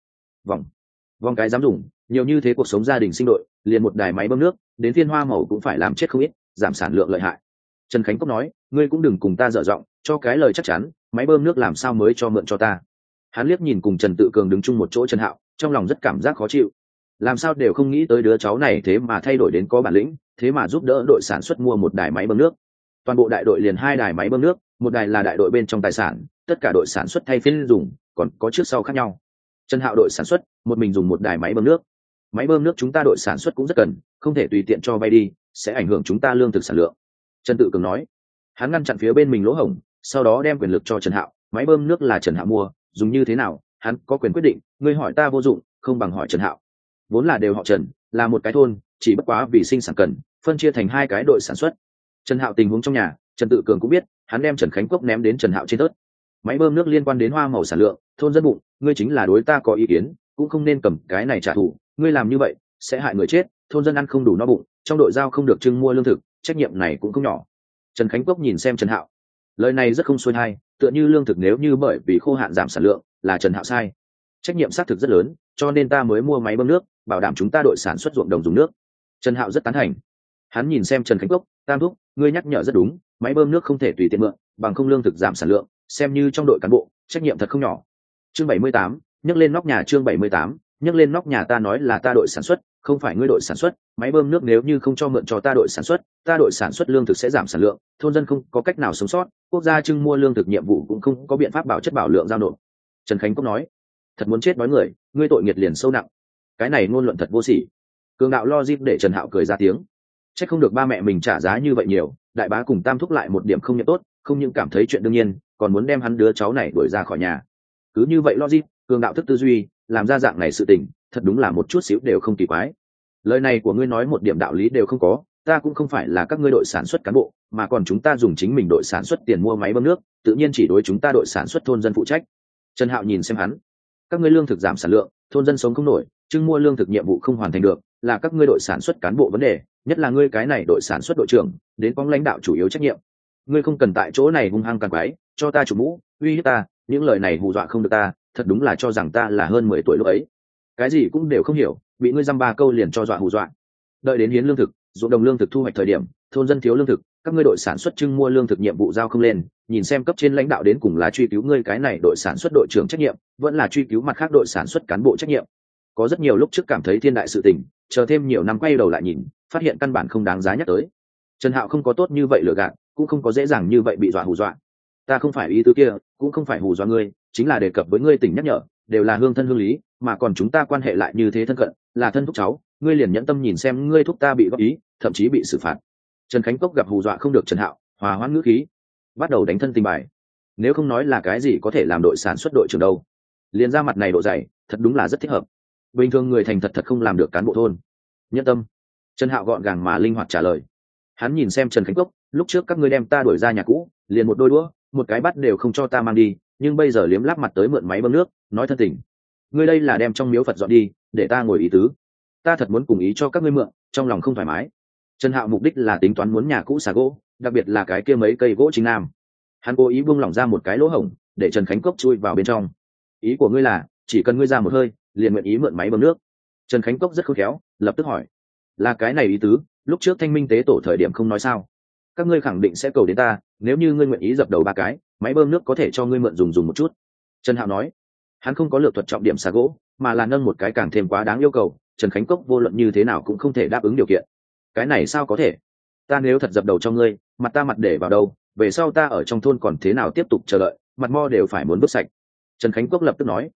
Speaker 1: Vòng cái dám dùng, nhiều như thế cuộc sống gia đình sinh đội, liền một đài máy bơm nước, đến thiên hoa màu cũng phải làm chết không ít, giảm sản lượng lợi hại. Trần Khánh Cốc nói, ngươi cũng đừng cùng ta dở giọng, cho cái lời chắc chắn, máy bơm nước làm sao mới cho mượn cho ta. Hắn liếc nhìn cùng Trần Tự Cường đứng chung một chỗ Trần Hạo, trong lòng rất cảm giác khó chịu. Làm sao đều không nghĩ tới đứa cháu này thế mà thay đổi đến có bản lĩnh, thế mà giúp đỡ đội sản xuất mua một đài máy bơm nước. Toàn bộ đại đội liền 2 đài máy bơm nước, một đài là đại đội bên trong tài sản, tất cả đội sản xuất thay phiên dùng, còn có trước sau khác nhau. Trần Hạo đội sản xuất, một mình dùng một đài máy bơm nước. Máy bơm nước chúng ta đội sản xuất cũng rất cần, không thể tùy tiện cho vay đi, sẽ ảnh hưởng chúng ta lương thực sản lượng. Trần Tự Cường nói. Hắn ngăn chặn phía bên mình lỗ hổng, sau đó đem quyền lực cho Trần Hạo, máy bơm nước là Trần Hạo mua, dùng như thế nào, hắn có quyền quyết định, ngươi hỏi ta vô dụng, không bằng hỏi Trần Hạo. Vốn là đều họ Trần, là một cái thôn, chỉ bất quá vì sinh sản cần, phân chia thành 2 cái đội sản xuất. Trần Hạo tình huống trong nhà, Trần Tự Cường cũng biết, hắn đem Trần Khánh Cốc ném đến Trần Hạo trên tớt. Máy bơm nước liên quan đến hoa màu sản lượng, thôn dân bụng, ngươi chính là đối ta có ý kiến, cũng không nên cầm cái này trả thù, ngươi làm như vậy sẽ hại người chết, thôn dân ăn không đủ no bụng, trong đội giao không được trưng mua lương thực, trách nhiệm này cũng không nhỏ. Trần Khánh Cốc nhìn xem Trần Hạo, lời này rất không xuôi hay, tựa như lương thực nếu như bởi vì khô hạn giảm sản lượng, là Trần Hạo sai. Trách nhiệm xác thực rất lớn, cho nên ta mới mua máy bơm nước, bảo đảm chúng ta đội sản xuất ruộng đồng dùng nước. Trần Hạo rất tán thành. Hắn nhìn xem Trần Khánh Cốc, tam thúc, ngươi nhắc nhở rất đúng, máy bơm nước không thể tùy tiện mượn, bằng không lương thực giảm sản lượng, xem như trong đội cán bộ, trách nhiệm thật không nhỏ. Chương 78, nhấc lên nóc nhà. Chương 78, nhấc lên nóc nhà. Ta nói là ta đội sản xuất, không phải ngươi đội sản xuất, máy bơm nước nếu như không cho mượn cho ta đội sản xuất lương thực sẽ giảm sản lượng, thôn dân không có cách nào sống sót, quốc gia trưng mua lương thực nhiệm vụ cũng không có biện pháp bảo chất bảo lượng giao nộp. Trần Khánh Cốc nói, thật muốn chết nói người, ngươi tội nghiệt liền sâu nặng. Cái này ngôn luận thật vô sỉ. Cường đạo logic để Trần Hạo cười ra tiếng. Chắc không được ba mẹ mình trả giá như vậy nhiều, đại bá cùng tam thúc lại một điểm không nhận tốt, không những cảm thấy chuyện đương nhiên, còn muốn đem hắn đứa cháu này đuổi ra khỏi nhà. Cứ như vậy logic, cường đạo thức tư duy, làm ra dạng này sự tình, thật đúng là một chút xíu đều không kỳ quái. Lời này của ngươi nói một điểm đạo lý đều không có, ta cũng không phải là các ngươi đội sản xuất cán bộ, mà còn chúng ta dùng chính mình đội sản xuất tiền mua máy bơm nước, tự nhiên chỉ đối chúng ta đội sản xuất thôn dân phụ trách. Trần Hạo nhìn xem hắn, các ngươi lương thực giảm sản lượng, thôn dân sống không nổi, trưng mua lương thực nhiệm vụ không hoàn thành được, là các ngươi đội sản xuất cán bộ vấn đề, nhất là ngươi cái này đội sản xuất đội trưởng, đến có lãnh đạo chủ yếu trách nhiệm. Ngươi không cần tại chỗ này hung hăng càng quái, cho ta chủ mũ, uy hiếp ta, những lời này hù dọa không được ta, thật đúng là cho rằng ta là hơn 10 tuổi lúc ấy. Cái gì cũng đều không hiểu, bị ngươi dăm ba câu liền cho dọa hù dọa. Đợi đến hiến lương thực, ruộng đồng lương thực thu hoạch thời điểm, thôn dân thiếu lương thực, các ngươi đội sản xuất trưng mua lương thực nhiệm vụ giao không lên, nhìn xem cấp trên lãnh đạo đến cùng là truy cứu ngươi cái này đội sản xuất đội trưởng trách nhiệm, vẫn là truy cứu mặt khác đội sản xuất cán bộ trách nhiệm. Có rất nhiều lúc trước cảm thấy thiên đại sự tình, chờ thêm nhiều năm quay đầu lại nhìn, phát hiện căn bản không đáng giá nhắc tới. Trần Hạo không có tốt như vậy lừa gạt, cũng không có dễ dàng như vậy bị dọa hù dọa. Ta không phải ý tứ kia, cũng không phải hù dọa ngươi, chính là đề cập với ngươi tỉnh nhắc nhở, đều là hương thân hương lý, mà còn chúng ta quan hệ lại như thế thân cận, là thân thúc cháu, ngươi liền nhẫn tâm nhìn xem ngươi thúc ta bị góp ý, thậm chí bị xử phạt. Trần Khánh Cốc gặp hù dọa không được Trần Hạo, hòa hoãn ngữ khí, bắt đầu đánh thân tình bài. Nếu không nói là cái gì có thể làm đội sản xuất đội trưởng đâu, liền ra mặt này độ dày, thật đúng là rất thích hợp. Bình thường người thành thật thật không làm được cán bộ thôn. Nhẫn tâm. Trần Hạo gọn gàng mà linh hoạt trả lời. Hắn nhìn xem Trần Khánh Cốc, lúc trước các ngươi đem ta đuổi ra nhà cũ, liền một đôi đũa, một cái bát đều không cho ta mang đi, nhưng bây giờ liếm láp mặt tới mượn máy bơm nước, nói thân tình. Ngươi đây là đem trong miếu Phật dọn đi, để ta ngồi ý tứ. Ta thật muốn cùng ý cho các ngươi mượn, trong lòng không thoải mái. Trần Hạo mục đích là tính toán muốn nhà cũ xà gỗ, đặc biệt là cái kia mấy cây gỗ chính nam. Hắn cố ý buông lỏng ra một cái lỗ hổng, để Trần Khánh Cốc chui vào bên trong. Ý của ngươi là, chỉ cần ngươi ra một hơi, liền nguyện ý mượn máy bơm nước. Trần Khánh Cốc rất khôn khéo, lập tức hỏi, là cái này ý tứ, lúc trước Thanh Minh tế tổ thời điểm không nói sao? Các ngươi khẳng định sẽ cầu đến ta, nếu như ngươi nguyện ý dập đầu 3 cái, máy bơm nước có thể cho ngươi mượn dùng một chút. Trần Hạo nói. Hắn không có lựa thuật trọng điểm xà gỗ, mà là nâng một cái càng thêm quá đáng yêu cầu, Trần Khánh Cốc vô luận như thế nào cũng không thể đáp ứng điều kiện. Cái này sao có thể? Ta nếu thật dập đầu cho ngươi, mặt ta mặt để vào đâu, về sau ta ở trong thôn còn thế nào tiếp tục chờ đợi, mặt mo đều phải muốn vứt sạch. Trần Khánh Cốc lập tức nói.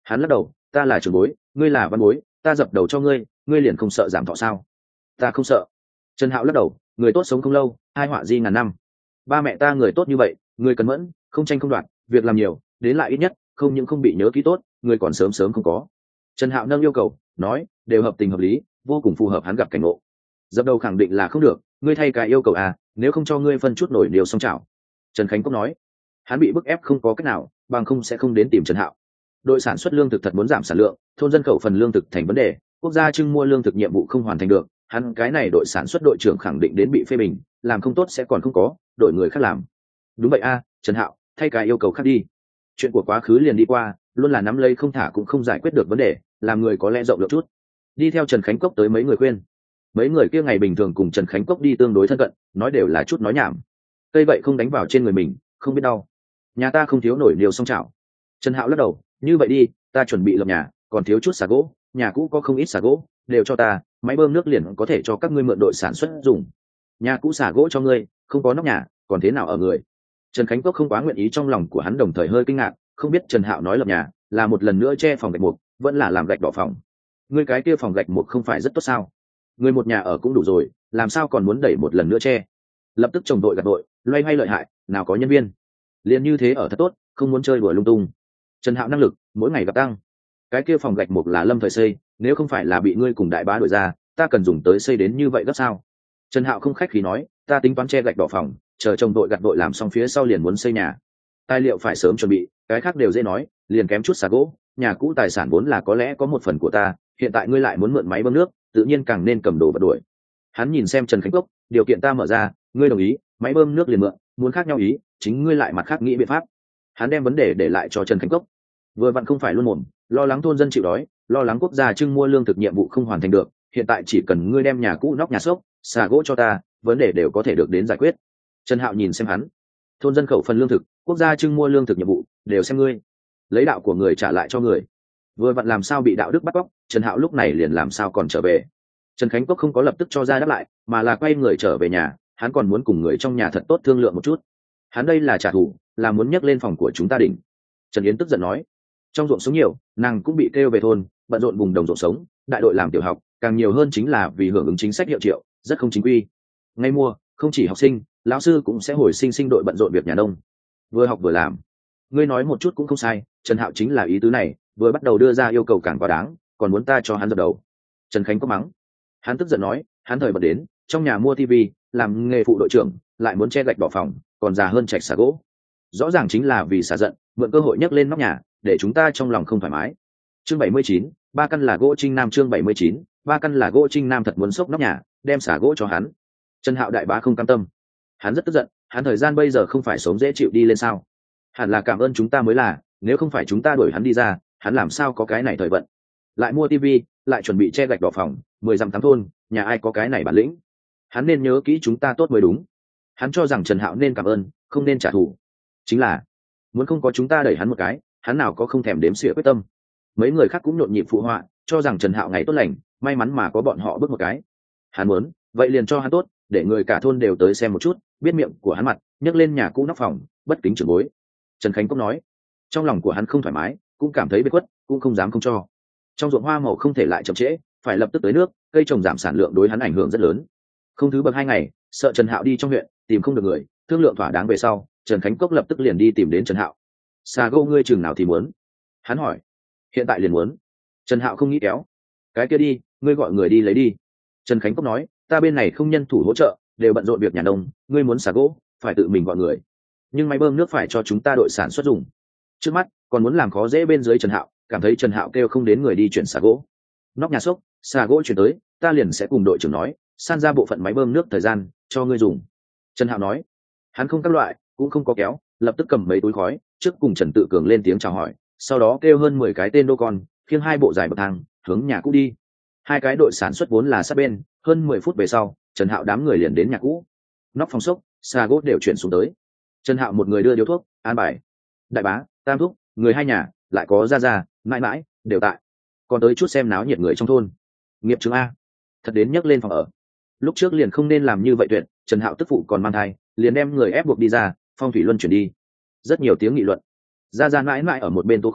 Speaker 1: Hắn lắc đầu, ta là trưởng bối, ngươi là văn bối, ta dập đầu cho ngươi, ngươi liền không sợ giảm thọ sao? Ta không sợ. Trần Hạo lắc đầu, người tốt sống không lâu, hai họa di ngàn năm. Ba mẹ ta người tốt như vậy, người cẩn mẫn, không tranh không đoạt, việc làm nhiều, đến lại ít nhất, không những không bị nhớ kỹ tốt, người còn sớm sớm không có. Trần Hạo nâng yêu cầu, nói, đều hợp tình hợp lý, vô cùng phù hợp hắn gặp cảnh ngộ. Dập đầu khẳng định là không được, ngươi thay cái yêu cầu à, nếu không cho ngươi phân chút nổi điều xong chảo. Trần Khánh Cốc nói, hắn bị bức ép không có cách nào, bằng không sẽ không đến tìm Trần Hạo. Đội sản xuất lương thực thật muốn giảm sản lượng, thôn dân khẩu phần lương thực thành vấn đề, quốc gia trưng mua lương thực nhiệm vụ không hoàn thành được, hắn cái này đội sản xuất đội trưởng khẳng định đến bị phê bình, làm không tốt sẽ còn không có, đội người khác làm. Đúng vậy a, Trần Hạo, thay cái yêu cầu khác đi. Chuyện của quá khứ liền đi qua, luôn là nắm lấy không thả cũng không giải quyết được vấn đề, làm người có lẽ rộng lượng chút. Đi theo Trần Khánh Cốc tới mấy người khuyên. Mấy người kia ngày bình thường cùng Trần Khánh Cốc đi tương đối thân cận, nói đều là chút nói nhảm. Cây vậy không đánh vào trên người mình, không biết đau. Nhà ta không thiếu nổi liều song chảo. Trần Hạo lắc đầu, như vậy đi, ta chuẩn bị lập nhà, còn thiếu chút xà gỗ, nhà cũ có không ít xà gỗ, đều cho ta, máy bơm nước liền có thể cho các ngươi mượn đội sản xuất dùng. Nhà cũ xà gỗ cho ngươi, không có nóc nhà, còn thế nào ở người? Trần Khánh Cốc không quá nguyện ý, trong lòng của hắn đồng thời hơi kinh ngạc, không biết Trần Hạo nói lập nhà là một lần nữa che phòng gạch mục, vẫn là làm gạch đỏ phòng. Ngươi cái kia phòng gạch mục không phải rất tốt sao? Người một nhà ở cũng đủ rồi, làm sao còn muốn đẩy một lần nữa che? Lập tức chồng đội gạt đội, loay hay lợi hại, nào có nhân viên. Liền như thế ở thật tốt, không muốn chơi đùa lung tung. Trần Hạo năng lực mỗi ngày gặp tăng. Cái kia phòng gạch mục là Lâm Thời xây, nếu không phải là bị ngươi cùng đại bá đuổi ra, ta cần dùng tới xây đến như vậy gấp sao? Trần Hạo không khách khí nói, ta tính toán che gạch đỏ phòng, chờ chồng đội gặt đội làm xong phía sau liền muốn xây nhà. Tài liệu phải sớm chuẩn bị, cái khác đều dễ nói, liền kém chút xà gỗ, nhà cũ tài sản vốn là có lẽ có một phần của ta, hiện tại ngươi lại muốn mượn máy bơm nước, tự nhiên càng nên cầm đồ vật đuổi. Hắn nhìn xem Trần Khánh Cốc, điều kiện ta mở ra, ngươi đồng ý, máy bơm nước liền mượn, muốn khác nhau ý, chính ngươi lại mặt khác nghĩ biện pháp. Hắn đem vấn đề để lại cho Trần Khánh Cốc. Vừa vặn không phải luôn mồm, lo lắng thôn dân chịu đói, lo lắng quốc gia trưng mua lương thực nhiệm vụ không hoàn thành được, hiện tại chỉ cần ngươi đem nhà cũ nóc nhà xốc, xà gỗ cho ta, vấn đề đều có thể được đến giải quyết. Trần Hạo nhìn xem hắn, thôn dân khẩu phần lương thực, quốc gia trưng mua lương thực nhiệm vụ, đều xem ngươi. Lấy đạo của người trả lại cho người. Vừa vặn làm sao bị đạo đức bắt cóc, Trần Hạo lúc này liền làm sao còn trở về. Trần Khánh Cốc không có lập tức cho ra đáp lại, mà là quay người trở về nhà, hắn còn muốn cùng người trong nhà thật tốt thương lượng một chút. Hắn đây là trả thù, là muốn nhấc lên phòng của chúng ta đỉnh. Trần Yến tức giận nói, trong ruộng sống nhiều, nàng cũng bị kêu về thôn, bận rộn vùng đồng ruộng sống, đại đội làm tiểu học, càng nhiều hơn chính là vì hưởng ứng chính sách hiệu triệu, rất không chính quy. Ngay mùa, không chỉ học sinh, lão sư cũng sẽ hồi sinh đội bận rộn việc nhà nông, vừa học vừa làm. Ngươi nói một chút cũng không sai, Trần Hạo chính là ý tứ này, vừa bắt đầu đưa ra yêu cầu càng quá đáng, còn muốn ta cho hắn dập đầu. Trần Khánh có mắng, hắn tức giận nói, hắn thời bật đến, trong nhà mua tivi, làm nghề phụ đội trưởng, lại muốn che gạch đỏ phòng, còn già hơn chạch xà gỗ. Rõ ràng chính là vì xả giận, mượn cơ hội nhấc lên nóc nhà, để chúng ta trong lòng không thoải mái. Chương 79, ba căn là gỗ Trinh Nam. Chương 79, ba căn là gỗ Trinh Nam thật muốn xốc nóc nhà, đem xả gỗ cho hắn. Trần Hạo đại bá không cam tâm, hắn rất tức giận, hắn thời gian bây giờ không phải sống dễ chịu đi lên sao? Hẳn là cảm ơn chúng ta mới là, nếu không phải chúng ta đuổi hắn đi ra, hắn làm sao có cái này thời vận? Lại mua tivi, lại chuẩn bị che gạch đỏ phòng, 10 dặm 8 thôn, nhà ai có cái này bản lĩnh? Hắn nên nhớ kỹ chúng ta tốt mới đúng. Hắn cho rằng Trần Hạo nên cảm ơn, không nên trả thù. Chính là muốn không có chúng ta đẩy hắn một cái, hắn nào có không thèm đếm xỉa quyết tâm. Mấy người khác cũng nhộn nhịp phụ họa, cho rằng Trần Hạo ngày tốt lành, may mắn mà có bọn họ bước một cái. Hắn muốn, vậy liền cho hắn tốt, để người cả thôn đều tới xem một chút, biết miệng của hắn mặt, nhấc lên nhà cũ nóc phòng, bất kính trưởng bối. Trần Khánh Cốc nói, trong lòng của hắn không thoải mái, cũng cảm thấy bế khuất, cũng không dám không cho. Trong ruộng hoa màu không thể lại chậm trễ, phải lập tức tới nước, cây trồng giảm sản lượng đối hắn ảnh hưởng rất lớn. Không thứ bậc 2 ngày, sợ Trần Hạo đi trong huyện tìm không được người, thương lượng thỏa đáng về sau, Trần Khánh Cốc lập tức liền đi tìm đến Trần Hạo. Xà gỗ ngươi chừng nào thì muốn? Hắn hỏi. Hiện tại liền muốn. Trần Hạo không nghĩ kéo. Cái kia đi, ngươi gọi người đi lấy đi. Trần Khánh Cốc nói, ta bên này không nhân thủ hỗ trợ, đều bận rộn việc nhà nông, ngươi muốn xà gỗ, phải tự mình gọi người. Nhưng máy bơm nước phải cho chúng ta đội sản xuất dùng. Trước mắt, còn muốn làm khó dễ bên dưới Trần Hạo, cảm thấy Trần Hạo kêu không đến người đi chuyển xà gỗ. Nóc nhà xốc, xà gỗ chuyển tới, ta liền sẽ cùng đội trưởng nói, san ra bộ phận máy bơm nước thời gian, cho ngươi dùng. Trần Hạo nói. Hắn không các loại, cũng không có kéo, lập tức cầm mấy túi khói, trước cùng Trần Tự Cường lên tiếng chào hỏi, sau đó kêu hơn 10 cái tên đô con, khiêng 2 bộ dài bậc thang, hướng nhà cũ đi. 2 cái đội sản xuất vốn là sát bên, hơn 10 phút về sau, Trần Hạo đám người liền đến nhà cũ. Nóc phòng xốc, xà gỗ đều chuyển xuống tới. Trần Hạo một người đưa điếu thuốc, an bài. Đại bá, Tam thúc, người 2 nhà, lại có gia, mãi mãi, đều tại. Còn tới chút xem náo nhiệt người trong thôn. Nghiệp chứng a, thật đến nhấc lên phòng ở. Lúc trước liền không nên làm như vậy tuyệt, Trần Hạo tức phụ còn mang thai, liền đem người ép buộc đi ra, phong thủy luân chuyển đi. Rất nhiều tiếng nghị luận. Gia mãi mãi ở một bên tố khổ,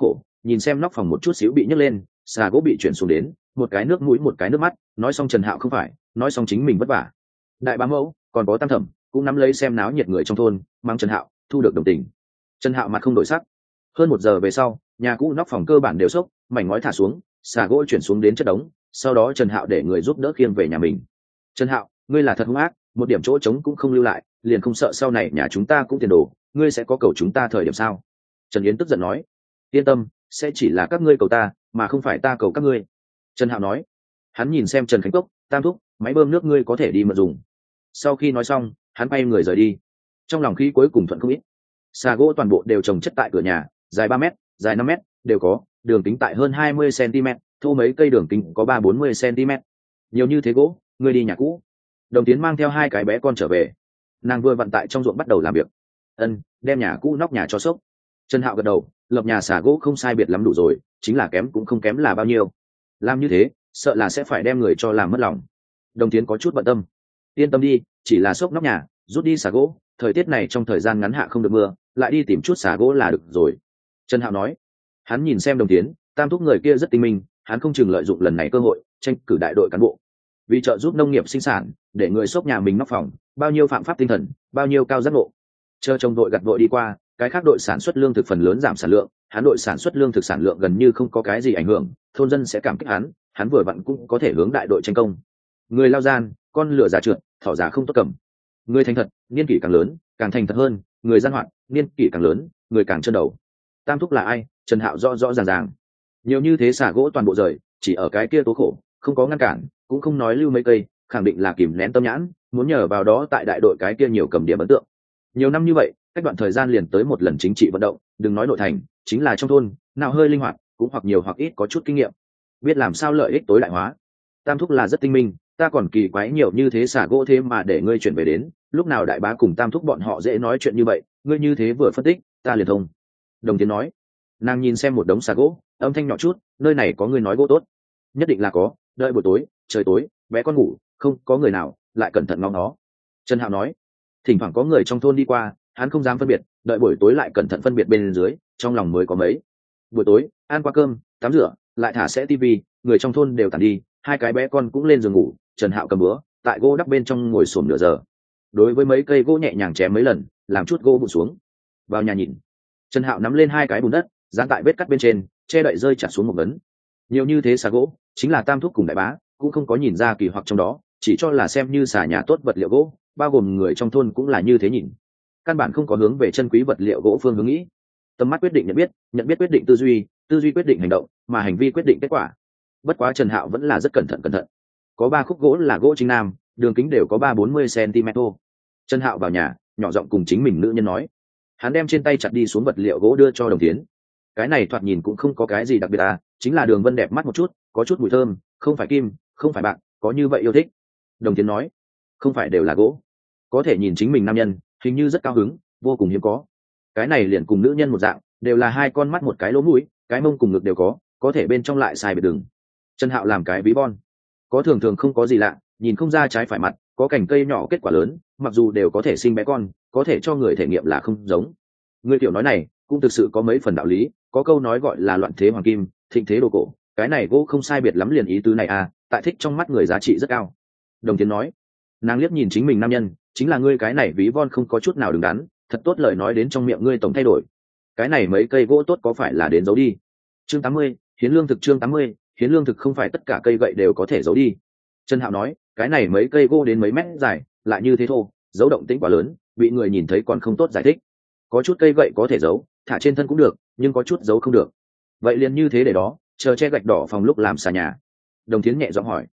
Speaker 1: nhìn xem nóc phòng một chút xíu bị nhấc lên, xà gỗ bị chuyển xuống đến, một cái nước mũi một cái nước mắt, nói xong Trần Hạo không phải, nói xong chính mình vất vả. Đại bá mẫu còn có tam thẩm cũng nắm lấy xem náo nhiệt người trong thôn, mang Trần Hạo thu được đồng tình. Trần Hạo mặt không đổi sắc. Hơn 1 giờ về sau, nhà cũ nóc phòng cơ bản đều sốc, mảnh ngói thả xuống, xà gỗ chuyển xuống đến chất đống, sau đó Trần Hạo để người giúp đỡ khiêng về nhà mình. Trần Hạo, ngươi là thật hung ác, một điểm chỗ trống cũng không lưu lại, liền không sợ sau này nhà chúng ta cũng tiền đồ, ngươi sẽ có cầu chúng ta thời điểm sao? Trần Yến tức giận nói. Yên tâm, sẽ chỉ là các ngươi cầu ta, mà không phải ta cầu các ngươi. Trần Hạo nói. Hắn nhìn xem Trần Khánh Cốc, tam thúc, máy bơm nước ngươi có thể đi mượn dùng. Sau khi nói xong, hắn bay người rời đi. Trong lòng khí cuối cùng thuận không ít. Xà gỗ toàn bộ đều trồng chất tại cửa nhà, dài 3 mét, dài 5 mét, đều có, đường kính tại hơn 20 cm, thô mấy cây đường kính có 30-40 cm. Nhiều như thế gỗ, ngươi đi nhà cũ. Đồng Tiến mang theo 2 cái bé con trở về. Nàng vừa vận tại trong ruộng bắt đầu làm việc. Đem nhà cũ nóc nhà cho sốc. Trần Hạo gật đầu, lập nhà xà gỗ không sai biệt lắm đủ rồi, chính là kém cũng không kém là bao nhiêu. Làm như thế, sợ là sẽ phải đem người cho làm mất lòng. Đồng Tiến có chút bận tâm. Yên tâm đi, chỉ là xốc nóc nhà, rút đi xà gỗ, thời tiết này trong thời gian ngắn hạ không được mưa, lại đi tìm chút xà gỗ là được rồi. Trần Hạo nói. Hắn nhìn xem Đồng Tiến, tam thúc người kia rất tinh minh, hắn không chừng lợi dụng lần này cơ hội tranh cử đại đội cán bộ, vì trợ giúp nông nghiệp sinh sản, để người xốc nhà mình nóc phòng, bao nhiêu phạm pháp tinh thần, bao nhiêu cao giác ngộ. Chờ trông đội gặt đội đi qua, cái khác đội sản xuất lương thực phần lớn giảm sản lượng, hắn đội sản xuất lương thực sản lượng gần như không có cái gì ảnh hưởng, thôn dân sẽ cảm kích hắn vừa vặn cũng có thể hướng đại đội tranh công. Người lao gian, con lửa già trượt, thỏ già không tốt cầm. Người thành thật, niên kỷ càng lớn, càng thành thật hơn, người gian hoạt, niên kỷ càng lớn, người càng trơn đầu. Tam thúc là ai? Trần Hạo rõ rõ ràng ràng. Nhiều như thế xả gỗ toàn bộ rời, chỉ ở cái kia tố khổ, không có ngăn cản, cũng không nói lưu mấy cây, khẳng định là kìm nén tâm nhãn, muốn nhờ vào đó tại đại đội cái kia nhiều cầm điểm ấn tượng. Nhiều năm như vậy, cách đoạn thời gian liền tới một lần chính trị vận động, đừng nói nội thành, chính là trong thôn, nào hơi linh hoạt, cũng hoặc nhiều hoặc ít có chút kinh nghiệm, biết làm sao lợi ích tối đại hóa. Tam thúc là rất tinh minh, ta còn kỳ quái nhiều như thế xả gỗ thế mà để ngươi chuyển về đến, lúc nào đại bá cùng tam thúc bọn họ dễ nói chuyện như vậy, ngươi như thế vừa phân tích, ta liền thông. Đồng Tiến nói. Nàng nhìn xem một đống xà gỗ, âm thanh nhỏ chút, nơi này có người nói gỗ tốt, nhất định là có, đợi buổi tối, trời tối, bé con ngủ, không có người nào, lại cẩn thận ngóng nó. Trần Hạo nói. Thỉnh thoảng có người trong thôn đi qua, hắn không dám phân biệt, đợi buổi tối lại cẩn thận phân biệt bên dưới, trong lòng mới có mấy. Buổi tối, ăn qua cơm, tắm rửa, lại thả sẽ tivi, người trong thôn đều tản đi, 2 cái bé con cũng lên giường ngủ. Trần Hạo cầm bữa, tại gỗ đắp bên trong ngồi xổm nửa giờ. Đối với mấy cây gỗ nhẹ nhàng chém mấy lần, làm chút gỗ bụi xuống. Vào nhà nhìn. Trần Hạo nắm lên 2 cái bùn đất, dán tại vết cắt bên trên, che đậy rơi trả xuống một vấn. Nhiều như thế xà gỗ, chính là tam thúc cùng đại bá, cũng không có nhìn ra kỳ hoặc trong đó, chỉ cho là xem như xà nhà tốt vật liệu gỗ, bao gồm người trong thôn cũng là như thế nhìn. Căn bản không có hướng về chân quý vật liệu gỗ phương hướng nghĩ. Tầm mắt quyết định nhận biết quyết định tư duy quyết định hành động, mà hành vi quyết định kết quả. Bất quá Trần Hạo vẫn là rất cẩn thận. Có 3 khúc gỗ là gỗ chính nam, đường kính đều có 30-40 cm. Trần Hạo vào nhà, nhỏ giọng cùng chính mình nữ nhân nói. Hắn đem trên tay chặt đi xuống vật liệu gỗ đưa cho Đồng Tiến. Cái này thoạt nhìn cũng không có cái gì đặc biệt chính là đường vân đẹp mắt một chút, có chút mùi thơm, không phải kim, không phải bạc, có như vậy yêu thích. Đồng Tiến nói. Không phải đều là gỗ, có thể nhìn chính mình nam nhân, hình như rất cao hứng, vô cùng hiếm có. Cái này liền cùng nữ nhân một dạng, đều là 2 con mắt một cái lỗ mũi, cái mông cùng ngực đều có thể bên trong lại sai biệt đường. Trần Hạo làm cái ví von, có thường thường không có gì lạ, nhìn không ra trái phải mặt, có cành cây nhỏ kết quả lớn, mặc dù đều có thể sinh bé con, có thể cho người thể nghiệm là không giống. Người tiểu nói này cũng thực sự có mấy phần đạo lý, có câu nói gọi là loạn thế hoàng kim, thịnh thế đồ cổ, cái này gỗ không sai biệt lắm liền ý tứ này tại thích trong mắt người giá trị rất cao. Đồng Tiến nói. Nàng liếc nhìn chính mình nam nhân, chính là ngươi cái này ví von không có chút nào đứng đắn, thật tốt lời nói đến trong miệng ngươi tổng thay đổi. Cái này mấy cây gỗ tốt có phải là đến giấu đi? Chương 80, hiến lương thực. Chương 80, hiến lương thực không phải tất cả cây gậy đều có thể giấu đi. Trần Hạo nói, cái này mấy cây gỗ đến mấy mét dài, lại như thế thô, giấu động tĩnh quá lớn, bị người nhìn thấy còn không tốt giải thích. Có chút cây gậy có thể giấu, thả trên thân cũng được, nhưng có chút giấu không được. Vậy liền như thế để đó, chờ che gạch đỏ phòng lúc làm xà nhà. Đồng Tiến nhẹ giọng hỏi.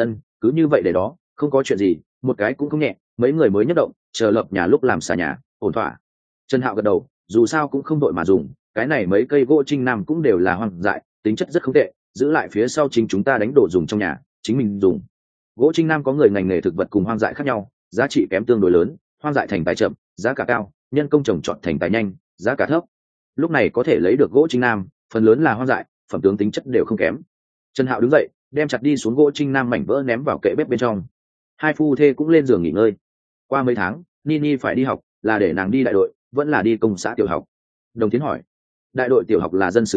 Speaker 1: Cứ như vậy để đó, không có chuyện gì, một cái cũng không nhẹ, mấy người mới nhất động, chờ lập nhà lúc làm xà nhà, ổn thỏa. Trần Hạo gật đầu, dù sao cũng không đội mà dùng, cái này mấy cây gỗ trinh nam cũng đều là hoang dại, tính chất rất không tệ, giữ lại phía sau chính chúng ta đánh đồ dùng trong nhà, chính mình dùng. Gỗ trinh nam có người ngành nghề thực vật cùng hoang dại khác nhau, giá trị kém tương đối lớn, hoang dại thành tài chậm, giá cả cao, nhân công trồng trọt thành tài nhanh, giá cả thấp. Lúc này có thể lấy được gỗ trinh nam, phần lớn là hoang dại, phẩm tướng tính chất đều không kém. Trần Hạo đứng dậy, đem chặt đi xuống gỗ trinh nam mảnh vỡ ném vào kệ bếp bên trong. 2 phu thê cũng lên giường nghỉ ngơi. Qua mấy tháng, Nini phải đi học, là để nàng đi đại đội, vẫn là đi công xã tiểu học? Đồng Tiến hỏi. Đại đội tiểu học là dân xử lý,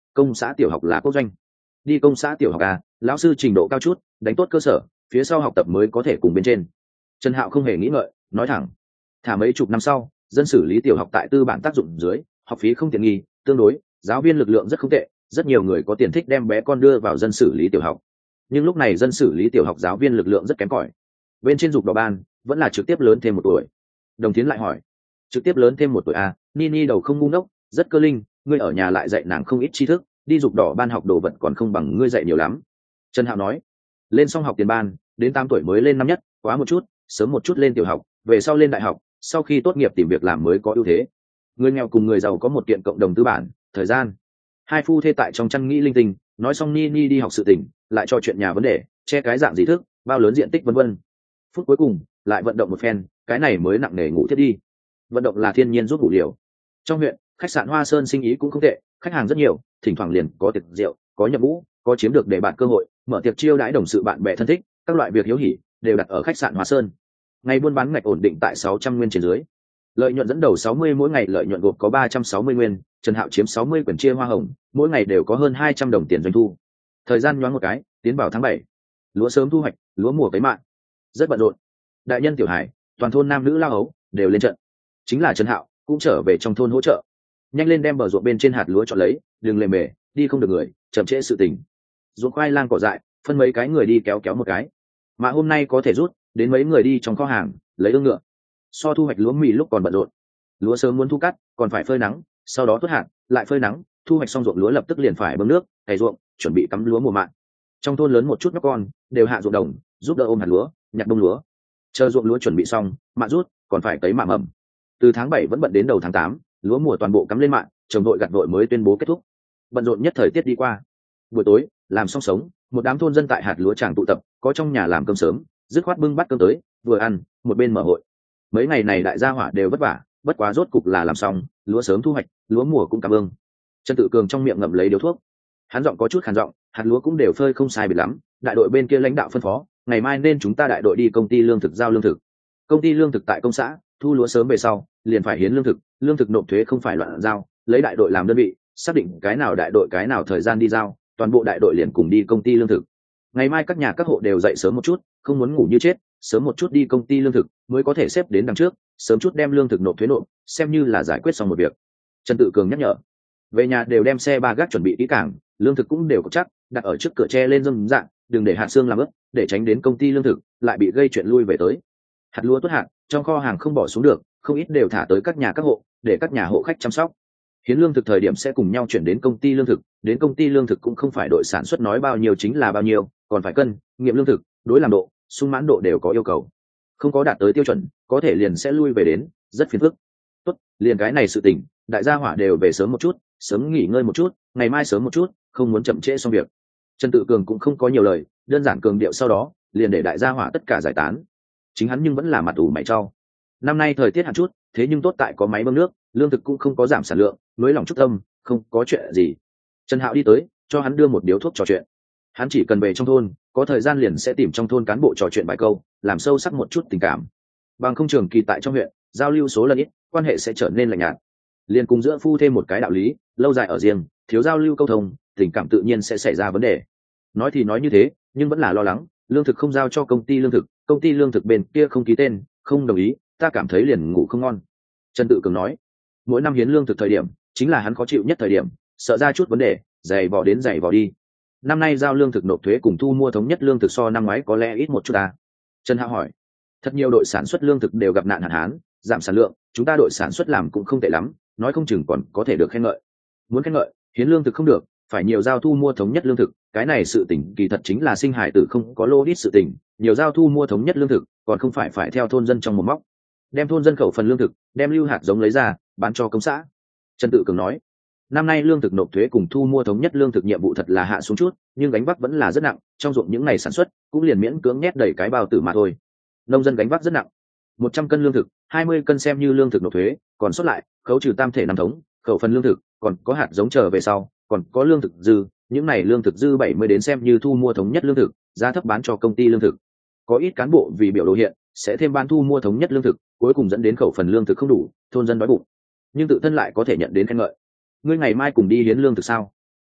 Speaker 1: Công xã tiểu học là quốc doanh. Đi công xã tiểu học à, lão sư trình độ cao chút, đánh tốt cơ sở, phía sau học tập mới có thể cùng bên trên. Trần Hạo không hề nghĩ ngợi, nói thẳng. Thả mấy chục năm sau, dân xử lý tiểu học tại tư bản tác dụng dưới, học phí không tiện nghi, tương đối, giáo viên lực lượng rất không tệ, rất nhiều người có tiền thích đem bé con đưa vào dân xử lý tiểu học. Nhưng lúc này dân xử lý tiểu học giáo viên lực lượng rất kém cỏi. Bên trên dục đỏ ban, vẫn là trực tiếp lớn thêm 1 tuổi. Đồng Tiến lại hỏi, trực tiếp lớn thêm 1 tuổi à? Nini đầu không ngu ngốc, rất cơ linh, ngươi ở nhà lại dạy nàng không ít tri thức, đi dục đỏ ban học đồ vật còn không bằng ngươi dạy nhiều lắm. Trần Hạo nói, lên xong học tiền ban, đến 8 tuổi mới lên năm nhất, quá một chút, sớm một chút lên tiểu học, về sau lên đại học, sau khi tốt nghiệp tìm việc làm mới có ưu thế. Người nghèo cùng người giàu có một kiện cộng đồng tư bản, thời gian. Hai phu thê tại trong chăn nghĩ linh tinh, nói xong Nini đi học sự tình, lại cho chuyện nhà vấn đề, che cái dạng gì thức, bao lớn diện tích vân vân. Phút cuối cùng, lại vận động một phen, cái này mới nặng nề ngủ thiết đi. Vận động là thiên nhiên giúp ngủ liều. Trong huyện, khách sạn Hoa Sơn sinh ý cũng không tệ, khách hàng rất nhiều, thỉnh thoảng liền có tiệc rượu, có nhập ngũ, có chiếm được để bạn cơ hội, mở tiệc chiêu đãi đồng sự bạn bè thân thích, các loại việc hiếu hỉ đều đặt ở khách sạn Hoa Sơn. Ngày buôn bán ngạch ổn định tại 600 nguyên trên dưới. Lợi nhuận dẫn đầu 60, mỗi ngày lợi nhuận gộp có 360 nguyên, Trần Hạo chiếm 60 quyển chia hoa hồng, mỗi ngày đều có hơn 200 đồng tiền doanh thu. Thời gian nhoáng một cái, tiến vào tháng 7. Lúa sớm thu hoạch, lúa mùa cấy mạ. Rất bận rộn. Đại nhân tiểu hải, toàn thôn nam nữ lao ấu đều lên trận. Chính là Trần Hạo cũng trở về trong thôn hỗ trợ. Nhanh lên đem bờ ruộng bên trên hạt lúa chọn lấy, đừng lề mề, đi không được người, chậm trễ sự tình. Ruộng khoai lang cỏ dại, phân mấy cái người đi kéo kéo một cái. Mà hôm nay có thể rút, đến mấy người đi trong kho hàng, lấy ương ngựa. So thu hoạch lúa mì lúc còn bận rộn. Lúa sớm muốn thu cắt, còn phải phơi nắng, sau đó tuốt hạt, lại phơi nắng, thu hoạch xong ruộng lúa lập tức liền phải bơm nước, cày ruộng, chuẩn bị cắm lúa mùa mạn. Trong thôn lớn một chút nhóc con, đều hạ ruộng đồng, giúp đỡ ôm hạt lúa, nhặt bông lúa. Chờ ruộng lúa chuẩn bị xong, mạ rút, còn phải cấy mạ mầm. Từ tháng 7 vẫn bận đến đầu tháng 8, lúa mùa toàn bộ cắm lên mạn, trồng đội gặt đội mới tuyên bố kết thúc. Bận rộn nhất thời tiết đi qua. Buổi tối, làm xong sống, một đám thôn dân tại hạt lúa tràng tụ tập, có trong nhà làm cơm sớm, dứt khoát bưng bát cơm tới, vừa ăn, một bên mở hội. Mấy ngày này đại gia hỏa đều vất vả, bất quá rốt cục là làm xong, lúa sớm thu hoạch, lúa mùa cũng cảm ơn. Trần Tự Cường trong miệng ngậm lấy điếu thuốc, hắn giọng có chút khàn giọng, hạt lúa cũng đều phơi không sai biệt lắm, đại đội bên kia lãnh đạo phân phó, ngày mai nên chúng ta đại đội đi công ty lương thực giao lương thực. Công ty lương thực tại công xã, thu lúa sớm về sau, liền phải hiến lương thực nộp thuế không phải loạn giao, lấy đại đội làm đơn vị, xác định cái nào đại đội cái nào thời gian đi giao, toàn bộ đại đội liền cùng đi công ty lương thực. Ngày mai các nhà các hộ đều dậy sớm một chút, không muốn ngủ như chết, sớm một chút đi công ty lương thực mới có thể xếp đến đằng trước, sớm chút đem lương thực nộp thuế nộp, xem như là giải quyết xong một việc. Trần Tự Cường nhắc nhở. Về nhà đều đem xe ba gác chuẩn bị kỹ càng, lương thực cũng đều có chắc, đặt ở trước cửa tre lên dâm dạng, đừng để hạt xương làm ướt, để tránh đến công ty lương thực lại bị gây chuyện lui về tới. Hạt lúa tuốt hạt, trong kho hàng không bỏ xuống được, không ít đều thả tới các nhà các hộ, để các nhà hộ khách chăm sóc. Hiến lương thực thời điểm sẽ cùng nhau chuyển đến công ty lương thực, đến công ty lương thực cũng không phải đội sản xuất nói bao nhiêu chính là bao nhiêu, còn phải cân, nghiệm lương thực, đối làm độ, sung mãn độ đều có yêu cầu. Không có đạt tới tiêu chuẩn, có thể liền sẽ lui về đến, rất phiền phức. Tốt, liền cái này sự tình, đại gia hỏa đều về sớm một chút, sớm nghỉ ngơi một chút, ngày mai sớm một chút, không muốn chậm trễ xong việc. Trần Tự Cường cũng không có nhiều lời, đơn giản cường điệu sau đó, liền để đại gia hỏa tất cả giải tán. Chính hắn nhưng vẫn là mặt ủ mày trao. Năm nay thời tiết hạn chút, thế nhưng tốt tại có máy bơm nước, lương thực cũng không có giảm sản lượng, nới lòng chút tâm, không có chuyện gì. Trần Hạo đi tới, cho hắn đưa một điếu thuốc trò chuyện. Hắn chỉ cần về trong thôn, có thời gian liền sẽ tìm trong thôn cán bộ trò chuyện vài câu, làm sâu sắc một chút tình cảm. Bằng không trường kỳ tại trong huyện, giao lưu số lần ít, quan hệ sẽ trở nên lạnh nhạt. Liền cùng giữa phu thêm một cái đạo lý, lâu dài ở riêng, thiếu giao lưu câu thông, tình cảm tự nhiên sẽ xảy ra vấn đề. Nói thì nói như thế, nhưng vẫn là lo lắng, lương thực không giao cho công ty lương thực bên kia không ký tên, không đồng ý, ta cảm thấy liền ngủ không ngon. Trần Tự Cường nói, mỗi năm hiến lương thực thời điểm, chính là hắn khó chịu nhất thời điểm, sợ ra chút vấn đề, giày vò đến giày vò đi. Năm nay giao lương thực nộp thuế cùng thu mua thống nhất lương thực so năm ngoái có lẽ ít một chút ta. Trần Hạo hỏi, thật nhiều đội sản xuất lương thực đều gặp nạn hạn hán, giảm sản lượng, chúng ta đội sản xuất làm cũng không tệ lắm, nói không chừng còn có thể được khen ngợi. Muốn khen ngợi, hiến lương thực không được, phải nhiều giao thu mua thống nhất lương thực, cái này sự tình kỳ thật chính là sinh hải tử không có lô ít sự tình, nhiều giao thu mua thống nhất lương thực, còn không phải theo thôn dân trong một móc. Đem thôn dân khẩu phần lương thực, đem lưu hạt giống lấy ra, bán cho công xã. Trần Tự Cường nói, năm nay lương thực nộp thuế cùng thu mua thống nhất lương thực nhiệm vụ thật là hạ xuống chút, nhưng gánh vác vẫn là rất nặng, trong ruộng những ngày sản xuất cũng liền miễn cưỡng nhét đầy cái bao tử mà thôi. Nông dân gánh vác rất nặng. 100 cân lương thực, 20 cân xem như lương thực nộp thuế, còn sót lại, khấu trừ tam thể năm thống, khẩu phần lương thực, còn có hạt giống chờ về sau, còn có lương thực dư, những này lương thực dư 70 đến xem như thu mua thống nhất lương thực, giá thấp bán cho công ty lương thực. Có ít cán bộ vì biểu đồ hiện, sẽ thêm ban thu mua thống nhất lương thực, cuối cùng dẫn đến khẩu phần lương thực không đủ, thôn dân đói bụng. Nhưng tự thân lại có thể nhận đến khen ngợi. Ngươi ngày mai cùng đi hiến lương thực sao?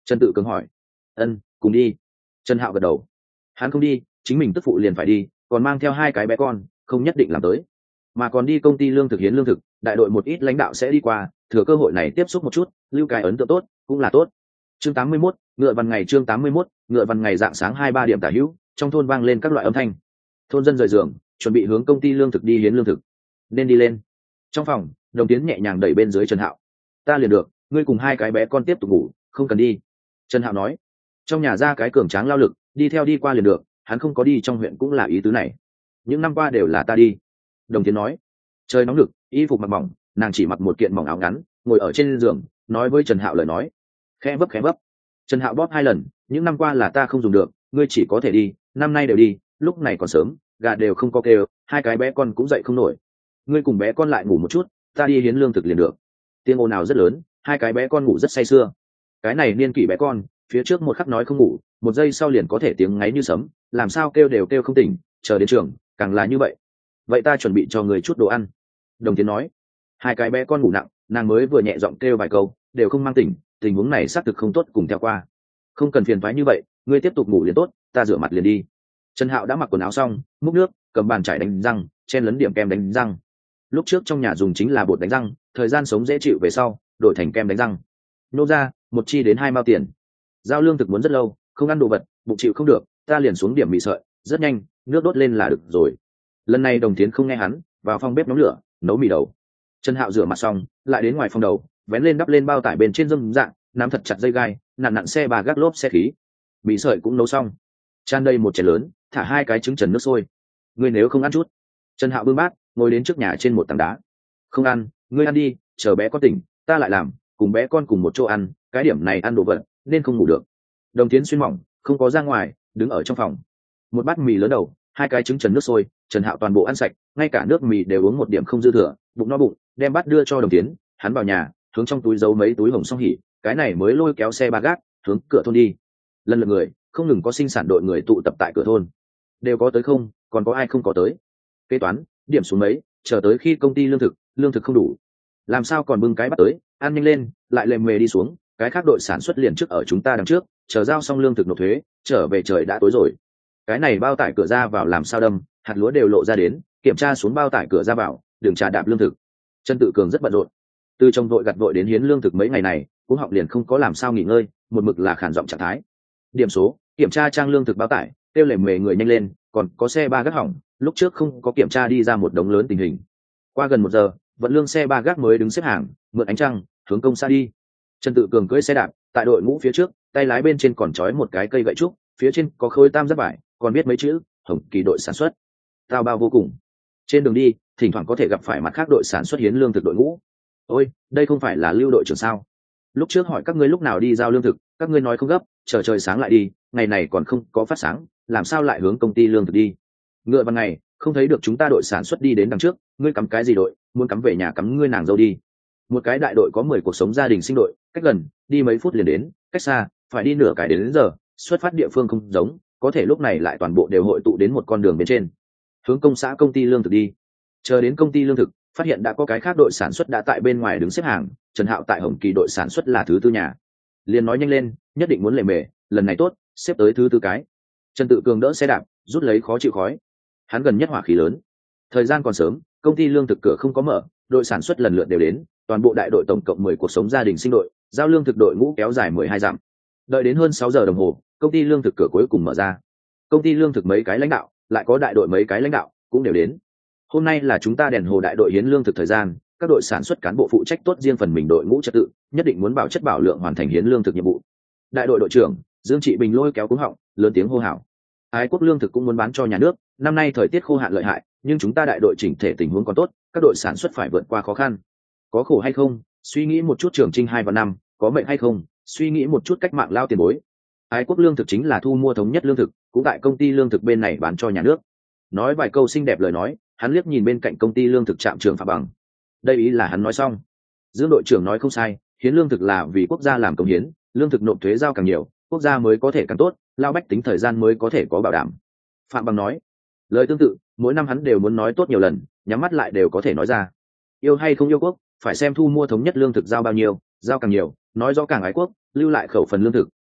Speaker 1: Trần Tự Cường hỏi. Ân, cùng đi. Trần Hạo gật đầu. Hắn không đi, chính mình tức phụ liền phải đi, còn mang theo 2 cái bé con, không nhất định làm tới. Mà còn đi công ty lương thực hiến lương thực, đại đội một ít lãnh đạo sẽ đi qua, thừa cơ hội này tiếp xúc một chút, lưu cái ấn tượng tốt, cũng là tốt. Chương 81, ngựa văn ngày chương 81, ngựa văn ngày dạng sáng 2-3 điểm tả hữu, trong thôn vang lên các loại âm thanh. Thôn dân rời giường, chuẩn bị hướng công ty lương thực đi hiến lương thực. Nên đi lên. Trong phòng, Đồng Tiến nhẹ nhàng đẩy bên dưới Trần Hạo. Ta liền được, ngươi cùng 2 cái bé con tiếp tục ngủ, không cần đi. Trần Hạo nói. Trong nhà ra cái cường tráng lao lực, đi theo đi qua liền được, hắn không có đi trong huyện cũng là ý tứ này. Những năm qua đều là ta đi. Đồng Tiến nói. Trời nóng lực, y phục mặc mỏng, nàng chỉ mặc một kiện mỏng áo ngắn, ngồi ở trên giường, nói với Trần Hạo lời nói. Khẽ vấp. Trần Hạo bóp 2 lần, những năm qua là ta không dùng được, ngươi chỉ có thể đi, năm nay đều đi, lúc này còn sớm, gà đều không có kêu, 2 cái bé con cũng dậy không nổi. Ngươi cùng bé con lại ngủ một chút, ta đi hiến lương thực liền được. Tiếng ồn nào rất lớn, 2 cái bé con ngủ rất say sưa. Cái này niên kỷ bé con, phía trước một khắc nói không ngủ, 1 giây sau liền có thể tiếng ngáy như sấm, làm sao kêu đều kêu không tỉnh, chờ đến trường, càng là như vậy. Vậy ta chuẩn bị cho người chút đồ ăn. Đồng Tiến nói. 2 cái bé con ngủ nặng, nàng mới vừa nhẹ giọng kêu vài câu, đều không mang tỉnh, tình huống này xác thực không tốt cùng theo qua. Không cần phiền toái như vậy, ngươi tiếp tục ngủ liền tốt, ta rửa mặt liền đi. Trần Hạo đã mặc quần áo xong, múc nước, cầm bàn chải đánh răng, chen lấn điểm kem đánh răng. Lúc trước trong nhà dùng chính là bột đánh răng, thời gian sống dễ chịu về sau, đổi thành kem đánh răng. Nô ra, 1 chi đến 2 mao tiền. Giao lương thực muốn rất lâu, không ăn đồ vật, bụng chịu không được, ta liền xuống điểm mì sợi, rất nhanh, nước đốt lên là được rồi. Lần này Đồng Tiến không nghe hắn, vào phòng bếp nấu lửa, nấu mì đầu. Trần Hạo rửa mặt xong, lại đến ngoài phòng đầu, vén lên đắp lên bao tải bên trên dâm dạng, nắm thật chặt dây gai, nặn xe bà gác lốp xe khí. Mì sợi cũng nấu xong, chan đây một chén lớn, thả 2 cái trứng trần nước sôi. Ngươi nếu không ăn chút. Trần Hạo bưng bát, ngồi đến trước nhà trên một tảng đá. Không ăn, ngươi ăn đi, chờ bé con tỉnh, ta lại làm, cùng bé con cùng một chỗ ăn, cái điểm này ăn đồ vật, nên không ngủ được. Đồng Tiến xuyên mỏng, không có ra ngoài, đứng ở trong phòng. Một bát mì lớn đầu, 2 cái trứng trần nước sôi, Trần Hạo toàn bộ ăn sạch, ngay cả nước mì đều uống một điểm không dư thừa, bụng no bụng, đem bát đưa cho Đồng Tiến, hắn vào nhà, hướng trong túi giấu mấy túi hồng song hỉ, cái này mới lôi kéo xe ba gác, hướng cửa thôn đi. Lần lượt người, không ngừng có sinh sản đội người tụ tập tại cửa thôn. Đều có tới không, còn có ai không có tới. Kế toán, điểm xuống mấy, chờ tới khi công ty lương thực không đủ. Làm sao còn bưng cái bắt tới, ăn nhanh lên, lại lềm mề đi xuống, cái khác đội sản xuất liền trước ở chúng ta đằng trước, chờ giao xong lương thực nộp thuế, trở về trời đã tối rồi. Cái này bao tải cửa ra vào làm sao đâm, hạt lúa đều lộ ra đến, kiểm tra xuống bao tải cửa ra vào, đường trà đạp lương thực. Trần Tự Cường rất bận rộn, từ trong vội gặt vội đến hiến lương thực mấy ngày này, cũng học liền không có làm sao nghỉ ngơi, một mực là khản giọng trạng thái. Điểm số, kiểm tra trang lương thực bao tải, kêu lềm mề người nhanh lên, còn có xe ba gác hỏng, lúc trước không có kiểm tra đi ra một đống lớn tình hình. Qua gần 1 giờ, vận lương xe ba gác mới đứng xếp hàng, mượn ánh trăng, hướng công xã đi. Trần Tự Cường cưỡi xe đạp, tại đội ngũ phía trước, tay lái bên trên còn trói một cái cây gậy trúc, phía trên có khối tam giác vải, còn viết mấy chữ Hồng Kỳ đội sản xuất. Tao bao vô cùng. Trên đường đi, thỉnh thoảng có thể gặp phải mặt khác đội sản xuất hiến lương thực đội ngũ. Ôi, đây không phải là Lưu đội trưởng sao? Lúc trước hỏi các ngươi lúc nào đi giao lương thực, các ngươi nói không gấp, chờ trời sáng lại đi, ngày này còn không có phát sáng, làm sao lại hướng công ty lương thực đi? Ngựa ban ngày, không thấy được chúng ta đội sản xuất đi đến đằng trước, ngươi cắm cái gì đội, muốn cắm về nhà cắm ngươi nàng dâu đi. Một cái đại đội có 10 cuộc sống gia đình sinh đội, cách gần, đi mấy phút liền đến, cách xa, phải đi nửa cái đến giờ, xuất phát địa phương không giống, có thể lúc này lại toàn bộ đều hội tụ đến một con đường bên trên. Hướng công xã công ty lương thực đi. Chờ đến công ty lương thực, phát hiện đã có cái khác đội sản xuất đã tại bên ngoài đứng xếp hàng, Trần Hạo tại Hồng Kỳ đội sản xuất là thứ tư nhà. Liền nói nhanh lên, nhất định muốn lề mề, lần này tốt, xếp tới thứ tư cái. Trần Tự Cường đỡ xe đạp, rút lấy khó chịu khói. Hắn gần nhất hỏa khí lớn. Thời gian còn sớm, công ty lương thực cửa không có mở, đội sản xuất lần lượt đều đến, toàn bộ đại đội tổng cộng 10 cuộc sống gia đình sinh đội, giao lương thực đội ngũ kéo dài 12 dặm. Đợi đến hơn 6 giờ đồng hồ, công ty lương thực cửa cuối cùng mở ra. Công ty lương thực mấy cái lãnh đạo, lại có đại đội mấy cái lãnh đạo cũng đều đến. Hôm nay là chúng ta đèn hồ đại đội hiến lương thực thời gian, các đội sản xuất cán bộ phụ trách tốt riêng phần mình đội ngũ trật tự, nhất định muốn bảo chất bảo lượng hoàn thành hiến lương thực nhiệm vụ. Đại đội đội trưởng Dương Trị Bình lôi kéo cúng họng, lớn tiếng hô hào. Ái quốc lương thực cũng muốn bán cho nhà nước, năm nay thời tiết khô hạn lợi hại, nhưng chúng ta đại đội chỉnh thể tình huống còn tốt, các đội sản xuất phải vượt qua khó khăn. Có khổ hay không, suy nghĩ một chút trường trinh 2 và 5, có mệnh hay không, suy nghĩ một chút cách mạng lao tiền bối. Ái quốc lương thực chính là thu mua thống nhất lương thực, cũng tại công ty lương thực bên này bán cho nhà nước. Nói vài câu xinh đẹp lời nói, hắn liếc nhìn bên cạnh công ty lương thực trạm trưởng Phạm Bằng. Đây ý là hắn nói xong. Dương đội trưởng nói không sai, hiến lương thực là vì quốc gia làm công hiến, lương thực nộp thuế giao càng nhiều, quốc gia mới có thể càng tốt, lao bách tính thời gian mới có thể có bảo đảm. Phạm Bằng nói. Lời tương tự, mỗi năm hắn đều muốn nói tốt nhiều lần, nhắm mắt lại đều có thể nói ra. Yêu hay không yêu quốc, phải xem thu mua thống nhất lương thực giao bao nhiêu, giao càng nhiều, nói rõ càng ái quốc, lưu lại khẩu phần lương thực,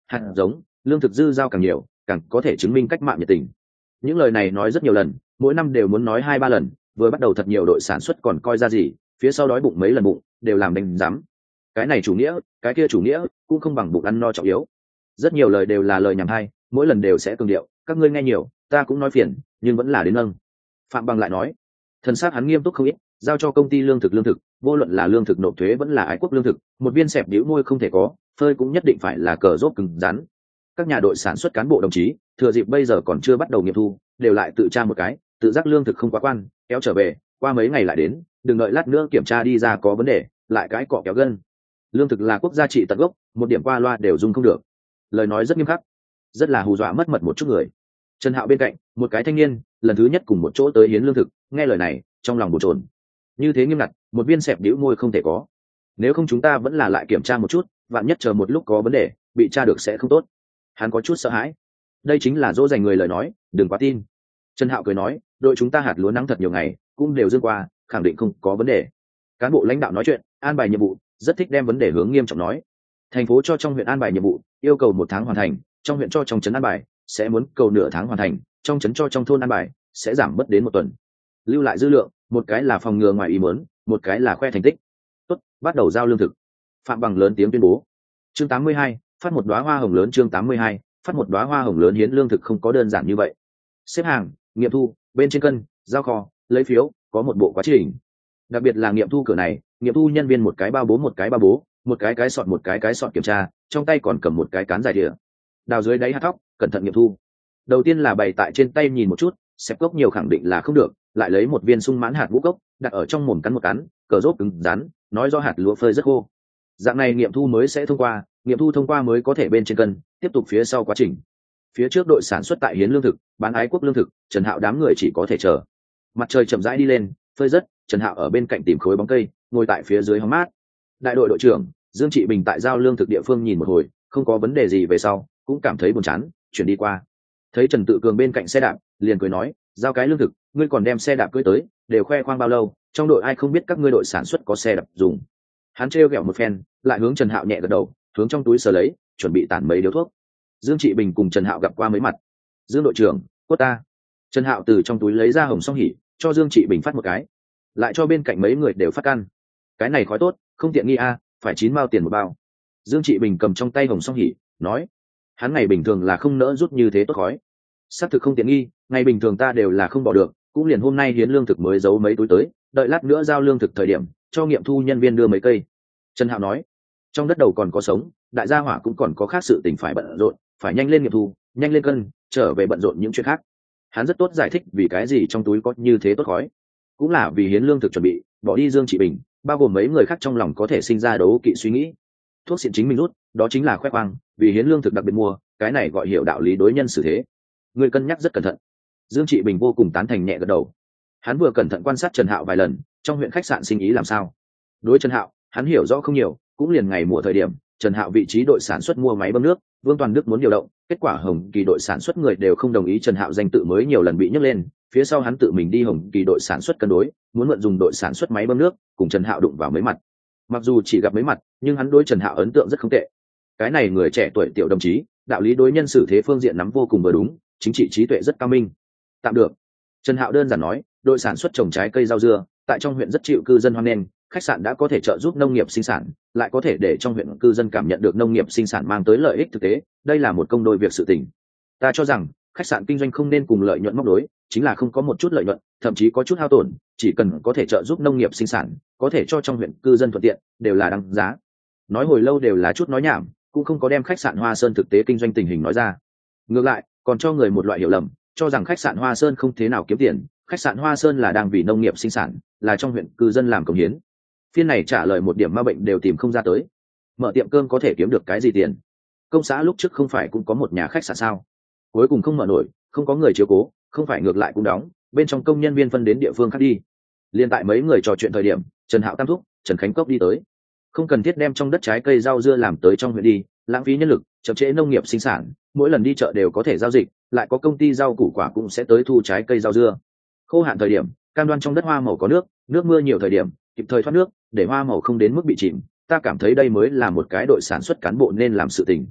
Speaker 1: hạt giống, lương thực dư giao càng nhiều càng có thể chứng minh cách mạng nhiệt tình. Những lời này nói rất nhiều lần, mỗi năm đều muốn nói 2-3 lần, vừa bắt đầu thật nhiều đội sản xuất còn coi ra gì, phía sau đói bụng mấy lần bụng đều làm đánh giám. Cái này chủ nghĩa, cái kia chủ nghĩa, cũng không bằng bụng ăn no trọng yếu. Rất nhiều lời đều là lời nhảm hay, mỗi lần đều sẽ cường điệu, các ngươi nghe nhiều, ta cũng nói phiền, nhưng vẫn là đến nâng. Phạm Bằng lại nói, thần sắc hắn nghiêm túc không ít, giao cho công ty lương thực, vô luận là lương thực nộp thuế vẫn là ái quốc lương thực, một viên xẹp bĩu môi không thể có, phơi cũng nhất định phải là cờ rốt cứng rắn. Các nhà đội sản xuất cán bộ đồng chí, thừa dịp bây giờ còn chưa bắt đầu nghiệm thu, đều lại tự tra một cái, tự giác lương thực không quá quan, kéo trở về, qua mấy ngày lại đến, đừng đợi lát nữa kiểm tra đi ra có vấn đề, lại cái cọ kéo gân. Lương thực là quốc gia trị tận gốc, một điểm qua loa đều dùng không được. Lời nói rất nghiêm khắc, rất là hù dọa mất mật một chút người. Trần Hạo bên cạnh, một cái thanh niên, lần thứ nhất cùng một chỗ tới hiến lương thực, nghe lời này, trong lòng bồn chồn. Như thế nghiêm ngặt, một viên xẹp bĩu môi không thể có. Nếu không chúng ta vẫn là lại kiểm tra một chút, vạn nhất chờ một lúc có vấn đề, bị tra được sẽ không tốt. Hắn có chút sợ hãi. Đây chính là dỗ dành người lời nói, đừng quá tin. Trần Hạo cười nói, đội chúng ta hạt lúa nắng thật nhiều ngày, cũng đều dương qua, khẳng định không có vấn đề. Cán bộ lãnh đạo nói chuyện, an bài nhiệm vụ, rất thích đem vấn đề hướng nghiêm trọng nói. Thành phố cho trong huyện an bài nhiệm vụ, yêu cầu 1 tháng hoàn thành, trong huyện cho trong trấn an bài, sẽ muốn cầu nửa tháng hoàn thành, trong trấn cho trong thôn an bài, sẽ giảm bớt đến 1 tuần. Lưu lại dư lượng, một cái là phòng ngừa ngoài ý muốn, một cái là khoe thành tích. Tốt, bắt đầu giao lương thực. Phạm Bằng lớn tiếng tuyên bố. Chương 82, phát một đóa hoa hồng lớn. Chương 82, phát một đóa hoa hồng lớn. Hiến lương thực không có đơn giản như vậy. Xếp hàng, nghiệm thu, bên trên cân, giao kho, lấy phiếu, có một bộ quá trình. Đặc biệt là nghiệm thu cửa này, nghiệm thu nhân viên một cái bao bố, một cái sọt, cái sọt kiểm tra, trong tay còn cầm một cái cán dài đĩa. Đào dưới đáy hạt thóc, cẩn thận nghiệm thu. Đầu tiên là bày tại trên tay nhìn một chút, xếp cốc nhiều khẳng định là không được, lại lấy một viên sung mãn hạt ngũ cốc, đặt ở trong mồm cắn một cắn, cờ rốt cứng rắn, nói do hạt lúa phơi rất khô. Dạng này nghiệm thu mới sẽ thông qua, nghiệm thu thông qua mới có thể bên trên cân, tiếp tục phía sau quá trình. Phía trước đội sản xuất tại hiến lương thực, bán ái quốc lương thực, Trần Hạo đám người chỉ có thể chờ. Mặt trời chậm rãi đi lên, phơi rất, Trần Hạo ở bên cạnh tìm khối bóng cây, ngồi tại phía dưới hóng mát. Đại đội đội trưởng Dương Trị Bình tại giao lương thực địa phương nhìn một hồi, không có vấn đề gì về sau, cũng cảm thấy buồn chán, chuyển đi qua. Thấy Trần Tự Cường bên cạnh xe đạp, liền cười nói, giao cái lương thực, ngươi còn đem xe đạp cưỡi tới, đều khoe khoang bao lâu, trong đội ai không biết các ngươi đội sản xuất có xe đạp dùng. Hắn trêu ghẹo một phen, lại hướng Trần Hạo nhẹ gật đầu, hướng trong túi sờ lấy, chuẩn bị tản mấy điếu thuốc. Dương Trị Bình cùng Trần Hạo gặp qua mấy mặt. Dương đội trưởng, quất ta. Trần Hạo từ trong túi lấy ra hồng song hỉ, cho Dương Trị Bình phát một cái, lại cho bên cạnh mấy người đều phát căn. Cái này khói tốt, không tiện nghi a, phải 9 mao tiền một bao. Dương Trị Bình cầm trong tay hồng song hỉ, nói, hắn ngày bình thường là không nỡ rút như thế tốt khói. Xác thực không tiện nghi, ngày bình thường ta đều là không bỏ được, cũng liền hôm nay hiến lương thực mới giấu mấy túi tới, đợi lát nữa giao lương thực thời điểm, cho nghiệm thu nhân viên đưa mấy cây. Trần Hạo nói, trong đất đầu còn có sống, đại gia hỏa cũng còn có khác sự tình phải bận rộn, phải nhanh lên nghiệm thu, nhanh lên cân, trở về bận rộn những chuyện khác. Hắn rất tốt giải thích vì cái gì trong túi có như thế tốt khói, cũng là vì hiến lương thực chuẩn bị, bỏ đi Dương Trị Bình, bao gồm mấy người khác trong lòng có thể sinh ra đấu kỵ suy nghĩ. Thuốc xịn chính mình rút, đó chính là khoe khoang, vì hiến lương thực đặc biệt mua, cái này gọi hiểu đạo lý đối nhân xử thế. Người cân nhắc rất cẩn thận. Dương Trị Bình vô cùng tán thành, nhẹ gật đầu. Hắn vừa cẩn thận quan sát Trần Hạo vài lần, trong huyện khách sạn sinh ý làm sao. Đối Trần Hạo, hắn hiểu rõ không nhiều, cũng liền ngày mùa thời điểm, Trần Hạo vị trí đội sản xuất mua máy bơm nước, Vương Toàn Đức muốn điều động, kết quả Hồng Kỳ đội sản xuất người đều không đồng ý, Trần Hạo danh tự mới nhiều lần bị nhắc lên, phía sau hắn tự mình đi Hồng Kỳ đội sản xuất cân đối, muốn mượn dùng đội sản xuất máy bơm nước, cùng Trần Hạo đụng vào mấy mặt. Mặc dù chỉ gặp mấy mặt, nhưng hắn đối Trần Hạo ấn tượng rất không tệ. Cái này người trẻ tuổi tiểu đồng chí, đạo lý đối nhân xử thế phương diện nắm vô cùng vừa đúng, chính trị trí tuệ rất cao minh. Tạm được. Trần Hạo đơn giản nói, đội sản xuất trồng trái cây rau dưa, tại trong huyện rất chịu cư dân hoan nghênh, khách sạn đã có thể trợ giúp nông nghiệp sinh sản, lại có thể để trong huyện cư dân cảm nhận được nông nghiệp sinh sản mang tới lợi ích thực tế, đây là một công đôi việc sự tình. Ta cho rằng, khách sạn kinh doanh không nên cùng lợi nhuận móc đối, chính là không có một chút lợi nhuận, thậm chí có chút hao tổn, chỉ cần có thể trợ giúp nông nghiệp sinh sản, có thể cho trong huyện cư dân thuận tiện, đều là đáng giá. Nói hồi lâu đều là chút nói nhảm, cũng không có đem khách sạn Hoa Sơn thực tế kinh doanh tình hình nói ra. Ngược lại, còn cho người một loại hiểu lầm, cho rằng khách sạn Hoa Sơn không thế nào kiếm tiền, khách sạn Hoa Sơn là đang vì nông nghiệp sinh sản, là trong huyện cư dân làm cống hiến. Phiên này trả lời một điểm ma bệnh đều tìm không ra tới. Mở tiệm cơm có thể kiếm được cái gì tiền? Công xã lúc trước không phải cũng có một nhà khách sạn sao? Cuối cùng không mở nổi, không có người chiếu cố, không phải ngược lại cũng đóng, bên trong công nhân viên phân đến địa phương khác đi. Liên tại mấy người trò chuyện thời điểm, Trần Hạo tam thúc, Trần Khánh Cốc đi tới. Không cần thiết đem trong đất trái cây rau dưa làm tới trong huyện đi, lãng phí nhân lực, chậm trễ nông nghiệp sinh sản, mỗi lần đi chợ đều có thể giao dịch, lại có công ty rau củ quả cũng sẽ tới thu trái cây rau dưa. Khô hạn thời điểm, cam đoan trong đất hoa màu có nước, nước mưa nhiều thời điểm, kịp thời thoát nước, để hoa màu không đến mức bị chìm, ta cảm thấy đây mới là một cái đội sản xuất cán bộ nên làm sự tình.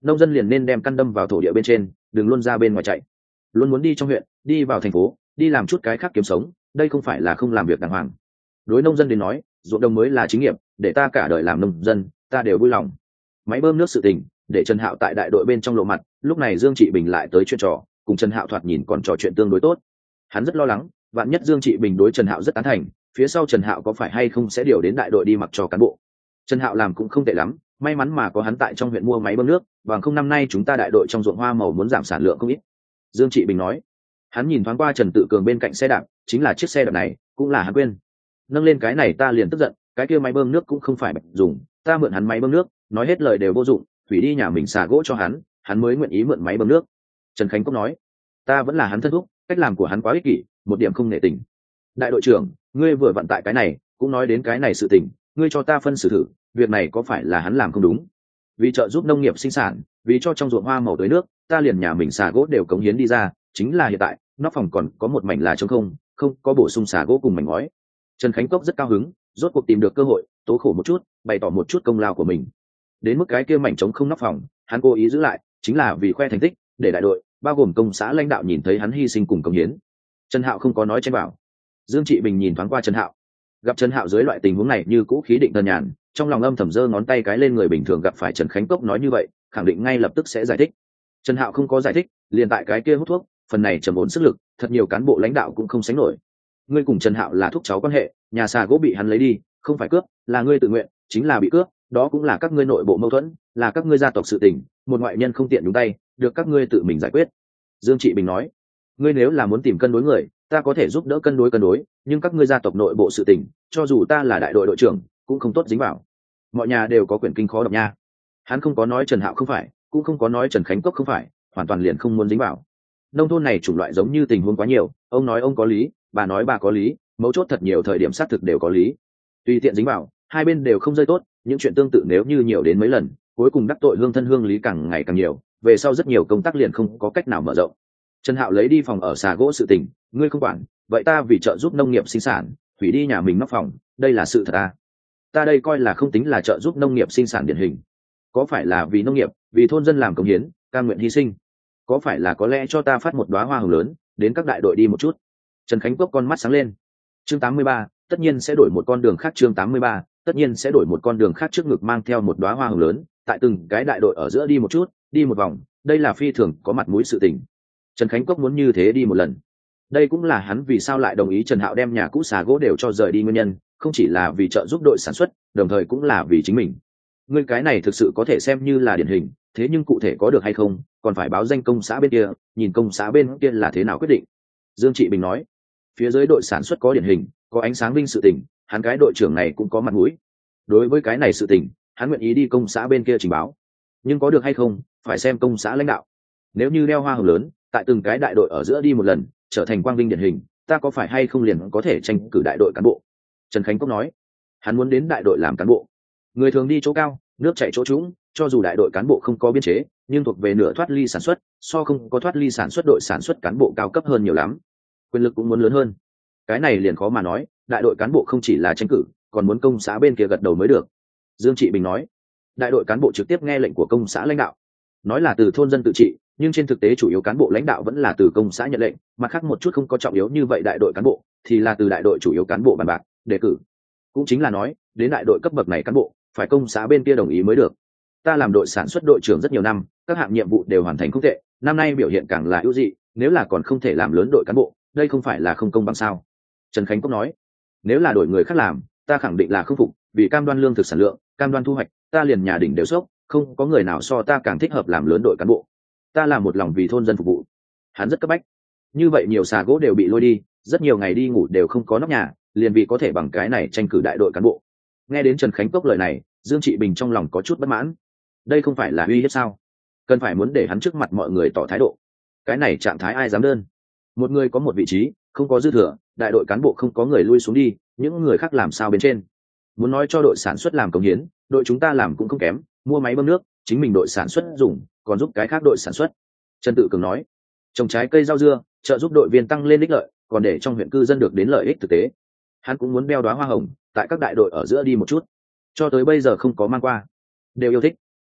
Speaker 1: nông dân liền nên đem căn đâm vào thổ địa bên trên, đừng luôn ra bên ngoài chạy, luôn muốn đi trong huyện, đi vào thành phố, đi làm chút cái khác kiếm sống, đây không phải là không làm việc đàng hoàng. Đối nông dân đến nói, ruộng đồng mới là chính nghiệp, để ta cả đời làm nông dân, ta đều vui lòng. Máy bơm nước sự tình, để Trần Hạo tại đại đội bên trong lộ mặt, lúc này Dương Trị Bình lại tới chuyện trò, cùng Trần Hạo thoạt nhìn còn trò chuyện tương đối tốt. Hắn rất lo lắng, vạn nhất Dương Trị Bình đối Trần Hạo rất tán thành, phía sau Trần Hạo có phải hay không sẽ điều đến đại đội đi mặc cho cán bộ. Trần Hạo làm cũng không tệ lắm, may mắn mà có hắn tại trong huyện mua máy bơm nước, bằng không năm nay chúng ta đại đội trong ruộng hoa màu muốn giảm sản lượng không ít. Dương Trị Bình nói. Hắn nhìn thoáng qua Trần Tự Cường bên cạnh xe đạp, chính là chiếc xe đạp này, cũng là hắn quên. Nâng lên cái này ta liền tức giận, cái kia máy bơm nước cũng không phải bạch dùng, ta mượn hắn máy bơm nước, nói hết lời đều vô dụng, hủy đi nhà mình xà gỗ cho hắn mới nguyện ý mượn máy bơm nước. Trần Khánh Cốc nói, ta vẫn là hắn thân thúc, cách làm của hắn quá ích kỷ, một điểm không nể tình. Đại đội trưởng, ngươi vừa vận tại cái này, cũng nói đến cái này sự tình, ngươi cho ta phân xử thử, việc này có phải là hắn làm không đúng? Vì trợ giúp nông nghiệp sinh sản, vì cho trong ruộng hoa màu tưới nước, ta liền nhà mình xà gỗ đều cống hiến đi ra, chính là hiện tại, nóc phòng còn có một mảnh là trống không, không có bổ sung xà gỗ cùng mảnh ngói. Trần Khánh Cốc rất cao hứng, rốt cuộc tìm được cơ hội, tố khổ một chút, bày tỏ một chút công lao của mình. Đến mức cái kia mảnh trống không nóc phòng, hắn cố ý giữ lại, chính là vì khoe thành tích, để đại đội, bao gồm công xã lãnh đạo nhìn thấy hắn hy sinh cùng cống hiến. Trần Hạo không có nói chen vào. Dương Trị Bình nhìn thoáng qua Trần Hạo, gặp Trần Hạo dưới loại tình huống này như cũ khí định đơn nhàn, trong lòng âm thầm giơ ngón tay cái lên, người bình thường gặp phải Trần Khánh Cốc nói như vậy, khẳng định ngay lập tức sẽ giải thích. Trần Hạo không có giải thích, liền tại cái kia hút thuốc, phần này trầm ổn sức lực, thật nhiều cán bộ lãnh đạo cũng không sánh nổi. Ngươi cùng Trần Hạo là thúc cháu quan hệ, nhà xà gỗ bị hắn lấy đi, không phải cướp, là ngươi tự nguyện, chính là bị cướp, đó cũng là các ngươi nội bộ mâu thuẫn, là các ngươi gia tộc sự tình, một ngoại nhân không tiện nhúng tay, được các ngươi tự mình giải quyết. Dương Trị Bình nói, ngươi nếu là muốn tìm cân đối người, ta có thể giúp đỡ cân đối, nhưng các ngươi gia tộc nội bộ sự tình, cho dù ta là đại đội đội trưởng, cũng không tốt dính vào. Mọi nhà đều có quyển kinh khó đọc nha. Hắn không có nói Trần Hạo không phải, cũng không có nói Trần Khánh Cốc không phải, hoàn toàn liền không muốn dính vào. Nông thôn này chủng loại giống như tình huống quá nhiều, ông nói ông có lý, bà nói bà có lý, mấu chốt thật nhiều thời điểm xác thực đều có lý. Tùy tiện dính vào, hai bên đều không rơi tốt, những chuyện tương tự nếu như nhiều đến mấy lần, cuối cùng đắc tội hương thân hương lý càng ngày càng nhiều, về sau rất nhiều công tác liền không có cách nào mở rộng. Trần Hạo lấy đi phòng ở xà gỗ sự tình, ngươi không quản, vậy ta vì trợ giúp nông nghiệp sinh sản, hủy đi nhà mình nóc phòng, đây là sự thật à? Ta đây coi là không tính là trợ giúp nông nghiệp sinh sản điển hình. Có phải là vì nông nghiệp, vì thôn dân làm công hiến, cam nguyện hy sinh? Có phải là có lẽ cho ta phát một đóa hoa hồng lớn, đến các đại đội đi một chút? Trần Khánh Cốc con mắt sáng lên. Chương 83, tất nhiên sẽ đổi một con đường khác. Chương 83, tất nhiên sẽ đổi một con đường khác, trước ngực mang theo một đóa hoa hồng lớn, tại từng cái đại đội ở giữa đi một chút, đi một vòng, đây là phi thường có mặt mũi sự tình. Trần Khánh Cốc muốn như thế đi một lần. Đây cũng là hắn vì sao lại đồng ý Trần Hạo đem nhà cũ xà gỗ đều cho rời đi nguyên nhân, không chỉ là vì trợ giúp đội sản xuất, đồng thời cũng là vì chính mình. Ngươi cái này thực sự có thể xem như là điển hình, thế nhưng cụ thể có được hay không, còn phải báo danh công xã bên kia, nhìn công xã bên kia là thế nào quyết định. Dương Trị Bình nói, phía dưới đội sản xuất có điển hình, có ánh sáng vinh sự tình, hắn cái đội trưởng này cũng có mặt mũi. Đối với cái này sự tình, hắn nguyện ý đi công xã bên kia trình báo, nhưng có được hay không, phải xem công xã lãnh đạo. Nếu như đeo hoa hồng lớn, tại từng cái đại đội ở giữa đi một lần, trở thành quang vinh điển hình, ta có phải hay không liền có thể tranh cử đại đội cán bộ? Trần Khánh Cốc nói, hắn muốn đến đại đội làm cán bộ. Người thường đi chỗ cao, nước chảy chỗ trũng, cho dù đại đội cán bộ không có biên chế, nhưng thuộc về nửa thoát ly sản xuất, so không có thoát ly sản xuất đội sản xuất cán bộ cao cấp hơn nhiều lắm, quyền lực cũng muốn lớn hơn. Cái này liền khó mà nói, đại đội cán bộ không chỉ là tranh cử, còn muốn công xã bên kia gật đầu mới được. Dương Trị Bình nói, đại đội cán bộ trực tiếp nghe lệnh của công xã lãnh đạo, nói là từ thôn dân tự trị, nhưng trên thực tế chủ yếu cán bộ lãnh đạo vẫn là từ công xã nhận lệnh, mặt khác một chút không có trọng yếu như vậy đại đội cán bộ thì là từ đại đội chủ yếu cán bộ bàn bạc đề cử. Cũng chính là nói, đến đại đội cấp bậc này cán bộ phải công xã bên kia đồng ý mới được. Ta làm đội sản xuất đội trưởng rất nhiều năm, các hạng nhiệm vụ đều hoàn thành không tệ, năm nay biểu hiện càng là ưu dị, nếu là còn không thể làm lớn đội cán bộ, đây không phải là không công bằng sao? Trần Khánh Cốc nói, nếu là đổi người khác làm, ta khẳng định là không phục, vì cam đoan lương thực sản lượng, cam đoan thu hoạch, ta liền nhà đỉnh đều sốc, không có người nào so ta càng thích hợp làm lớn đội cán bộ. Ta làm một lòng vì thôn dân phục vụ. Hắn rất cấp bách. Như vậy nhiều xà gỗ đều bị lôi đi, rất nhiều ngày đi ngủ đều không có nóc nhà, liền vì có thể bằng cái này tranh cử đại đội cán bộ. Nghe đến Trần Khánh Cốc lời này, Dương Trị Bình trong lòng có chút bất mãn. Đây không phải là uy hiếp sao? Cần phải muốn để hắn trước mặt mọi người tỏ thái độ. Cái này trạng thái ai dám đơn? Một người có một vị trí, không có dư thừa, đại đội cán bộ không có người lui xuống đi, những người khác làm sao bên trên? Muốn nói cho đội sản xuất làm công hiến, đội chúng ta làm cũng không kém, mua máy bơm nước, chính mình đội sản xuất dùng, còn giúp cái khác đội sản xuất. Trần Tự Cường nói, trồng trái cây rau dưa, trợ giúp đội viên tăng lên ích lợi, còn để trong huyện cư dân được đến lợi ích thực tế. Hắn cũng muốn đeo đóa hoa hồng, tại các đại đội ở giữa đi một chút. Cho tới bây giờ không có mang qua, đều yêu thích.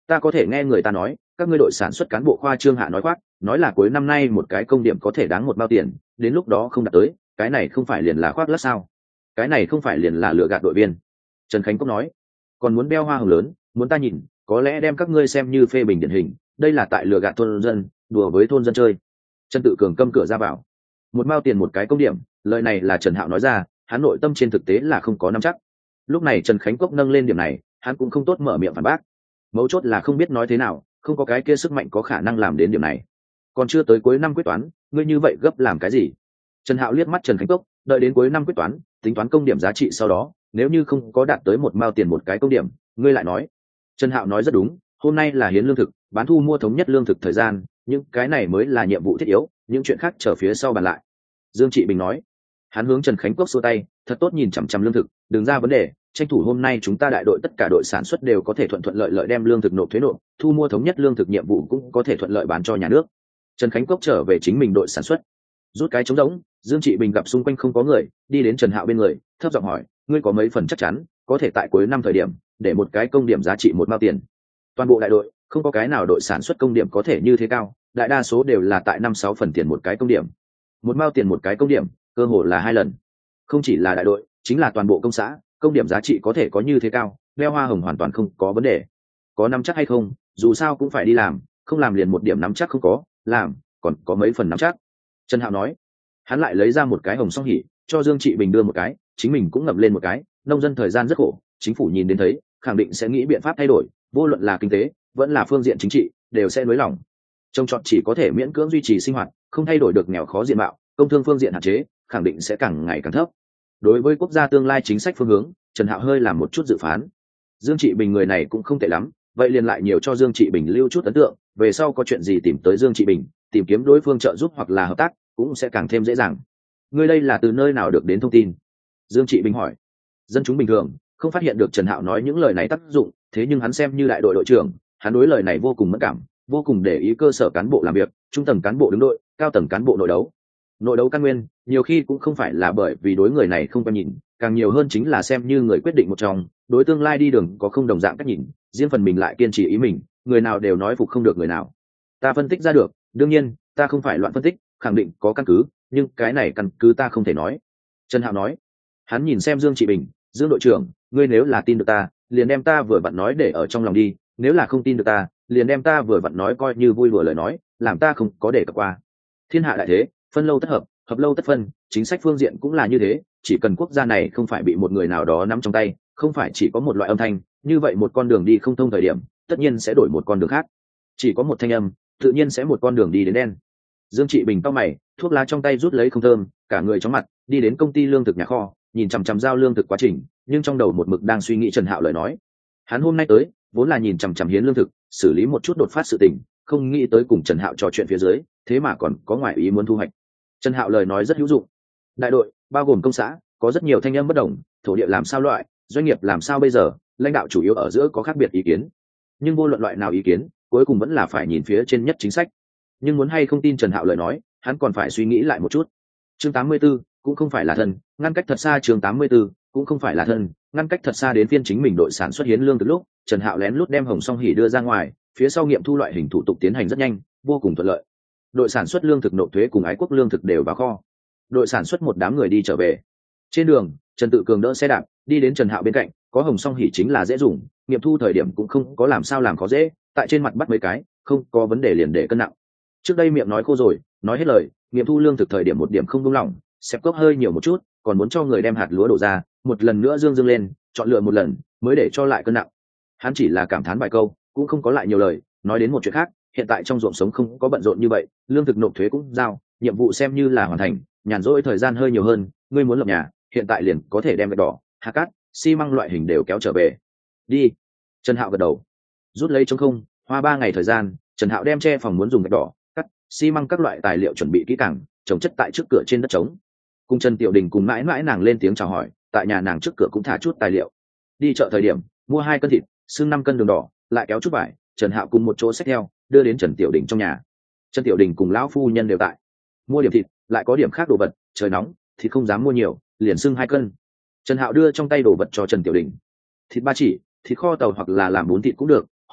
Speaker 1: Ta có thể nghe người ta nói các ngươi đội sản xuất cán bộ khoa trương hạ nói khoác, nói là cuối năm nay một cái công điểm có thể đáng 1 mao tiền, đến lúc đó không đạt tới, cái này không phải liền là khoác lác sao? Cái này không phải liền là lừa gạt đội viên. Trần Khánh Cốc nói, còn muốn đeo hoa hồng lớn, muốn ta nhìn, có lẽ đem các ngươi xem như phê bình điển hình, đây là tại lừa gạt thôn dân, đùa với thôn dân chơi. Trần Tự Cường câm cửa ra vào. 1 mao tiền một cái công điểm, lời này là Trần Hạo nói ra, hắn nội tâm trên thực tế là không có nắm chắc. Lúc này Trần Khánh Cốc nâng lên điểm này, hắn cũng không tốt mở miệng phản bác. Mấu chốt là không biết nói thế nào, không có cái kia sức mạnh có khả năng làm đến điểm này. Còn chưa tới cuối năm quyết toán, ngươi như vậy gấp làm cái gì? Trần Hạo liếc mắt Trần Khánh Cốc, đợi đến cuối năm quyết toán, tính toán công điểm giá trị sau đó, nếu như không có đạt tới 1 mao tiền một cái công điểm, ngươi lại nói. Trần Hạo nói rất đúng, hôm nay là hiến lương thực, bán thu mua thống nhất lương thực thời gian, những cái này mới là nhiệm vụ thiết yếu, những chuyện khác chờ phía sau bàn lại. Dương Trị Bình nói. Hắn hướng Trần Khánh Cốc xua tay, thật tốt nhìn chằm chằm lương thực, đừng ra vấn đề, tranh thủ hôm nay chúng ta đại đội tất cả đội sản xuất đều có thể thuận thuận lợi lợi đem lương thực nộp thuế nộp, thu mua thống nhất lương thực nhiệm vụ cũng có thể thuận lợi bán cho nhà nước. Trần Khánh Cốc trở về chính mình đội sản xuất, rút cái trống rỗng. Dương Trị Bình gặp xung quanh không có người, đi đến Trần Hạo bên người, thấp giọng hỏi, ngươi có mấy phần chắc chắn có thể tại cuối năm thời điểm để một cái công điểm giá trị 1 mao tiền? Toàn bộ đại đội không có cái nào đội sản xuất công điểm có thể như thế cao, đại đa số đều là tại 5-6 phần tiền một cái công điểm. 1 mao tiền một cái công điểm, cơ hồ là 2 lần. Không chỉ là đại đội, chính là toàn bộ công xã, công điểm giá trị có thể có như thế cao, đeo hoa hồng hoàn toàn không có vấn đề. Có nắm chắc hay không, dù sao cũng phải đi làm, không làm liền một điểm nắm chắc không có, làm còn có mấy phần nắm chắc. Trần Hạo nói. Hắn lại lấy ra một cái hồng song hỉ, cho Dương Trị Bình đưa một cái, chính mình cũng ngậm lên một cái. Nông dân thời gian rất khổ, chính phủ nhìn đến thấy, khẳng định sẽ nghĩ biện pháp thay đổi, vô luận là kinh tế vẫn là phương diện chính trị, đều sẽ nới lỏng. Trồng trọt chỉ có thể miễn cưỡng duy trì sinh hoạt, không thay đổi được nghèo khó diện mạo, công thương phương diện hạn chế, khẳng định sẽ càng ngày càng thấp. Đối với quốc gia tương lai chính sách phương hướng, Trần Hạo hơi làm một chút dự phán. Dương Trị Bình người này cũng không tệ lắm, vậy liền lại nhiều cho Dương Trị Bình lưu chút ấn tượng, về sau có chuyện gì tìm tới Dương Trị Bình, tìm kiếm đối phương trợ giúp hoặc là hợp tác, cũng sẽ càng thêm dễ dàng. Ngươi đây là từ nơi nào được đến thông tin? Dương Trị Bình hỏi. Dân chúng bình thường không phát hiện được Trần Hạo nói những lời này tác dụng, thế nhưng hắn xem như đại đội đội trưởng, hắn đối lời này vô cùng mẫn cảm, vô cùng để ý cơ sở cán bộ làm việc, trung tầng cán bộ đứng đội, cao tầng cán bộ nội đấu. Nội đấu căn nguyên nhiều khi cũng không phải là bởi vì đối người này không quen nhìn, càng nhiều hơn chính là xem như người quyết định một trong, đối tương lai đi đường có không đồng dạng cách nhìn, riêng phần mình lại kiên trì ý mình, người nào đều nói phục không được người nào. Ta phân tích ra được, đương nhiên ta không phải loạn phân tích, khẳng định có căn cứ, nhưng cái này căn cứ ta không thể nói. Trần Hạo nói. Hắn nhìn xem Dương Trị Bình, Dương đội trưởng, ngươi nếu là tin được ta, liền đem ta vừa vặn nói để ở trong lòng đi, nếu là không tin được ta, liền đem ta vừa vặn nói coi như vui đùa lời nói, làm ta không có để cập qua. Thiên hạ đại thế, phân lâu tất hợp, hợp lâu tất phân, chính sách phương diện cũng là như thế, chỉ cần quốc gia này không phải bị một người nào đó nắm trong tay, không phải chỉ có một loại âm thanh, như vậy một con đường đi không thông thời điểm, tất nhiên sẽ đổi một con đường khác. Chỉ có một thanh âm, tự nhiên sẽ một con đường đi đến đen. Dương Trị Bình cau mày, thuốc lá trong tay rút lấy không thơm, cả người chóng mặt, đi đến công ty lương thực nhà kho, nhìn chằm chằm giao lương thực quá trình, nhưng trong đầu một mực đang suy nghĩ Trần Hạo lời nói. Hắn hôm nay tới, vốn là nhìn chằm chằm hiến lương thực, xử lý một chút đột phát sự tình, không nghĩ tới cùng Trần Hạo trò chuyện phía dưới, thế mà còn có ngoại ý muốn thu hoạch. Trần Hạo lời nói rất hữu dụng. Đại đội bao gồm công xã, có rất nhiều thanh âm bất đồng, thổ địa làm sao loại, doanh nghiệp làm sao bây giờ, lãnh đạo chủ yếu ở giữa có khác biệt ý kiến. Nhưng vô luận loại nào ý kiến, cuối cùng vẫn là phải nhìn phía trên nhất chính sách. Nhưng muốn hay không tin Trần Hạo lời nói, hắn còn phải suy nghĩ lại một chút. Chương 84, cũng không phải là thân, ngăn cách thật xa. Chương 84, cũng không phải là thân, ngăn cách thật xa. Đến phiên chính mình đội sản xuất hiến lương từ lúc, Trần Hạo lén lút đem hồng song hỉ đưa ra ngoài, phía sau nghiệm thu loại hình thủ tục tiến hành rất nhanh, vô cùng thuận lợi. Đội sản xuất lương thực nộp thuế cùng ái quốc lương thực đều vào kho. Đội sản xuất một đám người đi trở về. Trên đường, Trần Tự Cường đỡ xe đạp, đi đến Trần Hạo bên cạnh, có hồng song hỉ chính là dễ dùng, nghiệm thu thời điểm cũng không có làm sao làm khó dễ, tại trên mặt bắt mấy cái, không có vấn đề liền để cân nặng. Trước đây miệng nói khô rồi, nói hết lời, nghiệm thu lương thực thời điểm một điểm không buông lỏng, xẹp cốc hơi nhiều một chút, còn muốn cho người đem hạt lúa đổ ra, một lần nữa dương lên, chọn lựa một lần, mới để cho lại cân nặng. Hắn chỉ là cảm thán vài câu, cũng không có lại nhiều lời, nói đến một chuyện khác, hiện tại trong ruộng sống không có bận rộn như vậy, lương thực nộp thuế cũng giao, nhiệm vụ xem như là hoàn thành, nhàn rỗi thời gian hơi nhiều hơn, ngươi muốn lập nhà, hiện tại liền có thể đem gạch đỏ, hạt cát, xi măng loại hình đều kéo trở về. Đi. Trần Hạo gật đầu. Rút lấy trống không, hoa 3 ngày thời gian, Trần Hạo đem che phòng muốn dùng gạch đỏ, cắt, xi măng các loại tài liệu chuẩn bị kỹ càng, trồng chất tại trước cửa trên đất trống. Cùng Trần Tiểu Đình cùng mãi mãi nàng lên tiếng chào hỏi, tại nhà nàng trước cửa cũng thả chút tài liệu. Đi chợ thời điểm, mua 2 cân thịt, xương 5 cân đường đỏ, lại kéo chút vải, Trần Hạo cùng một chỗ xách theo, đưa đến Trần Tiểu Đình trong nhà. Trần Tiểu Đình cùng lão phu nhân đều tại. Mua điểm thịt, lại có điểm khác đồ vật, trời nóng, thịt không dám mua nhiều, liền xưng 2 cân. Trần Hạo đưa trong tay đồ vật cho Trần Tiểu Đình. Thịt 3 chỉ, thịt kho tàu hoặc là làm bún thịt cũng được,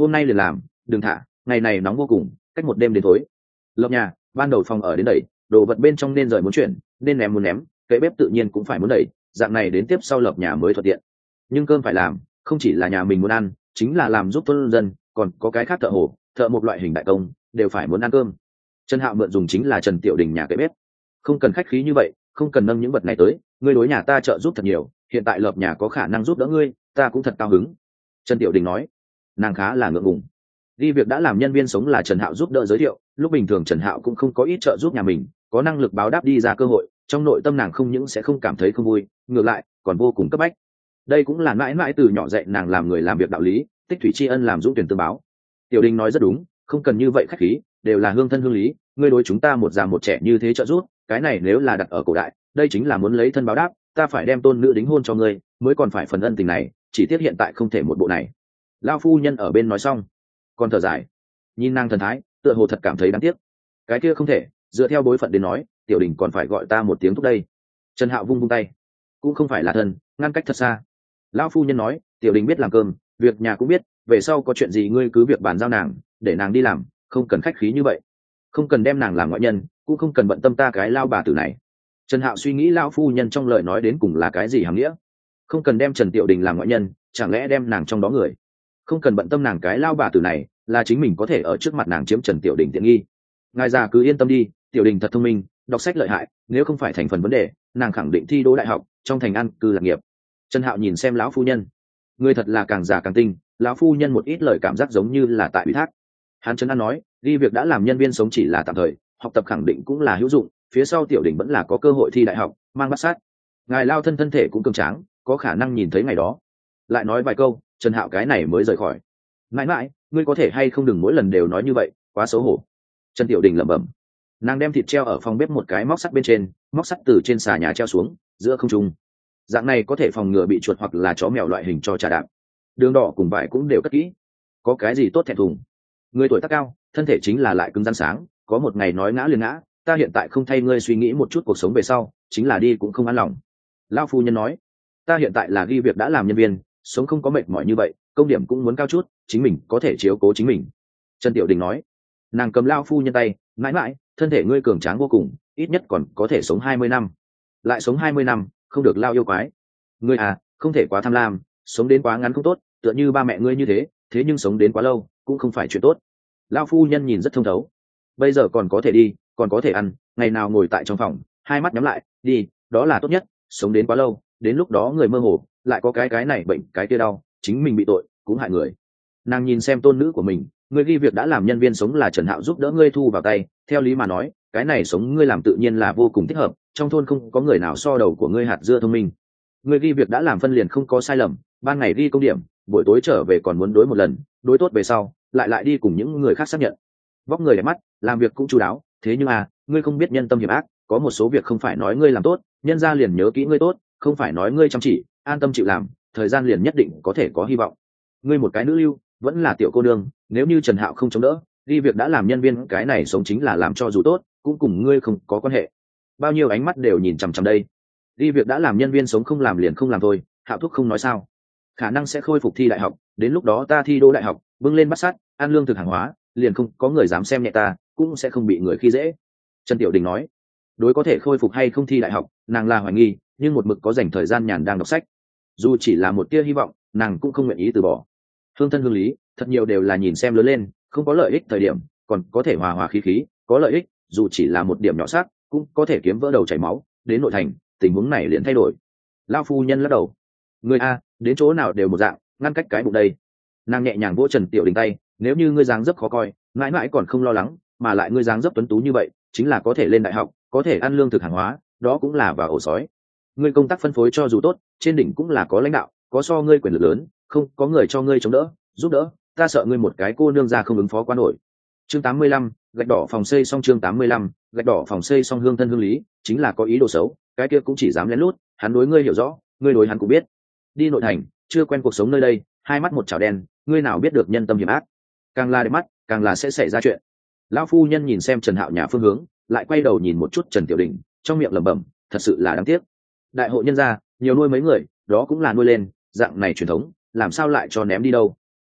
Speaker 1: hôm nay liền làm, đừng thả, ngày này nóng vô cùng, cách một đêm đến tối. Lợp nhà, ban đầu phòng ở đến đẩy, đồ vật bên trong nên rời muốn chuyển, nên ném muốn ném, cái bếp tự nhiên cũng phải muốn đẩy, dạng này đến tiếp sau lợp nhà mới thuận tiện. Nhưng cơm phải làm, không chỉ là nhà mình muốn ăn, chính là làm giúp thôn dân, còn có cái khác thợ hồ, thợ một loại hình đại công, đều phải muốn ăn cơm. Trần Hạo mượn dùng chính là Trần Tiểu Đình nhà cái bếp. Không cần khách khí như vậy, không cần nâng những vật này tới, ngươi đối nhà ta trợ giúp thật nhiều, hiện tại lợp nhà có khả năng giúp đỡ ngươi, ta cũng thật cao hứng. Trần Tiểu Đình nói. Nàng khá là ngượng ngùng. Đi việc đã làm nhân viên sống là Trần Hạo giúp đỡ giới thiệu, lúc bình thường Trần Hạo cũng không có ít trợ giúp nhà mình, có năng lực báo đáp đi ra cơ hội, trong nội tâm nàng không những sẽ không cảm thấy không vui, ngược lại còn vô cùng cấp bách. Đây cũng là mãi mãi từ nhỏ dạy nàng làm người làm việc đạo lý, tích thủy tri ân làm dũng tuyển tương báo. Tiểu Đình nói rất đúng, không cần như vậy khách khí, đều là hương thân hương lý, ngươi đối chúng ta một già một trẻ như thế trợ giúp, cái này nếu là đặt ở cổ đại, đây chính là muốn lấy thân báo đáp, ta phải đem tôn nữ đính hôn cho ngươi, mới còn phải phần ân tình này, chỉ tiếc hiện tại không thể một bộ này. Lao phu nhân ở bên nói xong, còn thở dài, nhìn nàng thần thái, tựa hồ thật cảm thấy đáng tiếc. Cái kia không thể, dựa theo bối phận đến nói, Tiểu Đình còn phải gọi ta một tiếng thúc đây. Trần Hạo vung vung tay, cũng không phải là thân, ngăn cách thật xa. Lão phu nhân nói, Tiểu Đình biết làm cơm, việc nhà cũng biết, về sau có chuyện gì ngươi cứ việc bàn giao nàng, để nàng đi làm, không cần khách khí như vậy, không cần đem nàng làm ngoại nhân, cũng không cần bận tâm ta cái lao bà tử này. Trần Hạo suy nghĩ lão phu nhân trong lời nói đến cùng là cái gì hàm nghĩa. Không cần đem Trần Tiểu Đình làm ngoại nhân, chẳng lẽ đem nàng trong đó người. Không cần bận tâm nàng cái lao bà tử này, là chính mình có thể ở trước mặt nàng chiếm Trần Tiểu Đình tiện nghi. Ngài già cứ yên tâm đi, Tiểu Đình thật thông minh, đọc sách lợi hại, nếu không phải thành phần vấn đề, nàng khẳng định thi đỗ đại học, trong thành an cư lạc nghiệp. Trần Hạo nhìn xem lão phu nhân, người thật là càng già càng tinh. Lão phu nhân một ít lời cảm giác giống như là tại ủy thác. Hắn Trấn An nói, đi việc đã làm nhân viên sống chỉ là tạm thời, học tập khẳng định cũng là hữu dụng, phía sau Tiểu Đình vẫn là có cơ hội thi đại học, mang bát sát. Ngài lao thân thân thể cũng cường tráng, có khả năng nhìn thấy ngày đó. Lại nói vài câu, Trần Hạo cái này mới rời khỏi. Mãi mãi, ngươi có thể hay không đừng mỗi lần đều nói như vậy, quá xấu hổ. Trần Tiểu Đình lẩm bẩm. Nàng đem thịt treo ở phòng bếp một cái móc sắt bên trên, móc sắt từ trên xà nhà treo xuống, giữa không trung. Dạng này có thể phòng ngừa bị chuột hoặc là chó mèo loại hình cho trà đạp. Đường đỏ cùng vải cũng đều cất kỹ. Có cái gì tốt thẹn thùng? Người tuổi tác cao, thân thể chính là lại cứng rắn sáng, có một ngày nói ngã liền ngã, ta hiện tại không thay ngươi suy nghĩ một chút cuộc sống về sau, chính là đi cũng không an lòng. Lão phu nhân nói, ta hiện tại là ghi việc đã làm nhân viên, sống không có mệt mỏi như vậy, công điểm cũng muốn cao chút, chính mình có thể chiếu cố chính mình. Trần Tiểu Đình nói. Nàng cầm lão phu nhân tay, mãi mãi, thân thể ngươi cường tráng vô cùng, ít nhất còn có thể sống 20 năm. Lại sống 20 năm, không được lao yêu quái. Ngươi à, không thể quá tham lam, sống đến quá ngắn không tốt, tựa như ba mẹ ngươi như thế, thế nhưng sống đến quá lâu cũng không phải chuyện tốt. Lão phu nhân nhìn rất thông thấu. Bây giờ còn có thể đi, còn có thể ăn, ngày nào ngồi tại trong phòng, hai mắt nhắm lại, đi, đó là tốt nhất, sống đến quá lâu, đến lúc đó người mơ hồ, lại có cái này bệnh, cái kia đau, chính mình bị tội, cũng hại người. Nàng nhìn xem tôn nữ của mình, người ghi việc đã làm nhân viên sống là Trần Hạo giúp đỡ ngươi thu vào tay, theo lý mà nói, cái này sống ngươi làm tự nhiên là vô cùng thích hợp, trong thôn không có người nào so đầu của ngươi hạt dưa thông minh. Người ghi việc đã làm phân liền không có sai lầm, ban ngày ghi công điểm, buổi tối trở về còn muốn đối một lần, đối tốt về sau, lại đi cùng những người khác xác nhận. Vóc người đẹp mắt, làm việc cũng chu đáo, thế nhưng ngươi không biết nhân tâm hiểm ác, có một số việc không phải nói ngươi làm tốt, nhân ra liền nhớ kỹ ngươi tốt, không phải nói ngươi chăm chỉ, an tâm chịu làm, thời gian liền nhất định có thể có hy vọng. Ngươi một cái nữ lưu, vẫn là tiểu cô nương, nếu như Trần Hạo không chống đỡ, ghi việc đã làm nhân viên cái này sống chính là làm cho dù tốt, cũng cùng ngươi không có quan hệ. Bao nhiêu ánh mắt đều nhìn chằm chằm đây. Ghi việc đã làm nhân viên sống không làm liền không làm thôi, Hạo thúc không nói sao? Khả năng sẽ khôi phục thi đại học, đến lúc đó ta thi đỗ đại học, bưng lên bát sắt, ăn lương thực hàng hóa, liền không có người dám xem nhẹ ta, cũng sẽ không bị người khi dễ. Trần Tiểu Đình nói. Đối có thể khôi phục hay không thi đại học, nàng là hoài nghi, nhưng một mực có dành thời gian nhàn đang đọc sách. Dù chỉ là một tia hy vọng, nàng cũng không nguyện ý từ bỏ. Hương thân hương lý, thật nhiều đều là nhìn xem lớn lên, không có lợi ích thời điểm, còn có thể hòa hòa khí khí, có lợi ích, dù chỉ là một điểm nhỏ sắc, cũng có thể kiếm vỡ đầu chảy máu, đến nội thành, tình huống này liền thay đổi. Lão phu nhân lắc đầu. Người a, đến chỗ nào đều một dạng, ngăn cách cái bụng đây. Nàng nhẹ nhàng vỗ Trần Tiểu Đình tay, nếu như ngươi dáng dấp khó coi, mãi mãi còn không lo lắng, mà lại ngươi dáng dấp tuấn tú như vậy, chính là có thể lên đại học, có thể ăn lương thực hàng hóa, đó cũng là vào ổ sói. Ngươi công tác phân phối cho dù tốt, trên đỉnh cũng là có lãnh đạo, có so ngươi quyền lực lớn, không có người cho ngươi chống đỡ, giúp đỡ, ta sợ ngươi một cái cô nương ra không ứng phó quá nổi. Chương 85, gạch đỏ phòng xây xong. Chương 85, gạch đỏ phòng xây xong. Hương thân hương lý, chính là có ý đồ xấu, cái kia cũng chỉ dám lén lút, hắn đối ngươi hiểu rõ, ngươi đối hắn cũng biết. Đi nội thành, chưa quen cuộc sống nơi đây, hai mắt một chảo đen, ngươi nào biết được nhân tâm hiểm ác, càng là đẹp mắt, càng là sẽ xảy ra chuyện. Lão phu nhân nhìn xem Trần Hạo nhà phương hướng, lại quay đầu nhìn một chút Trần Tiểu Đình, trong miệng lẩm bẩm, thật sự là đáng tiếc. Đại hội nhân gia, nhiều nuôi mấy người, đó cũng là nuôi lên, dạng này truyền thống, làm sao lại cho ném đi đâu?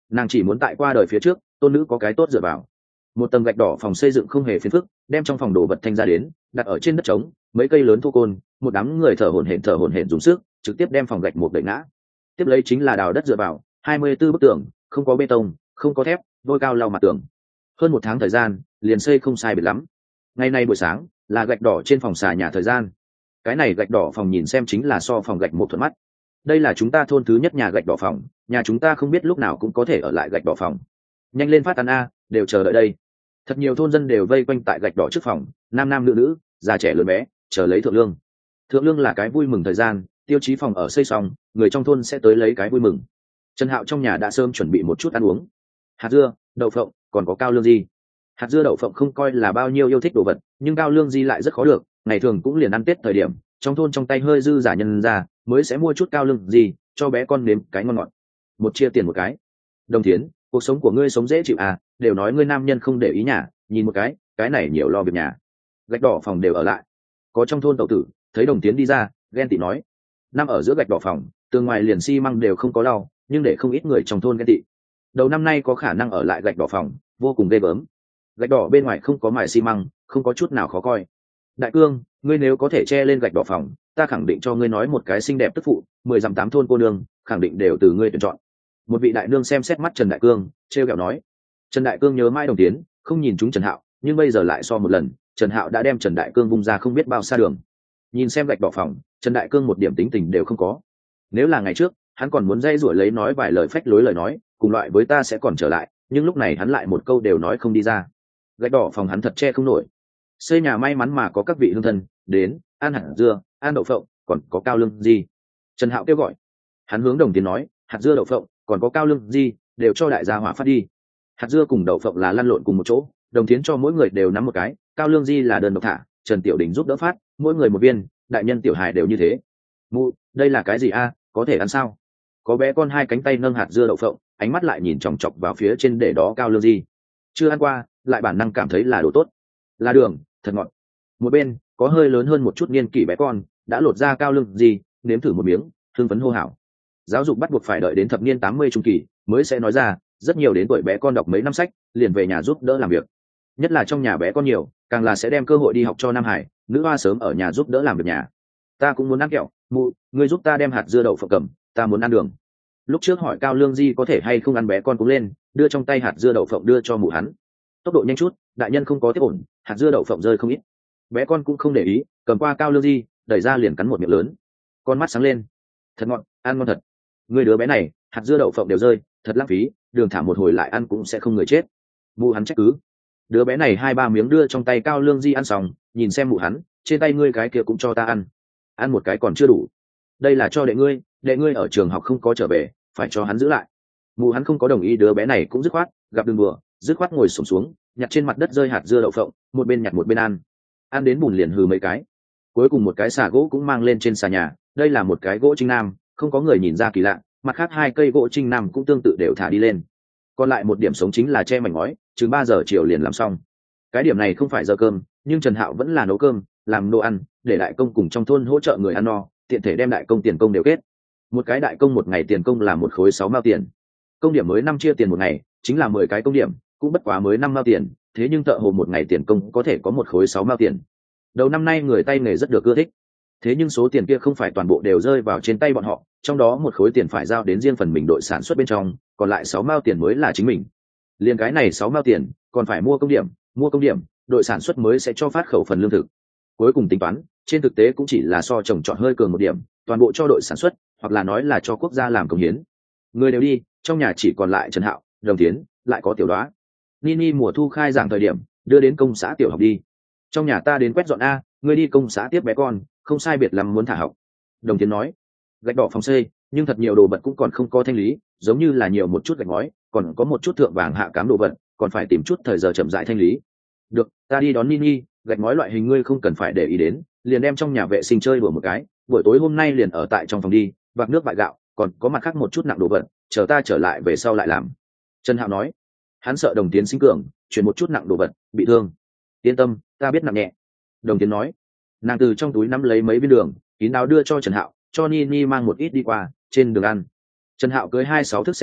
Speaker 1: nàng chỉ muốn tại qua đời phía trước tôn nữ có cái tốt dựa vào. Một tầng gạch đỏ phòng xây dựng không hề phiền phức, đem trong phòng đồ vật thanh ra đến, đặt ở trên đất trống, mấy cây lớn thô côn, một đám người thở hổn hển dùng sức, trực tiếp đem phòng gạch một đẩy ngã. Tiếp lấy chính là đào đất dựa vào, 24 bức tường, không có bê tông, không có thép, vôi cao lau mặt tường. Hơn một tháng thời gian, liền xây không sai biệt lắm. Ngày nay buổi sáng, là gạch đỏ trên phòng xà nhà thời gian. Cái này gạch đỏ phòng nhìn xem chính là so phòng gạch một thuận mắt. Đây là chúng ta thôn thứ nhất nhà gạch đỏ phòng, nhà chúng ta không biết lúc nào cũng có thể ở lại gạch đỏ phòng. Nhanh lên phát ăn a, đều chờ đợi đây. Thật nhiều thôn dân đều vây quanh tại gạch đỏ trước phòng, nam nam nữ nữ, già trẻ lớn bé, chờ lấy thượng lương. Thượng lương là cái vui mừng thời gian, tiêu chí phòng ở xây xong, người trong thôn sẽ tới lấy cái vui mừng. Trần Hạo trong nhà đã sớm chuẩn bị một chút ăn uống, hạt dưa, đậu phộng, còn có cao lương di. Hạt dưa đậu phộng không coi là bao nhiêu yêu thích đồ vật, nhưng cao lương di lại rất khó được, ngày thường cũng liền ăn Tết thời điểm, trong thôn trong tay hơi dư giả nhân ra, mới sẽ mua chút cao lương di cho bé con nếm cái ngon ngọt. Một chia tiền một cái. Đồng Thiến, cuộc sống của ngươi sống dễ chịu à, đều nói ngươi nam nhân không để ý nhà, nhìn một cái này nhiều lo việc nhà. Gạch đỏ phòng đều ở lại. Có trong thôn tẩu tử, thấy Đồng Tiến đi ra, ghen tị nói. Năm ở giữa gạch đỏ phòng, tường ngoài liền xi măng đều không có lau, nhưng để không ít người trong thôn ghen tị. Đầu năm nay có khả năng ở lại gạch đỏ phòng, vô cùng ghê gớm. Gạch đỏ bên ngoài không có mài xi măng, không có chút nào khó coi. Đại cương, ngươi nếu có thể che lên gạch đỏ phòng, ta khẳng định cho ngươi nói một cái xinh đẹp tức phụ, 10 dặm 8 thôn cô nương, khẳng định đều từ ngươi tuyển chọn. Một vị đại nương xem xét mắt Trần Đại Cương, trêu ghẹo nói. Trần Đại Cương nhớ mãi Đồng Tiến, không nhìn chúng Trần Hạo, nhưng bây giờ lại so một lần, Trần Hạo đã đem Trần Đại Cương vung ra không biết bao xa đường. Nhìn xem gạch đỏ phòng, Trần Đại Cương một điểm tính tình đều không có. Nếu là ngày trước, hắn còn muốn dây rủi lấy nói vài lời phách lối lời nói, cùng loại với ta sẽ còn trở lại, nhưng lúc này hắn lại một câu đều nói không đi ra. Gạch đỏ phòng hắn thật che không nổi. Xây nhà may mắn mà có các vị hương thân đến ăn hạt dưa, ăn đậu phộng, còn có cao lương gì. Trần Hạo kêu gọi. Hắn hướng Đồng Tiến nói, hạt dưa đậu phộng, còn có cao lương gì, đều cho đại gia hỏa phát đi. Hạt dưa cùng đậu phộng là lăn lộn cùng một chỗ, Đồng Tiến cho mỗi người đều nắm một cái, cao lương di là đơn độc thả, Trần Tiểu Đình giúp đỡ phát, mỗi người một viên, đại nhân tiểu hài đều như thế. Mụ, đây là cái gì a, có thể ăn sao? Có bé con hai cánh tay nâng hạt dưa đậu phộng, ánh mắt lại nhìn chòng chọc vào phía trên để đó cao lương di. Chưa ăn qua, lại bản năng cảm thấy là đồ tốt. Là đường, thật ngọt. Một bên, có hơi lớn hơn một chút niên kỷ bé con, đã lột ra cao lương di, nếm thử một miếng, hưng phấn hô hào. Giáo dục bắt buộc phải đợi đến thập niên 80 trung kỳ mới sẽ nói ra, rất nhiều đến tuổi bé con đọc mấy năm sách, liền về nhà giúp đỡ làm việc. Nhất là trong nhà bé con nhiều, càng là sẽ đem cơ hội đi học cho nam hải, nữ hoa sớm ở nhà giúp đỡ làm việc nhà. Ta cũng muốn ăn kẹo, mụ, ngươi giúp ta đem hạt dưa đậu phộng cầm, ta muốn ăn đường. Lúc trước hỏi cao lương di có thể hay không ăn, bé con cũng lên, đưa trong tay hạt dưa đậu phộng đưa cho mụ hắn. Tốc độ nhanh chút, đại nhân không có tiếp ổn, hạt dưa đậu phộng rơi không ít. Bé con cũng không để ý, cầm qua cao lương di, đẩy ra liền cắn một miệng lớn. Con mắt sáng lên. Thật ngọt, ăn ngon thật. Người đứa bé này, hạt dưa đậu phộng đều rơi, thật lãng phí, đường thả một hồi lại ăn cũng sẽ không người chết. Mụ hắn trách cứ. Đứa bé này 2-3 miếng đưa trong tay cao lương di ăn xong, nhìn xem mụ hắn, trên tay ngươi cái kia cũng cho ta ăn. Ăn một cái còn chưa đủ. Đây là cho đệ ngươi ở trường học không có trở về, phải cho hắn giữ lại. Mụ hắn không có đồng ý, đứa bé này cũng dứt khoát, gặp đường bừa, dứt khoát ngồi xổm xuống, nhặt trên mặt đất rơi hạt dưa đậu phộng, một bên nhặt một bên ăn. Ăn đến bùn liền hừ mấy cái. Cuối cùng một cái xà gỗ cũng mang lên trên xà nhà, đây là một cái gỗ trinh nam, không có người nhìn ra kỳ lạ, mặt khác 2 cây gỗ trinh nam cũng tương tự đều thả đi lên. Còn lại một điểm sống chính là che mảnh ngói, chừng 3 giờ chiều liền làm xong. Cái điểm này không phải giờ cơm, nhưng Trần Hạo vẫn là nấu cơm, làm đồ ăn, để đại công cùng trong thôn hỗ trợ người ăn no, tiện thể đem đại công tiền công đều kết. Một cái đại công một ngày tiền công là 1 khối 6 mao tiền. Công điểm mới 5 chia tiền một ngày, chính là 10 cái công điểm, cũng bất quá mới 5 mao tiền, thế nhưng thợ hồ một ngày tiền công có thể có 1 khối 6 mao tiền. Đầu năm nay người tay nghề rất được ưa thích. Thế nhưng số tiền kia không phải toàn bộ đều rơi vào trên tay bọn họ, trong đó 1 khối tiền phải giao đến riêng phần mình đội sản xuất bên trong, còn lại 6 mao tiền mới là chính mình. Liên cái này 6 mao tiền, còn phải mua công điểm, đội sản xuất mới sẽ cho phát khẩu phần lương thực. Cuối cùng tính toán, trên thực tế cũng chỉ là so trồng trọt hơi cường một điểm, toàn bộ cho đội sản xuất, hoặc là nói là cho quốc gia làm công hiến. Người đều đi, trong nhà chỉ còn lại Trần Hạo, Đồng Tiến, lại có Tiểu Đoá. Nini mùa thu khai giảng thời điểm, đưa đến công xã tiểu học đi. Trong nhà ta đến quét dọn a, ngươi đi công xã tiếp bé con, không sai biệt lắm muốn thả học. Đồng Tiến nói. Gạch đỏ phòng xây, nhưng thật nhiều đồ vật cũng còn không có thanh lý, giống như là nhiều một chút gạch ngói, còn có một chút thượng vàng hạ cám đồ vật, còn phải tìm chút thời giờ chậm rãi thanh lý. Được, ta đi đón Nini, gạch ngói loại hình ngươi không cần phải để ý đến, liền đem trong nhà vệ sinh chơi đùa một cái, buổi tối hôm nay liền ở tại trong phòng đi, vạc nước bại gạo, còn có mặt khác một chút nặng đồ vật, chờ ta trở lại về sau lại làm. Trần Hạo nói. Hắn sợ Đồng Tiến sinh cường, chuyển một chút nặng đồ vật, bị thương. Yên tâm, ta biết nặng nhẹ. Đồng Tiến nói. Nàng từ trong túi nắm lấy mấy viên đường, kín đáo đưa cho Trần Hạo, cho Nini mang một ít đi qua, trên đường ăn. Trần Hạo cưới 26 thước xe đạp,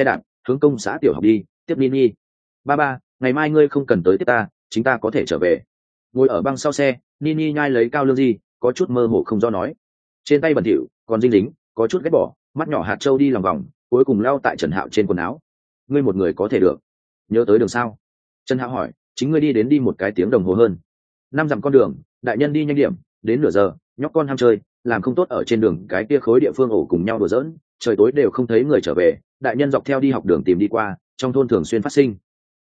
Speaker 1: hướng công xã tiểu học đi, tiếp Nini. Ba ba, ngày mai ngươi không cần tới tiếp ta, chính ta có thể trở về. Ngồi ở băng sau xe, Nini nhai lấy cao lương di, có chút mơ hồ không do nói. Trên tay bẩn thỉu, còn dinh dính, có chút ghét bỏ, mắt nhỏ hạt trâu đi lòng vòng, cuối cùng lao tại Trần Hạo trên quần áo. Ngươi một người có thể được? Nhớ tới đường sao? Trần Hạo hỏi, chính ngươi đi một cái tiếng đồng hồ hơn. 5 dặm con đường, đại nhân đi nhanh điểm, đến nửa giờ, nhóc con ham chơi, làm không tốt ở trên đường cái kia khối địa phương ổ cùng nhau đùa giỡn, trời tối đều không thấy người trở về, đại nhân dọc theo đi học đường tìm đi qua, trong thôn thường xuyên phát sinh,